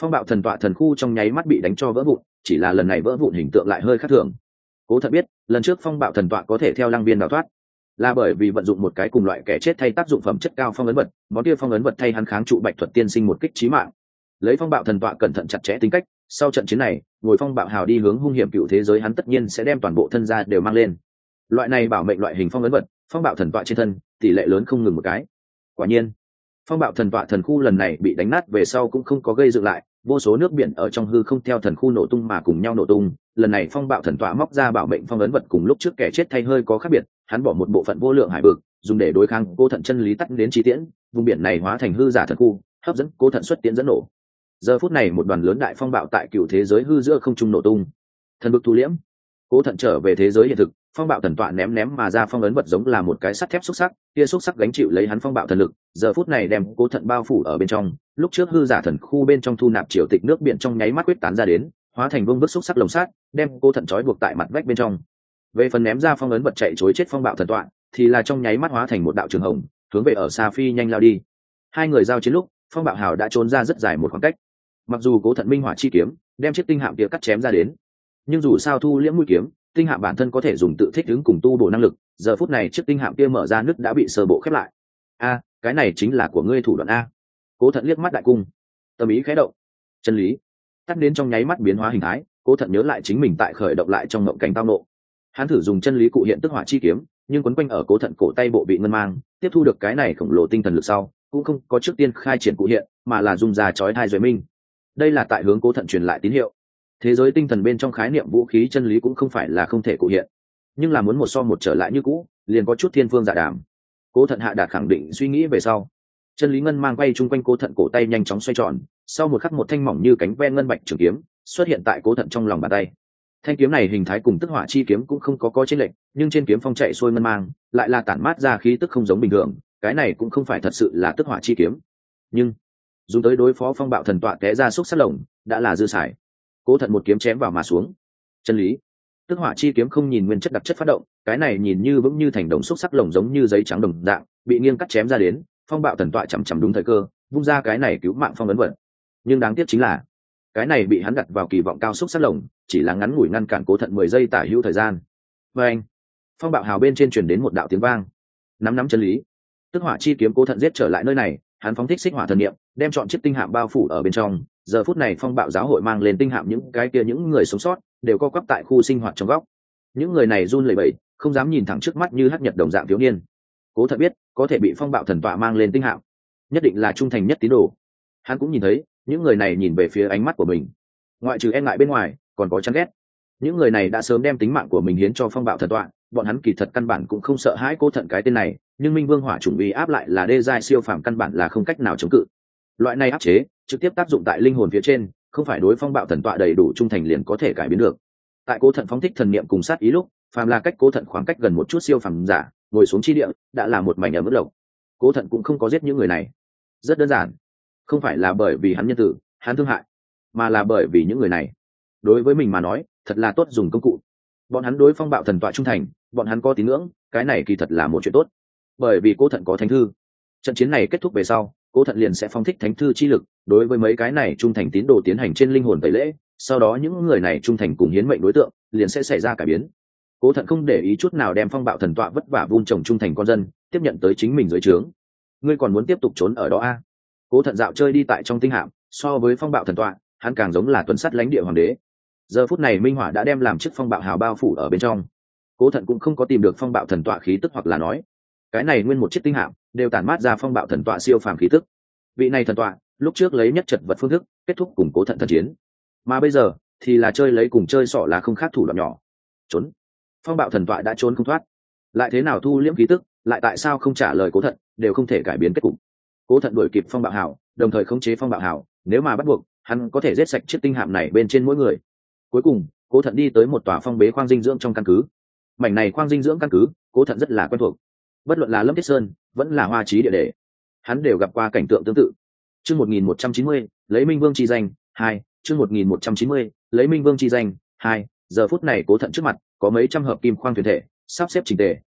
Phong bạo thần tọa thần khu trong nháy mắt bị đánh cho vỡ vụn, chỉ là lần này vỡ vụn hình tượng lại hơi khác thường. Cố Thận biết lần trước phong bạo thần tọa có thể theo lăng viên đào thoát là bởi vì vận dụng một cái cùng loại kẻ chết thay tác dụng phẩm chất cao phong ấn vật, món kia phong ấn vật thay hắn kháng trụ bạch thuật tiên sinh một kích chí mạng. Lấy phong bạo thần tọa cẩn thận chặt chẽ tính cách, sau trận chiến này ngồi phong bạo hào đi hướng hung hiểm cựu thế giới, hắn tất nhiên sẽ đem toàn bộ thân gia đều mang lên. Loại này bảo mệnh loại hình phong ấn vật, phong bạo thần tọa trên thân tỷ lệ lớn không ngừng một cái. Quả nhiên phong bạo thần tọa thần khu lần này bị đánh nát về sau cũng không có gây dựng lại, vô số nước biển ở trong hư không theo thần khu nổ tung mà cùng nhau nổ tung. Lần này phong bạo thần tọa móc ra bảo mệnh phong ấn vật cùng lúc trước kẻ chết thay hơi có khác biệt, hắn bỏ một bộ phận vô lượng hải vực dùng để đối kháng Cố Thận chân lý tắt đến chi tiễn, vùng biển này hóa thành hư giả thần khu, hấp dẫn Cố Thận xuất tiễn dẫn nổ. Giờ phút này một đoàn lớn đại phong bạo tại cựu thế giới hư giữa không trung nổ tung, thần bực thu liễm. Cố Thận trở về thế giới hiện thực, phong bạo thần tọa ném ném mà ra phong ấn vật giống là một cái sắt thép xúc sắc, kia xúc sắc gánh chịu lấy hắn phong bạo thần lực, giờ phút này đem Cố Thận bao phủ ở bên trong. Lúc trước hư giả thần khu bên trong thu nạp triều tịch nước biển trong nháy mắt quyết tán ra đến, hóa thành vương bức xúc sắc lồng sát, đem Cố Thận trói buộc tại mặt vách bên trong. Về phần ném ra phong ấn vật chạy chối chết phong bạo thần tọa, thì là trong nháy mắt hóa thành một đạo trường hồng, hướng về ở xa phi nhanh lao đi. Hai người giao chiến lúc, phong bạo hào đã trốn ra rất dài một khoảng cách. Mặc dù Cố Thận minh hỏa chi kiếm đem chiếc tinh hạm kia cắt chém ra đến, nhưng dù sao thu liễm mũi kiếm, tinh hạm bản thân có thể dùng tự thích ứng cùng tu bổ năng lực, giờ phút này chiếc tinh hạm kia mở ra nứt đã bị sơ bộ khép lại. A, cái này chính là của ngươi thủ đoạn a. Cố Thận liếc mắt đại cung, tâm ý khẽ động. Chân lý tắt đến trong nháy mắt biến hóa hình thái, Cố Thận nhớ lại chính mình tại khởi động lại trong ngộng cảnh tao nộ. Hắn thử dùng chân lý cụ hiện tức hỏa chi kiếm, nhưng quấn quanh ở Cố Thận cổ tay bộ bị ngân mang, tiếp thu được cái này khổng lồ tinh thần lực sau, cũng không có trước tiên khai triển cụ hiện, mà là dùng ra chói tai rồi minh. Đây là tại hướng Cố Thận truyền lại tín hiệu. Thế giới tinh thần bên trong khái niệm vũ khí chân lý cũng không phải là không thể cụ hiện, nhưng là muốn một so một trở lại như cũ, liền có chút thiên phương dạ đàm. Cố Thận hạ đạt khẳng định suy nghĩ về sau, chân lý ngân mang quay chung quanh Cố Thận cổ tay nhanh chóng xoay tròn, sau một khắc một thanh mỏng như cánh ve ngân bạch trường kiếm xuất hiện tại Cố Thận trong lòng bàn tay. Thanh kiếm này hình thái cùng tức hỏa chi kiếm cũng không có có chênh lệch, nhưng trên kiếm phong chạy xuôi ngân mang lại là tản mát ra khí tức không giống bình thường, cái này cũng không phải thật sự là tức hỏa chi kiếm, nhưng dùng tới đối phó phong bạo thần tọa té ra xúc sát lồng đã là dư xài. Cố Thận một kiếm chém vào mà xuống. Chân lý tức hỏa chi kiếm không nhìn nguyên chất đặc chất phát động, cái này nhìn như vững như thành đồng xúc sắc lồng giống như giấy trắng đồng dạng bị nghiêng cắt chém ra đến. Phong bạo thần tọa chằm chằm đúng thời cơ vung ra cái này cứu mạng phong ấn vật, nhưng đáng tiếc chính là cái này bị hắn đặt vào kỳ vọng cao xúc sắc lồng chỉ là ngắn ngủi ngăn cản Cố Thận mười giây tả hữu thời gian. Và anh phong bạo hào bên trên truyền đến một đạo tiếng vang. Nắm nắm chân lý tức hỏa chi kiếm Cố Thận giết trở lại nơi này, hắn phóng thích xích hỏa thần niệm đem chọn chiếc tinh hạm bao phủ ở bên trong. Giờ phút này phong bạo giáo hội mang lên tinh hạm những cái kia những người sống sót đều co quắp tại khu sinh hoạt trong góc, những người này run lẩy bẩy không dám nhìn thẳng trước mắt như hắc nhật đồng dạng thiếu niên. Cố Thận biết có thể bị phong bạo thần tọa mang lên tinh hạm nhất định là trung thành nhất tín đồ. Hắn cũng nhìn thấy những người này nhìn về phía ánh mắt của mình, ngoại trừ e ngại bên ngoài còn có chán ghét. Những người này đã sớm đem tính mạng của mình hiến cho phong bạo thần tọa, bọn hắn kỳ thật căn bản cũng không sợ hãi Cố Thận cái tên này, nhưng minh vương hỏa chủng uy áp lại là đê giai siêu phàm, căn bản là không cách nào chống cự. Loại này áp chế trực tiếp tác dụng tại linh hồn phía trên, không phải đối phong bạo thần tọa đầy đủ trung thành liền có thể cải biến được. Tại Cố Thận phóng thích thần niệm cùng sát ý lúc, phàm là cách Cố Thận khoảng cách gần một chút siêu phàm giả ngồi xuống chi địa đã là một mảnh ở mức lộc. Cố Thận cũng không có giết những người này, rất đơn giản, không phải là bởi vì hắn nhân tử, hắn thương hại, mà là bởi vì những người này đối với mình mà nói thật là tốt dùng công cụ. Bọn hắn đối phong bạo thần tọa trung thành, bọn hắn có tín ngưỡng, cái này kỳ thật là một chuyện tốt. Bởi vì Cố Thận có thánh thư, trận chiến này kết thúc về sau, Cố Thận liền sẽ phóng thích thánh thư chi lực đối với mấy cái này trung thành tín đồ tiến hành trên linh hồn tẩy lễ, sau đó những người này trung thành cùng hiến mệnh đối tượng liền sẽ xảy ra cải biến. Cố Thận không để ý chút nào đem phong bạo thần tọa vất vả vun trồng trung thành con dân tiếp nhận tới chính mình dưới trướng. Ngươi còn muốn tiếp tục trốn ở đó a? À? Cố Thận dạo chơi đi tại trong tinh hạm, so với phong bạo thần tọa hắn càng giống là tuần sắt lãnh địa hoàng đế. Giờ phút này minh hỏa đã đem làm chiếc phong bạo hào bao phủ ở bên trong, Cố Thận cũng không có tìm được phong bạo thần tọa khí tức, hoặc là nói cái này nguyên một chiếc tinh hạm đều tản mát ra phong bạo thần tọa siêu phàm khí tức. Vị này thần tọa lúc trước lấy nhất chật vật phương thức kết thúc cùng Cố Thận thần chiến, mà bây giờ thì là chơi lấy cùng chơi sọ là không khác thủ đoạn nhỏ. Trốn, phong bạo thần tọa đã trốn không thoát, lại thế nào thu liễm khí tức, lại tại sao không trả lời Cố Thận, đều không thể cải biến kết cục. Cố Thận đuổi kịp phong bạo hào, đồng thời khống chế phong bạo hào, nếu mà bắt buộc hắn có thể giết sạch chiếc tinh hạm này bên trên mỗi người. Cuối cùng Cố Thận đi tới một tòa phong bế khoang dinh dưỡng trong căn cứ. Mảnh này khoang dinh dưỡng căn cứ Cố Thận rất là quen thuộc, bất luận là Lâm Thiết Sơn vẫn là Hoa Chí Địa Đề, hắn đều gặp qua cảnh tượng tương tự. Chương một nghìn một trăm chín mươi, lấy Minh Vương chi danh hai. Chương một nghìn một trăm chín mươi, lấy Minh Vương chi danh hai. Giờ phút này Cố Thận trước mặt có mấy trăm hợp kim khoang thuyền thể, sắp xếp chỉnh tề,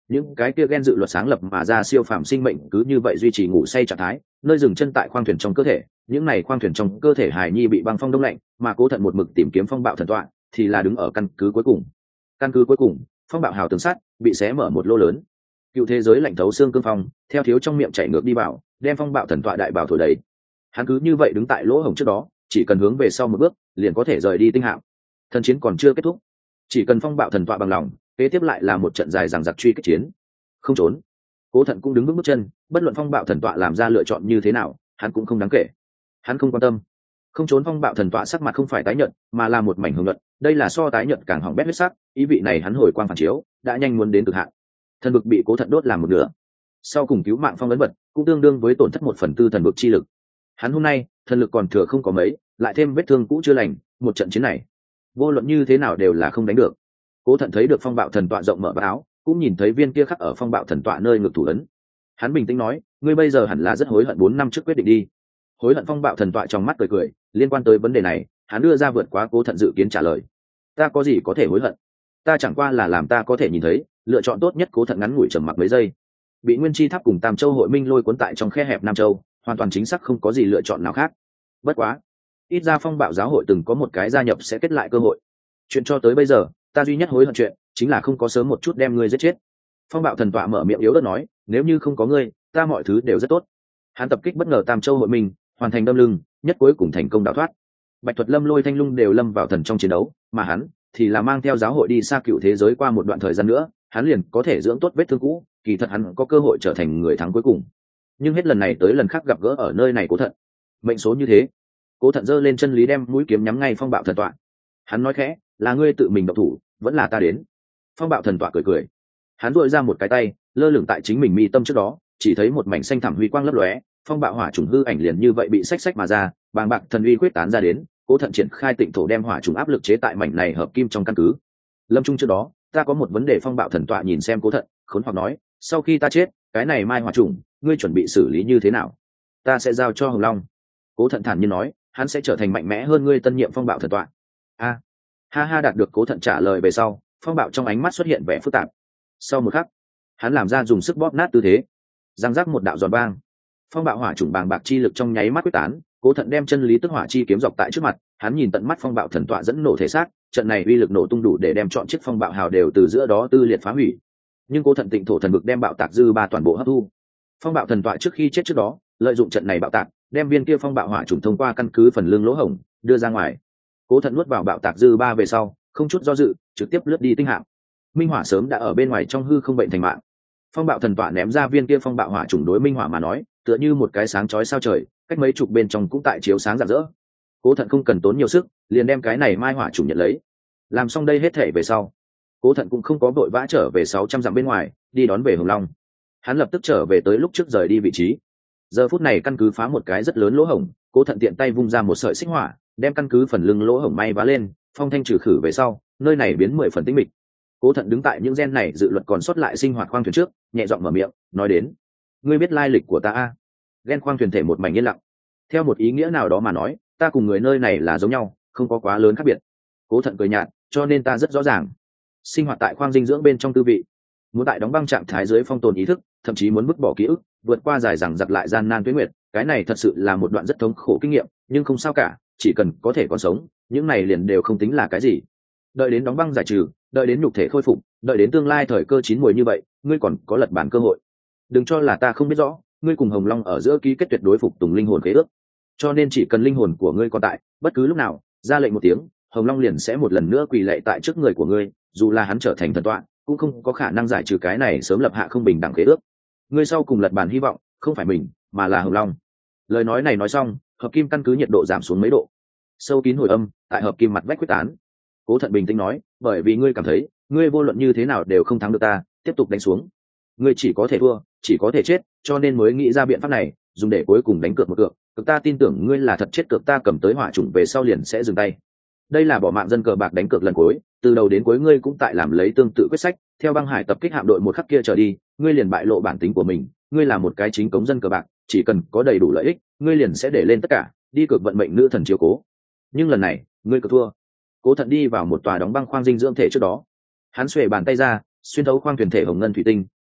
những cái kia gen dự luật sáng lập mà ra siêu phàm sinh mệnh cứ như vậy duy trì ngủ say trạng thái, nơi dừng chân tại khoang thuyền trong cơ thể, những này khoang thuyền trong cơ thể hài nhi bị băng phong đông lạnh, mà Cố Thận một mực tìm kiếm phong bạo thần tọa thì là đứng ở căn cứ cuối cùng. Căn cứ cuối cùng, phong bạo hào tường sắt bị xé mở một lỗ lớn, cựu thế giới lạnh thấu xương cương phong theo thiếu trong miệng chảy ngược đi vào, đem phong bạo thần tọa đại bảo thổi đầy. Hắn cứ như vậy đứng tại lỗ hổng trước đó, chỉ cần hướng về sau một bước liền có thể rời đi tinh hạm. Thần chiến còn chưa kết thúc, chỉ cần phong bạo thần tọa bằng lòng, kế tiếp lại là một trận dài dằng dặc truy kích chiến. Không trốn. Cố Thận cũng đứng vững bước chân, bất luận phong bạo thần tọa làm ra lựa chọn như thế nào, hắn cũng không đáng kể. Hắn không quan tâm. Không trốn. Phong bạo thần tọa sắc mặt không phải tái nhợt, mà là một mảnh hồng nhuận, đây là so tái nhợt càng hỏng bét huyết sắc, ý vị này hắn hồi quang phản chiếu, đã nhanh muốn đến cực hạn. Thần vực bị Cố Thận đốt làm một nửa. Sau cùng cứu mạng phong ấn vật, cũng tương đương với tổn thất một phần tư thần vực chi lực. Hắn hôm nay, thần lực còn thừa không có mấy, lại thêm vết thương cũ chưa lành, một trận chiến này, vô luận như thế nào đều là không đánh được. Cố Thận thấy được phong bạo thần tọa rộng mở áo, cũng nhìn thấy viên kia khắc ở phong bạo thần tọa nơi ngực thủ ấn. Hắn bình tĩnh nói, ngươi bây giờ hẳn là rất hối hận bốn năm trước quyết định đi. Hối hận. Phong bạo thần tọa trong mắt cười cười, liên quan tới vấn đề này, hắn đưa ra vượt quá Cố Thận dự kiến trả lời. Ta có gì có thể hối hận? Ta chẳng qua là làm ta có thể nhìn thấy, lựa chọn tốt nhất. Cố Thận ngắn ngủi trầm mặc mấy giây. Bị Nguyên Chi Tháp cùng Tam Châu hội minh lôi cuốn tại trong khe hẹp Nam Châu, hoàn toàn chính xác không có gì lựa chọn nào khác. Bất quá, ít ra phong bạo giáo hội từng có một cái gia nhập sẽ kết lại cơ hội. Chuyện cho tới bây giờ, ta duy nhất hối hận chuyện chính là không có sớm một chút đem ngươi giết chết. Phong bạo thần tọa mở miệng yếu ớt nói, nếu như không có ngươi, ta mọi thứ đều rất tốt. Hắn tập kích bất ngờ Tam Châu hội minh, hoàn thành đâm lưng, nhất cuối cùng thành công đào thoát. Bạch Thuật Lâm, Lôi Thanh Lung đều lâm vào thần trong chiến đấu, mà hắn thì là mang theo giáo hội đi xa cựu thế giới. Qua một đoạn thời gian nữa, hắn liền có thể dưỡng tốt vết thương cũ, kỳ thật hắn có cơ hội trở thành người thắng cuối cùng. Nhưng hết lần này tới lần khác gặp gỡ ở nơi này Cố Thận. Mệnh số như thế. Cố Thận giơ lên chân lý đem mũi kiếm nhắm ngay phong bạo thần tọa. Hắn nói khẽ, là ngươi tự mình động thủ, vẫn là ta đến? Phong bạo thần tọa cười cười. Hắn duỗi ra một cái tay, lơ lửng tại chính mình mi tâm trước đó, chỉ thấy một mảnh xanh thẳm huy quang lấp lóe, phong bạo hỏa trùng hư ảnh liền như vậy bị xách xách mà ra, bàng bạc thần uy quyết tán ra đến. Cố Thận triển khai tịnh thổ đem hỏa trùng áp lực chế tại mảnh này hợp kim trong căn cứ. Lâm trung trước đó, ta có một vấn đề. Phong bạo thần tọa nhìn xem Cố Thận, khốn hoặc nói, sau khi ta chết, cái này mai hỏa trùng, ngươi chuẩn bị xử lý như thế nào? Ta sẽ giao cho Hồng Long. Cố Thận thản nhiên nói, hắn sẽ trở thành mạnh mẽ hơn ngươi tân nhiệm phong bạo thần tọa. A, ha ha. Đạt được Cố Thận trả lời về sau, phong bạo trong ánh mắt xuất hiện vẻ phức tạp. Sau một khắc, hắn làm ra dùng sức bóp nát tư thế, răng rác một đạo giòn vang, phong bạo hỏa trùng bàng bạc chi lực trong nháy mắt quyết tán. Cố Thận đem chân lý tức hỏa chi kiếm dọc tại trước mặt, hắn nhìn tận mắt phong bạo thần tọa dẫn nổ thể xác, trận này uy lực nổ tung đủ để đem chọn chiếc phong bạo hào đều từ giữa đó tư liệt phá hủy. Nhưng Cố Thận tịnh thổ thần vực đem bạo tạc dư ba toàn bộ hấp thu. Phong bạo thần tọa trước khi chết trước đó, lợi dụng trận này bạo tạc, đem viên kia phong bạo hỏa trùng thông qua căn cứ phần lưng lỗ hổng đưa ra ngoài. Cố Thận nuốt vào bạo tạc dư ba về sau, không chút do dự, trực tiếp lướt đi tinh hạm. Minh Hỏa sớm đã ở bên ngoài trong hư không bệnh thành mạng. Phong bạo thần tọa ném ra viên kia phong bạo hỏa trùng đối Minh Hỏa mà nói, tựa như một cái sáng chói sao trời, cách mấy chục bên trong cũng tại chiếu sáng rạng rỡ. Cố Thận không cần tốn nhiều sức, liền đem cái này mai hỏa trùng nhận lấy. Làm xong đây hết thể về sau, Cố Thận cũng không có vội vã trở về sáu trăm dặm bên ngoài, đi đón về Hồng Long. Hắn lập tức trở về tới lúc trước rời đi vị trí. Giờ phút này căn cứ phá một cái rất lớn lỗ hổng, Cố Thận tiện tay vung ra một sợi xích hỏa, đem căn cứ phần lưng lỗ hổng may vá lên, phong thanh trừ khử về sau, nơi này biến mười phần tĩnh mịch. Cố Thận đứng tại những gen này dự luật còn sót lại sinh hoạt khoang thuyền trước, nhẹ giọng mở miệng, nói đến, ngươi biết lai lịch của ta a? Gen khoang thuyền thể một mảnh yên lặng. Theo một ý nghĩa nào đó mà nói, ta cùng người nơi này là giống nhau, không có quá lớn khác biệt. Cố Thận cười nhạt, cho nên ta rất rõ ràng, sinh hoạt tại khoang dinh dưỡng bên trong tư vị, muốn tại đóng băng trạng thái dưới phong tồn ý thức, thậm chí muốn vứt bỏ ký ức, vượt qua dài dằng dặc lại gian nan tuyết nguyệt, cái này thật sự là một đoạn rất thống khổ kinh nghiệm, nhưng không sao cả, chỉ cần có thể còn sống, những này liền đều không tính là cái gì. Đợi đến đóng băng giải trừ, đợi đến nhục thể khôi phục, đợi đến tương lai thời cơ chín muồi như vậy, ngươi còn có lật bản cơ hội. Đừng cho là ta không biết rõ, ngươi cùng Hồng Long ở giữa ký kết tuyệt đối phục tùng linh hồn khế ước, cho nên chỉ cần linh hồn của ngươi còn tại, bất cứ lúc nào ra lệnh một tiếng, Hồng Long liền sẽ một lần nữa quỳ lạy tại trước người của ngươi, dù là hắn trở thành thần tọa, cũng không có khả năng giải trừ cái này sớm lập hạ không bình đẳng khế ước. Ngươi sau cùng lật bản hy vọng không phải mình, mà là Hồng Long. Lời nói này nói xong, hợp kim căn cứ nhiệt độ giảm xuống mấy độ, sâu kín hồi âm tại hợp kim mặt vách quyết tán. Cố Thận bình tĩnh nói, bởi vì ngươi cảm thấy ngươi vô luận như thế nào đều không thắng được ta, tiếp tục đánh xuống, ngươi chỉ có thể thua, chỉ có thể chết, cho nên mới nghĩ ra biện pháp này, dùng để cuối cùng đánh cược một cược. Cực ta tin tưởng ngươi là thật chết cược, ta cầm tới hỏa chủng về sau liền sẽ dừng tay. Đây là bỏ mạng dân cờ bạc đánh cược lần cuối, từ đầu đến cuối ngươi cũng tại làm lấy tương tự quyết sách. Theo băng hải tập kích hạm đội một khắc kia trở đi, ngươi liền bại lộ bản tính của mình, ngươi là một cái chính cống dân cờ bạc, chỉ cần có đầy đủ lợi ích, ngươi liền sẽ để lên tất cả, đi cược vận mệnh nữ thần chiếu cố. Nhưng lần này, ngươi cược thua. Cố Thận đi vào một tòa đóng băng khoang dinh dưỡng thể trước đó, hắn xuề bàn tay ra, xuyên thấu khoang thuyền thể hồng ngân thủy tinh,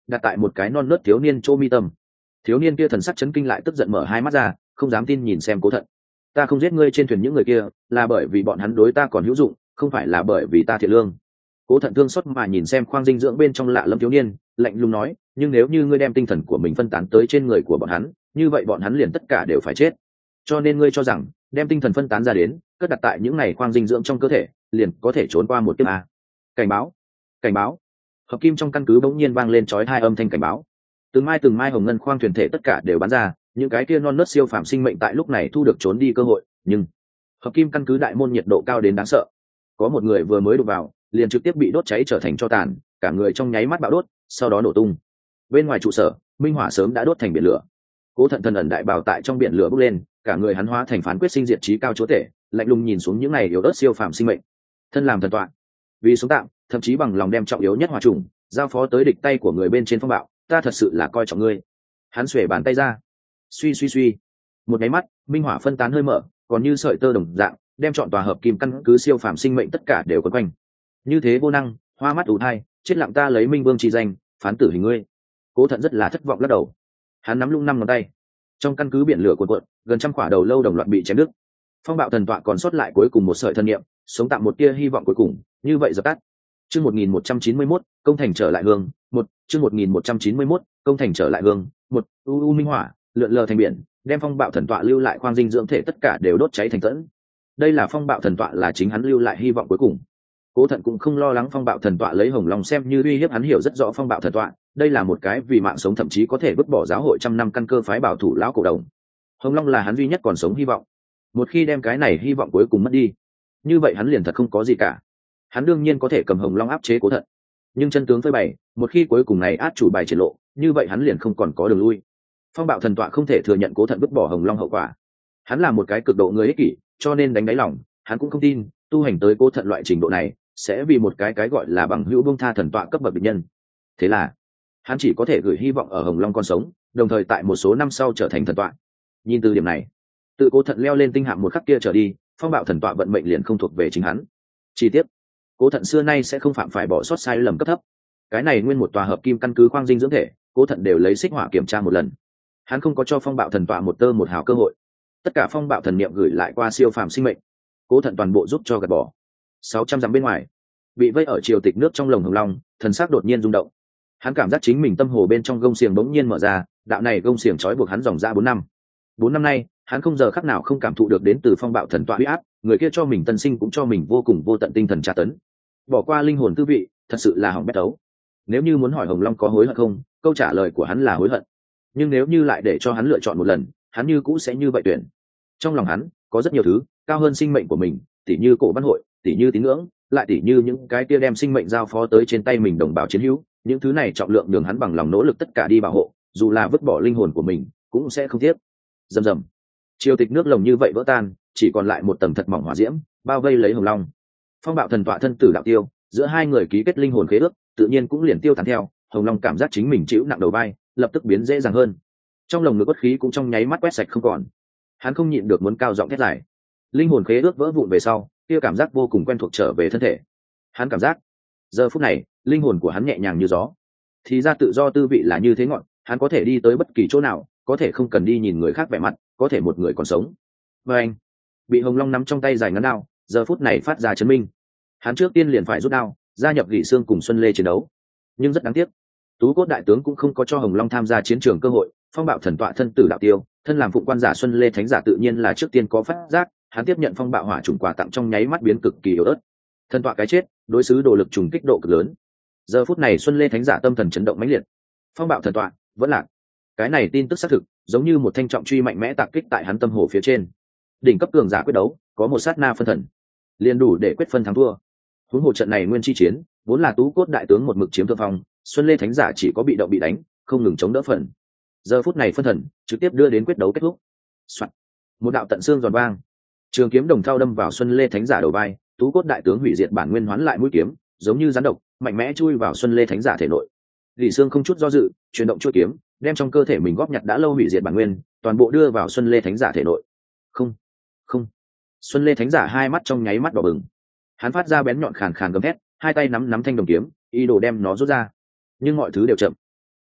đặt tại một cái non nớt thiếu niên chỗ mi tâm. Thiếu niên kia thần sắc chấn kinh lại tức giận mở hai mắt ra, không dám tin nhìn xem Cố Thận. Ta không giết ngươi trên thuyền những người kia là bởi vì bọn hắn đối ta còn hữu dụng, không phải là bởi vì ta thiện lương. Cố Thận thương xót mà nhìn xem khoang dinh dưỡng bên trong lạ lẫm thiếu niên, lạnh lùng nói, nhưng nếu như ngươi đem tinh thần của mình phân tán tới trên người của bọn hắn, như vậy bọn hắn liền tất cả đều phải chết. Cho nên ngươi cho rằng đem tinh thần phân tán ra đến, cất đặt tại những này khoang dinh dưỡng trong cơ thể, liền có thể trốn qua một kiếp a. Cảnh báo, cảnh báo. Hợp kim trong căn cứ bỗng nhiên vang lên chói tai âm thanh cảnh báo. Từng mai từng mai hồng ngân khoang thuyền thể tất cả đều bắn ra, những cái kia non nớt siêu phàm sinh mệnh tại lúc này thu được trốn đi cơ hội, nhưng hợp kim căn cứ đại môn nhiệt độ cao đến đáng sợ. Có một người vừa mới đụng vào, liền trực tiếp bị đốt cháy trở thành tro tàn, cả người trong nháy mắt bạo đốt, sau đó nổ tung. Bên ngoài trụ sở, minh hỏa sớm đã đốt thành biển lửa. Cố Thận thần ẩn đại bào tại trong biển lửa bốc lên, cả người hắn hóa thành phán quyết sinh diệt trí cao chúa tể, lạnh lùng nhìn xuống những này yếu ớt siêu phàm sinh mệnh. Thân làm thần tọa, vì sống tạm, thậm chí bằng lòng đem trọng yếu nhất hỏa trùng giao phó tới địch tay của người bên trên phong bạo, ta thật sự là coi trọng ngươi. Hắn xuề bàn tay ra, suy suy suy, một cái mắt, minh hỏa phân tán hơi mở, còn như sợi tơ đồng dạng, đem chọn tòa hợp kim căn cứ siêu phàm sinh mệnh tất cả đều quấn quanh. Như thế vô năng, hoa mắt ủ thai, chết lặng ta lấy minh vương chi danh, phán tử hình ngươi. Cố Thận rất là thất vọng lắc đầu. Hắn nắm lung năm ngón tay, trong căn cứ biển lửa cuộn cuộn, gần trăm quả đầu lâu đồng loạt bị chém đứt. Phong bạo thần tọa còn sót lại cuối cùng một sợi thân niệm, sống tạm một tia hy vọng cuối cùng, như vậy dập tắt. Chương một nghìn một trăm chín mươi mốt, công thành trở lại hương, một, chương một nghìn một trăm chín mươi mốt, công thành trở lại hương, một, u u minh hỏa, lượn lờ thành biển, đem phong bạo thần tọa lưu lại khoang dinh dưỡng thể tất cả đều đốt cháy thành tẫn. Đây là phong bạo thần tọa là chính hắn lưu lại hy vọng cuối cùng. Cố Thận cũng không lo lắng phong bạo thần tọa lấy hồng long xem như uy hiếp, hắn hiểu rất rõ phong bạo thần tọa, đây là một cái vì mạng sống thậm chí có thể vứt bỏ giáo hội trăm năm căn cơ phái bảo thủ lão cổ đồng. Hồng long là hắn duy nhất còn sống hy vọng. Một khi đem cái này hy vọng cuối cùng mất đi, như vậy hắn liền thật không có gì cả. Hắn đương nhiên có thể cầm hồng long áp chế Cố Thận, nhưng chân tướng phơi bày, một khi cuối cùng này át chủ bài triển lộ, như vậy hắn liền không còn có đường lui. Phong bạo thần tọa không thể thừa nhận Cố Thận vứt bỏ hồng long hậu quả. Hắn là một cái cực độ người ích kỷ, cho nên đánh đáy lòng, hắn cũng không tin tu hành tới Cố Thận loại trình độ này sẽ vì một cái cái gọi là bằng hữu buông tha thần tọa cấp bậc địch nhân. Thế là hắn chỉ có thể gửi hy vọng ở hồng long còn sống, đồng thời tại một số năm sau trở thành thần tọa. Nhìn từ điểm này, tự Cố Thận leo lên tinh hạm một khắc kia trở đi, phong bạo thần tọa vận mệnh liền không thuộc về chính hắn. Chi tiết, Cố Thận xưa nay sẽ không phạm phải bỏ sót sai lầm cấp thấp. Cái này nguyên một tòa hợp kim căn cứ khoang dinh dưỡng thể, Cố Thận đều lấy xích hỏa kiểm tra một lần. Hắn không có cho phong bạo thần tọa một tơ một hào cơ hội. Tất cả phong bạo thần niệm gửi lại qua siêu phàm sinh mệnh, Cố Thận toàn bộ giúp cho gạt bỏ. Sáu trăm dặm bên ngoài, bị vây ở triều tịch nước trong lồng hồng long, thần sắc đột nhiên rung động. Hắn cảm giác chính mình tâm hồ bên trong gông xiềng bỗng nhiên mở ra, đạo này gông xiềng trói buộc hắn dòng ra bốn năm. Bốn năm nay, hắn không giờ khắc nào không cảm thụ được đến từ phong bạo thần tọa uy áp, người kia cho mình tân sinh cũng cho mình vô cùng vô tận tinh thần tra tấn. Bỏ qua linh hồn tư vị, thật sự là hỏng bét ấu. Nếu như muốn hỏi hồng long có hối hận không, câu trả lời của hắn là hối hận. Nhưng nếu như lại để cho hắn lựa chọn một lần, hắn như cũ sẽ như vậy tuyển. Trong lòng hắn có rất nhiều thứ cao hơn sinh mệnh của mình, tỉ như cổ văn hội, tỉ như tín ngưỡng, lại tỉ như những cái kia đem sinh mệnh giao phó tới trên tay mình đồng bào chiến hữu. Những thứ này trọng lượng nhường hắn bằng lòng nỗ lực tất cả đi bảo hộ, dù là vứt bỏ linh hồn của mình cũng sẽ không tiếc. Rầm rầm, triều tịch nước lồng như vậy vỡ tan, chỉ còn lại một tầng thật mỏng hỏa diễm bao vây lấy hồng long. Phong bạo thần tọa thân tử đạo tiêu, giữa hai người ký kết linh hồn khế ước, tự nhiên cũng liền tiêu tán theo. Hồng long cảm giác chính mình chịu nặng đầu vai, lập tức biến dễ dàng hơn. Trong lồng ngực bất khí cũng trong nháy mắt quét sạch không còn. Hắn không nhịn được muốn cao giọng thét dài. Linh hồn khế ước vỡ vụn về sau, kia cảm giác vô cùng quen thuộc trở về thân thể. Hắn cảm giác giờ phút này linh hồn của hắn nhẹ nhàng như gió. Thì ra tự do tư vị là như thế ngọn, hắn có thể đi tới bất kỳ chỗ nào, có thể không cần đi nhìn người khác vẻ mặt, có thể một người còn sống. Và anh bị hồng long nắm trong tay dài ngắn đao, giờ phút này phát ra chấn minh. Hắn trước tiên liền phải rút đao, gia nhập Gỉ Xương cùng Xuân Lê chiến đấu. Nhưng rất đáng tiếc, Tú Cốt đại tướng cũng không có cho hồng long tham gia chiến trường cơ hội. Phong bạo thần tọa thân tử đạo tiêu, thân làm phụng quan giả Xuân Lê thánh giả tự nhiên là trước tiên có phát giác. Hắn tiếp nhận phong bạo hỏa trùng quà tặng trong nháy mắt biến cực kỳ yếu ớt. Thần tọa cái chết, đối xứ đồ lực trùng kích độ cực lớn. Giờ phút này Xuân Lê thánh giả tâm thần chấn động mãnh liệt. Phong bạo thần tọa vẫn lạc. Cái này tin tức xác thực, giống như một thanh trọng truy mạnh mẽ tạc kích tại hắn tâm hồ phía trên. Đỉnh cấp cường giả quyết đấu, có một sát na phân thần, liền đủ để quyết phân thắng thua. Huống hồ trận này nguyên chi chiến, vốn là Tú Cốt đại tướng một mực chiếm thượng phong, Xuân Lê thánh giả chỉ có bị động bị đánh, không ngừng chống đỡ phần. Giờ phút này phân thần, trực tiếp đưa đến quyết đấu kết thúc. Soạn. Một đạo tận xương giòn vang, trường kiếm đồng thau đâm vào Xuân Lê thánh giả đầu vai, Tú Cốt đại tướng hủy diệt bản nguyên hoán lại mũi kiếm, giống như rắn độc, mạnh mẽ chui vào Xuân Lê thánh giả thể nội. Gỉ Xương không chút do dự, chuyển động chuôi kiếm, đem trong cơ thể mình góp nhặt đã lâu hủy diệt bản nguyên, toàn bộ đưa vào Xuân Lê thánh giả thể nội. Không, không. Xuân Lê thánh giả hai mắt trong nháy mắt đỏ bừng. Hắn phát ra bén nhọn khàn khàn gầm thét, hai tay nắm nắm thanh đồng kiếm, ý đồ đem nó rút ra. Nhưng mọi thứ đều chậm.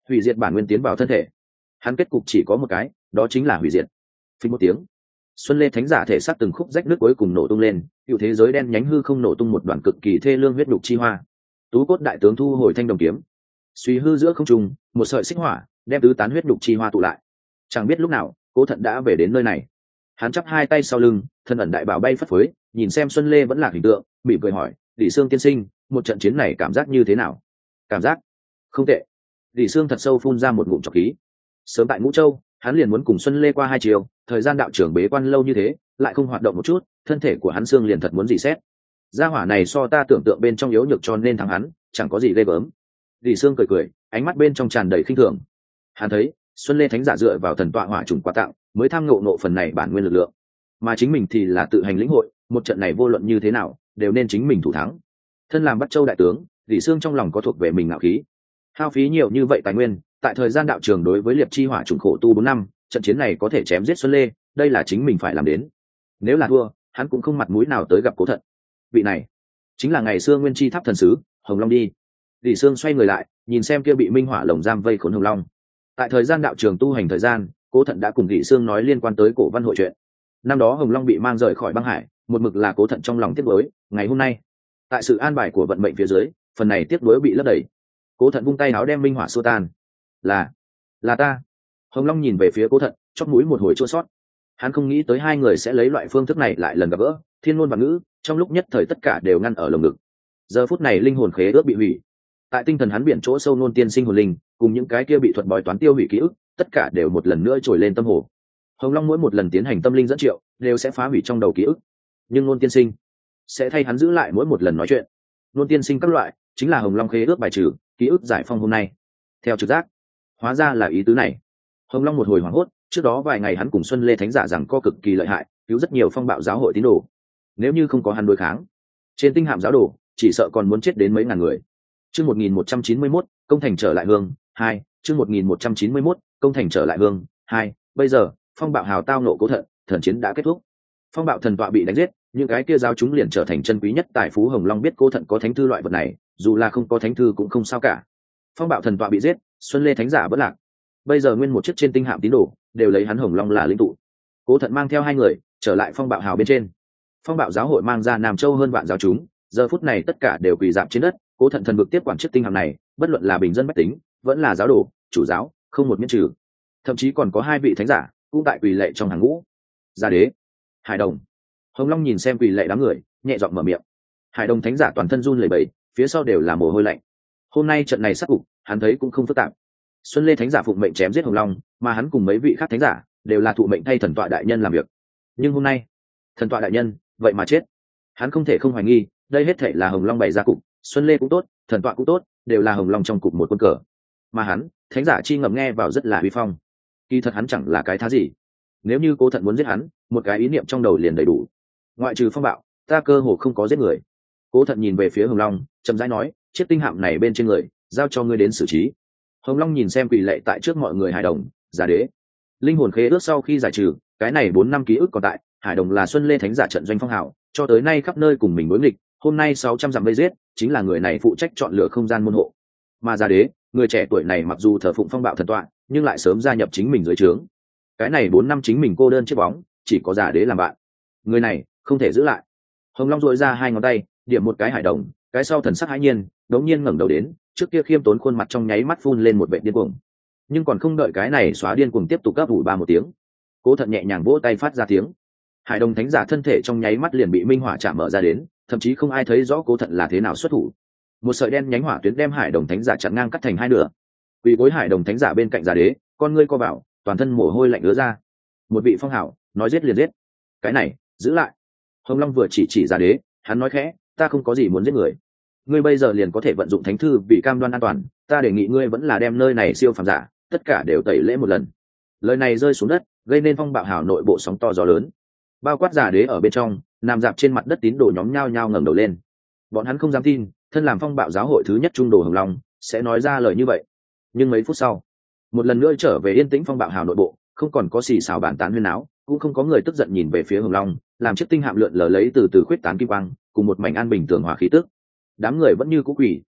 hủy diệt bản nguyên tiến vào thân thể, hắn kết cục chỉ có một cái, đó chính là hủy diệt. Phình một tiếng, Xuân Lê Thánh Giả thể xác từng khúc rách nước cuối cùng nổ tung lên, cựu thế giới đen nhánh hư không nổ tung một đoàn cực kỳ thê lương huyết nhục chi hoa. Tú cốt đại tướng thu hồi thanh đồng kiếm, suy hư giữa không trung, một sợi xích hỏa đem tứ tán huyết nhục chi hoa tụ lại. Chẳng biết lúc nào, Cố Thận đã về đến nơi này. Hắn chắp hai tay sau lưng, thân ẩn đại bảo bay phất phới, nhìn xem Xuân Lê vẫn là hình tượng, mỉm cười hỏi, Lý Sương tiên sinh, một trận chiến này cảm giác như thế nào? Cảm giác không tệ. Lý Sương thật sâu phun ra một ngụm trọc khí. Sớm tại Ngũ Châu, hắn liền muốn cùng Xuân Lê qua hai chiều, thời gian đạo trưởng bế quan lâu như thế, lại không hoạt động một chút, thân thể của hắn xương liền thật muốn gì xét. Gia hỏa này so ta tưởng tượng bên trong yếu nhược cho nên thắng hắn, chẳng có gì ghê gớm. Lý Sương cười cười, ánh mắt bên trong tràn đầy khinh thường. Hắn thấy, Xuân Lê Thánh Giả dựa vào thần tọa hỏa trùng quà tặng, mới tham ngộ nộ phần này bản nguyên lực lượng, mà chính mình thì là tự hành lĩnh hội, một trận này vô luận như thế nào, đều nên chính mình thủ thắng. Thân làm Bắc Châu đại tướng, Lý Sương trong lòng có thuộc về mình ngạo khí. Hao phí nhiều như vậy tài nguyên, tại thời gian đạo trường đối với Liệp Chi Hỏa trùng khổ tu bốn năm, trận chiến này có thể chém giết Xuân Lê, đây là chính mình phải làm đến. Nếu là thua, hắn cũng không mặt mũi nào tới gặp Cố Thận. Vị này chính là ngày xưa Nguyên Chi Tháp thần sứ Hồng Long đi. Lý Sương xoay người lại, nhìn xem kia bị minh hỏa lồng giam vây khốn Hồng Long. Tại thời gian đạo trường tu hành thời gian, Cố Thận đã cùng Lý Sương nói liên quan tới cổ văn hội chuyện. Năm đó Hồng Long bị mang rời khỏi băng hải, một mực là Cố Thận trong lòng tiếc nuối. Ngày hôm nay, tại sự an bài của vận mệnh phía dưới, phần này tiếc nuối bị lấp đầy. Cố Thận vung tay áo đem minh hỏa xua tan. Là, là ta. Hồng Long nhìn về phía Cố Thận, chóp mũi một hồi chua xót. Hắn không nghĩ tới hai người sẽ lấy loại phương thức này lại lần gặp gỡ, thiên ngôn và ngữ, trong lúc nhất thời tất cả đều ngăn ở lồng ngực. Giờ phút này linh hồn khế ước bị hủy. Tại tinh thần hắn biển chỗ sâu nôn tiên sinh hồn linh, cùng những cái kia bị thuật bói toán tiêu hủy ký ức, tất cả đều một lần nữa trồi lên tâm hồ. Hồng Long mỗi một lần tiến hành tâm linh dẫn triệu, đều sẽ phá hủy trong đầu ký ức, nhưng nôn tiên sinh sẽ thay hắn giữ lại mỗi một lần nói chuyện. Nôn tiên sinh các loại, chính là Hồng Long khế ước bài trừ, ký ức giải phong hôm nay. Theo trực giác, hóa ra là ý tứ này. Hồng Long một hồi hoảng hốt, trước đó vài ngày hắn cùng Xuân Lê Thánh Giả rằng co cực kỳ lợi hại, cứu rất nhiều phong bạo giáo hội tín đồ. Nếu như không có hắn đối kháng, trên tinh hạm giáo đồ chỉ sợ còn muốn chết đến mấy ngàn người. Chương một nghìn một trăm chín mươi mốt, công thành trở lại hương, hai, chương một nghìn một trăm chín mươi mốt, công thành trở lại hương, hai. Bây giờ, phong bạo hào tao nộ Cố Thận, thần chiến đã kết thúc. Phong bạo thần tọa bị đánh giết, những cái kia giáo chúng liền trở thành chân quý nhất tài phú. Hồng Long biết Cố Thận có thánh thư loại vật này, dù là không có thánh thư cũng không sao cả. Phong bạo thần tọa bị giết, Xuân Lê Thánh Giả bất lạc. Bây giờ nguyên một chiếc trên tinh hạm tín đồ đều lấy hắn Hồng Long là linh tụ. Cố Thận mang theo hai người trở lại phong bạo hào bên trên. Phong bạo giáo hội mang ra Nam Châu hơn vạn giáo chúng, giờ phút này tất cả đều quỳ dạp trên đất. Cố Thận thần vực tiếp quản chiếc tinh hạm này, bất luận là bình dân bách tính, vẫn là giáo đồ, chủ giáo, không một miễn trừ. Thậm chí còn có hai vị thánh giả cũng tại quỳ lệ trong hàng ngũ. Gia Đế, Hải Đồng. Hồng Long nhìn xem quỳ lệ đám người, nhẹ giọng mở miệng. Hải Đồng thánh giả toàn thân run lẩy bẩy, phía sau đều là mồ hôi lạnh. Hôm nay trận này sát cục, hắn thấy cũng không phức tạp. Xuân Lê Thánh Giả phụng mệnh chém giết Hồng Long, mà hắn cùng mấy vị khác thánh giả đều là thụ mệnh thay thần tọa đại nhân làm việc. Nhưng hôm nay, thần tọa đại nhân vậy mà chết. Hắn không thể không hoài nghi, đây hết thảy là Hồng Long bày ra cục, Xuân Lê cũng tốt, thần tọa cũng tốt, đều là Hồng Long trong cục một quân cờ. Mà hắn, thánh giả chi ngầm nghe vào rất là uy phong. Kỳ thật hắn chẳng là cái thá gì. Nếu như Cố Thận muốn giết hắn, một cái ý niệm trong đầu liền đầy đủ. Ngoại trừ phong bạo, ta cơ hồ không có giết người. Cố Thận nhìn về phía Hồng Long, chậm rãi nói, chiếc tinh hạm này bên trên người, giao cho ngươi đến xử trí. Hồng Long nhìn xem quỳ lệ tại trước mọi người Hải Đồng, Giả Đế. Linh hồn khế ước sau khi giải trừ, cái này bốn năm ký ức còn tại. Hải Đồng là Xuân Lê Thánh Giả trận doanh phong hào, cho tới nay khắp nơi cùng mình đối nghịch. Hôm nay sáu trăm dặm vây giết, chính là người này phụ trách chọn lựa không gian môn hộ. Mà Giả Đế, người trẻ tuổi này mặc dù thờ phụng phong bạo thần tọa, nhưng lại sớm gia nhập chính mình dưới trướng. Cái này bốn năm chính mình cô đơn chiếc bóng, chỉ có Giả Đế làm bạn. Người này không thể giữ lại. Hồng Long duỗi ra hai ngón tay, điểm một cái Hải Đồng, cái sau thần sắc hãi nhiên, đống nhiên ngẩng đầu đến, trước kia khiêm tốn khuôn mặt trong nháy mắt phun lên một vẻ điên cuồng. Nhưng còn không đợi cái này xóa điên cuồng tiếp tục gấp ủi ba một tiếng, Cố Thận nhẹ nhàng vỗ tay phát ra tiếng. Hải Đồng thánh giả thân thể trong nháy mắt liền bị minh hỏa chạm mở ra đến, thậm chí không ai thấy rõ Cố Thận là thế nào xuất thủ. Một sợi đen nhánh hỏa tuyến đem Hải Đồng thánh giả chặn ngang cắt thành hai nửa. Vì gối Hải Đồng thánh giả bên cạnh Giả Đế, con ngươi co vào, toàn thân mồ hôi lạnh ứa ra. Một vị phong hảo, nói giết liền giết. Cái này, giữ lại. Hồng Long vừa chỉ chỉ Giả Đế, hắn nói khẽ, ta không có gì muốn giết người. Ngươi bây giờ liền có thể vận dụng thánh thư vì cam đoan an toàn, ta đề nghị ngươi vẫn là đem nơi này siêu phàm giả tất cả đều tẩy lễ một lần. Lời này rơi xuống đất, gây nên phong bạo hào nội bộ sóng to gió lớn. Bao quát Giả Đế ở bên trong, nằm dạp trên mặt đất tín đồ nhóm nhao nhao ngẩng đầu lên. Bọn hắn không dám tin, thân làm phong bạo giáo hội thứ nhất trung đồ Hồng Long sẽ nói ra lời như vậy. Nhưng mấy phút sau, một lần nữa trở về yên tĩnh phong bạo hào nội bộ, không còn có xì xào bàn tán huyên náo, cũng không có người tức giận nhìn về phía Hồng Long, làm chiếc tinh hạm lượn lờ lấy từ từ khuyết tán kim quang, cùng một mảnh an bình tường hòa khí tức. Đám người vẫn như cũ quỷ,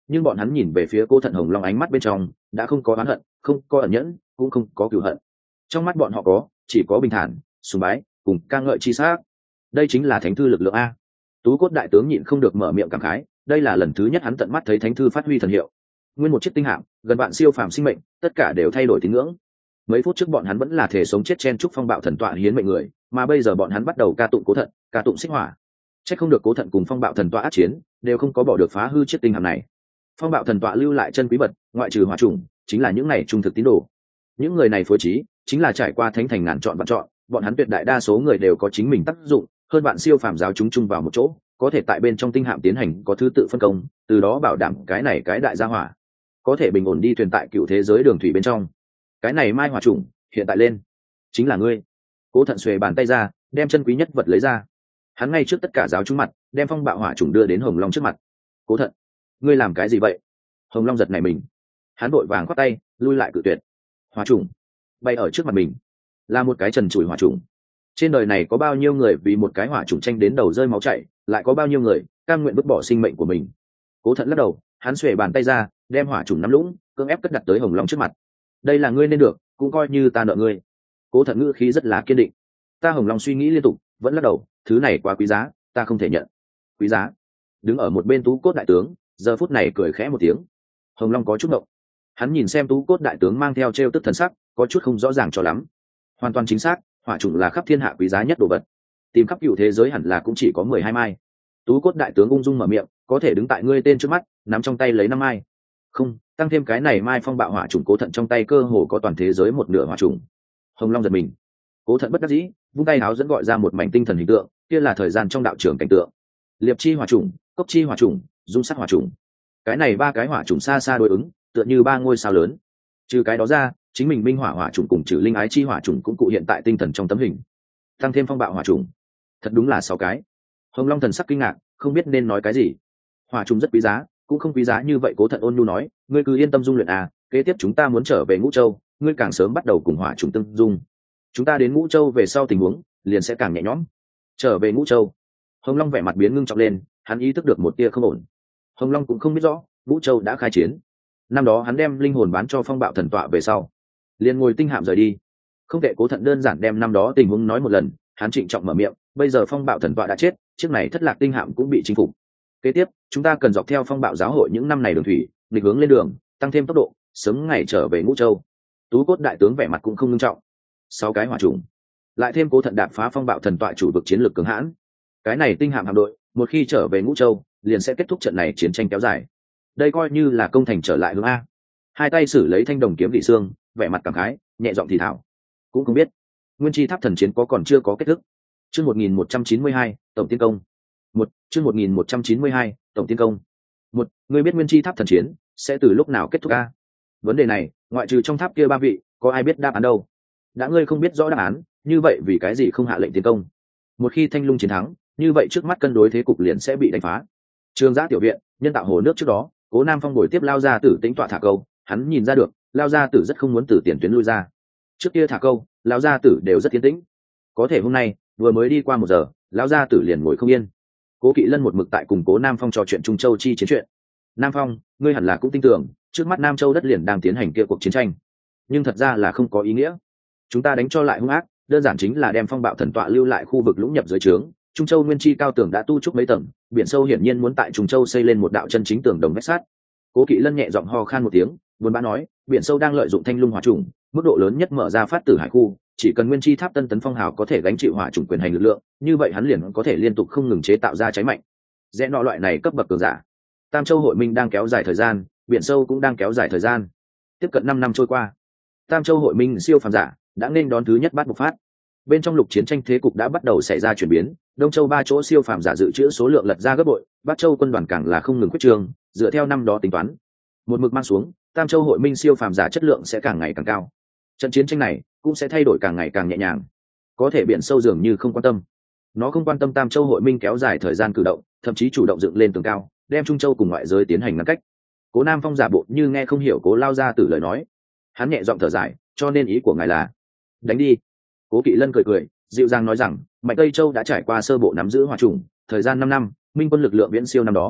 nhưng bọn hắn nhìn về phía Cố Thận Hồng Long ánh mắt bên trong đã không có oán hận, không có ẩn nhẫn, cũng không có cừu hận. Trong mắt bọn họ có chỉ có bình thản, sùng bái cùng ca ngợi chi sắc. Đây chính là thánh thư lực lượng a. Tú Cốt đại tướng nhịn không được mở miệng cảm khái, đây là lần thứ nhất hắn tận mắt thấy thánh thư phát huy thần hiệu. Nguyên một chiếc tinh hạm, gần vạn siêu phàm sinh mệnh, tất cả đều thay đổi tín ngưỡng. Mấy phút trước bọn hắn vẫn là thể sống chết chen chúc phong bạo thần tọa hiến mệnh người, mà bây giờ bọn hắn bắt đầu ca tụng Cố Thận, ca tụng Xích Hỏa. Chắc không được Cố Thận cùng phong bạo thần tọa ác chiến, đều không có bỏ được phá hư chiếc tinh hạm này. Phong bạo thần tọa lưu lại chân quý vật, ngoại trừ hỏa trùng, chính là những này trung thực tín đồ. Những người này phối trí, chính là trải qua thánh thành ngàn chọn vạn chọn, bọn hắn tuyệt đại đa số người đều có chính mình tác dụng, hơn bạn siêu phàm giáo chúng chung vào một chỗ, có thể tại bên trong tinh hạm tiến hành có thứ tự phân công, từ đó bảo đảm cái này cái đại gia hỏa có thể bình ổn đi thuyền tại cựu thế giới đường thủy bên trong. Cái này mai hỏa trùng hiện tại lên chính là ngươi. Cố Thận xuề bàn tay ra, đem chân quý nhất vật lấy ra. Hắn ngay trước tất cả giáo chúng mặt, đem phong bạo hỏa trùng đưa đến Hồng Long trước mặt. Cố Thận, ngươi làm cái gì vậy? Hồng Long giật nảy mình, hắn vội vàng khoác tay lui lại cự tuyệt. Hỏa trùng bay ở trước mặt mình, là một cái trần trụi hỏa trùng. Trên đời này có bao nhiêu người vì một cái hỏa trùng tranh đến đầu rơi máu chảy, lại có bao nhiêu người cam nguyện vứt bỏ sinh mệnh của mình. Cố Thận lắc đầu, hắn xuề bàn tay ra, đem hỏa trùng nắm lũng, cưỡng ép cất đặt tới Hồng Long trước mặt. Đây là ngươi nên được, cũng coi như ta nợ ngươi. Cố Thận ngữ khí rất là kiên định. Ta Hồng Long suy nghĩ liên tục, vẫn lắc đầu, thứ này quá quý giá, ta không thể nhận. Quý giá? Đứng ở một bên Tú Cốt đại tướng, giờ phút này cười khẽ một tiếng. Hồng Long có chút ngộng. Hắn nhìn xem Tú Cốt đại tướng mang theo trêu tức thần sắc, có chút không rõ ràng cho lắm. Hoàn toàn chính xác, hỏa trùng là khắp thiên hạ quý giá nhất đồ vật, tìm khắp cựu thế giới hẳn là cũng chỉ có mười hai mai. Tú Cốt đại tướng ung dung mở miệng, có thể đứng tại ngươi tên trước mắt, nắm trong tay lấy năm mai. Không, tăng thêm cái này mai phong bạo hỏa trùng, Cố Thận trong tay cơ hồ có toàn thế giới một nửa hỏa trùng. Hồng Long giật mình. Cố Thận bất đắc dĩ, vung tay áo dẫn gọi ra một mảnh tinh thần hình tượng, kia là thời gian trong đạo trường cảnh tượng. Liệp chi hỏa trùng, cốc chi hỏa trùng, dung sắc hỏa trùng. Cái này ba cái hỏa trùng xa xa đối ứng, tựa như ba ngôi sao lớn. Trừ cái đó ra, chính mình minh hỏa hỏa trùng cùng trừ linh ái chi hỏa trùng cũng cụ hiện tại tinh thần trong tấm hình. Tăng thêm phong bạo hỏa trùng, thật đúng là sáu cái. Hồng Long thần sắc kinh ngạc, không biết nên nói cái gì. Hỏa trùng rất quý giá, cũng không quý giá như vậy. Cố Thận ôn nhu nói, ngươi cứ yên tâm dung luyện à, kế tiếp chúng ta muốn trở về Ngũ Châu, ngươi càng sớm bắt đầu cùng hỏa trùng tương dung, chúng ta đến Ngũ Châu về sau tình huống liền sẽ càng nhẹ nhõm. Trở về Ngũ Châu? Hồng Long vẻ mặt biến ngưng trọng lên, hắn ý thức được một tia không ổn. Hồng Long cũng không biết rõ Ngũ Châu đã khai chiến. Năm đó hắn đem linh hồn bán cho phong bạo thần tọa về sau, liền ngồi tinh hạm rời đi. Không thể. Cố Thận đơn giản đem năm đó tình huống nói một lần, hắn trịnh trọng mở miệng, bây giờ phong bạo thần tọa đã chết, chiếc này thất lạc tinh hạm cũng bị chinh phục. Kế tiếp chúng ta cần dọc theo phong bạo giáo hội những năm này đường thủy, định hướng lên đường, tăng thêm tốc độ, sớm ngày trở về Ngũ Châu. Tú Cốt đại tướng vẻ mặt cũng không nghiêm trọng. Sáu cái hỏa trùng, lại thêm Cố Thận đạp phá phong bạo thần tọa chủ vực chiến lược cường hãn, cái này tinh hạm hạm đội một khi trở về Ngũ Châu liền sẽ kết thúc trận này chiến tranh kéo dài. Đây coi như là công thành trở lại hướng a. Hai tay xử lấy thanh đồng kiếm Vị Xương, vẻ mặt cảm khái, nhẹ giọng thì thảo, cũng không biết Nguyên Chi Tháp thần chiến có còn chưa có kết thúc. Chương một nghìn một trăm chín mươi hai, tổng tiến công. Một, chương một nghìn một trăm chín mươi hai, tổng tiến công. Một, ngươi biết Nguyên Chi Tháp thần chiến sẽ từ lúc nào kết thúc a? Vấn đề này, ngoại trừ trong tháp kia ba vị, có ai biết đáp án đâu? Đã ngươi không biết rõ đáp án, như vậy vì cái gì không hạ lệnh tiến công? Một khi Thanh Lung chiến thắng, như vậy trước mắt cân đối thế cục liền sẽ bị đánh phá. Trường Giã tiểu viện, nhân tạo hồ nước trước đó, Cố Nam Phong bồi tiếp Lao Gia Tử tính tọa thả câu, hắn nhìn ra được, Lao Gia Tử rất không muốn từ tiền tuyến lui ra. Trước kia thả câu, Lão Gia Tử đều rất tiến tĩnh. Có thể hôm nay, vừa mới đi qua một giờ, Lão Gia Tử liền ngồi không yên. Cố Kỵ Lân một mực tại cùng Cố Nam Phong trò chuyện Trung Châu chi chiến chuyện. Nam Phong, ngươi hẳn là cũng tin tưởng, trước mắt Nam Châu đất liền đang tiến hành kia cuộc chiến tranh, nhưng thật ra là không có ý nghĩa. Chúng ta đánh cho lại hung ác, đơn giản chính là đem phong bạo thần tọa lưu lại khu vực lũng nhập dưới trướng. Trung Châu nguyên chi cao tường đã tu trúc mấy tầng, biển sâu hiển nhiên muốn tại Trung Châu xây lên một đạo chân chính tường đồng vách sắt. Cố Kỵ Lân nhẹ giọng ho khan một tiếng, buồn bã nói, biển sâu đang lợi dụng thanh lung hỏa trùng, mức độ lớn nhất mở ra phát tử hải khu, chỉ cần nguyên chi tháp tân tấn phong hào có thể gánh chịu hỏa trùng quyền hành lực lượng, như vậy hắn liền có thể liên tục không ngừng chế tạo ra cháy mạnh. Rẽ nọ loại này cấp bậc cường giả. Tam Châu hội minh đang kéo dài thời gian, biển sâu cũng đang kéo dài thời gian. Tiếp cận năm năm trôi qua, Tam Châu hội minh siêu phàm giả đã nên đón thứ nhất bát bộc phát. Bên trong lục chiến tranh thế cục đã bắt đầu xảy ra chuyển biến, Đông Châu ba chỗ siêu phàm giả dự trữ số lượng lật ra gấp bội, Bắc Châu quân đoàn càng là không ngừng quyết trường, dựa theo năm đó tính toán, một mực mang xuống, Tam Châu hội minh siêu phàm giả chất lượng sẽ càng ngày càng cao. Trận chiến tranh này cũng sẽ thay đổi càng ngày càng nhẹ nhàng. Có thể biển sâu dường như không quan tâm. Nó không quan tâm Tam Châu hội minh kéo dài thời gian cử động, thậm chí chủ động dựng lên tường cao, đem Trung Châu cùng ngoại giới tiến hành ngăn cách. Cố Nam Phong giả bộ như nghe không hiểu Cố Lao Gia Tử lời nói, hắn nhẹ giọng thở dài, cho nên ý của ngài là đánh đi. Cố Kỵ Lân cười cười, dịu dàng nói rằng, Mạnh Tây Châu đã trải qua sơ bộ nắm giữ hỏa trùng, thời gian năm năm, minh quân lực lượng viễn siêu năm đó.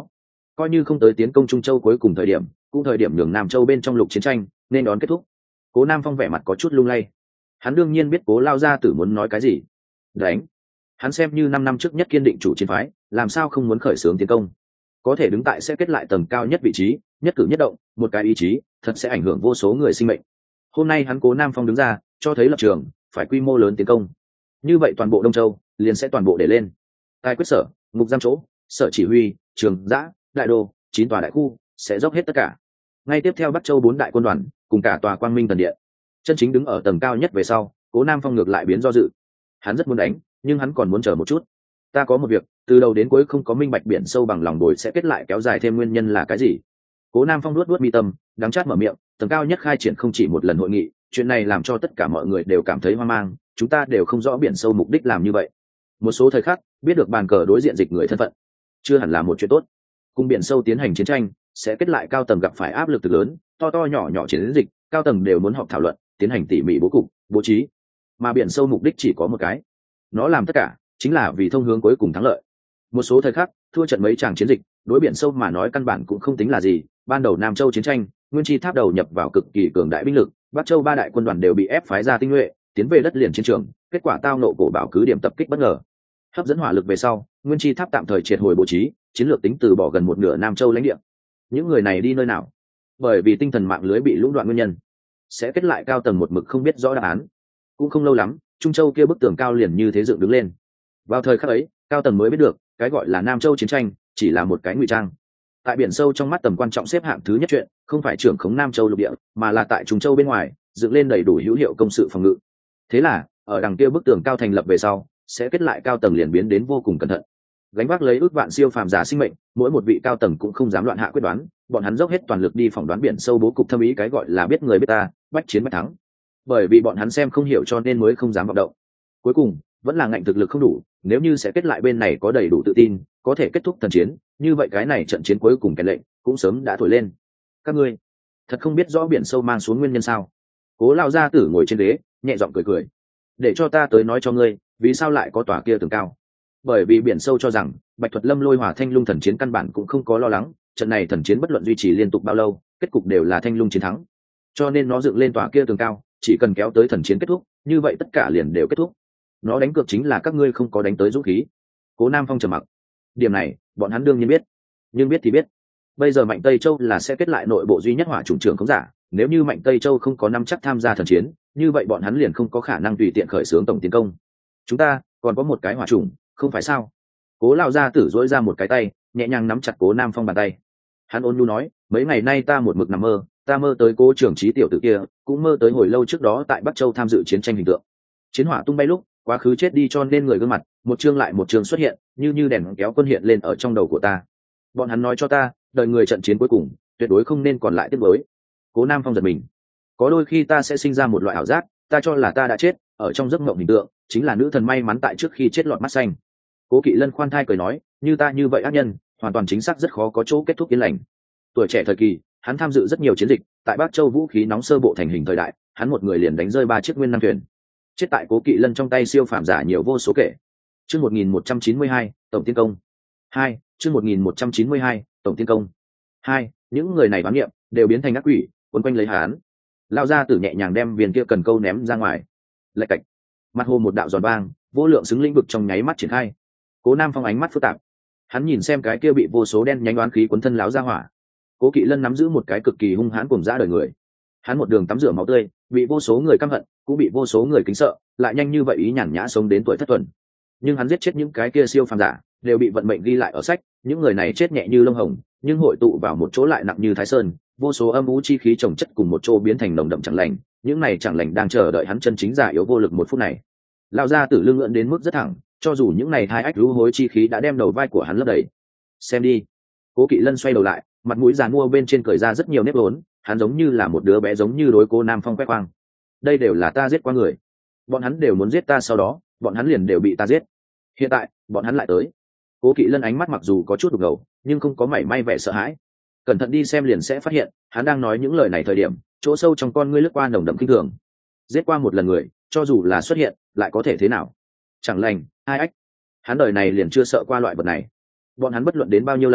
coi như không tới tiến công Trung Châu cuối cùng thời điểm, cũng thời điểm nhường Nam Châu bên trong lục chiến tranh nên đón kết thúc. Cố Nam Phong vẻ mặt có chút lung lay. Hắn đương nhiên biết Cố lao gia tử muốn nói cái gì. Đánh. Hắn xem như năm năm trước nhất kiên định chủ chiến phái, làm sao không muốn khởi xướng tiến công. Có thể đứng tại sẽ kết lại tầng cao nhất vị trí, nhất cử nhất động, một cái ý chí, thật sẽ ảnh hưởng vô số người sinh mệnh. Hôm nay hắn Cố Nam Phong đứng ra, cho thấy lập trường, phải quy mô lớn tiến công. Như vậy toàn bộ Đông Châu liền sẽ toàn bộ để lên. Tài quyết sở, ngục giam chỗ, sở chỉ huy, trường giã, đại đô, chín tòa đại khu sẽ dốc hết tất cả. Ngay tiếp theo Bắc Châu bốn đại quân đoàn cùng cả tòa Quang Minh Thần Điện, chân chính đứng ở tầng cao nhất về sau. Cố Nam Phong ngược lại biến do dự. Hắn rất muốn đánh, nhưng hắn còn muốn chờ một chút. Ta có một việc, từ đầu đến cuối không có minh bạch biển sâu bằng lòng đồi sẽ kết lại kéo dài thêm nguyên nhân là cái gì. Cố Nam Phong luốt luốt mi tâm, đắng chát mở miệng. Tầng cao nhất khai triển không chỉ một lần hội nghị, chuyện này làm cho tất cả mọi người đều cảm thấy hoang mang. Chúng ta đều không rõ biển sâu mục đích làm như vậy. Một số thời khắc biết được bàn cờ đối diện dịch người thân phận, chưa hẳn là một chuyện tốt. Cùng biển sâu tiến hành chiến tranh sẽ kết lại cao tầng gặp phải áp lực từ lớn, to to nhỏ nhỏ chiến dịch, cao tầng đều muốn họp thảo luận, tiến hành tỉ mỉ bố cục, bố trí. Mà biển sâu mục đích chỉ có một cái, nó làm tất cả chính là vì thông hướng cuối cùng thắng lợi. Một số thời khắc thua trận mấy tràng chiến dịch, đối biển sâu mà nói căn bản cũng không tính là gì. Ban đầu Nam Châu chiến tranh, Nguyên Chi Tháp đầu nhập vào cực kỳ cường đại binh lực, Bắc Châu ba đại quân đoàn đều bị ép phái ra tinh nhuệ, tiến về đất liền chiến trường, kết quả tao nộ cổ bảo cứ điểm tập kích bất ngờ. Hấp dẫn hỏa lực về sau, Nguyên Chi Tháp tạm thời triệt hồi bố trí, chiến lược tính từ bỏ gần một nửa Nam Châu lãnh địa. Những người này đi nơi nào? Bởi vì tinh thần mạng lưới bị lũng đoạn nguyên nhân, sẽ kết lại cao tầng một mực không biết rõ đáp án. Cũng không lâu lắm, Trung Châu kia bức tường cao liền như thế dựng đứng lên. Vào thời khắc ấy, cao tầng mới biết được, cái gọi là Nam Châu chiến tranh chỉ là một cái ngụy trang. Tại biển sâu trong mắt tầm quan trọng xếp hạng thứ nhất chuyện, không phải trưởng khống Nam Châu lục địa, mà là tại Trung Châu bên ngoài dựng lên đầy đủ hữu hiệu công sự phòng ngự. Thế là, ở đằng kia bức tường cao thành lập về sau, sẽ kết lại cao tầng liền biến đến vô cùng cẩn thận. Gánh vác lấy ước vạn siêu phàm giả sinh mệnh, mỗi một vị cao tầng cũng không dám loạn hạ quyết đoán, bọn hắn dốc hết toàn lực đi phỏng đoán biển sâu bố cục thâm ý, cái gọi là biết người biết ta, bách chiến bách thắng. Bởi vì bọn hắn xem không hiểu cho nên mới không dám vọng động. Cuối cùng vẫn là ngạnh thực lực không đủ, nếu như sẽ kết lại bên này có đầy đủ tự tin, có thể kết thúc thần chiến, như vậy cái này trận chiến cuối cùng kèn lệnh cũng sớm đã thổi lên. Các ngươi thật không biết rõ biển sâu mang xuống nguyên nhân sao? Cố lao gia tử ngồi trên ghế, nhẹ giọng cười cười. Để cho ta tới nói cho ngươi, vì sao lại có tòa kia tường cao. Bởi vì biển sâu cho rằng Bạch Thuật Lâm lôi hỏa Thanh Lung thần chiến căn bản cũng không có lo lắng, trận này thần chiến bất luận duy trì liên tục bao lâu, kết cục đều là Thanh Lung chiến thắng. Cho nên nó dựng lên tòa kia tường cao, chỉ cần kéo tới thần chiến kết thúc, như vậy tất cả liền đều kết thúc. Nó đánh cược chính là các ngươi không có đánh tới dũng khí. Cố Nam Phong trầm mặc. Điểm này, bọn hắn đương nhiên biết, nhưng biết thì biết. Bây giờ Mạnh Tây Châu là sẽ kết lại nội bộ duy nhất hỏa chủng trưởng không giả, nếu như Mạnh Tây Châu không có năm chắc tham gia thần chiến, như vậy bọn hắn liền không có khả năng tùy tiện khởi xướng tổng tiến công. Chúng ta còn có một cái hỏa chủng, không phải sao? Cố lao gia tử dỗi ra một cái tay, nhẹ nhàng nắm chặt Cố Nam Phong bàn tay. Hắn ôn nhu nói, mấy ngày nay ta một mực nằm mơ, ta mơ tới Cố trưởng trí tiểu tử kia, cũng mơ tới hồi lâu trước đó tại Bắc Châu tham dự chiến tranh hình tượng. Chiến hỏa tung bay lúc, quá khứ chết đi cho nên người gương mặt, một chương lại một chương xuất hiện, như như đèn kéo quân hiện lên ở trong đầu của ta. Bọn hắn nói cho ta, đời người trận chiến cuối cùng, tuyệt đối không nên còn lại tiếc nuối. Cố Nam Phong giật mình. Có đôi khi ta sẽ sinh ra một loại ảo giác, ta cho là ta đã chết, ở trong giấc mộng hình tượng, chính là nữ thần may mắn tại trước khi chết lọt mắt xanh. Cố Kỵ Lân khoan thai cười nói, như ta như vậy ác nhân, hoàn toàn chính xác rất khó có chỗ kết thúc yên lành. Tuổi trẻ thời kỳ, hắn tham dự rất nhiều chiến dịch, tại Bắc Châu vũ khí nóng sơ bộ thành hình thời đại, hắn một người liền đánh rơi ba chiếc nguyên năng thuyền. Chết tại Cố Kỵ Lân trong tay siêu phàm giả nhiều vô số kể. Chương một nghìn một trăm chín mươi hai, tổng tiến công. hai, chương một nghìn một trăm chín mươi hai, tổng tiến công. hai, những người này bán niệm đều biến thành ác quỷ, quấn quanh lấy hắn. Lao ra tử nhẹ nhàng đem viên kia cần câu ném ra ngoài. Lạch cạch. Mặt hồ một đạo giòn vang, vô lượng xứng lĩnh vực trong nháy mắt triển khai. Cố Nam Phong ánh mắt phức tạp. Hắn nhìn xem cái kia bị vô số đen nhánh oán khí cuốn thân láo ra hỏa. Cố Kỵ Lân nắm giữ một cái cực kỳ hung hãn cùng dã đời người. Hắn một đường tắm rửa máu tươi, bị vô số người căm hận, cũng bị vô số người kính sợ, lại nhanh như vậy ý nhàn nhã sống đến tuổi thất tuần. Nhưng hắn giết chết những cái kia siêu phàm giả, đều bị vận mệnh ghi lại ở sách, những người này chết nhẹ như lông hồng, nhưng hội tụ vào một chỗ lại nặng như Thái Sơn, vô số âm u chi khí chồng chất cùng một chỗ biến thành nồng đậm chẳng lành, những này chẳng lành đang chờ đợi hắn chân chính giả yếu vô lực một phút này. Lão gia tử lưng ngưỡng đến mức rất thẳng, cho dù những này hai ách lũ hối chi khí đã đem đầu vai của hắn lấp đầy. Xem đi. Cố Kỵ Lân xoay đầu lại, mặt mũi giàn mua bên trên cởi ra rất nhiều nếp vốn, hắn giống như là một đứa bé giống như đối Cố Nam Phong quét quang. Đây đều là ta giết qua người, bọn hắn đều muốn giết ta, sau đó bọn hắn liền đều bị ta giết. Hiện tại bọn hắn lại tới. Cố Kỵ Lân ánh mắt mặc dù có chút đục ngầu, nhưng không có mảy may vẻ sợ hãi. Cẩn thận đi xem liền sẽ phát hiện, hắn đang nói những lời này thời điểm, chỗ sâu trong con ngươi lướt qua nồng đậm kinh thường. Giết qua một lần người, cho dù là xuất hiện, lại có thể thế nào? Chẳng lành, hai ách. Hắn đời này liền chưa sợ qua loại vật này. Bọn hắn bất luận đến bao nhiêu lần,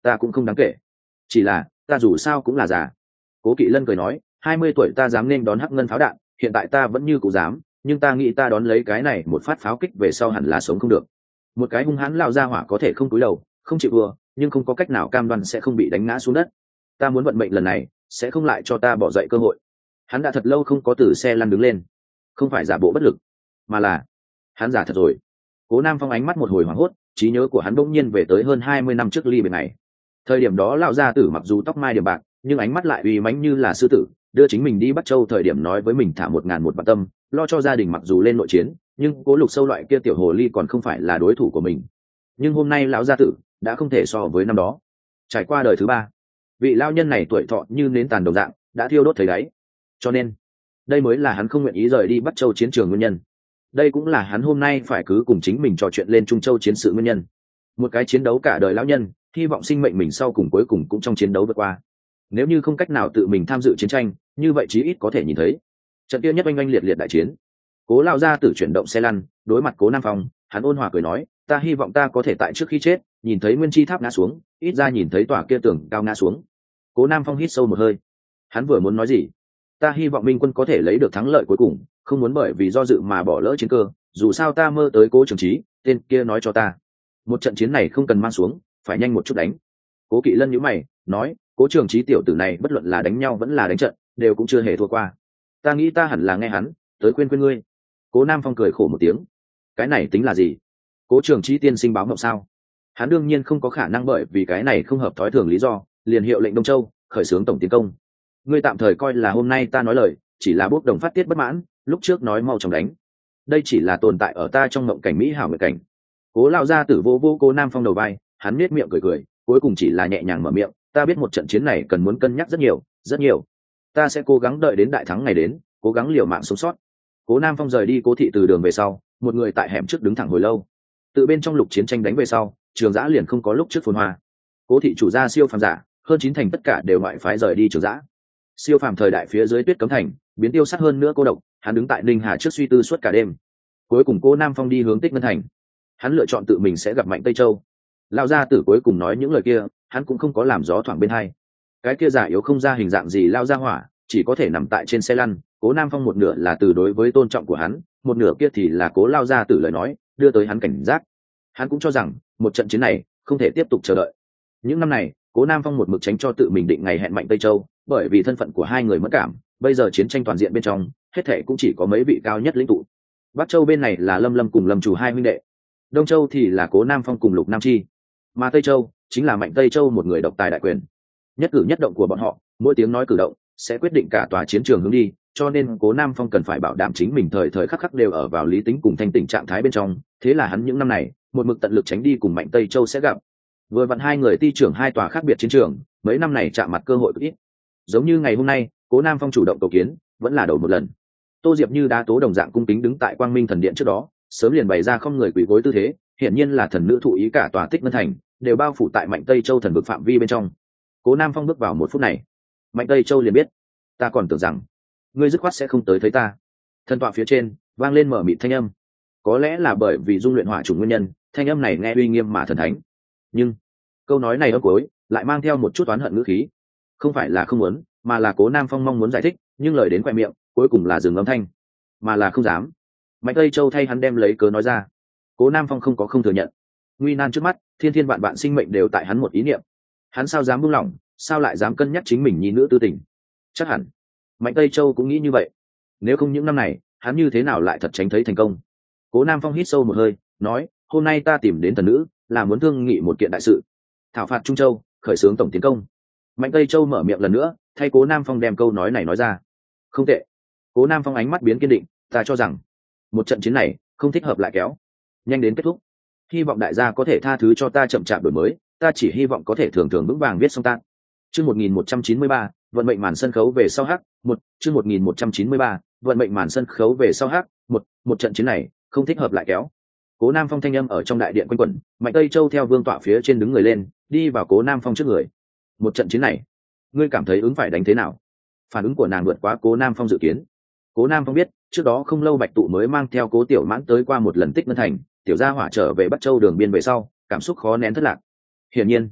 ta cũng không đáng kể, chỉ là ta dù sao cũng là già. Cố Kỵ Lân cười nói, hai mươi tuổi ta dám nên đón hắc ngân pháo đạn, hiện tại ta vẫn như cũ dám, nhưng ta nghĩ ta đón lấy cái này một phát pháo kích về sau hẳn là sống không được. Một cái hung hãn lao ra hỏa có thể không cúi đầu, không chịu vừa, nhưng không có cách nào cam đoan sẽ không bị đánh ngã xuống đất. Ta muốn vận mệnh lần này sẽ không lại cho ta bỏ dậy cơ hội. Hắn đã thật lâu không có từ xe lăn đứng lên, không phải giả bộ bất lực, mà là hắn giả thật rồi. Cố Nam Phong ánh mắt một hồi hoảng hốt, trí nhớ của hắn bỗng nhiên về tới hơn hai mươi năm trước ly biệt này. Thời điểm đó lão gia tử mặc dù tóc mai điểm bạc, nhưng ánh mắt lại uy mãnh như là sư tử, đưa chính mình đi Bắc Châu thời điểm nói với mình thả một ngàn một vạn tâm, lo cho gia đình mặc dù lên nội chiến, nhưng Cố Lục Sâu loại kia tiểu hồ ly còn không phải là đối thủ của mình. Nhưng hôm nay lão gia tử đã không thể so với năm đó. Trải qua đời thứ ba, vị lão nhân này tuổi thọ như nến tàn đồng dạng, đã thiêu đốt thấy đáy. Cho nên, đây mới là hắn không nguyện ý rời đi Bắc Châu chiến trường nguyên nhân. Đây cũng là hắn hôm nay phải cứ cùng chính mình trò chuyện lên Trung Châu chiến sự nguyên nhân. Một cái chiến đấu cả đời lão nhân, hy vọng sinh mệnh mình sau cùng cuối cùng cũng trong chiến đấu vượt qua. Nếu như không cách nào tự mình tham dự chiến tranh, như vậy chí ít có thể nhìn thấy trận kia nhất oanh oanh liệt liệt đại chiến. Cố lao ra tử chuyển động xe lăn, đối mặt Cố Nam Phong, hắn ôn hòa cười nói, ta hy vọng ta có thể tại trước khi chết nhìn thấy Nguyên Chi Tháp ngã xuống, ít ra nhìn thấy tòa kia tường cao ngã xuống. Cố Nam Phong hít sâu một hơi, hắn vừa muốn nói gì, ta hy vọng Minh quân có thể lấy được thắng lợi cuối cùng, không muốn bởi vì do dự mà bỏ lỡ chiến cơ, dù sao ta mơ tới Cố Trường Chí, tên kia nói cho ta, một trận chiến này không cần mang xuống, phải nhanh một chút đánh. Cố Kỵ Lân nhíu mày, nói, Cố Trường Chí tiểu tử này bất luận là đánh nhau vẫn là đánh trận, đều cũng chưa hề thua qua. Ta nghĩ ta hẳn là nghe hắn, tới khuyên khuyên ngươi. Cố Nam Phong cười khổ một tiếng, cái này tính là gì? Cố Trường Chí tiên sinh báo mộng sao? Hắn đương nhiên không có khả năng bởi vì cái này không hợp thói thường lý do, liền hiệu lệnh Đông Châu khởi xướng tổng tiến công. Ngươi tạm thời coi là hôm nay ta nói lời, chỉ là bốc đồng phát tiết bất mãn, lúc trước nói mau chóng đánh. Đây chỉ là tồn tại ở ta trong mộng cảnh mỹ hảo nguyện cảnh. Cố lão gia tử vô vô Cố Nam Phong đầu vai, hắn nhếch miệng cười cười, cuối cùng chỉ là nhẹ nhàng mở miệng, ta biết một trận chiến này cần muốn cân nhắc rất nhiều, rất nhiều. Ta sẽ cố gắng đợi đến đại thắng ngày đến, cố gắng liều mạng sống sót. Cố Nam Phong rời đi Cố thị từ đường về sau, một người tại hẻm trước đứng thẳng hồi lâu. Từ bên trong lục chiến tranh đánh về sau, Trường Giã liền không có lúc trước phồn hoa. Cố thị chủ gia siêu phàm giả, hơn chín thành tất cả đều ngoại phái rời đi Trường Giã. Siêu phàm thời đại phía dưới Tuyết Cấm Thành, biến tiêu sát hơn nữa cô độc, hắn đứng tại Ninh Hà trước suy tư suốt cả đêm. Cuối cùng Cố Nam Phong đi hướng Tích Ngân Thành. Hắn lựa chọn tự mình sẽ gặp Mạnh Tây Châu. Lão gia tử cuối cùng nói những lời kia, hắn cũng không có làm gió thoảng bên hai. Cái kia giả yếu không ra hình dạng gì lao ra hỏa, chỉ có thể nằm tại trên xe lăn. Cố Nam Phong một nửa là từ đối với tôn trọng của hắn, một nửa kia thì là Cố lao gia tử lời nói, đưa tới hắn cảnh giác. Hắn cũng cho rằng một trận chiến này không thể tiếp tục chờ đợi. Những năm này, Cố Nam Phong một mực tránh cho tự mình định ngày hẹn Mạnh Tây Châu, bởi vì thân phận của hai người mất cảm. Bây giờ chiến tranh toàn diện bên trong, hết thảy cũng chỉ có mấy vị cao nhất lĩnh tụ. Bắc Châu bên này là Lâm Lâm cùng Lâm Chủ hai huynh đệ, Đông Châu thì là Cố Nam Phong cùng Lục Nam Chi, mà Tây Châu chính là Mạnh Tây Châu một người độc tài đại quyền. Nhất cử nhất động của bọn họ, mỗi tiếng nói cử động sẽ quyết định cả tòa chiến trường hướng đi, cho nên Cố Nam Phong cần phải bảo đảm chính mình thời thời khắc khắc đều ở vào lý tính cùng thanh tỉnh trạng thái bên trong. Thế là hắn những năm này một mực tận lực tránh đi cùng Mạnh Tây Châu sẽ gặp. Vừa vặn hai người ty trưởng hai tòa khác biệt chiến trường, mấy năm này chạm mặt cơ hội ít. Giống như ngày hôm nay, Cố Nam Phong chủ động cầu kiến, vẫn là đầu một lần. Tô Diệp như đá tố đồng dạng cung kính đứng tại Quang Minh Thần Điện trước đó, sớm liền bày ra không người quỳ gối tư thế, hiển nhiên là thần nữ thụ ý cả tòa Tích Ngân Thành đều bao phủ tại Mạnh Tây Châu thần vực phạm vi bên trong. Cố Nam Phong bước vào một phút này, Mạnh Tây Châu liền biết, ta còn tưởng rằng ngươi dứt khoát sẽ không tới thấy ta. Thần tọa phía trên vang lên mở mịt thanh âm, có lẽ là bởi vì dung luyện hỏa chủng nguyên nhân, thanh âm này nghe uy nghiêm mà thần thánh, nhưng câu nói này ở cuối lại mang theo một chút oán hận ngữ khí. Không phải là không muốn, mà là Cố Nam Phong mong muốn giải thích, nhưng lời đến quẹ miệng cuối cùng là dừng âm thanh, mà là không dám. Mạnh Tây Châu thay hắn đem lấy cớ nói ra. Cố Nam Phong không có không thừa nhận, nguy nan trước mắt, thiên thiên vạn vạn sinh mệnh đều tại hắn một ý niệm. Hắn sao dám buông lỏng, sao lại dám cân nhắc chính mình nhi nữ tư tình? Chắc hẳn Mạnh Tây Châu cũng nghĩ như vậy, nếu không những năm này hắn như thế nào lại thật tránh thấy thành công. Cố Nam Phong hít sâu một hơi, nói, hôm nay ta tìm đến thần nữ là muốn thương nghị một kiện đại sự, thảo phạt Trung Châu, khởi xướng tổng tiến công. Mạnh Tây Châu mở miệng lần nữa, thay Cố Nam Phong đem câu nói này nói ra. Không tệ. Cố Nam Phong ánh mắt biến kiên định, ta cho rằng một trận chiến này không thích hợp lại kéo, nhanh đến kết thúc. Hy vọng đại gia có thể tha thứ cho ta chậm chạp đổi mới, ta chỉ hy vọng có thể thường thường vững vàng viết xong tan. Chương một nghìn một trăm chín mươi ba, vận mệnh màn sân khấu về sau hắc, một, chương một nghìn một trăm chín mươi ba, vận mệnh màn sân khấu về sau hắc, một, một trận chiến này không thích hợp lại kéo. Cố Nam Phong thanh âm ở trong đại điện quanh quẩn, Mạnh Tây Châu theo vương tọa phía trên đứng người lên, đi vào Cố Nam Phong trước người. Một trận chiến này, ngươi cảm thấy ứng phải đánh thế nào? Phản ứng của nàng vượt quá Cố Nam Phong dự kiến. Cố Nam Phong biết, trước đó không lâu Bạch Tụ mới mang theo Cố Tiểu Mãn tới qua một lần Tích Ngân Thành, tiểu gia hỏa trở về Bắc Châu đường biên về sau, cảm xúc khó nén thất lạc. Hiển nhiên,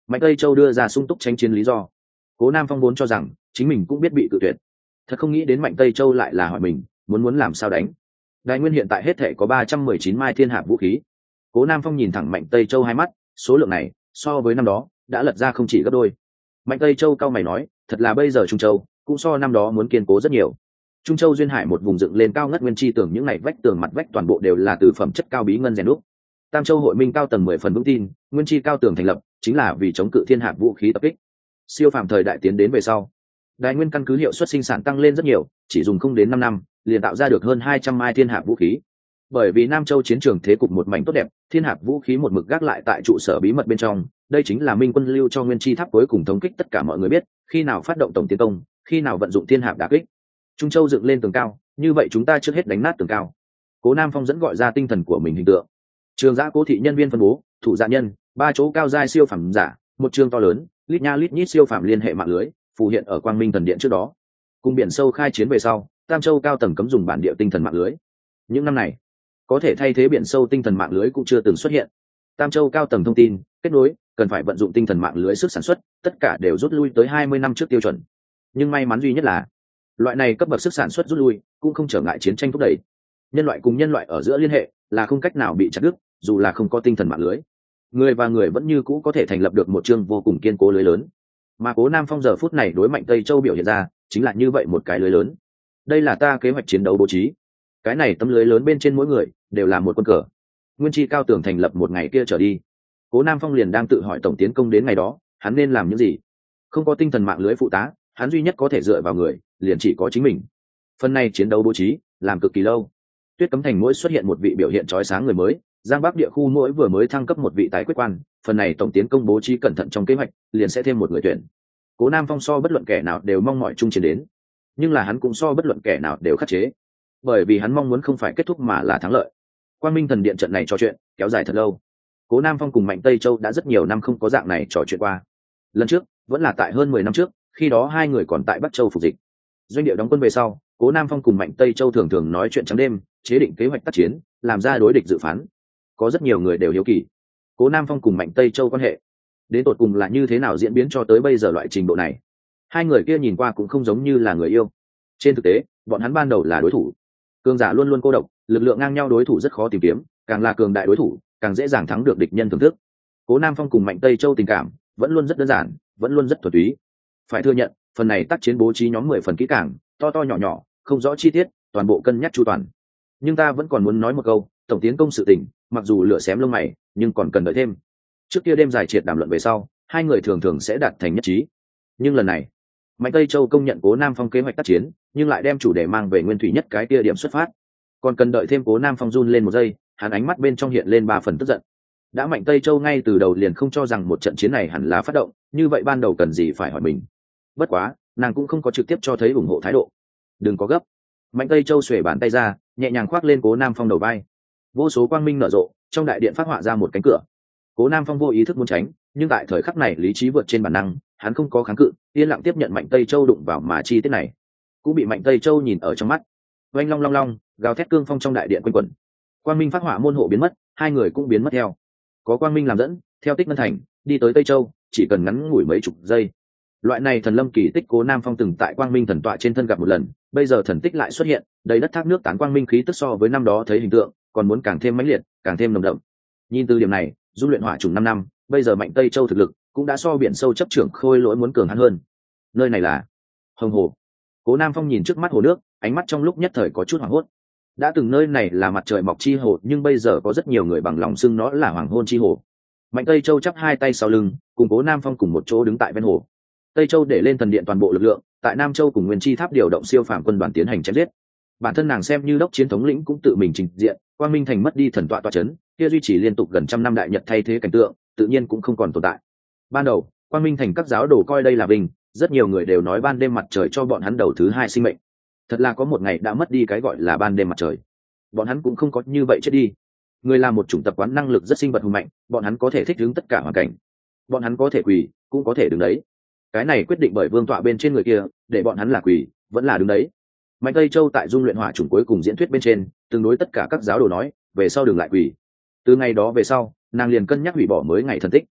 Mạnh tây châu đưa ra sung túc tranh chiến lý do. Cố Nam Phong vốn cho rằng chính mình cũng biết bị cự tuyệt, thật không nghĩ đến Mạnh tây châu lại là hỏi mình muốn muốn làm sao đánh. Đại nguyên hiện tại hết thể có ba trăm mười chín mai thiên hạp vũ khí. Cố Nam Phong nhìn thẳng Mạnh tây châu hai mắt, số lượng này so với năm đó đã lật ra không chỉ gấp đôi. Mạnh tây châu cao mày nói, thật là bây giờ Trung Châu cũng so năm đó muốn kiên cố rất nhiều. Trung Châu duyên hải một vùng dựng lên cao ngất nguyên chi tường, những này vách tường mặt vách toàn bộ đều là từ phẩm chất cao bí ngân rèn đúc. Tam Châu hội minh cao tầng mười phần vững tin, nguyên chi cao tường thành lập chính là vì chống cự thiên hạp vũ khí tập kích. Siêu phàm thời đại tiến đến về sau, Đại nguyên căn cứ hiệu suất sinh sản tăng lên rất nhiều, chỉ dùng không đến năm năm liền tạo ra được hơn hai trăm mai thiên hạp vũ khí. Bởi vì Nam Châu chiến trường thế cục một mảnh tốt đẹp, thiên hạp vũ khí một mực gác lại tại trụ sở bí mật bên trong, đây chính là Minh quân lưu cho nguyên chi tháp cuối cùng thống kích tất cả mọi người biết, khi nào phát động tổng tiến công, khi nào vận dụng thiên hạp đả kích. Trung Châu dựng lên tường cao, như vậy chúng ta trước hết đánh nát tường cao. Cố Nam Phong dẫn gọi ra tinh thần của mình hình tượng. Trường Giã Cố thị nhân viên phân bố, thủ dạ nhân, ba chỗ cao giai siêu phẩm giả, một trường to lớn, lít nha lít nhít siêu phẩm liên hệ mạng lưới, phù hiện ở Quang Minh thần điện trước đó. Cùng biển sâu khai chiến về sau, Tam Châu cao tầng cấm dùng bản địa tinh thần mạng lưới. Những năm này, có thể thay thế biển sâu tinh thần mạng lưới cũng chưa từng xuất hiện. Tam Châu cao tầng thông tin, kết nối, cần phải vận dụng tinh thần mạng lưới sức sản xuất, tất cả đều rút lui tới hai mươi năm trước tiêu chuẩn. Nhưng may mắn duy nhất là, loại này cấp bậc sức sản xuất rút lui cũng không trở ngại chiến tranh thúc đẩy. Nhân loại cùng nhân loại ở giữa liên hệ là không cách nào bị chặt đứt, dù là không có tinh thần mạng lưới, người và người vẫn như cũ có thể thành lập được một chương vô cùng kiên cố lưới lớn. Mà Cố Nam Phong giờ phút này đối Mạnh Tây Châu biểu hiện ra chính là như vậy một cái lưới lớn. Đây là ta kế hoạch chiến đấu bố trí. Cái này tấm lưới lớn bên trên mỗi người đều là một quân cờ. Nguyên chi cao tường thành lập một ngày kia trở đi, Cố Nam Phong liền đang tự hỏi tổng tiến công đến ngày đó hắn nên làm những gì. Không có tinh thần mạng lưới phụ tá, hắn duy nhất có thể dựa vào người liền chỉ có chính mình. Phần này chiến đấu bố trí làm cực kỳ lâu. Tuyết Cấm Thành mỗi xuất hiện một vị biểu hiện chói sáng người mới, Giang Bắc địa khu mỗi vừa mới thăng cấp một vị tái quyết quan, phần này tổng tiến công bố trí cẩn thận trong kế hoạch liền sẽ thêm một người tuyển. Cố Nam Phong so bất luận kẻ nào đều mong mỏi chung chiến đến, nhưng là hắn cũng so bất luận kẻ nào đều khắc chế, bởi vì hắn mong muốn không phải kết thúc mà là thắng lợi. Quang Minh thần điện trận này trò chuyện kéo dài thật lâu. Cố Nam Phong cùng Mạnh Tây Châu đã rất nhiều năm không có dạng này trò chuyện qua. Lần trước vẫn là tại hơn mười năm trước, khi đó hai người còn tại Bắc Châu phục dịch. Doanh địa đóng quân về sau, Cố Nam Phong cùng Mạnh Tây Châu thường thường nói chuyện trắng đêm, chế định kế hoạch tác chiến, làm ra đối địch dự phán. Có rất nhiều người đều hiếu kỳ, Cố Nam Phong cùng Mạnh Tây Châu quan hệ đến tột cùng là như thế nào diễn biến cho tới bây giờ loại trình độ này. Hai người kia nhìn qua cũng không giống như là người yêu. Trên thực tế, bọn hắn ban đầu là đối thủ. Cường giả luôn luôn cô độc, lực lượng ngang nhau đối thủ rất khó tìm kiếm, càng là cường đại đối thủ, càng dễ dàng thắng được địch nhân thưởng thức. Cố Nam Phong cùng Mạnh Tây Châu tình cảm vẫn luôn rất đơn giản, vẫn luôn rất thuần túy. Phải thừa nhận, phần này tác chiến bố trí nhóm mười phần kỹ càng, to to nhỏ nhỏ, không rõ chi tiết, toàn bộ cân nhắc chu toàn. Nhưng ta vẫn còn muốn nói một câu, tổng tiến công sự tình, mặc dù lửa xém lông mày, nhưng còn cần đợi thêm. Trước kia đêm dài triệt đàm luận về sau, hai người thường thường sẽ đạt thành nhất trí. Nhưng lần này, Mạnh Tây Châu công nhận Cố Nam Phong kế hoạch tác chiến, nhưng lại đem chủ đề mang về nguyên thủy nhất cái kia điểm xuất phát. Còn cần đợi thêm. Cố Nam Phong run lên một giây, hắn ánh mắt bên trong hiện lên ba phần tức giận. Đã Mạnh Tây Châu ngay từ đầu liền không cho rằng một trận chiến này hẳn là phát động, như vậy ban đầu cần gì phải hỏi mình. Bất quá, nàng cũng không có trực tiếp cho thấy ủng hộ thái độ. Đừng có gấp. Mạnh Tây Châu xuề bàn tay ra, nhẹ nhàng khoác lên Cố Nam Phong đầu vai. Vô số quang minh nở rộ, trong đại điện phát họa ra một cánh cửa. Cố Nam Phong vô ý thức muốn tránh, nhưng tại thời khắc này lý trí vượt trên bản năng, hắn không có kháng cự, yên lặng tiếp nhận Mạnh Tây Châu đụng vào mà chi tiết này, cũng bị Mạnh Tây Châu nhìn ở trong mắt. Oanh long long long, gào thét cương phong trong đại điện quanh quẩn. Quang minh phát họa môn hộ biến mất, hai người cũng biến mất theo. Có quang minh làm dẫn, theo Tích Ngân Thành đi tới Tây Châu, chỉ cần ngắn ngủi mấy chục giây. Loại này thần lâm kỳ tích Cố Nam Phong từng tại quang minh thần tọa trên thân gặp một lần, bây giờ thần tích lại xuất hiện, đầy đất thác nước tán quang minh khí tức so với năm đó thấy hình tượng còn muốn càng thêm mãnh liệt, càng thêm nồng đậm. Nhìn từ điểm này, du luyện hỏa trùng năm năm, bây giờ Mạnh Tây Châu thực lực cũng đã so biển sâu chấp trưởng khôi lỗi muốn cường hắn hơn. Nơi này là Hồng Hồ. Cố Nam Phong nhìn trước mắt hồ nước, ánh mắt trong lúc nhất thời có chút hoảng hốt. Đã từng nơi này là mặt trời mọc chi hồ, nhưng bây giờ có rất nhiều người bằng lòng xưng nó là hoàng hôn chi hồ. Mạnh Tây Châu chắp hai tay sau lưng, cùng Cố Nam Phong cùng một chỗ đứng tại ven hồ. Tây Châu để lên thần điện toàn bộ lực lượng, tại Nam Châu cùng Nguyên Chi Tháp điều động siêu phàm quân đoàn tiến hành chém giết. Bản thân nàng xem như đốc chiến thống lĩnh cũng tự mình trình diện, Quang Minh Thành mất đi thần tọa tọa chấn, kia duy trì liên tục gần trăm năm đại nhật thay thế cảnh tượng, tự nhiên cũng không còn tồn tại. Ban đầu, Quang Minh Thành các giáo đồ coi đây là vinh, rất nhiều người đều nói ban đêm mặt trời cho bọn hắn đầu thứ hai sinh mệnh. Thật là có một ngày đã mất đi cái gọi là ban đêm mặt trời, bọn hắn cũng không có như vậy chết đi. Người là một chủng tập quán năng lực rất sinh vật hùng mạnh, bọn hắn có thể thích ứng tất cả hoàn cảnh, bọn hắn có thể quỳ, cũng có thể đứng đấy. Cái này quyết định bởi vương tọa bên trên người kia, để bọn hắn là quỳ, vẫn là đứng đấy. Mạnh Tây Châu tại dung luyện hỏa chủng cuối cùng diễn thuyết bên trên, tương đối tất cả các giáo đồ nói, về sau đừng lại quỳ. Từ ngày đó về sau, nàng liền cân nhắc hủy bỏ mới ngày thần tích.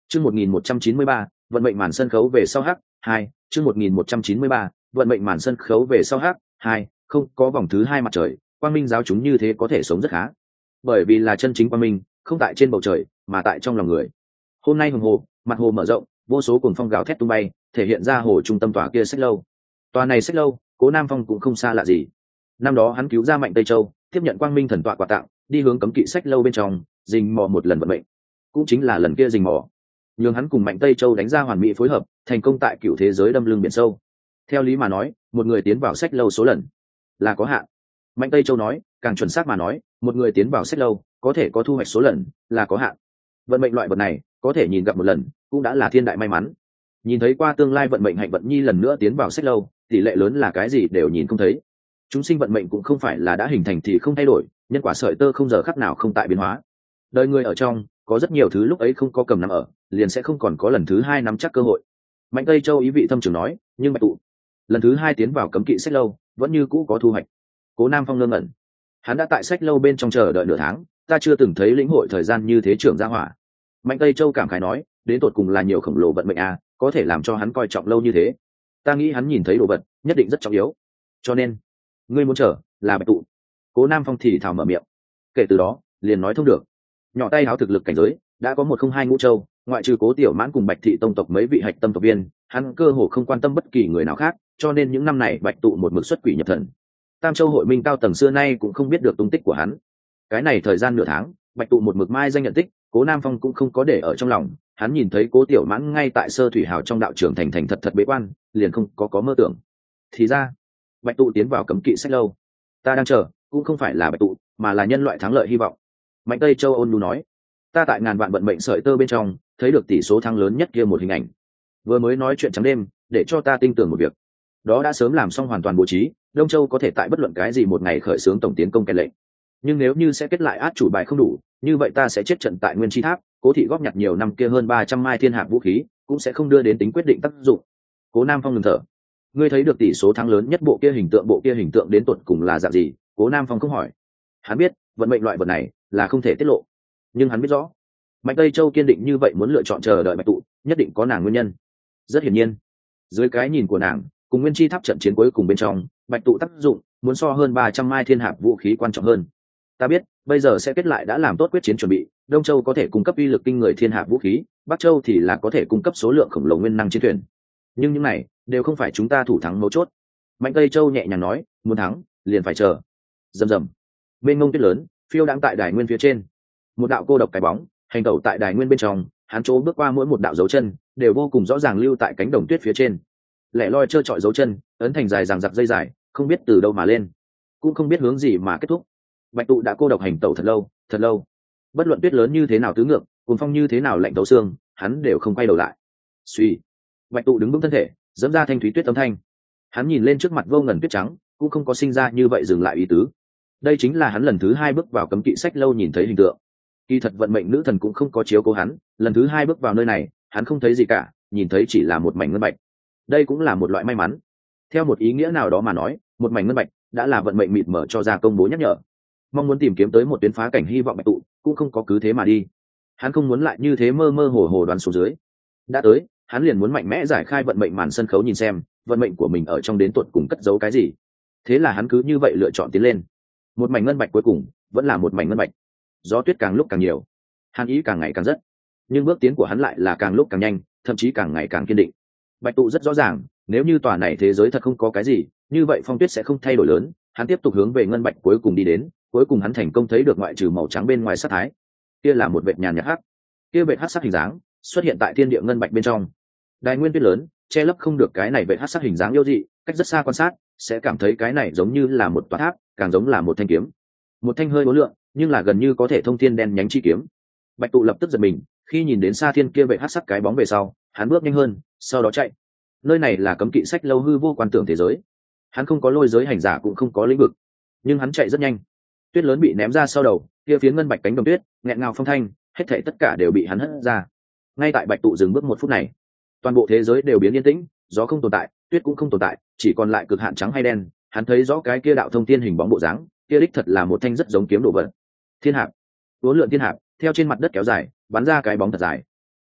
chương một nghìn một trăm chín mươi ba vận mệnh màn sân khấu về sau h hai chương một nghìn một trăm chín mươi ba vận mệnh màn sân khấu về sau h hai không có vòng thứ hai mặt trời, quang minh giáo chúng như thế có thể sống rất khá, bởi vì là chân chính quang minh không tại trên bầu trời mà tại trong lòng người. Hôm nay hồng hồ, mặt hồ mở rộng, vô số cuồng phong gào thét tung bay, thể hiện ra hồ trung tâm tòa kia sách lâu. Tòa này sách lâu, Cố Nam Phong cũng không xa lạ gì. Năm đó hắn cứu ra Mạnh Tây Châu, tiếp nhận quang minh thần tọa quà tặng, đi hướng cấm kỵ sách lâu bên trong, rình mò một lần vận mệnh, cũng chính là lần kia rình mò, nhường hắn cùng Mạnh Tây Châu đánh ra hoàn mỹ phối hợp, thành công tại cựu thế giới đâm lưng biển sâu. Theo lý mà nói, một người tiến vào sách lâu số lần là có hạn. Mạnh Tây Châu nói, càng chuẩn xác mà nói, một người tiến vào sách lâu có thể có thu hoạch số lần là có hạn. Vận mệnh loại vật này, có thể nhìn gặp một lần, cũng đã là thiên đại may mắn. Nhìn thấy qua tương lai vận mệnh hạnh vận nhi lần nữa tiến vào sách lâu, tỷ lệ lớn là cái gì đều nhìn không thấy. Chúng sinh vận mệnh cũng không phải là đã hình thành thì không thay đổi, nhân quả sợi tơ không giờ khắc nào không tại biến hóa. Đời người ở trong, có rất nhiều thứ lúc ấy không có cầm nắm ở, liền sẽ không còn có lần thứ hai nắm chắc cơ hội. Mạnh Tây Châu ý vị thâm trường nói, nhưng Bạch tụ lần thứ hai tiến vào cấm kỵ sách lâu, vẫn như cũ có thu hoạch. Cố Nam Phong ngơ ngẩn, hắn đã tại sách lâu bên trong chờ đợi nửa tháng, ta chưa từng thấy lĩnh hội thời gian như thế trưởng gia hỏa. Mạnh Tây Châu cảm khái nói, đến tột cùng là nhiều khổng lồ vận mệnh à, có thể làm cho hắn coi trọng lâu như thế. Ta nghĩ hắn nhìn thấy đồ vật nhất định rất trọng yếu, cho nên ngươi muốn chờ là Bạch tụ. Cố Nam Phong thì thào mở miệng, kể từ đó liền nói thông được. Nhỏ tay háo thực lực cảnh giới đã có một không hai ngũ châu, ngoại trừ Cố Tiểu Mãn cùng Bạch thị tông tộc mấy vị hạch tâm tộc viên, hắn cơ hồ không quan tâm bất kỳ người nào khác, cho nên những năm này Bạch tụ một mực xuất quỷ nhập thần. Tam Châu hội minh cao tầng xưa nay cũng không biết được tung tích của hắn. Cái này thời gian nửa tháng, Bạch tụ một mực mai danh nhận tích, Cố Nam Phong cũng không có để ở trong lòng. Hắn nhìn thấy Cố Tiểu Mãn ngay tại Sơ Thủy Hào trong đạo trường thành thành thật thật bế quan, liền không có có mơ tưởng. Thì ra, Bạch tụ tiến vào cấm kỵ sách lâu. Ta đang chờ, cũng không phải là Bạch tụ, mà là nhân loại thắng lợi hy vọng. Mạnh Tây Châu ôn nhu nói, ta tại ngàn vạn vận mệnh sợi tơ bên trong thấy được tỷ số thắng lớn nhất kia một hình ảnh. Vừa mới nói chuyện trắng đêm, để cho ta tin tưởng một việc. Đó đã sớm làm xong hoàn toàn bố trí, Đông Châu có thể tại bất luận cái gì một ngày khởi xướng tổng tiến công kèn lệnh. Nhưng nếu như sẽ kết lại át chủ bài không đủ, như vậy ta sẽ chết trận tại Nguyên Chi Tháp. Cố thị góp nhặt nhiều năm kia hơn ba trăm mai thiên hạp vũ khí, cũng sẽ không đưa đến tính quyết định tác dụng. Cố Nam Phong ngừng thở. Ngươi thấy được tỷ số thắng lớn nhất bộ kia hình tượng, bộ kia hình tượng đến tột cùng là dạng gì? Cố Nam Phong không hỏi. Hắn biết, vận mệnh loại vật này là không thể tiết lộ. Nhưng hắn biết rõ, Mạnh Tây Châu kiên định như vậy muốn lựa chọn chờ đợi Bạch tụ, nhất định có nàng nguyên nhân. Rất hiển nhiên, dưới cái nhìn của nàng, cùng Nguyên Chi Tháp trận chiến cuối cùng bên trong, Bạch tụ tác dụng muốn so hơn ba trăm mai thiên hạp vũ khí quan trọng hơn. Ta biết, bây giờ sẽ kết lại đã làm tốt quyết chiến chuẩn bị, Đông Châu có thể cung cấp uy lực kinh người thiên hạp vũ khí, Bắc Châu thì là có thể cung cấp số lượng khổng lồ nguyên năng chiến thuyền. Nhưng những này đều không phải chúng ta thủ thắng mấu chốt. Mạnh Tây Châu nhẹ nhàng nói, muốn thắng, liền phải chờ. Rầm rầm. Bên ngông tuyết lớn, phiêu đang tại đài nguyên phía trên. Một đạo cô độc cái bóng, hành tẩu tại đài nguyên bên trong, hắn chỗ bước qua mỗi một đạo dấu chân, đều vô cùng rõ ràng lưu tại cánh đồng tuyết phía trên. Lẻ loi trơ trọi dấu chân, ấn thành dài dằng dặc dây dài, không biết từ đâu mà lên, cũng không biết hướng gì mà kết thúc. Bạch tụ đã cô độc hành tẩu thật lâu, thật lâu. Bất luận tuyết lớn như thế nào tứ ngược, cuồng phong như thế nào lạnh tấu xương, hắn đều không quay đầu lại. Suy, Bạch tụ đứng vững thân thể, dẫm ra thanh thúy tuyết âm thanh. Hắn nhìn lên trước mặt vô ngần tuyết trắng, cũng không có sinh ra như vậy dừng lại ý tứ. Đây chính là hắn lần thứ hai bước vào cấm kỵ sách lâu nhìn thấy hình tượng. Kỳ thật vận mệnh nữ thần cũng không có chiếu cố hắn, lần thứ hai bước vào nơi này, hắn không thấy gì cả, nhìn thấy chỉ là một mảnh ngân bạch. Đây cũng là một loại may mắn. Theo một ý nghĩa nào đó mà nói, một mảnh ngân bạch đã là vận mệnh mịt mở cho ra công bố nhắc nhở. Mong muốn tìm kiếm tới một tuyến phá cảnh hy vọng Bạch tụ, cũng không có cứ thế mà đi. Hắn không muốn lại như thế mơ mơ hồ hồ đoán xuống dưới. Đã tới, hắn liền muốn mạnh mẽ giải khai vận mệnh màn sân khấu, nhìn xem vận mệnh của mình ở trong đến tuột cùng cất giấu cái gì. Thế là hắn cứ như vậy lựa chọn tiến lên. Một mảnh ngân bạch cuối cùng vẫn là một mảnh ngân bạch. Gió tuyết càng lúc càng nhiều, hàn ý càng ngày càng rất, nhưng bước tiến của hắn lại là càng lúc càng nhanh, thậm chí càng ngày càng kiên định. Bạch tụ rất rõ ràng, nếu như tòa này thế giới thật không có cái gì, như vậy phong tuyết sẽ không thay đổi lớn. Hắn tiếp tục hướng về ngân bạch cuối cùng đi đến, cuối cùng hắn thành công thấy được ngoại trừ màu trắng bên ngoài sắc thái, kia là một vệt nhàn nhạt hắc, kia vệt hắc sắc hình dáng xuất hiện tại thiên địa ngân bạch bên trong. Đài nguyên tuyết lớn che lấp không được cái này vệt hắc sắc hình dáng yêu dị, cách rất xa quan sát sẽ cảm thấy cái này giống như là một tòa tháp, càng giống là một thanh kiếm, một thanh hơi uốn lượn nhưng là gần như có thể thông thiên đen nhánh chi kiếm. Bạch tụ lập tức giật mình, khi nhìn đến xa thiên kia vệt hắc sắc cái bóng về sau, hắn bước nhanh hơn, sau đó chạy. Nơi này là cấm kỵ sách lâu hư vô quan tưởng thế giới, hắn không có lôi giới hành giả, cũng không có lĩnh vực, nhưng hắn chạy rất nhanh. Tuyết lớn bị ném ra sau đầu, kia phiến ngân bạch cánh đồng tuyết nghẹn ngào phong thanh, hết thảy tất cả đều bị hắn hất ra. Ngay tại Bạch tụ dừng bước một phút này, toàn bộ thế giới đều biến yên tĩnh, gió không tồn tại, tuyết cũng không tồn tại, chỉ còn lại cực hạn trắng hay đen. Hắn thấy rõ cái kia đạo thông thiên hình bóng bộ dáng, kia đích thật là một thanh rất giống kiếm đồ vật. Thiên hạp, uốn lượn thiên hạp theo trên mặt đất kéo dài, bắn ra cái bóng thật dài.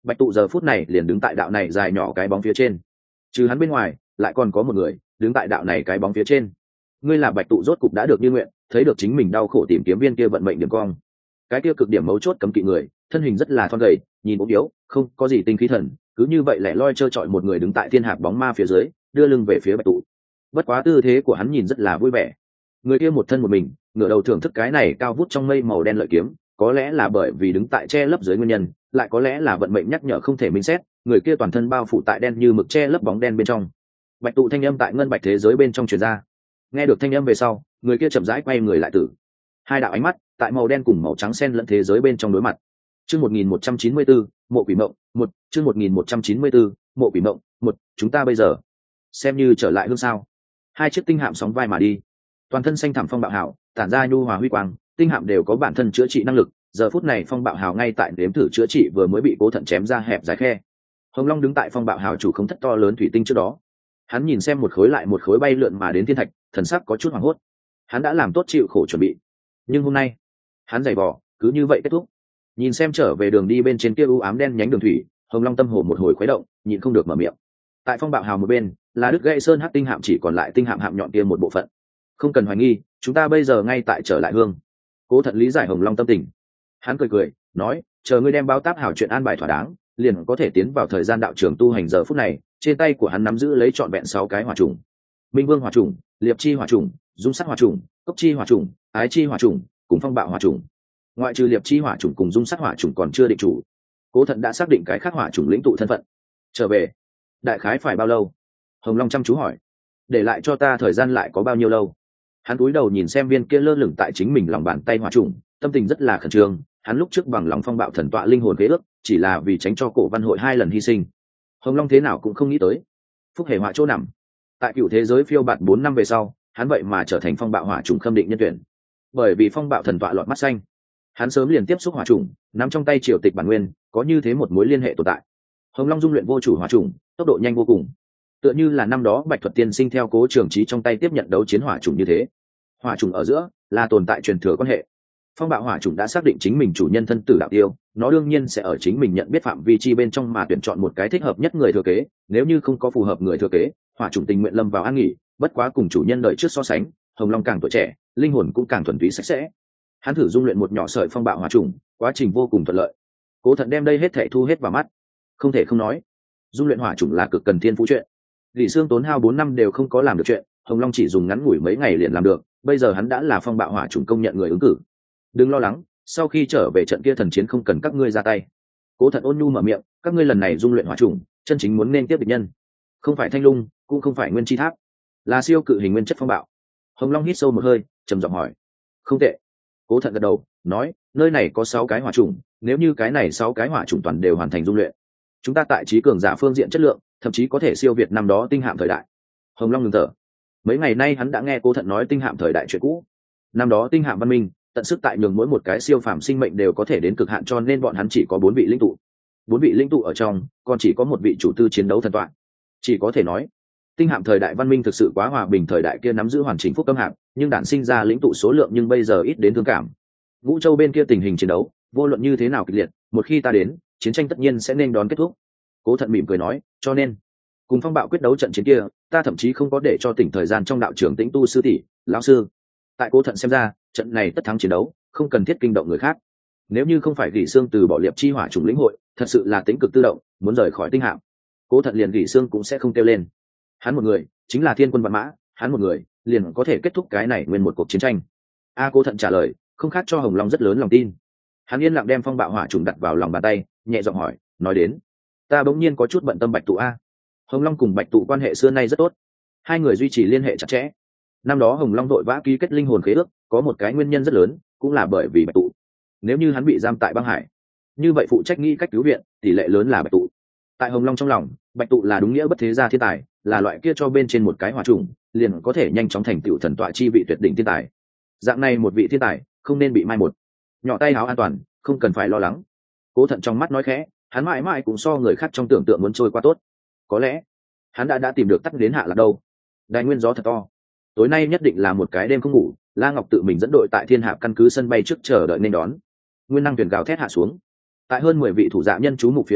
Bạch tụ giờ phút này liền đứng tại đạo này dài nhỏ cái bóng phía trên, trừ hắn bên ngoài lại còn có một người đứng tại đạo này cái bóng phía trên. Ngươi là Bạch tụ rốt cục đã được như nguyện, thấy được chính mình đau khổ tìm kiếm viên kia vận mệnh điểm cong. Cái kia cực điểm mấu chốt cấm kỵ người, thân hình rất là thon gầy, nhìn ốm yếu, không có gì tinh khí thần, cứ như vậy lẻ loi trơ trọi một người đứng tại thiên hạp bóng ma phía dưới, đưa lưng về phía Bạch tụ. Bất quá tư thế của hắn nhìn rất là vui vẻ. Người kia một thân một mình, ngửa đầu thưởng thức cái này cao vút trong mây màu đen lợi kiếm, có lẽ là bởi vì đứng tại che lấp dưới nguyên nhân, lại có lẽ là vận mệnh nhắc nhở không thể minh xét, người kia toàn thân bao phủ tại đen như mực che lấp bóng đen bên trong. Bạch tụ thanh âm tại ngân bạch thế giới bên trong truyền ra. Nghe được thanh âm về sau, người kia chậm rãi quay người lại tử. Hai đạo ánh mắt tại màu đen cùng màu trắng xen lẫn thế giới bên trong đối mặt. Chương một nghìn một trăm chín mươi bốn, Mộ Quỷ Mộng, một, chương một nghìn một trăm chín mươi bốn, Mộ Quỷ Mộng, một, chúng ta bây giờ xem như trở lại hương sao? Hai chiếc tinh hạm sóng vai mà đi. Toàn thân xanh thẳm phong bạo hào, tản ra nhu hòa huy quang, tinh hạm đều có bản thân chữa trị năng lực, giờ phút này phong bạo hào ngay tại đếm thử chữa trị vừa mới bị Cố Thận chém ra hẹp dài khe. Hồng Long đứng tại phong bạo hào chủ không thất to lớn thủy tinh trước đó. Hắn nhìn xem một khối lại một khối bay lượn mà đến thiên thạch, thần sắc có chút hoảng hốt. Hắn đã làm tốt chịu khổ chuẩn bị, nhưng hôm nay hắn giày vò cứ như vậy kết thúc. Nhìn xem trở về đường đi bên trên kia u ám đen nhánh đường thủy, Hồng Long tâm hồ một hồi khuấy động, nhịn không được mở miệng. Tại phong bạo hào một bên là đứt gãy sơn hắc tinh hạm, chỉ còn lại tinh hạm hạm nhọn kia một bộ phận. Không cần hoài nghi, chúng ta bây giờ ngay tại trở lại hương. Cố Thận lý giải Hồng Long tâm tình. Hắn cười cười nói, chờ ngươi đem bao táp hảo chuyện an bài thỏa đáng, liền có thể tiến vào thời gian đạo trường tu hành. Giờ phút này trên tay của hắn nắm giữ lấy trọn vẹn sáu cái hỏa trùng: Minh Vương hỏa trùng, Liệp chi hỏa trùng, Dung sắc hỏa trùng, Cốc chi hỏa trùng, Ái chi hỏa trùng, cùng Phong bạo hỏa trùng. Ngoại trừ Liệp chi hỏa trùng cùng Dung sắc hỏa trùng còn chưa định chủ, Cố Thận đã xác định cái khác hỏa trùng lĩnh tụ thân phận. Trở về đại khái phải bao lâu? Hồng Long chăm chú hỏi. Để lại cho ta thời gian lại có bao nhiêu lâu? Hắn cúi đầu nhìn xem viên kia lơ lửng tại chính mình lòng bàn tay hỏa trùng, tâm tình rất là khẩn trương. Hắn lúc trước bằng lòng phong bạo thần tọa linh hồn khế ước, chỉ là vì tránh cho Cổ Văn hội hai lần hy sinh. Hồng Long thế nào cũng không nghĩ tới, phúc hề họa chỗ nằm. Tại cựu thế giới phiêu bạt bốn năm về sau, hắn vậy mà trở thành phong bạo hỏa trùng khâm định nhân tuyển. Bởi vì phong bạo thần tọa lọt mắt xanh, hắn sớm liền tiếp xúc hỏa trùng, nắm trong tay triều tịch bản nguyên, có như thế một mối liên hệ tồn tại. Hồng Long dung luyện vô chủ hỏa trùng, tốc độ nhanh vô cùng, tựa như là năm đó Bạch Thuật tiên sinh theo Cố Trường Trí trong tay tiếp nhận đấu chiến hỏa trùng như thế. Hỏa trùng ở giữa là tồn tại truyền thừa quan hệ. Phong bạo hỏa trùng đã xác định chính mình chủ nhân thân tử đạo tiêu, nó đương nhiên sẽ ở chính mình nhận biết phạm vi chi bên trong mà tuyển chọn một cái thích hợp nhất người thừa kế. Nếu như không có phù hợp người thừa kế, hỏa trùng tình nguyện lâm vào an nghỉ. Bất quá cùng chủ nhân đợi trước so sánh, Hồng Long càng tuổi trẻ, linh hồn cũng càng thuần túy sạch sẽ. Hắn thử dung luyện một nhỏ sợi phong bạo hỏa trùng, quá trình vô cùng thuận lợi. Cố Thận đem đây hết thảy thu hết vào mắt. Không thể không nói, dung luyện hỏa trùng là cực cần thiên phú chuyện. Lý Sương tốn hao bốn năm đều không có làm được chuyện, Hồng Long chỉ dùng ngắn ngủi mấy ngày liền làm được. Bây giờ hắn đã là phong bạo hỏa trùng công nhận người ứng cử. Đừng lo lắng, sau khi trở về trận kia thần chiến không cần các ngươi ra tay. Cố Thận ôn nhu mở miệng, các ngươi lần này dung luyện hỏa trùng, chân chính muốn nên tiếp địch nhân, không phải Thanh Lung, cũng không phải Nguyên Chi Tháp, là siêu cự hình nguyên chất phong bạo. Hồng Long hít sâu một hơi, trầm giọng hỏi. Không tệ. Cố Thận gật đầu, nói, nơi này có sáu cái hỏa trùng, nếu như cái này sáu cái hỏa trùng toàn đều hoàn thành dung luyện, chúng ta tại trí cường giả phương diện chất lượng, thậm chí có thể siêu việt năm đó tinh hạm thời đại. Hồng Long ngừng thở. Mấy ngày nay hắn đã nghe Cố Thận nói tinh hạm thời đại chuyện cũ. Năm đó tinh hạm văn minh tận sức tại nhường mỗi một cái siêu phàm sinh mệnh đều có thể đến cực hạn, cho nên bọn hắn chỉ có bốn vị linh tụ. Bốn vị linh tụ ở trong, còn chỉ có một vị chủ tư chiến đấu thần tọa. Chỉ có thể nói, tinh hạm thời đại văn minh thực sự quá hòa bình. Thời đại kia nắm giữ hoàn chỉnh phúc cấm hạm, nhưng đản sinh ra lĩnh tụ số lượng nhưng bây giờ ít đến thương cảm. Vũ Châu bên kia tình hình chiến đấu, vô luận như thế nào kịch liệt, một khi ta đến, chiến tranh tất nhiên sẽ nên đón kết thúc. Cố Thận mỉm cười nói, cho nên cùng phong bạo quyết đấu trận chiến kia, ta thậm chí không có để cho tỉnh thời gian trong đạo trưởng Tĩnh Tu sư tỷ, lão sư. Tại Cố Thận xem ra, trận này tất thắng chiến đấu, không cần thiết kinh động người khác. Nếu như không phải Gỉ Xương từ bỏ Liệp chi hỏa trùng lĩnh hội, thật sự là tính cực tự động, muốn rời khỏi tinh hạm, Cố Thận liền Gỉ Xương cũng sẽ không kêu lên. Hắn một người, chính là thiên quân vạn mã, hắn một người, liền có thể kết thúc cái này nguyên một cuộc chiến tranh. A Cố Thận trả lời, không khác cho Hồng Long rất lớn lòng tin. Hắn yên lặng đem phong bạo hỏa trùng đặt vào lòng bàn tay, nhẹ giọng hỏi, nói đến, ta bỗng nhiên có chút bận tâm Bạch Tụ a. Hồng Long cùng Bạch Tụ quan hệ xưa nay rất tốt, hai người duy trì liên hệ chặt chẽ. Năm đó Hồng Long đội vã ký kết linh hồn khế ước, có một cái nguyên nhân rất lớn, cũng là bởi vì Bạch Tụ. Nếu như hắn bị giam tại băng hải, như vậy phụ trách nghĩ cách cứu viện, tỷ lệ lớn là Bạch Tụ. Tại Hồng Long trong lòng, Bạch Tụ là đúng nghĩa bất thế gia thiên tài, là loại kia cho bên trên một cái hỏa trùng, liền có thể nhanh chóng thành tựu thần tọa chi vị tuyệt đỉnh thiên tài. Dạng này một vị thiên tài, không nên bị mai một. Nhỏ tay áo an toàn, không cần phải lo lắng. Cố Thận trong mắt nói khẽ, hắn mãi mãi cũng so người khác trong tưởng tượng muốn trôi qua tốt. Có lẽ hắn đã đã tìm được tắt đến hạ là đâu. Đài nguyên gió thật to, tối nay nhất định là một cái đêm không ngủ. La Ngọc tự mình dẫn đội tại Thiên Hạp căn cứ sân bay trước chờ đợi nên đón. Nguyên năng tuyển gào thét hạ xuống, tại hơn mười vị thủ dạ nhân chú mục phía dưới,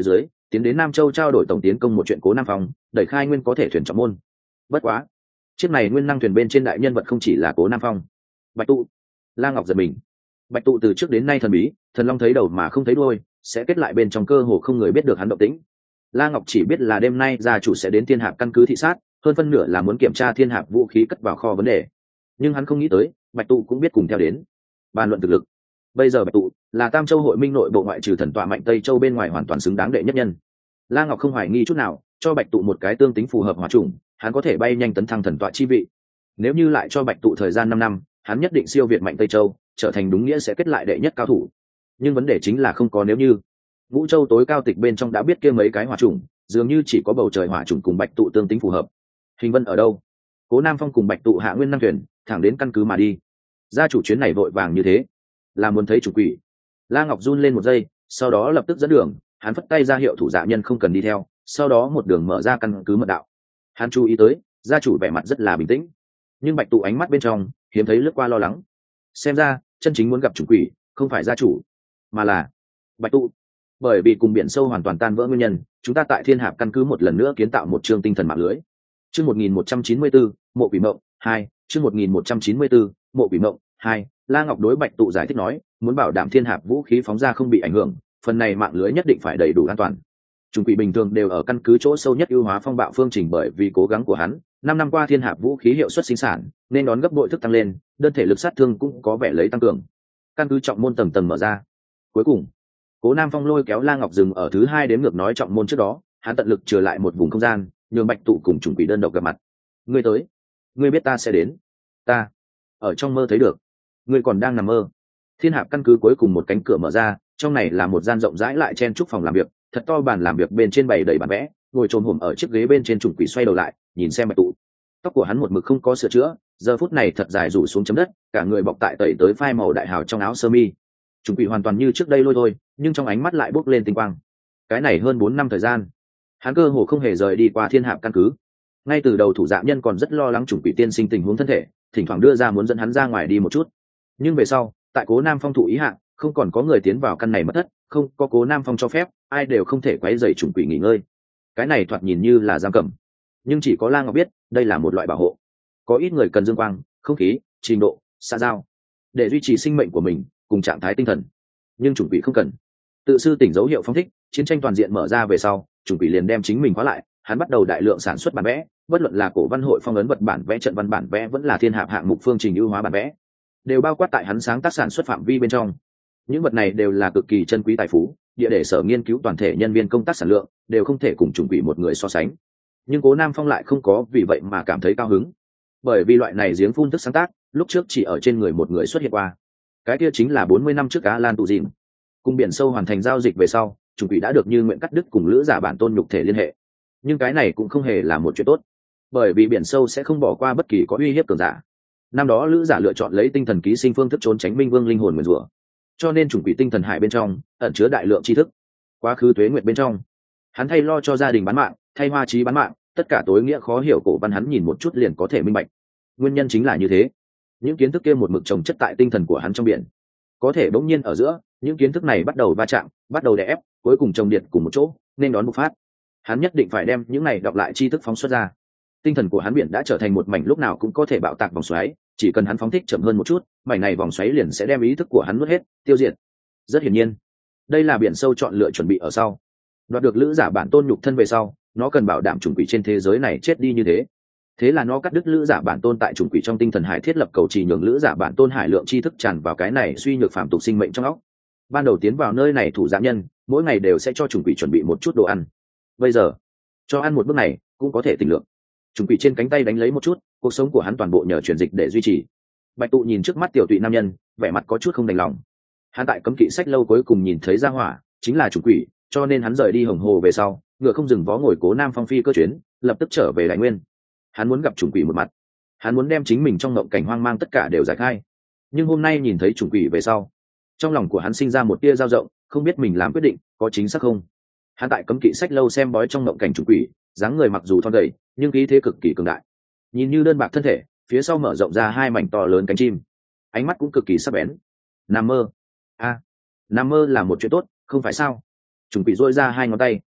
tiến đến Nam Châu trao đổi tổng tiến công một chuyện Cố Nam Phong, đẩy khai nguyên có thể thuyền trọng môn. Bất quá, chiếc này nguyên năng thuyền bên trên đại nhân vật không chỉ là Cố Nam Phong. Bạch Tụ, La Ngọc giật mình. Bạch Tụ từ trước đến nay thần bí, thần long thấy đầu mà không thấy đuôi, sẽ kết lại bên trong cơ hồ không người biết được hắn động tĩnh. La Ngọc chỉ biết là đêm nay gia chủ sẽ đến Thiên Hạp căn cứ thị sát, hơn phân nửa là muốn kiểm tra Thiên Hạp vũ khí cất vào kho vấn đề. Nhưng hắn không nghĩ tới, Bạch Tụ cũng biết cùng theo đến. Bàn luận thực lực. Bây giờ Bạch Tụ là Tam Châu hội minh nội bộ ngoại trừ thần tọa mạnh Tây Châu bên ngoài hoàn toàn xứng đáng đệ nhất nhân. La Ngọc không hoài nghi chút nào, cho Bạch Tụ một cái tương tính phù hợp hỏa chủng, hắn có thể bay nhanh tấn thăng thần tọa chi vị. Nếu như lại cho Bạch Tụ thời gian năm năm, hắn nhất định siêu việt mạnh Tây Châu, trở thành đúng nghĩa sẽ kết lại đệ nhất cao thủ. Nhưng vấn đề chính là không có nếu như. Vũ Châu tối cao tịch bên trong đã biết kia mấy cái hỏa chủng, dường như chỉ có bầu trời hỏa chủng cùng Bạch Tụ tương tính phù hợp. Hình Vân ở đâu? Cố Nam Phong cùng Bạch Tụ hạ nguyên năng thuyền, thẳng đến căn cứ mà đi. Gia chủ chuyến này vội vàng như thế, là muốn thấy chủ quỷ. La Ngọc run lên một giây, sau đó lập tức dẫn đường, hắn phất tay ra hiệu thủ dạ nhân không cần đi theo, sau đó một đường mở ra căn cứ mật đạo. Hắn chú ý tới, gia chủ vẻ mặt rất là bình tĩnh, nhưng Bạch Tụ ánh mắt bên trong hiếm thấy lướt qua lo lắng. Xem ra, chân chính muốn gặp chủ quỷ, không phải gia chủ, mà là Bạch Tụ. Bởi vì cùng biển sâu hoàn toàn tan vỡ nguyên nhân, chúng ta tại Thiên Hạp căn cứ một lần nữa kiến tạo một chương tinh thần mạng lưới. Chương một nghìn một trăm chín mươi tư, Mộ Quỷ Mộng hai, chương một nghìn một trăm chín mươi tư, Mộ Quỷ Mộng hai. La Ngọc đối Bạch Tụ giải thích nói, muốn bảo đảm Thiên Hạp vũ khí phóng ra không bị ảnh hưởng, phần này mạng lưới nhất định phải đầy đủ an toàn. Trùng quỷ bình thường đều ở căn cứ chỗ sâu nhất ưu hóa phong bạo phương trình, bởi vì cố gắng của hắn, năm năm qua Thiên Hạp vũ khí hiệu suất sinh sản nên đón gấp bội thức tăng lên, đơn thể lực sát thương cũng có vẻ lấy tăng cường. Căn cứ trọng môn tầng tầng mở ra. Cuối cùng, Cố Nam Phong lôi kéo La Ngọc dừng ở thứ hai đến ngược nói trọng môn trước đó, hắn tận lực trừ lại một vùng không gian, nhường Bạch Tụ cùng trùng quỷ đơn độc gặp mặt. Ngươi tới, ngươi biết ta sẽ đến. Ta ở trong mơ thấy được, ngươi còn đang nằm mơ. Thiên Hạp căn cứ cuối cùng một cánh cửa mở ra, trong này là một gian rộng rãi lại chen chúc phòng làm việc, thật to bàn làm việc bên trên bày đầy bản vẽ, ngồi trồm hổm ở chiếc ghế bên trên trùng quỷ xoay đầu lại, nhìn xem Bạch Tụ. Tóc của hắn một mực không có sửa chữa, giờ phút này thật dài rủ xuống chấm đất, cả người bọc tại tẩy tới phai màu đại hào trong áo sơ mi. Trùng quỷ hoàn toàn như trước đây lôi thôi, nhưng trong ánh mắt lại bốc lên tinh quang. Cái này hơn bốn năm thời gian, hắn cơ hồ không hề rời đi qua Thiên Hạp căn cứ. Ngay từ đầu thủ dạ nhân còn rất lo lắng trùng quỷ tiên sinh tình huống thân thể, thỉnh thoảng đưa ra muốn dẫn hắn ra ngoài đi một chút. Nhưng về sau, tại Cố Nam Phong thụ ý hạ, không còn có người tiến vào căn này mất thất, không có Cố Nam Phong cho phép, ai đều không thể quấy rầy trùng quỷ nghỉ ngơi. Cái này thoạt nhìn như là giam cầm, nhưng chỉ có La Ngọc biết, đây là một loại bảo hộ. Có ít người cần dương quang, không khí, trình độ, xã giao để duy trì sinh mệnh của mình cùng trạng thái tinh thần, nhưng trùng quỷ không cần. Tự sư tỉnh dấu hiệu phóng thích, chiến tranh toàn diện mở ra về sau, trùng quỷ liền đem chính mình khóa lại, hắn bắt đầu đại lượng sản xuất bản vẽ, bất luận là cổ văn hội phong ấn vật bản vẽ, trận văn bản vẽ, vẫn là Thiên Hạp hạng mục phương trình ưu hóa bản vẽ, đều bao quát tại hắn sáng tác sản xuất phạm vi bên trong. Những vật này đều là cực kỳ chân quý tài phú, địa để sở nghiên cứu toàn thể nhân viên công tác sản lượng đều không thể cùng trùng quỷ một người so sánh. Nhưng Cố Nam Phong lại không có vì vậy mà cảm thấy cao hứng, bởi vì loại này giếng phun thức sáng tác lúc trước chỉ ở trên người một người xuất hiện qua, cái kia chính là bốn mươi năm trước Cá Lan Tụ Dìm. Cùng biển sâu hoàn thành giao dịch về sau, trùng quỷ đã được như nguyện cắt đứt cùng lữ giả bản tôn nhục thể liên hệ. Nhưng cái này cũng không hề là một chuyện tốt, bởi vì biển sâu sẽ không bỏ qua bất kỳ có uy hiếp cường giả. Năm đó lữ giả lựa chọn lấy tinh thần ký sinh phương thức trốn tránh minh vương linh hồn nguyền rủa, cho nên trùng quỷ tinh thần hải bên trong ẩn chứa đại lượng tri thức. Quá khứ tuế nguyệt bên trong, hắn thay lo cho gia đình bán mạng, thay hoa trí bán mạng, tất cả tối nghĩa khó hiểu cổ văn hắn nhìn một chút liền có thể minh bạch. Nguyên nhân chính là như thế, những kiến thức kia một mực trồng chất tại tinh thần của hắn trong biển, có thể bỗng nhiên ở giữa những kiến thức này bắt đầu va chạm, bắt đầu đè ép, cuối cùng chồng điện cùng một chỗ nên đón bộc phát. Hắn nhất định phải đem những này đọc lại tri thức phóng xuất ra. Tinh thần của hắn biển đã trở thành một mảnh lúc nào cũng có thể bạo tạc vòng xoáy, chỉ cần hắn phóng thích chậm hơn một chút, mảnh này vòng xoáy liền sẽ đem ý thức của hắn nuốt hết, tiêu diệt. Rất hiển nhiên, đây là biển sâu chọn lựa chuẩn bị ở sau. Đoạt được lữ giả bản tôn nhục thân về sau, nó cần bảo đảm chủng quỷ trên thế giới này chết đi như thế. Thế là nó cắt đứt lữ giả bản tôn tại chủng quỷ trong tinh thần hải thiết lập cầu trì, nhường lữ giả bản tôn hải lượng tri thức tràn vào cái này suy nhược phạm tục sinh mệnh trong óc. Ban đầu tiến vào nơi này thủ dạ nhân mỗi ngày đều sẽ cho chủng quỷ chuẩn bị một chút đồ ăn. Bây giờ cho ăn một bước này cũng có thể tình lượng. Chủng quỷ trên cánh tay đánh lấy một chút, cuộc sống của hắn toàn bộ nhờ truyền dịch để duy trì. Bạch Tụ nhìn trước mắt tiểu tụy nam nhân, vẻ mặt có chút không đành lòng. Hắn tại cấm kỵ sách lâu cuối cùng nhìn thấy ra hỏa chính là chủng quỷ, cho nên hắn rời đi Hồng Hồ về sau, ngựa không dừng vó ngồi Cố Nam Phong phi cơ chuyến, lập tức trở về Đại Nguyên. Hắn muốn gặp chủng quỷ một mặt, hắn muốn đem chính mình trong ngộng cảnh hoang mang tất cả đều giải khai. Nhưng hôm nay nhìn thấy chủng quỷ về sau, trong lòng của hắn sinh ra một tia dao rộng, không biết mình làm quyết định có chính xác không. Hắn tại cấm kỵ sách lâu xem bói trong ngộng cảnh chủng quỷ, dáng người mặc dù thon gầy nhưng khí thế cực kỳ cường đại, nhìn như đơn bạc thân thể, phía sau mở rộng ra hai mảnh to lớn cánh chim, ánh mắt cũng cực kỳ sắc bén. Nằm mơ a à, nằm mơ là một chuyện tốt, không phải sao? Chủng quỷ dôi ra hai ngón tay,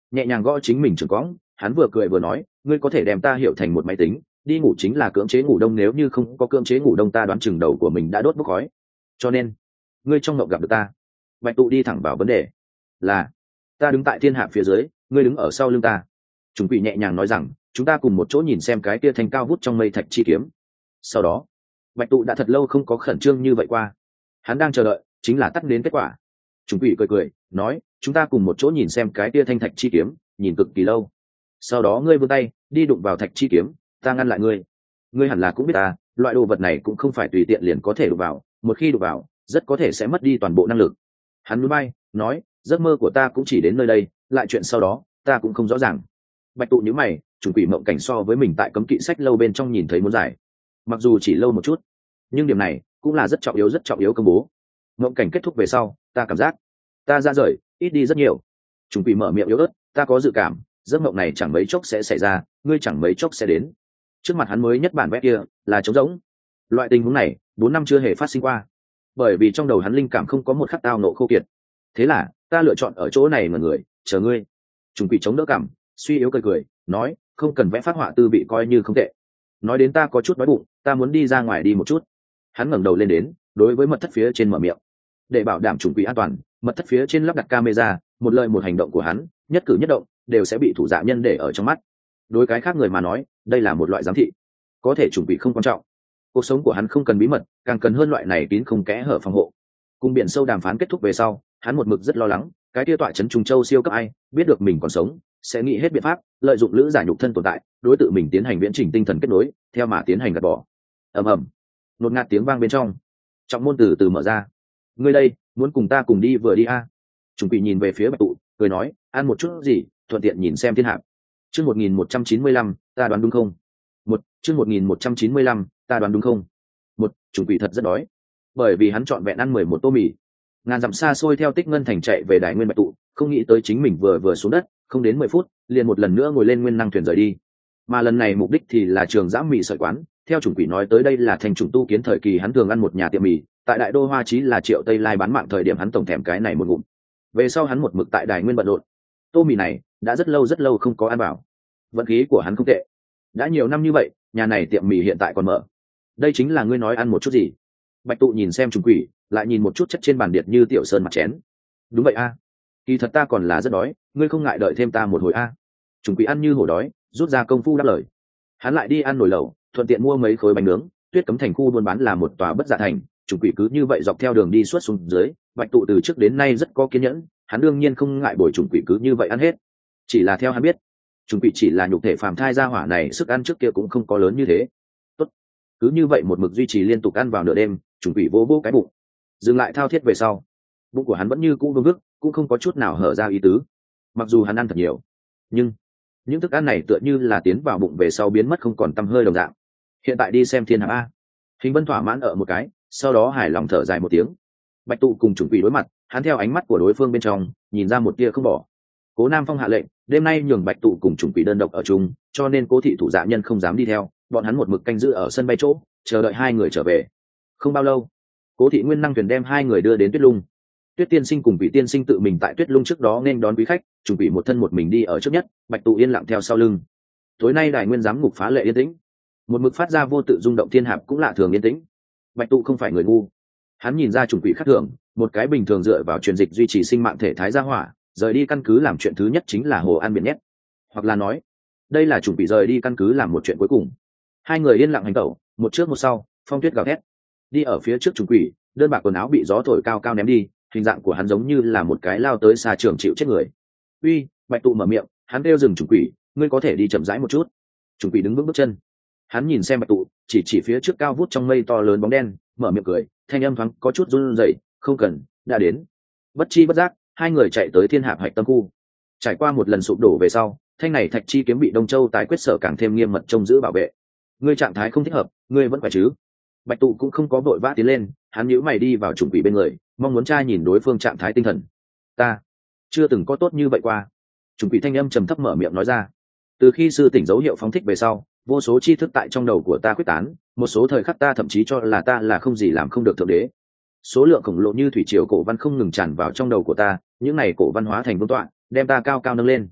nhẹ nhàng gõ chính mình trường cõng. Hắn vừa cười vừa nói, ngươi có thể đem ta hiểu thành một máy tính, đi ngủ chính là cưỡng chế ngủ đông, nếu như không có cưỡng chế ngủ đông ta đoán chừng đầu của mình đã đốt bốc khói. Cho nên ngươi trong mộng gặp được ta. Bạch tụ đi thẳng vào vấn đề, là ta đứng tại thiên hạ phía dưới, ngươi đứng ở sau lưng ta. Trùng quỷ nhẹ nhàng nói rằng, chúng ta cùng một chỗ nhìn xem cái kia thanh cao vút trong mây thạch chi kiếm. Sau đó bạch tụ đã thật lâu không có khẩn trương như vậy qua, hắn đang chờ đợi chính là tắt đến kết quả. Trùng quỷ cười cười nói, chúng ta cùng một chỗ nhìn xem cái kia thanh thạch chi kiếm, nhìn cực kỳ lâu. Sau đó ngươi vươn tay đi đụng vào thạch chi kiếm, ta ngăn lại ngươi. Ngươi hẳn là cũng biết ta, loại đồ vật này cũng không phải tùy tiện liền có thể đụng vào, một khi đụng vào rất có thể sẽ mất đi toàn bộ năng lực. Hắn núi bay nói, giấc mơ của ta cũng chỉ đến nơi đây, lại chuyện sau đó ta cũng không rõ ràng. Bạch tụ nhíu mày, trùng quỷ mộng cảnh so với mình tại cấm kỵ sách lâu bên trong nhìn thấy muốn dài, mặc dù chỉ lâu một chút, nhưng điểm này cũng là rất trọng yếu rất trọng yếu công bố. Mộng cảnh kết thúc về sau, ta cảm giác ta ra rời ít đi rất nhiều. Trùng quỷ mở miệng yếu ớt, ta có dự cảm giấc mộng này chẳng mấy chốc sẽ xảy ra, ngươi chẳng mấy chốc sẽ đến. Trước mặt hắn mới nhất bản vẽ kia là trống rỗng, loại tình huống này bốn năm chưa hề phát sinh qua, bởi vì trong đầu hắn linh cảm không có một khắc tao nộ khô kiệt. Thế là ta lựa chọn ở chỗ này mà người chờ ngươi. Trùng quỷ chống đỡ cảm, suy yếu cười cười nói, không cần vẽ phát họa tư vị coi như không tệ. Nói đến ta có chút đói bụng, ta muốn đi ra ngoài đi một chút. Hắn ngẩng đầu lên đến, đối với mật thất phía trên mở miệng. Để bảo đảm trùng quỷ an toàn, mật thất phía trên lắp đặt camera, một lời một hành động của hắn, nhất cử nhất động đều sẽ bị thủ dạ nhân để ở trong mắt. Đối cái khác người mà nói, đây là một loại giám thị. Có thể trùng quỷ không quan trọng, cuộc sống của hắn không cần bí mật, càng cần hơn loại này kín không kẽ hở phòng hộ. Cùng biển sâu đàm phán kết thúc về sau, hắn một mực rất lo lắng, cái kia tọa trấn Trùng Châu siêu cấp ai biết được mình còn sống, sẽ nghĩ hết biện pháp lợi dụng lữ giả nhục thân tồn tại, đối tự mình tiến hành viễn trình tinh thần kết nối, theo mà tiến hành gạt bỏ. Ầm ầm, nột ngạt tiếng vang bên trong, trọng môn từ từ mở ra. Ngươi đây, muốn cùng ta cùng đi vừa đi a? À? Trùng quỷ nhìn về phía Bạch tụ, cười nói, ăn một chút gì, thuận tiện nhìn xem thiên hạ. Chương một nghìn một trăm chín mươi lăm, ta đoán đúng không? Một, chương một nghìn một trăm chín mươi lăm, ta đoán đúng không? Một, trùng quỷ thật rất đói, bởi vì hắn trọn vẹn ăn mười một tô mì. Ngàn dặm xa xôi theo Tích Ngân Thành chạy về Đài Nguyên Bạch tụ, không nghĩ tới chính mình vừa vừa xuống đất, không đến mười phút, liền một lần nữa ngồi lên nguyên năng thuyền rời đi. Mà lần này mục đích thì là trường giã mì sợi quán. Theo chủng quỷ nói tới, đây là thành chủng tu kiến thời kỳ hắn thường ăn một nhà tiệm mì, tại đại đô Hoa Chí là Triệu Tây Lai bán mạng thời điểm hắn tổng thèm cái này một ngụm. Về sau hắn một mực tại Đài Nguyên bận rộn. Tô mì này đã rất lâu rất lâu không có ăn vào. Vận khí của hắn không tệ. Đã nhiều năm như vậy, nhà này tiệm mì hiện tại còn mở. Đây chính là ngươi nói ăn một chút gì? Bạch tụ nhìn xem chủng quỷ, lại nhìn một chút chất trên bàn điệt như tiểu sơn mặt chén. Đúng vậy a, kỳ thật ta còn là rất đói, ngươi không ngại đợi thêm ta một hồi a? Chủng quỷ ăn như hổ đói, rút ra công phu đáp lời. Hắn lại đi ăn nồi lẩu, thuận tiện mua mấy khối bánh nướng. Tuyết Cấm Thành khu buôn bán là một tòa bất dạ thành, chủng quỷ cứ như vậy dọc theo đường đi suốt xuống dưới. Bạch tụ từ trước đến nay rất có kiên nhẫn, hắn đương nhiên không ngại bồi chủng quỷ cứ như vậy ăn hết. Chỉ là theo hắn biết, chủng quỷ chỉ là nhục thể phàm thai ra hỏa này, sức ăn trước kia cũng không có lớn như thế. Tốt, cứ như vậy một mực duy trì liên tục ăn vào nửa đêm, chủng quỷ vô vô cái bụng, dừng lại thao thiết về sau, bụng của hắn vẫn như cũ vương vức, cũng không có chút nào hở ra ý tứ. Mặc dù hắn ăn thật nhiều, nhưng những thức ăn này tựa như là tiến vào bụng về sau biến mất không còn tăm hơi đồng dạng. Hiện tại đi xem thiên hạ a. Hình Vân thỏa mãn ở một cái, sau đó hài lòng thở dài một tiếng. Bạch tụ cùng chủng quỷ đối mặt, hắn theo ánh mắt của đối phương bên trong nhìn ra một tia không bỏ. Cố Nam Phong hạ lệnh đêm nay nhường Bạch tụ cùng chủng quỷ đơn độc ở chung, cho nên Cố thị thủ dạ nhân không dám đi theo, bọn hắn một mực canh giữ ở sân bay chỗ, chờ đợi hai người trở về. Không bao lâu, Cố thị nguyên năng thuyền đem hai người đưa đến Tuyết Lung. Tuyết tiên sinh cùng Quỷ tiên sinh tự mình tại Tuyết Lung trước đó nên đón quý khách, chủng quỷ một thân một mình đi ở trước nhất, Bạch tụ yên lặng theo sau lưng. Tối nay Đài Nguyên giám ngục phá lệ yên tĩnh, một mực phát ra vô tự rung động thiên hạp cũng lạ thường yên tĩnh. Bạch tụ không phải người ngu, hắn nhìn ra chủng quỷ khác thường, một cái bình thường dựa vào truyền dịch duy trì sinh mạng thể thái gia hỏa, rời đi căn cứ làm chuyện thứ nhất chính là hồ ăn biển nhét, hoặc là nói đây là chủng quỷ rời đi căn cứ làm một chuyện cuối cùng. Hai người yên lặng hành tẩu, một trước một sau, phong tuyết gào thét. Đi ở phía trước chủng quỷ, đơn bạc quần áo bị gió thổi cao cao ném đi, hình dạng của hắn giống như là một cái lao tới xa trường chịu chết người. Uy, Bạch tụ mở miệng, hắn kêu dừng chủng quỷ, ngươi có thể đi chậm rãi một chút. Chủng quỷ đứng vững bước chân, hắn nhìn xem Bạch tụ, chỉ chỉ phía trước cao vút trong mây to lớn bóng đen, mở miệng cười, thanh âm thoáng có chút run rẩy, không cần, đã đến. Bất chi bất giác, hai người chạy tới Thiên Hạp Hạch Tâm khu. Trải qua một lần sụp đổ về sau, thanh này thạch chi kiếm bị Đông Châu tái quyết sở càng thêm nghiêm mật trông giữ bảo vệ. Ngươi trạng thái không thích hợp, ngươi vẫn khỏe chứ? Bạch tụ cũng không có vội vã tiến lên, hắn nhíu mày đi vào chủng quỷ bên người, mong muốn tra nhìn đối phương trạng thái tinh thần. Ta chưa từng có tốt như vậy qua. Chủng quỷ thanh âm trầm thấp mở miệng nói ra. Từ khi sư tỉnh dấu hiệu phóng thích về sau, vô số tri thức tại trong đầu của ta quyết tán, một số thời khắc ta thậm chí cho là ta là không gì làm không được thượng đế. Số lượng khổng lồ như thủy triều cổ văn không ngừng tràn vào trong đầu của ta, những này cổ văn hóa thành vương tọa, đem ta cao cao nâng lên.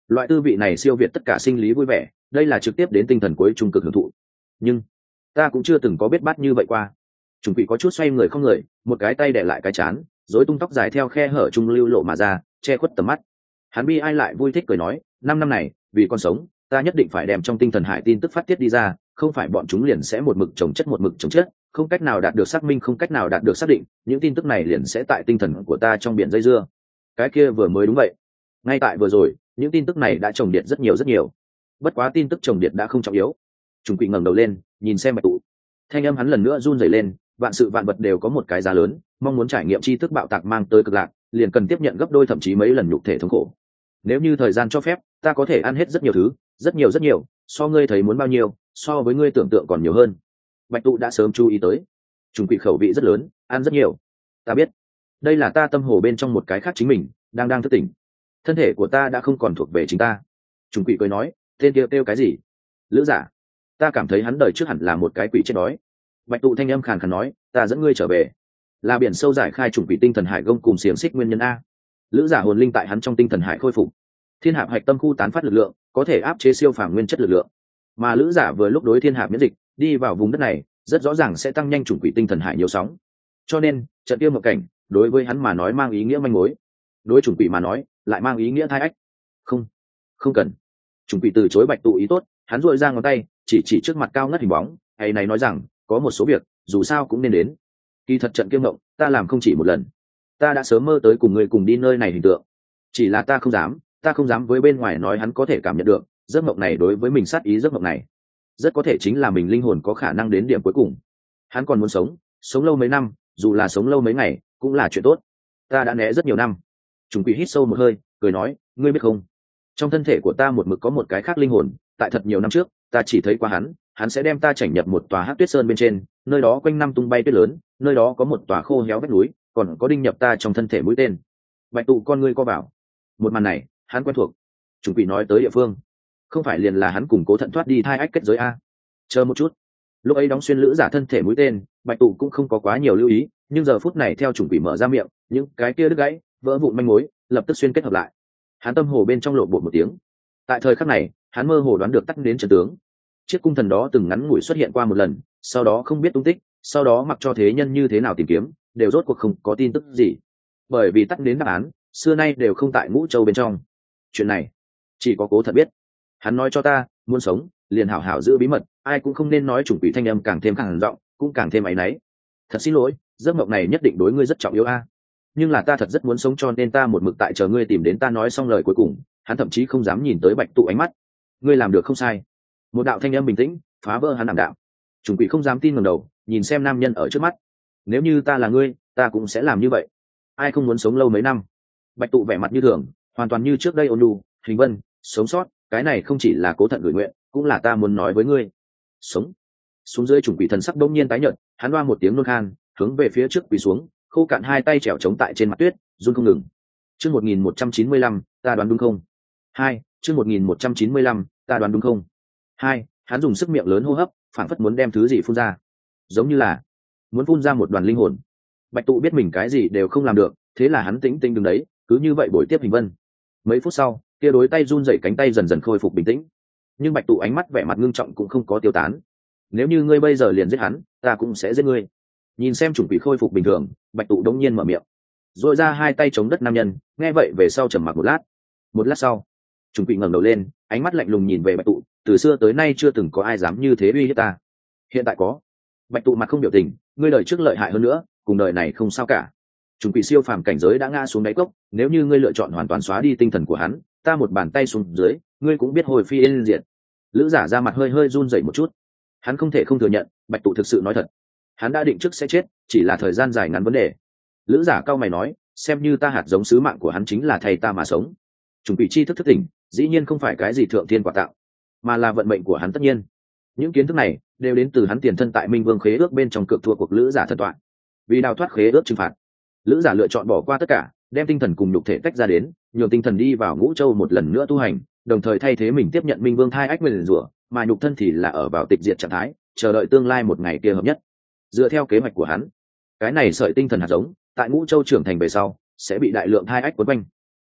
Loại tư vị này siêu việt tất cả sinh lý vui vẻ, đây là trực tiếp đến tinh thần cuối trung cực hưởng thụ. Nhưng ta cũng chưa từng có biết bát như vậy qua. Trùng quỷ có chút xoay người không người, một cái tay đè lại cái chán, rối tung tóc dài theo khe hở trung lưu lộ mà ra, che khuất tầm mắt. Hắn bi ai lại vui thích cười nói, năm năm này vì con sống, ta nhất định phải đem trong tinh thần hải tin tức phát tiết đi ra, không phải bọn chúng liền sẽ một mực chồng chất một mực chồng chất, không cách nào đạt được xác minh, không cách nào đạt được xác định, những tin tức này liền sẽ tại tinh thần của ta trong biển dây dưa. Cái kia vừa mới đúng vậy, ngay tại vừa rồi những tin tức này đã chồng điện rất nhiều rất nhiều. Bất quá tin tức chồng điện đã không trọng yếu. Trùng quỷ ngẩng đầu lên nhìn xem bạch tụ, thanh âm hắn lần nữa run rẩy lên, vạn sự vạn vật đều có một cái giá lớn, mong muốn trải nghiệm tri thức bạo tạc mang tới cực lạc, liền cần tiếp nhận gấp đôi thậm chí mấy lần nhục thể thống khổ. Nếu như thời gian cho phép, ta có thể ăn hết rất nhiều thứ, rất nhiều rất nhiều, so ngươi thấy muốn bao nhiêu, so với ngươi tưởng tượng còn nhiều hơn. Bạch tụ đã sớm chú ý tới, trùng quỷ khẩu vị rất lớn, ăn rất nhiều. Ta biết, đây là ta tâm hồ bên trong một cái khác chính mình đang đang thức tỉnh, thân thể của ta đã không còn thuộc về chính ta. Trùng quỷ cười nói, tên kia kêu cái gì? Lữ giả. Ta cảm thấy hắn đời trước hẳn là một cái quỷ chết đói. Bạch tụ thanh âm khàn khàn nói, ta dẫn ngươi trở về, là biển sâu giải khai trùng quỷ tinh thần hải gông cùng xiềng xích nguyên nhân a. Lữ giả hồn linh tại hắn trong tinh thần hải khôi phục, thiên hạp hạch tâm khu tán phát lực lượng, có thể áp chế siêu phàm nguyên chất lực lượng, mà lữ giả vừa lúc đối thiên hạp miễn dịch, đi vào vùng đất này rất rõ ràng sẽ tăng nhanh trùng quỷ tinh thần hải nhiều sóng, cho nên trận tiêu một cảnh đối với hắn mà nói mang ý nghĩa manh mối, đối trùng quỷ mà nói lại mang ý nghĩa thai ách. Không, không cần. Trùng quỷ từ chối bạch tụ ý tốt, hắn duỗi ra ngón tay chỉ chỉ trước mặt cao ngất hình bóng, hay này nói rằng có một số việc dù sao cũng nên đến. Kỳ thật trận kiêm ngộng ta làm không chỉ một lần, ta đã sớm mơ tới cùng người cùng đi nơi này hình tượng, chỉ là ta không dám ta không dám với bên ngoài nói hắn có thể cảm nhận được giấc mộng này đối với mình sát ý. Giấc mộng này rất có thể chính là mình linh hồn có khả năng đến điểm cuối cùng. Hắn còn muốn sống, sống lâu mấy năm, dù là sống lâu mấy ngày cũng là chuyện tốt. Ta đã né rất nhiều năm. Trùng quỷ hít sâu một hơi cười nói, ngươi biết không, trong thân thể của ta một mực có một cái khác linh hồn, tại thật nhiều năm trước ta chỉ thấy qua hắn, hắn sẽ đem ta chảnh nhập một tòa hát tuyết sơn bên trên, nơi đó quanh năm tung bay tuyết lớn, nơi đó có một tòa khô héo vách núi, còn có đinh nhập ta trong thân thể mũi tên. Bạch tụ con ngươi co vào, một màn này hắn quen thuộc. Trùng quỷ nói tới địa phương không phải liền là hắn cùng Cố Thận thoát đi thai ách kết giới a? Chờ một chút, lúc ấy đóng xuyên lữ giả thân thể mũi tên, bạch tụ cũng không có quá nhiều lưu ý, nhưng giờ phút này theo trùng quỷ mở ra miệng, những cái kia đứt gãy vỡ vụn manh mối lập tức xuyên kết hợp lại. Hắn tâm hồ bên trong lộ bột một tiếng. Tại thời khắc này hắn mơ hồ đoán được tắt đến trận tướng. Chiếc cung thần đó từng ngắn ngủi xuất hiện qua một lần, sau đó không biết tung tích, sau đó mặc cho thế nhân như thế nào tìm kiếm đều rốt cuộc không có tin tức gì, bởi vì tắt đến đáp án xưa nay đều không tại Ngũ Châu bên trong. Chuyện này chỉ có Cố Thận biết. Hắn nói cho ta, muốn sống liền hảo hảo giữ bí mật, ai cũng không nên nói. Chủng quỷ thanh âm càng thêm khàn giọng, cũng càng thêm áy náy. Thật xin lỗi, giấc mộng này nhất định đối ngươi rất trọng yếu a. Nhưng là ta thật rất muốn sống, cho nên ta một mực tại chờ ngươi tìm đến ta. Nói xong lời cuối cùng, hắn thậm chí không dám nhìn tới bạch tụ ánh mắt. Ngươi làm được không sai. Một đạo thanh âm bình tĩnh phá vỡ hắn ảm đạm. Chủng quỷ không dám tin ngẩng đầu nhìn xem nam nhân ở trước mắt. Nếu như ta là ngươi, ta cũng sẽ làm như vậy. Ai không muốn sống lâu mấy năm. Bạch tụ vẻ mặt như thường, hoàn toàn như trước đây ôn nhu. Hình Vân, sống sót, cái này không chỉ là Cố Thận gửi nguyện, cũng là ta muốn nói với ngươi. Sống. Xuống dưới trùng quỷ thần sắc đông nhiên tái nhợt, hắn đoa một tiếng nôn khan, hướng về phía trước quỳ xuống, khô cạn hai tay trèo chống tại trên mặt tuyết, run không ngừng. Chương một nghìn một trăm chín mươi lăm, ta đoán đúng không? Hai, chương một nghìn một trăm chín mươi lăm, ta đoán đúng không? Hai, hắn dùng sức miệng lớn hô hấp, phảng phất muốn đem thứ gì phun ra, giống như là muốn phun ra một đoàn linh hồn. Bạch tụ biết mình cái gì đều không làm được, thế là hắn tĩnh tĩnh đứng đấy, cứ như vậy bồi tiếp Hình Vân. Mấy phút sau, kia đối tay run rẩy cánh tay dần dần khôi phục bình tĩnh, nhưng bạch tụ ánh mắt vẻ mặt ngưng trọng cũng không có tiêu tán. Nếu như ngươi bây giờ liền giết hắn, ta cũng sẽ giết ngươi. Nhìn xem chủng quỷ khôi phục bình thường, bạch tụ đống nhiên mở miệng, rồi ra hai tay chống đất. Nam nhân nghe vậy về sau trầm mặc một lát. Một lát sau, chủng quỷ ngẩng đầu lên, ánh mắt lạnh lùng nhìn về bạch tụ. Từ xưa tới nay chưa từng có ai dám như thế uy hiếp ta, hiện tại có. Bạch tụ mặt không biểu tình, ngươi đời trước lợi hại hơn nữa, cùng đời này không sao cả. Chủng quỷ siêu phàm cảnh giới đã ngã xuống đáy cốc, nếu như ngươi lựa chọn hoàn toàn xóa đi tinh thần của hắn, ta một bàn tay xuống dưới, ngươi cũng biết hồi phi yên diệt. Lữ giả ra mặt hơi hơi run rẩy một chút, hắn không thể không thừa nhận bạch tụ thực sự nói thật. Hắn đã định trước sẽ chết, chỉ là thời gian dài ngắn vấn đề. Lữ giả cao mày nói, xem như ta hạt giống, sứ mạng của hắn chính là thay ta mà sống. Chủng quỷ chi thức thức tỉnh, dĩ nhiên không phải cái gì thượng thiên quả tạo, mà là vận mệnh của hắn. Tất nhiên những kiến thức này đều đến từ hắn tiền thân tại Minh Vương khế ước bên trong cược thua cuộc Lữ giả thần toại. Vì đào thoát khế ước trừng phạt, Lữ giả lựa chọn bỏ qua tất cả, đem tinh thần cùng nhục thể tách ra đến, nhường tinh thần đi vào Ngũ Châu một lần nữa tu hành, đồng thời thay thế mình tiếp nhận Minh Vương thai ách nguyền rủa, mà nhục thân thì là ở vào tịch diệt trạng thái, chờ đợi tương lai một ngày kia hợp nhất. Dựa theo kế hoạch của hắn, cái này sợi tinh thần hạt giống tại Ngũ Châu trưởng thành về sau sẽ bị đại lượng thai ách quấn quanh.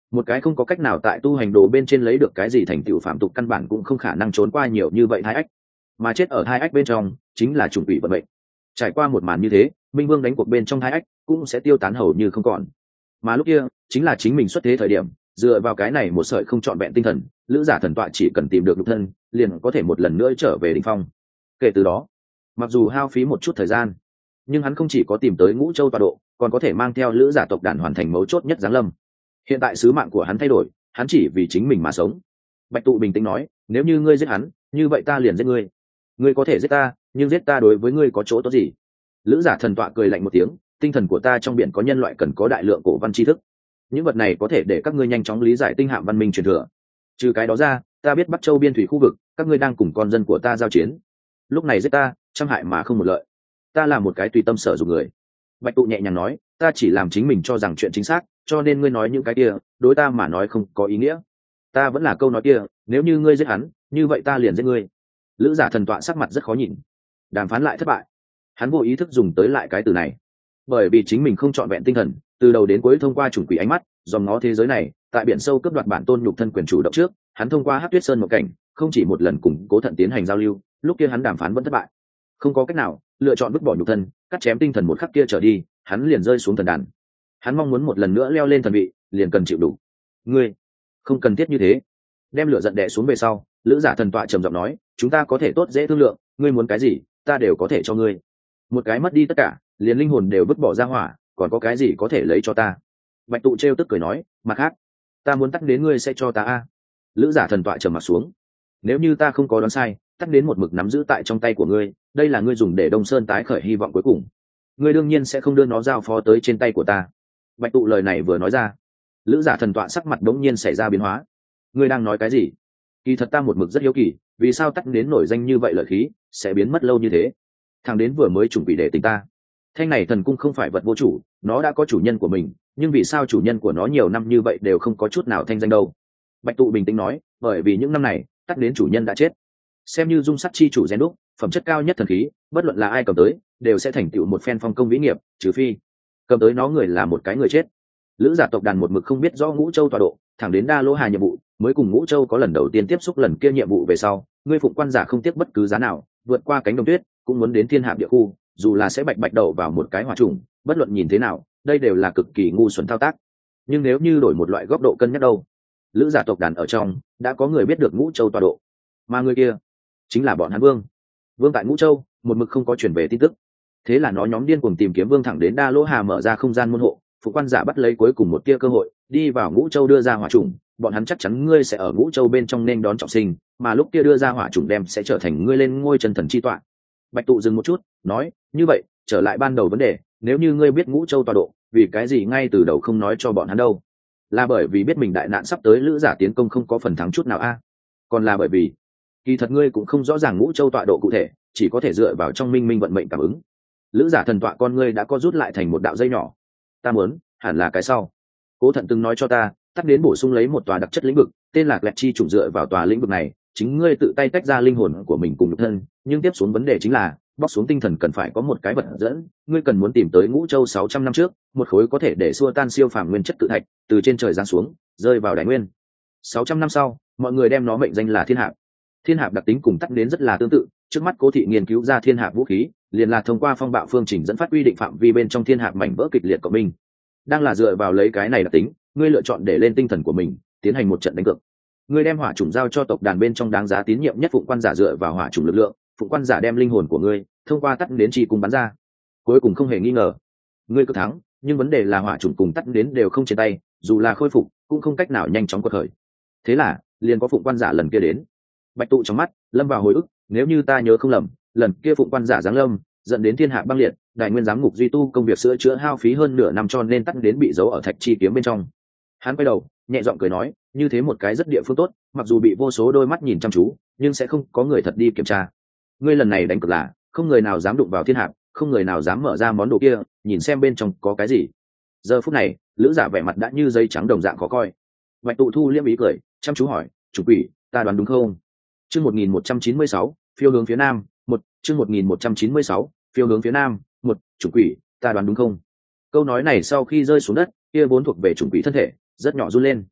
Một cái không có cách nào tại tu hành đồ bên trên lấy được cái gì thành tựu phạm tục căn bản cũng không khả năng trốn qua nhiều như vậy hai ách, mà chết ở hai ách bên trong chính là chủng quỷ vận mệnh. Trải qua một màn như thế, minh vương đánh cuộc bên trong hai ách cũng sẽ tiêu tán hầu như không còn. Mà lúc kia chính là chính mình xuất thế thời điểm, dựa vào cái này một sợi không trọn vẹn tinh thần, lữ giả thần tọa chỉ cần tìm được nhục thân liền có thể một lần nữa trở về đỉnh phong. Kể từ đó, mặc dù hao phí một chút thời gian, nhưng hắn không chỉ có tìm tới ngũ châu tọa độ, còn có thể mang theo lữ giả tộc đàn hoàn thành mấu chốt nhất giáng lâm. Hiện tại sứ mạng của hắn thay đổi, hắn chỉ vì chính mình mà sống. Bạch tụ bình tĩnh nói, nếu như ngươi giết hắn, như vậy ta liền giết ngươi. Ngươi có thể giết ta, nhưng giết ta đối với ngươi có chỗ tốt gì? Lữ giả thần tọa cười lạnh một tiếng, tinh thần của ta trong biển có nhân loại cần có đại lượng cổ văn tri thức, những vật này có thể để các ngươi nhanh chóng lý giải tinh hạm văn minh truyền thừa. Trừ cái đó ra, ta biết Bắc Châu biên thủy khu vực các ngươi đang cùng con dân của ta giao chiến, lúc này giết ta trăm hại mà không một lợi. Ta là một cái tùy tâm sở dụng người. Bạch tụ nhẹ nhàng nói, ta chỉ làm chính mình cho rằng chuyện chính xác, cho nên ngươi nói những cái kia đối ta mà nói không có ý nghĩa. Ta vẫn là câu nói kia, nếu như ngươi giết hắn, như vậy ta liền giết ngươi. Lữ giả thần tọa sắc mặt rất khó nhìn. Đàm phán lại thất bại, hắn vô ý thức dùng tới lại cái từ này, bởi vì chính mình không trọn vẹn tinh thần, từ đầu đến cuối thông qua chủng quỷ ánh mắt dòm ngó thế giới này, tại biển sâu cướp đoạt bản tôn nhục thân quyền chủ động trước, hắn thông qua Hắc Tuyết Sơn một cảnh không chỉ một lần cùng Cố Thận tiến hành giao lưu, lúc kia hắn đàm phán vẫn thất bại, không có cách nào, lựa chọn vứt bỏ nhục thân, cắt chém tinh thần một khắc kia trở đi, hắn liền rơi xuống thần đàn. Hắn mong muốn một lần nữa leo lên thần vị, liền cần chịu đủ. Ngươi không cần thiết như thế. Đem lửa giận đè xuống về sau, lữ giả thần tọa trầm giọng nói, chúng ta có thể tốt dễ thương lượng, ngươi muốn cái gì ta đều có thể cho ngươi. Một cái mất đi tất cả, liền linh hồn đều vứt bỏ ra hỏa, còn có cái gì có thể lấy cho ta? Bạch tụ trêu tức cười nói, mặt khác ta muốn tắt đến ngươi sẽ cho ta a. Lữ giả thần tọa trầm mặt xuống, nếu như ta không có đoán sai, tắt đến một mực nắm giữ tại trong tay của ngươi, đây là ngươi dùng để Đông Sơn tái khởi hy vọng cuối cùng, ngươi đương nhiên sẽ không đưa nó giao phó tới trên tay của ta. Bạch tụ lời này vừa nói ra, lữ giả thần tọa sắc mặt đống nhiên xảy ra biến hóa. Ngươi đang nói cái gì? Kỳ thật ta một mực rất hiếu kỳ, vì sao tắt đến nổi danh như vậy lợi khí sẽ biến mất lâu như thế? Thằng đến vừa mới chuẩn bị để tình ta. Thanh này thần cung không phải vật vô chủ, nó đã có chủ nhân của mình, nhưng vì sao chủ nhân của nó nhiều năm như vậy đều không có chút nào thanh danh đâu? Bạch tụ bình tĩnh nói, bởi vì những năm này tắt đến chủ nhân đã chết. Xem như dung sắt chi chủ rèn đúc, phẩm chất cao nhất thần khí, bất luận là ai cầm tới đều sẽ thành tựu một phen phong công vĩ nghiệp, trừ phi cầm tới nó người là một cái người chết. Lữ giả tộc đàn một mực không biết rõ ngũ châu tọa độ, thẳng đến đa lỗ hà nhiệm vụ mới cùng ngũ châu có lần đầu tiên tiếp xúc, lần kia nhiệm vụ về sau, ngươi phụng quan giả không tiếc bất cứ giá nào vượt qua cánh đồng tuyết cũng muốn đến thiên hạp địa khu, dù là sẽ bạch bạch đầu vào một cái hỏa trùng, bất luận nhìn thế nào đây đều là cực kỳ ngu xuẩn thao tác. Nhưng nếu như đổi một loại góc độ cân nhắc đâu, lữ giả tộc đàn ở trong đã có người biết được ngũ châu tọa độ, mà người kia chính là bọn hắn vương. Vương tại ngũ châu một mực không có chuyển về tin tức, thế là nó nhóm điên cuồng tìm kiếm vương, thẳng đến đa lỗ hà mở ra không gian môn hộ, phụ quan giả bắt lấy cuối cùng một tia cơ hội đi vào ngũ châu đưa ra hỏa trùng. Bọn hắn chắc chắn ngươi sẽ ở ngũ châu bên trong nên đón trọng sinh, mà lúc kia đưa ra hỏa trùng đem sẽ trở thành ngươi lên ngôi chân thần chi tọa. Bạch tụ dừng một chút nói, như vậy trở lại ban đầu vấn đề, nếu như ngươi biết ngũ châu tọa độ, vì cái gì ngay từ đầu không nói cho bọn hắn đâu? Là bởi vì biết mình đại nạn sắp tới, lữ giả tiến công không có phần thắng chút nào a? À? Còn là bởi vì kỳ thật ngươi cũng không rõ ràng ngũ châu tọa độ cụ thể, chỉ có thể dựa vào trong minh minh vận mệnh cảm ứng. Lữ giả thần tọa con ngươi đã co rút lại thành một đạo dây nhỏ. Ta muốn hẳn là cái sau. Cố Thận từng nói cho ta, tắt đến bổ sung lấy một tòa đặc chất lĩnh vực, tên là Lẹt Chi trùng, dựa vào tòa lĩnh vực này chính ngươi tự tay tách ra linh hồn của mình cùng nhục thân, nhưng tiếp xuống vấn đề chính là bóc xuống tinh thần cần phải có một cái vật dẫn. Ngươi cần muốn tìm tới ngũ châu sáu trăm năm trước một khối có thể để xua tan siêu phàm nguyên chất cự thạch từ trên trời giáng xuống, rơi vào đại nguyên. Sáu trăm năm sau mọi người đem nó mệnh danh là thiên hạp. Thiên hạp đặc tính cùng tắt đến rất là tương tự, trước mắt Cố Thị nghiên cứu ra thiên hạp vũ khí liền là thông qua phong bạo phương trình dẫn phát quy định phạm vi bên trong thiên hạp mảnh vỡ kịch liệt của mình. Đang là dựa vào lấy cái này đặc tính, ngươi lựa chọn để lên tinh thần của mình tiến hành một trận đánh cược. Ngươi đem hỏa chủng giao cho tộc đàn bên trong đáng giá tín nhiệm nhất phụng quan giả, dựa vào hỏa chủng lực lượng, phụng quan giả đem linh hồn của ngươi thông qua tắt đến chi cung bắn ra. Cuối cùng không hề nghi ngờ ngươi cứ thắng, nhưng vấn đề là hỏa chủng cùng tắt đến đều không trên tay, dù là khôi phục cũng không cách nào nhanh chóng quật khởi. Thế là liền có phụng quan giả lần kia đến. Bạch tụ trong mắt lâm vào hồi ức, nếu như ta nhớ không lầm, lần kia phụng quan giả giáng lâm dẫn đến thiên hạ băng liệt, đại nguyên giám ngục duy tu công việc sửa chữa hao phí hơn nửa năm, cho nên tắt đến bị giấu ở thạch chi kiếm bên trong. Hắn quay đầu nhẹ giọng cười nói, như thế một cái rất địa phương tốt, mặc dù bị vô số đôi mắt nhìn chăm chú nhưng sẽ không có người thật đi kiểm tra. Ngươi lần này đánh cược là không người nào dám đụng vào thiên hạp, không người nào dám mở ra món đồ kia nhìn xem bên trong có cái gì. Giờ phút này lữ giả vẻ mặt đã như giấy trắng đồng dạng khó coi. Bạch tụ thu liêm ý cười chăm chú hỏi, chủ quỷ ta đoán đúng không? Chương một nghìn một trăm chín mươi sáu phiêu hướng phía nam một. Chương một nghìn một trăm chín mươi sáu phiêu hướng phía nam một. Chủ quỷ ta đoán đúng không? Câu nói này sau khi rơi xuống đất, kia vốn thuộc về chủ quỷ thân thể rất nhỏ run lên,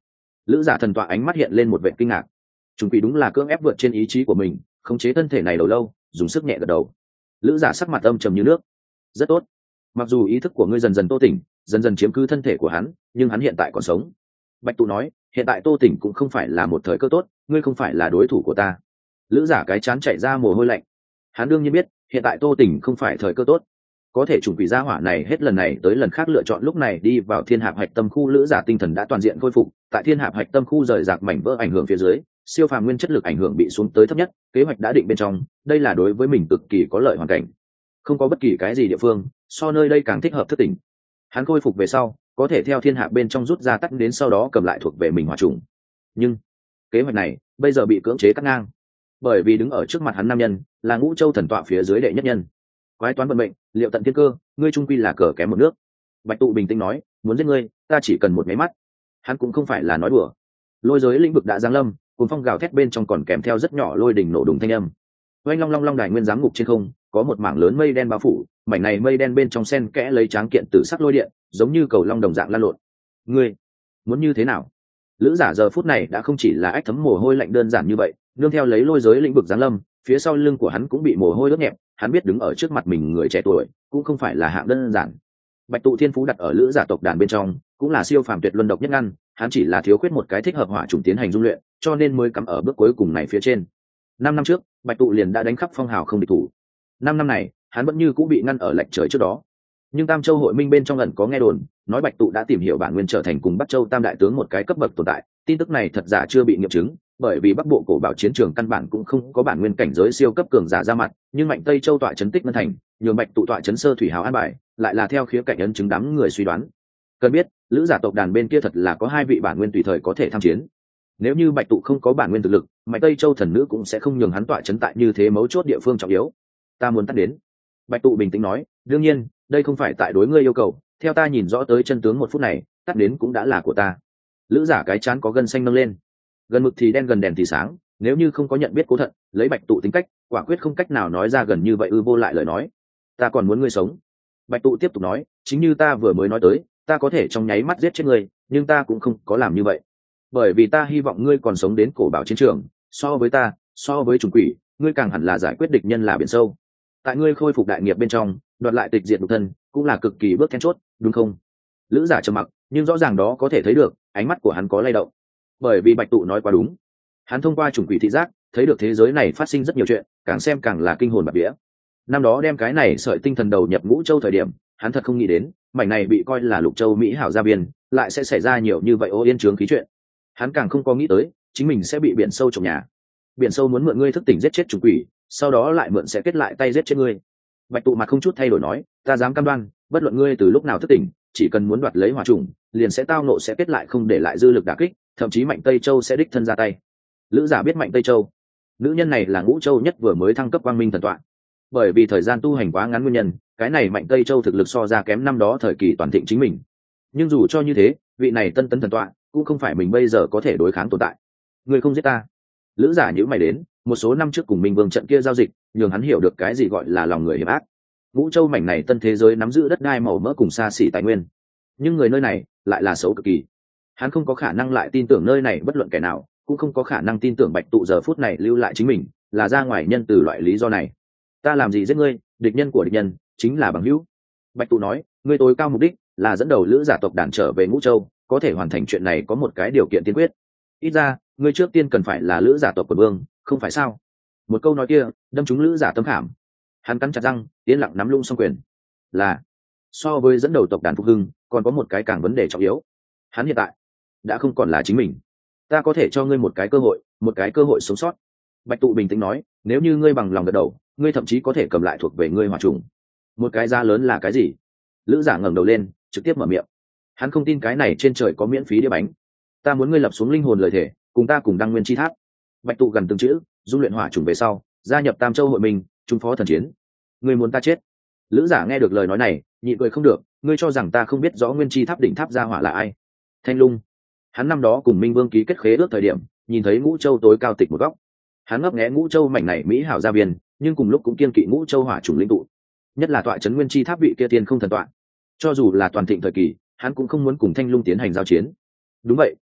lữ giả thần tọa ánh mắt hiện lên một vệ kinh ngạc. Trùng quỷ đúng là cưỡng ép vượt trên ý chí của mình, khống chế thân thể này đầu lâu, dùng sức nhẹ gật đầu. Lữ giả sắc mặt âm trầm như nước. Rất tốt, mặc dù ý thức của ngươi dần dần tô tỉnh, dần dần chiếm cứ thân thể của hắn, nhưng hắn hiện tại còn sống. Bạch tụ nói, hiện tại tô tỉnh cũng không phải là một thời cơ tốt, ngươi không phải là đối thủ của ta. Lữ giả cái chán chạy ra mồ hôi lạnh. Hắn đương nhiên biết hiện tại tô tỉnh không phải thời cơ tốt, có thể chủng quỷ gia hỏa này hết lần này tới lần khác lựa chọn lúc này đi vào thiên hạp hạch tâm khu. Lữ giả tinh thần đã toàn diện khôi phục, tại thiên hạp hạch tâm khu rời rạc mảnh vỡ ảnh hưởng phía dưới, siêu phàm nguyên chất lực ảnh hưởng bị xuống tới thấp nhất, kế hoạch đã định bên trong, đây là đối với mình cực kỳ có lợi hoàn cảnh. Không có bất kỳ cái gì địa phương so nơi đây càng thích hợp thức tỉnh. Hắn khôi phục về sau có thể theo thiên hạp bên trong rút ra tắt đến sau đó cầm lại thuộc về mình hỏa trùng, nhưng kế hoạch này bây giờ bị cưỡng chế cắt ngang, bởi vì đứng ở trước mặt hắn nam nhân là Ngũ Châu thần tọa phía dưới đệ nhất nhân. Quái toán vận mệnh, liệu tận thiên cơ, ngươi trung quy là cờ kém một nước. Bạch tụ bình tĩnh nói, muốn giết ngươi ta chỉ cần một máy mắt. Hắn cũng không phải là nói đùa. Lôi giới lĩnh vực đã giáng lâm, cùng phong gào thét bên trong còn kèm theo rất nhỏ lôi đỉnh nổ đùng thanh âm. Oanh long long long đài nguyên giám ngục trên không có một mảng lớn mây đen bao phủ, mảnh này mây đen bên trong sen kẽ lấy tráng kiện tử sắc lôi điện, giống như cầu long đồng dạng lan lộn. Ngươi muốn như thế nào? Lữ giả giờ phút này đã không chỉ là ách thấm mồ hôi lạnh đơn giản như vậy, nương theo lấy lôi giới lĩnh vực giáng lâm, phía sau lưng của hắn cũng bị mồ hôi ướt nhẹp. Hắn biết đứng ở trước mặt mình người trẻ tuổi cũng không phải là hạng đơn giản. Bạch tụ thiên phú đặt ở lữ giả tộc đàn bên trong cũng là siêu phàm tuyệt luân độc nhất ngăn, hắn chỉ là thiếu khuyết một cái thích hợp hỏa trùng tiến hành dung luyện, cho nên mới cắm ở bước cuối cùng này phía trên. Năm năm trước Bạch tụ liền đã đánh khắp phong hào không địch thủ. Năm năm này hắn vẫn như cũng bị ngăn ở lệch trời trước đó, nhưng Tam Châu hội minh bên trong ẩn có nghe đồn nói Bạch tụ đã tìm hiểu bản nguyên trở thành cùng Bắc Châu tam đại tướng một cái cấp bậc tồn tại. Tin tức này thật giả chưa bị nghiệm chứng, bởi vì Bắc Bộ cổ bảo chiến trường căn bản cũng không có bản nguyên cảnh giới siêu cấp cường giả ra mặt, nhưng Mạnh Tây Châu tọa chấn Tích Ngân Thành, nhường Bạch tụ tọa chấn Sơ Thủy Hào an bài, lại là theo khía cạnh ấn chứng đám người suy đoán. Cần biết, lữ giả tộc đàn bên kia thật là có hai vị bản nguyên tùy thời có thể tham chiến. Nếu như Bạch tụ không có bản nguyên thực lực, Mạnh Tây Châu thần nữ cũng sẽ không nhường hắn tọa chấn tại như thế mấu chốt địa phương trọng yếu. Ta muốn tắt đến. Bạch tụ bình tĩnh nói, đương nhiên, đây không phải tại đối ngươi yêu cầu, theo ta nhìn rõ tới chân tướng một phút này, tắt đến cũng đã là của ta. Lữ giả cái chán có gân xanh nâng lên, gần mực thì đen gần đèn thì sáng, nếu như không có nhận biết cố thận, lấy Bạch tụ tính cách, quả quyết không cách nào nói ra gần như vậy ư vô lại lời nói. Ta còn muốn ngươi sống. Bạch tụ tiếp tục nói, chính như ta vừa mới nói tới, ta có thể trong nháy mắt giết chết ngươi, nhưng ta cũng không có làm như vậy, bởi vì ta hy vọng ngươi còn sống đến cổ bảo chiến trường. So với ta, so với trùng quỷ, ngươi càng hẳn là giải quyết địch nhân là biển sâu. Tại ngươi khôi phục đại nghiệp bên trong, đoạt lại tịch diệt nhục thân, cũng là cực kỳ bước then chốt, đúng không? Lữ giả trầm mặc, nhưng rõ ràng đó có thể thấy được ánh mắt của hắn có lay động, bởi vì Bạch tụ nói quá đúng. Hắn thông qua trùng quỷ thị giác thấy được thế giới này phát sinh rất nhiều chuyện, càng xem càng là kinh hồn bạt vía. Năm đó đem cái này sợi tinh thần đầu nhập Ngũ Châu thời điểm, hắn thật không nghĩ đến mảnh này bị coi là Lục Châu Mỹ hảo gia biên lại sẽ xảy ra nhiều như vậy ô yên chướng khí chuyện. Hắn càng không có nghĩ tới chính mình sẽ bị biển sâu trồng nhà. Biển sâu muốn mượn ngươi thức tỉnh giết chết trùng quỷ, sau đó lại mượn sẽ kết lại tay giết chết ngươi. Bạch tụ mặt không chút thay đổi nói, ta dám cam đoan, bất luận ngươi từ lúc nào thức tỉnh, chỉ cần muốn đoạt lấy hỏa trùng, liền sẽ tao nộ sẽ kết lại không để lại dư lực đả kích, thậm chí Mạnh Tây Châu sẽ đích thân ra tay. Lữ giả biết Mạnh Tây Châu, nữ nhân này là Ngũ Châu nhất vừa mới thăng cấp quang minh thần tọa. Bởi vì thời gian tu hành quá ngắn nguyên nhân, cái này Mạnh Tây Châu thực lực so ra kém năm đó thời kỳ toàn thịnh chính mình. Nhưng dù cho như thế, vị này tân tấn thần tọa cũng không phải mình bây giờ có thể đối kháng tồn tại. Ngươi không giết ta. Lữ giả nhữ mày đến, một số năm trước cùng Minh Vương trận kia giao dịch, nhường hắn hiểu được cái gì gọi là lòng người hiểm ác. Ngũ Châu mảnh này tân thế giới nắm giữ đất đai màu mỡ cùng xa xỉ tài nguyên, nhưng người nơi này lại là xấu cực kỳ. Hắn không có khả năng lại tin tưởng nơi này bất luận kẻ nào, cũng không có khả năng tin tưởng Bạch tụ giờ phút này lưu lại chính mình, là ra ngoài nhân từ loại lý do này. Ta làm gì giết ngươi, địch nhân của địch nhân chính là bằng hữu. Bạch tụ nói, ngươi tối cao mục đích là dẫn đầu lữ giả tộc đàn trở về Ngũ Châu, có thể hoàn thành chuyện này có một cái điều kiện tiên quyết. Ít ra, ngươi trước tiên cần phải là lữ giả tộc của vương, không phải sao? Một câu nói kia đâm trúng lữ giả tâm khảm. Hắn cắn chặt răng, yên lặng nắm lung song quyền. Là, so với dẫn đầu tộc đàn phục hưng, còn có một cái càng vấn đề trọng yếu. Hắn hiện tại đã không còn là chính mình. Ta có thể cho ngươi một cái cơ hội, một cái cơ hội sống sót. Bạch tụ bình tĩnh nói, nếu như ngươi bằng lòng gật đầu, ngươi thậm chí có thể cầm lại thuộc về ngươi hỏa trùng. Một cái giá lớn là cái gì? Lữ giả ngẩng đầu lên, trực tiếp mở miệng. Hắn không tin cái này trên trời có miễn phí đĩa bánh. Ta muốn ngươi lập xuống linh hồn lời thể, cùng ta cùng đăng nguyên chi tháp. Bạch tụ gần từng chữ, dung luyện hỏa trùng về sau, gia nhập Tam Châu hội mình, trung phó thần chiến. Ngươi muốn ta chết? Lữ giả nghe được lời nói này, nhịn cười không được. Ngươi cho rằng ta không biết rõ nguyên chi tháp đỉnh tháp gia hỏa là ai? Thanh Lung. Hắn năm đó cùng Minh Vương ký kết khế ước thời điểm, nhìn thấy Ngũ Châu tối cao tịch một góc. Hắn ngấp nghé Ngũ Châu mảnh này mỹ hảo gia viên, nhưng cùng lúc cũng kiên kỵ Ngũ Châu hỏa trùng linh tụ, nhất là tọa trấn nguyên chi tháp vị kia tiên không thần tọa. Cho dù là toàn thịnh thời kỳ, hắn cũng không muốn cùng Thanh Lung tiến hành giao chiến. Đúng vậy,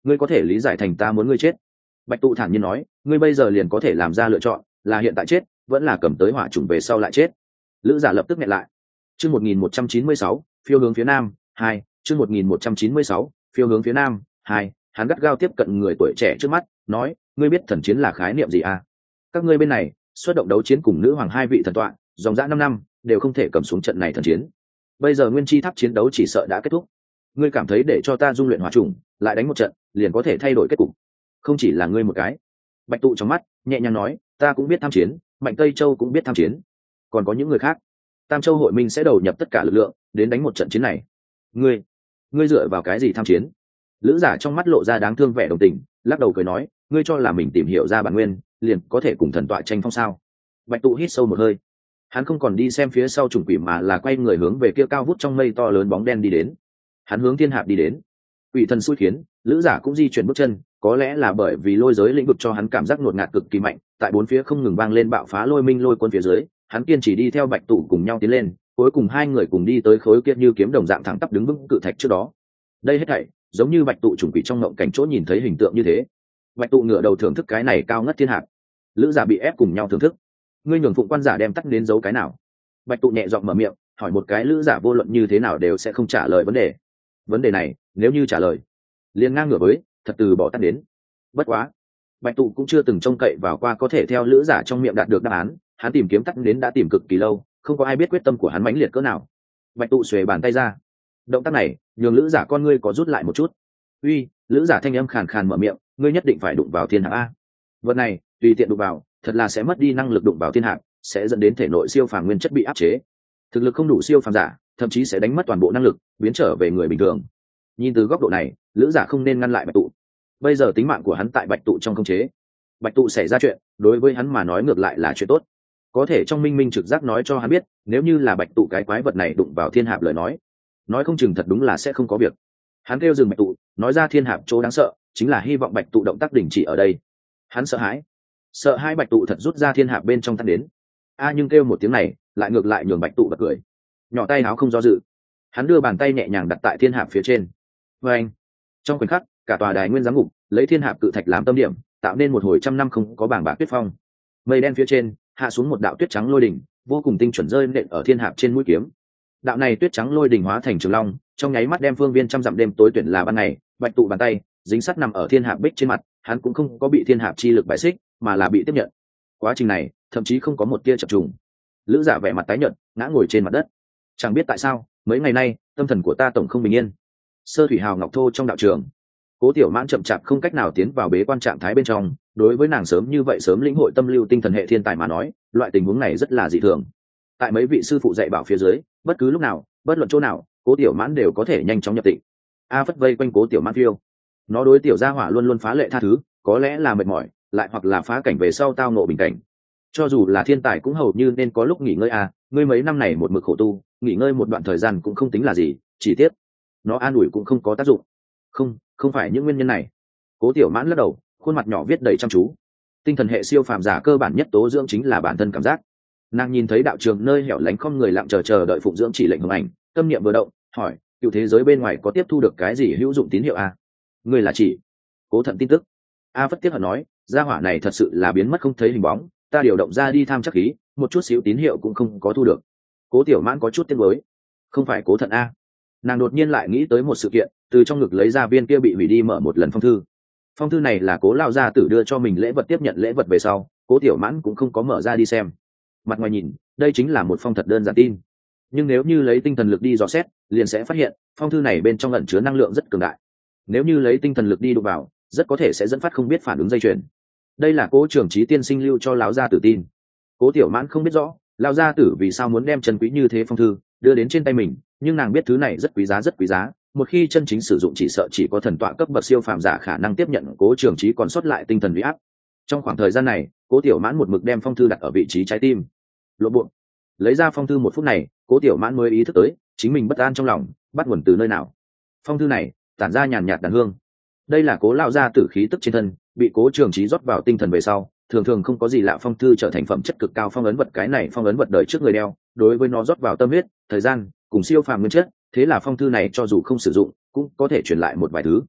ngươi có thể lý giải thành ta muốn ngươi chết. Bạch tụ thản nhiên nói, ngươi bây giờ liền có thể làm ra lựa chọn, là hiện tại chết vẫn là cầm tới hỏa trùng về sau lại chết. Lữ giả lập tức nghẹn lại. Chương một nghìn một trăm chín mươi sáu, phiêu hướng phía nam hai. Chương một nghìn một trăm chín mươi sáu, phiêu hướng phía nam hai. Hắn gắt gao tiếp cận người tuổi trẻ trước mắt, nói, ngươi biết thần chiến là khái niệm gì à? Các ngươi bên này xuất động đấu chiến cùng nữ hoàng hai vị thần tọa, dòng dã năm năm đều không thể cầm xuống trận này thần chiến. Bây giờ nguyên chi tháp chiến đấu chỉ sợ đã kết thúc. Ngươi cảm thấy để cho ta dung luyện hỏa trùng, lại đánh một trận, liền có thể thay đổi kết cục? Không chỉ là ngươi một cái. Bạch tụ trong mắt nhẹ nhàng nói, ta cũng biết tham chiến, Mạnh Tây Châu cũng biết tham chiến, còn có những người khác. Tam Châu hội minh sẽ đầu nhập tất cả lực lượng đến đánh một trận chiến này. Ngươi, ngươi dựa vào cái gì tham chiến? Lữ giả trong mắt lộ ra đáng thương vẻ đồng tình, lắc đầu cười nói, ngươi cho là mình tìm hiểu ra bản nguyên liền có thể cùng thần tọa tranh phong sao? Bạch tụ hít sâu một hơi, hắn không còn đi xem phía sau trùng quỷ mà là quay người hướng về kia cao vút trong mây to lớn bóng đen đi đến. Hắn hướng thiên hạp đi đến. Quỷ thần xui khiến, lữ giả cũng di chuyển bước chân, có lẽ là bởi vì lôi giới lĩnh vực cho hắn cảm giác ngột ngạt cực kỳ mạnh, tại bốn phía không ngừng vang lên bạo phá lôi minh lôi quân phía dưới, hắn kiên trì đi theo Bạch tụ cùng nhau tiến lên, cuối cùng hai người cùng đi tới khối kia như kiếm đồng dạng thẳng tắp đứng vững cự thạch trước đó. Đây hết thảy giống như Bạch tụ trùng quỷ trong ngộng cảnh chỗ nhìn thấy hình tượng như thế. Bạch tụ ngửa đầu thưởng thức cái này cao ngất thiên hạp. Lữ giả bị ép cùng nhau thưởng thức. Ngươi nhường phụng quan giả đem tắt đến dấu cái nào? Bạch tụ nhẹ giọng mở miệng hỏi một cái lữ giả vô luận như thế nào đều sẽ không trả lời vấn đề. Vấn đề này nếu như trả lời liền ngang ngửa với thật từ bỏ tắt đến. Bất quá Bạch tụ cũng chưa từng trông cậy vào qua có thể theo lữ giả trong miệng đạt được đáp án, hắn tìm kiếm tắt đến đã tìm cực kỳ lâu, không có ai biết quyết tâm của hắn mãnh liệt cỡ nào. Bạch tụ xuề bàn tay ra, động tác này nhường lữ giả con ngươi có rút lại một chút. Uy, lữ giả thanh âm khàn khàn mở miệng, ngươi nhất định phải đụng vào thiên hạp a. Vật này tùy tiện đụng vào thật là sẽ mất đi năng lực đụng vào thiên hạp, sẽ dẫn đến thể nội siêu phàm nguyên chất bị áp chế, thực lực không đủ siêu phàm giả thậm chí sẽ đánh mất toàn bộ năng lực, biến trở về người bình thường. Nhìn từ góc độ này, lữ giả không nên ngăn lại Bạch tụ. Bây giờ tính mạng của hắn tại Bạch tụ trong khống chế. Bạch tụ xảy ra chuyện đối với hắn mà nói ngược lại là chuyện tốt, có thể trong minh minh trực giác nói cho hắn biết, nếu như là Bạch tụ cái quái vật này đụng vào thiên hạp lời nói, nói không chừng thật đúng là sẽ không có việc. Hắn kêu dừng Bạch tụ, nói ra thiên hạp chỗ đáng sợ chính là hy vọng Bạch tụ động tác đình chỉ ở đây. Hắn sợ hãi, sợ hai Bạch tụ thật rút ra thiên hạp bên trong tắt đến. A nhưng kêu một tiếng này lại ngược lại nhường Bạch tụ bật cười, nhỏ tay áo không do dự, hắn đưa bàn tay nhẹ nhàng đặt tại thiên hạp phía trên. Và anh, trong khoảnh khắc cả tòa đài nguyên giám ngục lấy thiên hạp cự thạch làm tâm điểm, tạo nên một hồi trăm năm không có bảng bạc tuyết phong. Mây đen phía trên hạ xuống một đạo tuyết trắng lôi đỉnh, vô cùng tinh chuẩn rơi nện ở thiên hạp trên mũi kiếm. Đạo này tuyết trắng lôi đỉnh hóa thành trường long, trong nháy mắt đem phương viên trăm dặm đêm tối tuyển là ban ngày. Bạch tụ bàn tay dính sắt nằm ở thiên hạp bích trên mặt, hắn cũng không có bị thiên hạp chi lực bại xích, mà là bị tiếp nhận. Quá trình này thậm chí không có một tia chập trùng. Lữ giả vẻ mặt tái nhợt ngã ngồi trên mặt đất. Chẳng biết tại sao mấy ngày nay tâm thần của ta tổng không bình yên. Sơ thủy hào ngọc thô trong đạo trường, Cố Tiểu Mãn chậm chạp không cách nào tiến vào bế quan trạng thái bên trong. Đối với nàng sớm như vậy sớm lĩnh hội tâm lưu tinh thần hệ thiên tài mà nói, loại tình huống này rất là dị thường. Tại mấy vị sư phụ dạy bảo phía dưới, bất cứ lúc nào bất luận chỗ nào Cố Tiểu Mãn đều có thể nhanh chóng nhập tịnh. A phất vây quanh Cố Tiểu Mãn phiêu, nó đối tiểu gia hỏa luôn luôn phá lệ tha thứ, có lẽ là mệt mỏi, lại hoặc là phá cảnh về sau tao ngộ bình cảnh. Cho dù là thiên tài cũng hầu như nên có lúc nghỉ ngơi à, ngươi mấy năm này một mực khổ tu, nghỉ ngơi một đoạn thời gian cũng không tính là gì, chỉ tiếc nó an ủi cũng không có tác dụng. Không, không phải những nguyên nhân này. Cố Tiểu Mãn lắc đầu, khuôn mặt nhỏ viết đầy chăm chú. Tinh thần hệ siêu phàm giả cơ bản nhất tố dưỡng chính là bản thân cảm giác. Nàng nhìn thấy đạo trường nơi hẻo lánh không người lặng chờ chờ đợi phụng dưỡng chỉ lệnh hồng ảnh, tâm niệm vừa động, hỏi, cựu thế giới bên ngoài có tiếp thu được cái gì hữu dụng tín hiệu à? Ngươi là chỉ Cố Thận tin tức. A phất tiếp hận nói, gia hỏa này thật sự là biến mất không thấy hình bóng, ta điều động ra đi tham chắc khí, một chút xíu tín hiệu cũng không có thu được. Cố Tiểu Mãn có chút tiếc nuối. Không phải Cố Thận a. Nàng đột nhiên lại nghĩ tới một sự kiện, từ trong ngực lấy ra viên kia bị hủy đi mở một lần phong thư. Phong thư này là Cố lao gia tử đưa cho mình lễ vật, tiếp nhận lễ vật về sau, Cố Tiểu Mãn cũng không có mở ra đi xem. Mặt ngoài nhìn, đây chính là một phong thật đơn giản tin, nhưng nếu như lấy tinh thần lực đi dò xét, liền sẽ phát hiện phong thư này bên trong ẩn chứa năng lượng rất cường đại. Nếu như lấy tinh thần lực đi đụng vào, rất có thể sẽ dẫn phát không biết phản ứng dây chuyền. Đây là Cố trưởng trí tiên sinh lưu cho lão gia tử tin. Cố Tiểu Mãn không biết rõ lão gia tử vì sao muốn đem chân quý như thế phong thư đưa đến trên tay mình, nhưng nàng biết thứ này rất quý giá rất quý giá, một khi chân chính sử dụng chỉ sợ chỉ có thần tọa cấp bậc siêu phàm giả khả năng tiếp nhận Cố trưởng trí còn sót lại tinh thần uy áp. Trong khoảng thời gian này, Cố Tiểu Mãn một mực đem phong thư đặt ở vị trí trái tim. Lộ bộ lấy ra phong thư một phút này, Cố Tiểu Mãn mới ý thức tới chính mình bất an trong lòng bắt nguồn từ nơi nào. Phong thư này tản ra nhàn nhạt đàn hương, đây là Cố lão gia tử khí tức trên thân, bị Cố trưởng trí rót vào tinh thần về sau, thường thường không có gì lạ phong thư trở thành phẩm chất cực cao phong ấn vật. Cái này phong ấn vật đời trước người đeo, đối với nó rót vào tâm huyết, thời gian cùng siêu phàm nguyên chất, thế là phong thư này cho dù không sử dụng cũng có thể truyền lại một vài thứ.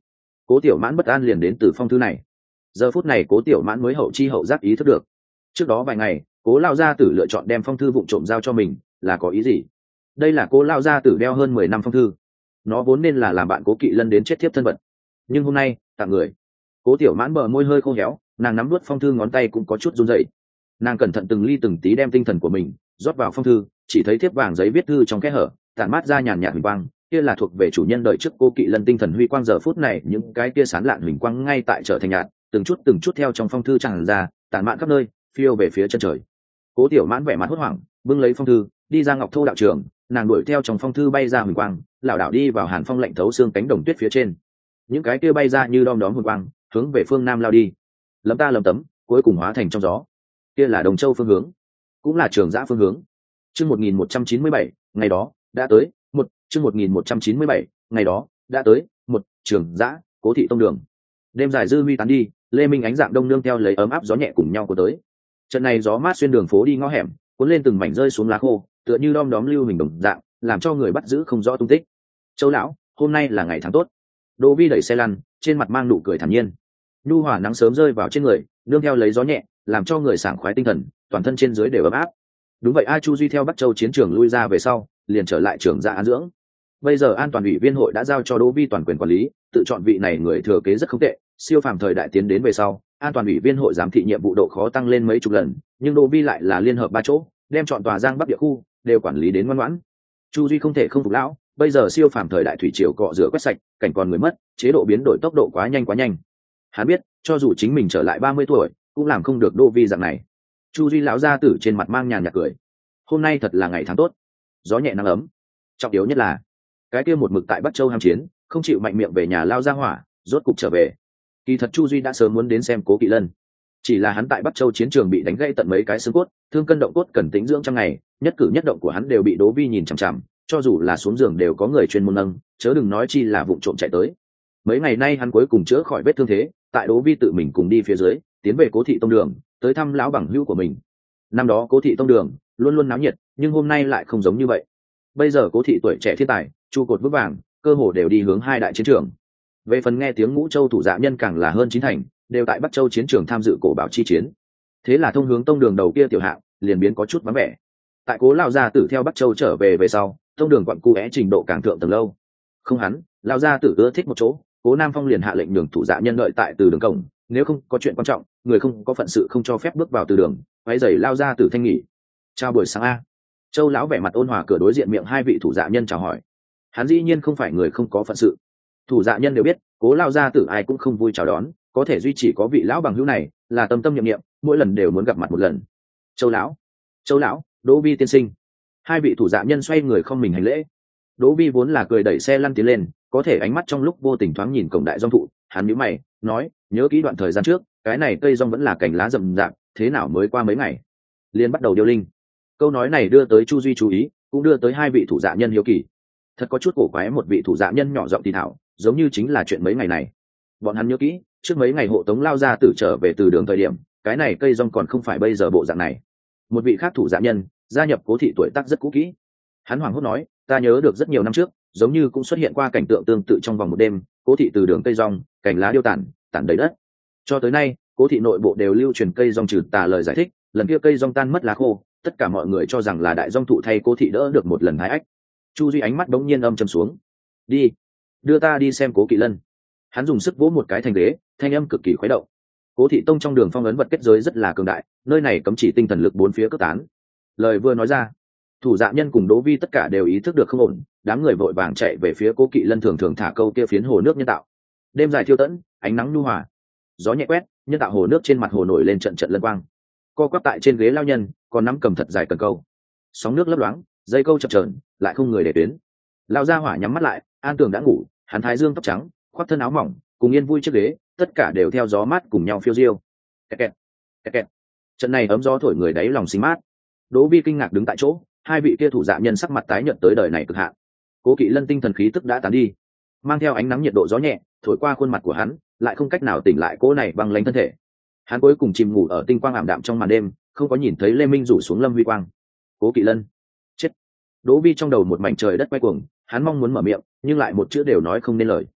Cố Tiểu Mãn bất an liền đến từ phong thư này. Giờ phút này Cố Tiểu Mãn mới hậu chi hậu giác ý thức được, trước đó vài ngày Cố lao gia tử lựa chọn đem phong thư vụng trộm giao cho mình là có ý gì. Đây là Cố lao gia tử đeo hơn mười năm phong thư, nó vốn nên là làm bạn Cố Kỵ Lân đến chết thiếp thân vật, nhưng hôm nay tặng người. Cố Tiểu Mãn bờ môi hơi khô héo, nàng nắm nuốt phong thư ngón tay cũng có chút run rẩy. Nàng cẩn thận từng ly từng tí đem tinh thần của mình rót vào phong thư, chỉ thấy thiếp vàng giấy viết thư trong kẽ hở tản mát ra nhàn nhạt huỳnh quang, kia là thuộc về chủ nhân đời trước Cố Kỵ Lân tinh thần huy quang. Giờ phút này những cái kia sán lạn huỳnh quang ngay tại trở thành nhạt, từng chút từng chút theo trong phong thư tràn ra, tản mạn khắp nơi, phiêu về phía chân trời. Cố Tiểu Mãn vẻ mặt hốt hoảng, bưng lấy phong thư đi ra Ngọc Thô đạo trường, nàng đuổi theo trong phong thư bay ra huỳnh quang, lảo đảo đi vào hàn phong lạnh thấu xương cánh đồng tuyết phía trên. Những cái kia bay ra như đom đóm huỳnh quang hướng về phương nam lao đi, lấm ta lấm tấm, cuối cùng hóa thành trong gió. Kia là Đồng Châu phương hướng, cũng là Trường Giã phương hướng. Chương một nghìn một trăm chín mươi bảy, ngày đó đã tới. Một chương một nghìn một trăm chín mươi bảy, ngày đó đã tới. Một Trường Giã, Cố thị tông đường. Đêm dài dư huy tán đi, lê minh ánh dạng đông nương theo lấy ấm áp gió nhẹ cùng nhau của tới. Trận này gió mát xuyên đường phố đi ngõ hẻm, cuốn lên từng mảnh rơi xuống lá khô, tựa như đom đóm lưu hình đồng dạng, làm cho người bắt giữ không rõ tung tích. Châu lão, hôm nay là ngày tháng tốt. Đỗ Vi đẩy xe lăn, trên mặt mang nụ cười thản nhiên. Nhu hòa nắng sớm rơi vào trên người, nương theo lấy gió nhẹ, làm cho người sảng khoái tinh thần, toàn thân trên dưới đều ấm áp. Đúng vậy, A Chu Duy theo Bắc Châu chiến trường lui ra về sau, liền trở lại Trường Giã an dưỡng. Bây giờ an toàn ủy viên hội đã giao cho Đỗ Vi toàn quyền quản lý, tự chọn vị này người thừa kế rất không tệ. Siêu phàm thời đại tiến đến về sau, an toàn ủy viên hội giám thị nhiệm vụ độ khó tăng lên mấy chục lần, nhưng Đỗ Vi lại là liên hợp ba chỗ, đem chọn tòa Giang Bắc địa khu đều quản lý đến ngoan ngoãn. Chu Duy không thể không phục lão, bây giờ siêu phàm thời đại thủy triều cọ rửa quét sạch, cảnh còn người mất, chế độ biến đổi tốc độ quá nhanh quá nhanh. Hắn biết, cho dù chính mình trở lại ba mươi tuổi, cũng làm không được Đỗ Vi dạng này. Chu Duy lão gia tử trên mặt mang nhàn nhạt cười. Hôm nay thật là ngày tháng tốt, gió nhẹ nắng ấm. Trọng yếu nhất là, cái kia một mực tại Bắc Châu ham chiến, không chịu mạnh miệng về nhà lao ra hỏa, rốt cục trở về. Kỳ thật Chu Duy đã sớm muốn đến xem Cố Kỵ Lân, chỉ là hắn tại Bắc Châu chiến trường bị đánh gãy tận mấy cái xương cốt, thương cân động cốt cần tĩnh dưỡng trăm ngày, nhất cử nhất động của hắn đều bị Đỗ Vi nhìn chằm chằm, cho dù là xuống giường đều có người chuyên môn nâng, chớ đừng nói chi là vụng trộm chạy tới. Mấy ngày nay hắn cuối cùng chữa khỏi vết thương thế, tại Đỗ Vi tự mình cùng đi phía dưới, tiến về Cố thị tông đường, tới thăm lão bằng hữu của mình. Năm đó Cố thị tông đường luôn luôn náo nhiệt, nhưng hôm nay lại không giống như vậy. Bây giờ Cố thị tuổi trẻ thiên tài, trụ cột vững vàng, cơ hồ đều đi hướng hai đại chiến trường. Về phần nghe tiếng Ngũ Châu thủ dạ nhân càng là hơn chín thành, đều tại Bắc Châu chiến trường tham dự cổ bảo chi chiến. Thế là thông hướng tông đường đầu kia tiểu hạng liền biến có chút vắng vẻ. Tại Cố lão gia tử theo Bắc Châu trở về về sau, tông đường quặn cu é trình độ càng thượng tầng lâu. Không hắn, lão gia tử ưa thích một chỗ, Cố Nam Phong liền hạ lệnh nhường thủ dạ nhân đợi tại từ đường cổng, nếu không có chuyện quan trọng, người không có phận sự không cho phép bước vào từ đường, váy giày lao gia tử thanh nghỉ. Chào buổi sáng a. Châu lão vẻ mặt ôn hòa cửa đối diện miệng hai vị thủ dạ nhân chào hỏi. Hắn dĩ nhiên không phải người không có phận sự. Thủ dạ nhân đều biết, Cố lao gia tử ai cũng không vui chào đón, có thể duy trì có vị lão bằng hữu này, là tâm tâm niệm niệm, mỗi lần đều muốn gặp mặt một lần. Châu lão, Châu lão, Đỗ Vi tiên sinh. Hai vị thủ dạ nhân xoay người không mình hành lễ. Đỗ Vi vốn là cười đẩy xe lăn tiến lên, có thể ánh mắt trong lúc vô tình thoáng nhìn cổng đại dong thụ, hắn nhíu mày, nói, nhớ kỹ đoạn thời gian trước, cái này cây dong vẫn là cành lá rậm rạp, thế nào mới qua mấy ngày, liền bắt đầu điêu linh. Câu nói này đưa tới Chu Duy chú ý, cũng đưa tới hai vị thủ dạ nhân hiếu kỳ. Thật có chút cổ quái, một vị thủ dạ nhân nhỏ giọng thì thảo, giống như chính là chuyện mấy ngày này. Bọn hắn nhớ kỹ, trước mấy ngày hộ tống lao ra tử trở về từ đường thời điểm, cái này cây dong còn không phải bây giờ bộ dạng này. Một vị khác thủ dạ nhân gia nhập Cố thị tuổi tác rất cũ kỹ. Hắn hoảng hốt nói, ta nhớ được rất nhiều năm trước, giống như cũng xuất hiện qua cảnh tượng tương tự trong vòng một đêm, Cố thị từ đường cây dong, cành lá điêu tản, tản đầy đất. Cho tới nay, Cố thị nội bộ đều lưu truyền cây dong trừ tà lời giải thích, lần kia cây dong tan mất lá khô, tất cả mọi người cho rằng là đại dong thụ thay Cố thị đỡ được một lần thái ách. Chu Duy ánh mắt đống nhiên âm trầm xuống. Đi, đưa ta đi xem Cố Kỵ Lân. Hắn dùng sức vỗ một cái thành ghế, thanh âm cực kỳ khuấy động. Cố thị tông trong đường phong ấn vật kết giới rất là cường đại, nơi này cấm chỉ tinh thần lực bốn phía cất tán. Lời vừa nói ra, thủ dạ nhân cùng Đỗ Vi tất cả đều ý thức được không ổn, đám người vội vàng chạy về phía Cố Kỵ Lân thường thường thả câu kia phiến hồ nước nhân tạo. Đêm dài thiêu tẫn, ánh nắng nhu hòa, gió nhẹ quét, nhân tạo hồ nước trên mặt hồ nổi lên trận trận lân quang. Co quắp tại trên ghế lao nhân, còn nắm cầm thật dài cần câu. Sóng nước lấp loáng, dây câu chập chờn, lại không người để tuyến. Lao gia hỏa nhắm mắt lại, an tường đã ngủ, hắn thái dương tóc trắng, khoác thân áo mỏng, cùng yên vui chiếc ghế, tất cả đều theo gió mát cùng nhau phiêu diêu. Kẹt kẹt, kẹt kẹt. Trận này ấm gió thổi người đáy lòng sinh mát. Đỗ Vi kinh ngạc đứng tại chỗ, hai vị kia thủ dạ nhân sắc mặt tái nhợt tới đời này cực hạn. Cố Kỵ Lân tinh thần khí tức đã tán đi, mang theo ánh nắng nhiệt độ gió nhẹ thổi qua khuôn mặt của hắn, lại không cách nào tỉnh lại cố này băng lãnh thân thể. Hắn cuối cùng chìm ngủ ở tinh quang ảm đạm trong màn đêm, không có nhìn thấy Lê Minh rủ xuống lâm huy quang. Cố Kỵ Lân chết. Đỗ Vi trong đầu một mảnh trời đất quay cuồng, hắn mong muốn mở miệng nhưng lại một chữ đều nói không nên lời.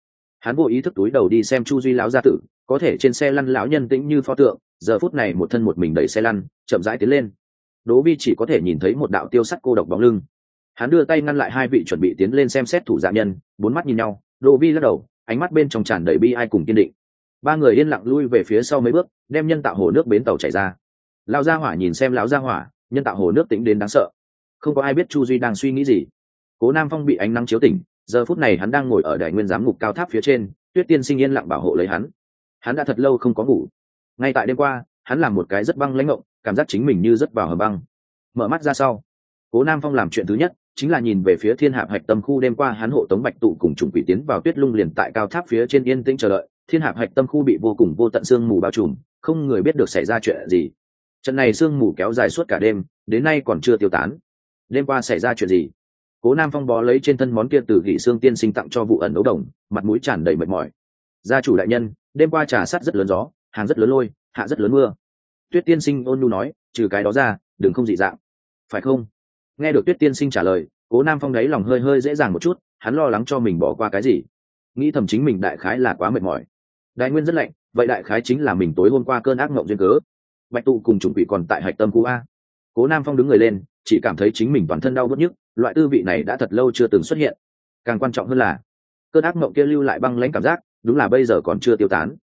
Hắn vô ý thức túi đầu đi xem chu duy lão gia tử, có thể trên xe lăn lão nhân tĩnh như pho tượng, giờ phút này một thân một mình đẩy xe lăn chậm rãi tiến lên. Đỗ Vi chỉ có thể nhìn thấy một đạo tiêu sắt cô độc bóng lưng. Hắn đưa tay ngăn lại hai vị chuẩn bị tiến lên xem xét thủ dạ nhân, bốn mắt nhìn nhau. Đỗ Vi lắc đầu, ánh mắt bên trong tràn đầy bi ai cùng kiên định. Ba người yên lặng lui về phía sau mấy bước, đem nhân tạo hồ nước bến tàu chảy ra. Lão gia hỏa nhìn xem lão gia hỏa, nhân tạo hồ nước tĩnh đến đáng sợ. Không có ai biết chu duy đang suy nghĩ gì. Cố Nam Phong bị ánh nắng chiếu tỉnh, giờ phút này hắn đang ngồi ở đại nguyên giám ngục cao tháp phía trên, Tuyết Tiên Sinh yên lặng bảo hộ lấy hắn. Hắn đã thật lâu không có ngủ. Ngay tại đêm qua, hắn làm một cái rất băng lãnh ngộng, cảm giác chính mình như rất vào hầm băng. Mở mắt ra sau, Cố Nam Phong làm chuyện thứ nhất chính là nhìn về phía Thiên Hạp Hạch Tâm khu. Đêm qua hắn hộ tống Bạch Tụ cùng Trùng Quỷ tiến vào Tuyết Lung liền tại cao tháp phía trên yên tĩnh chờ đợi. Thiên Hạp Hạch Tâm khu bị vô cùng vô tận sương mù bao trùm, không người biết được xảy ra chuyện gì. Trận này sương mù kéo dài suốt cả đêm, đến nay còn chưa tiêu tán. Đêm qua xảy ra chuyện gì? Cố Nam Phong bó lấy trên thân món kia từ Gỉ Xương Tiên Sinh tặng cho vụ ẩn đấu đồng, mặt mũi tràn đầy mệt mỏi. Gia chủ đại nhân, đêm qua trà sắt rất lớn gió, hàng rất lớn lôi, hạ rất lớn mưa. Tuyết Tiên Sinh ôn nhu nói, trừ cái đó ra, đừng không dị dạng, phải không? Nghe được Tuyết Tiên Sinh trả lời, Cố Nam Phong đáy lòng hơi hơi dễ dàng một chút, hắn lo lắng cho mình bỏ qua cái gì, nghĩ thầm chính mình đại khái là quá mệt mỏi. Đại nguyên rất lạnh, vậy đại khái chính là mình tối hôm qua cơn ác mộng duyên cớ. Bạch Tụ cùng Trùng Quỷ còn tại Hạch Tâm khu a. Cố Nam Phong đứng người lên, chỉ cảm thấy chính mình toàn thân đau bứt nhức, loại tư vị này đã thật lâu chưa từng xuất hiện. Càng quan trọng hơn là cơn ác mộng kia lưu lại băng lãnh cảm giác, đúng là bây giờ còn chưa tiêu tán.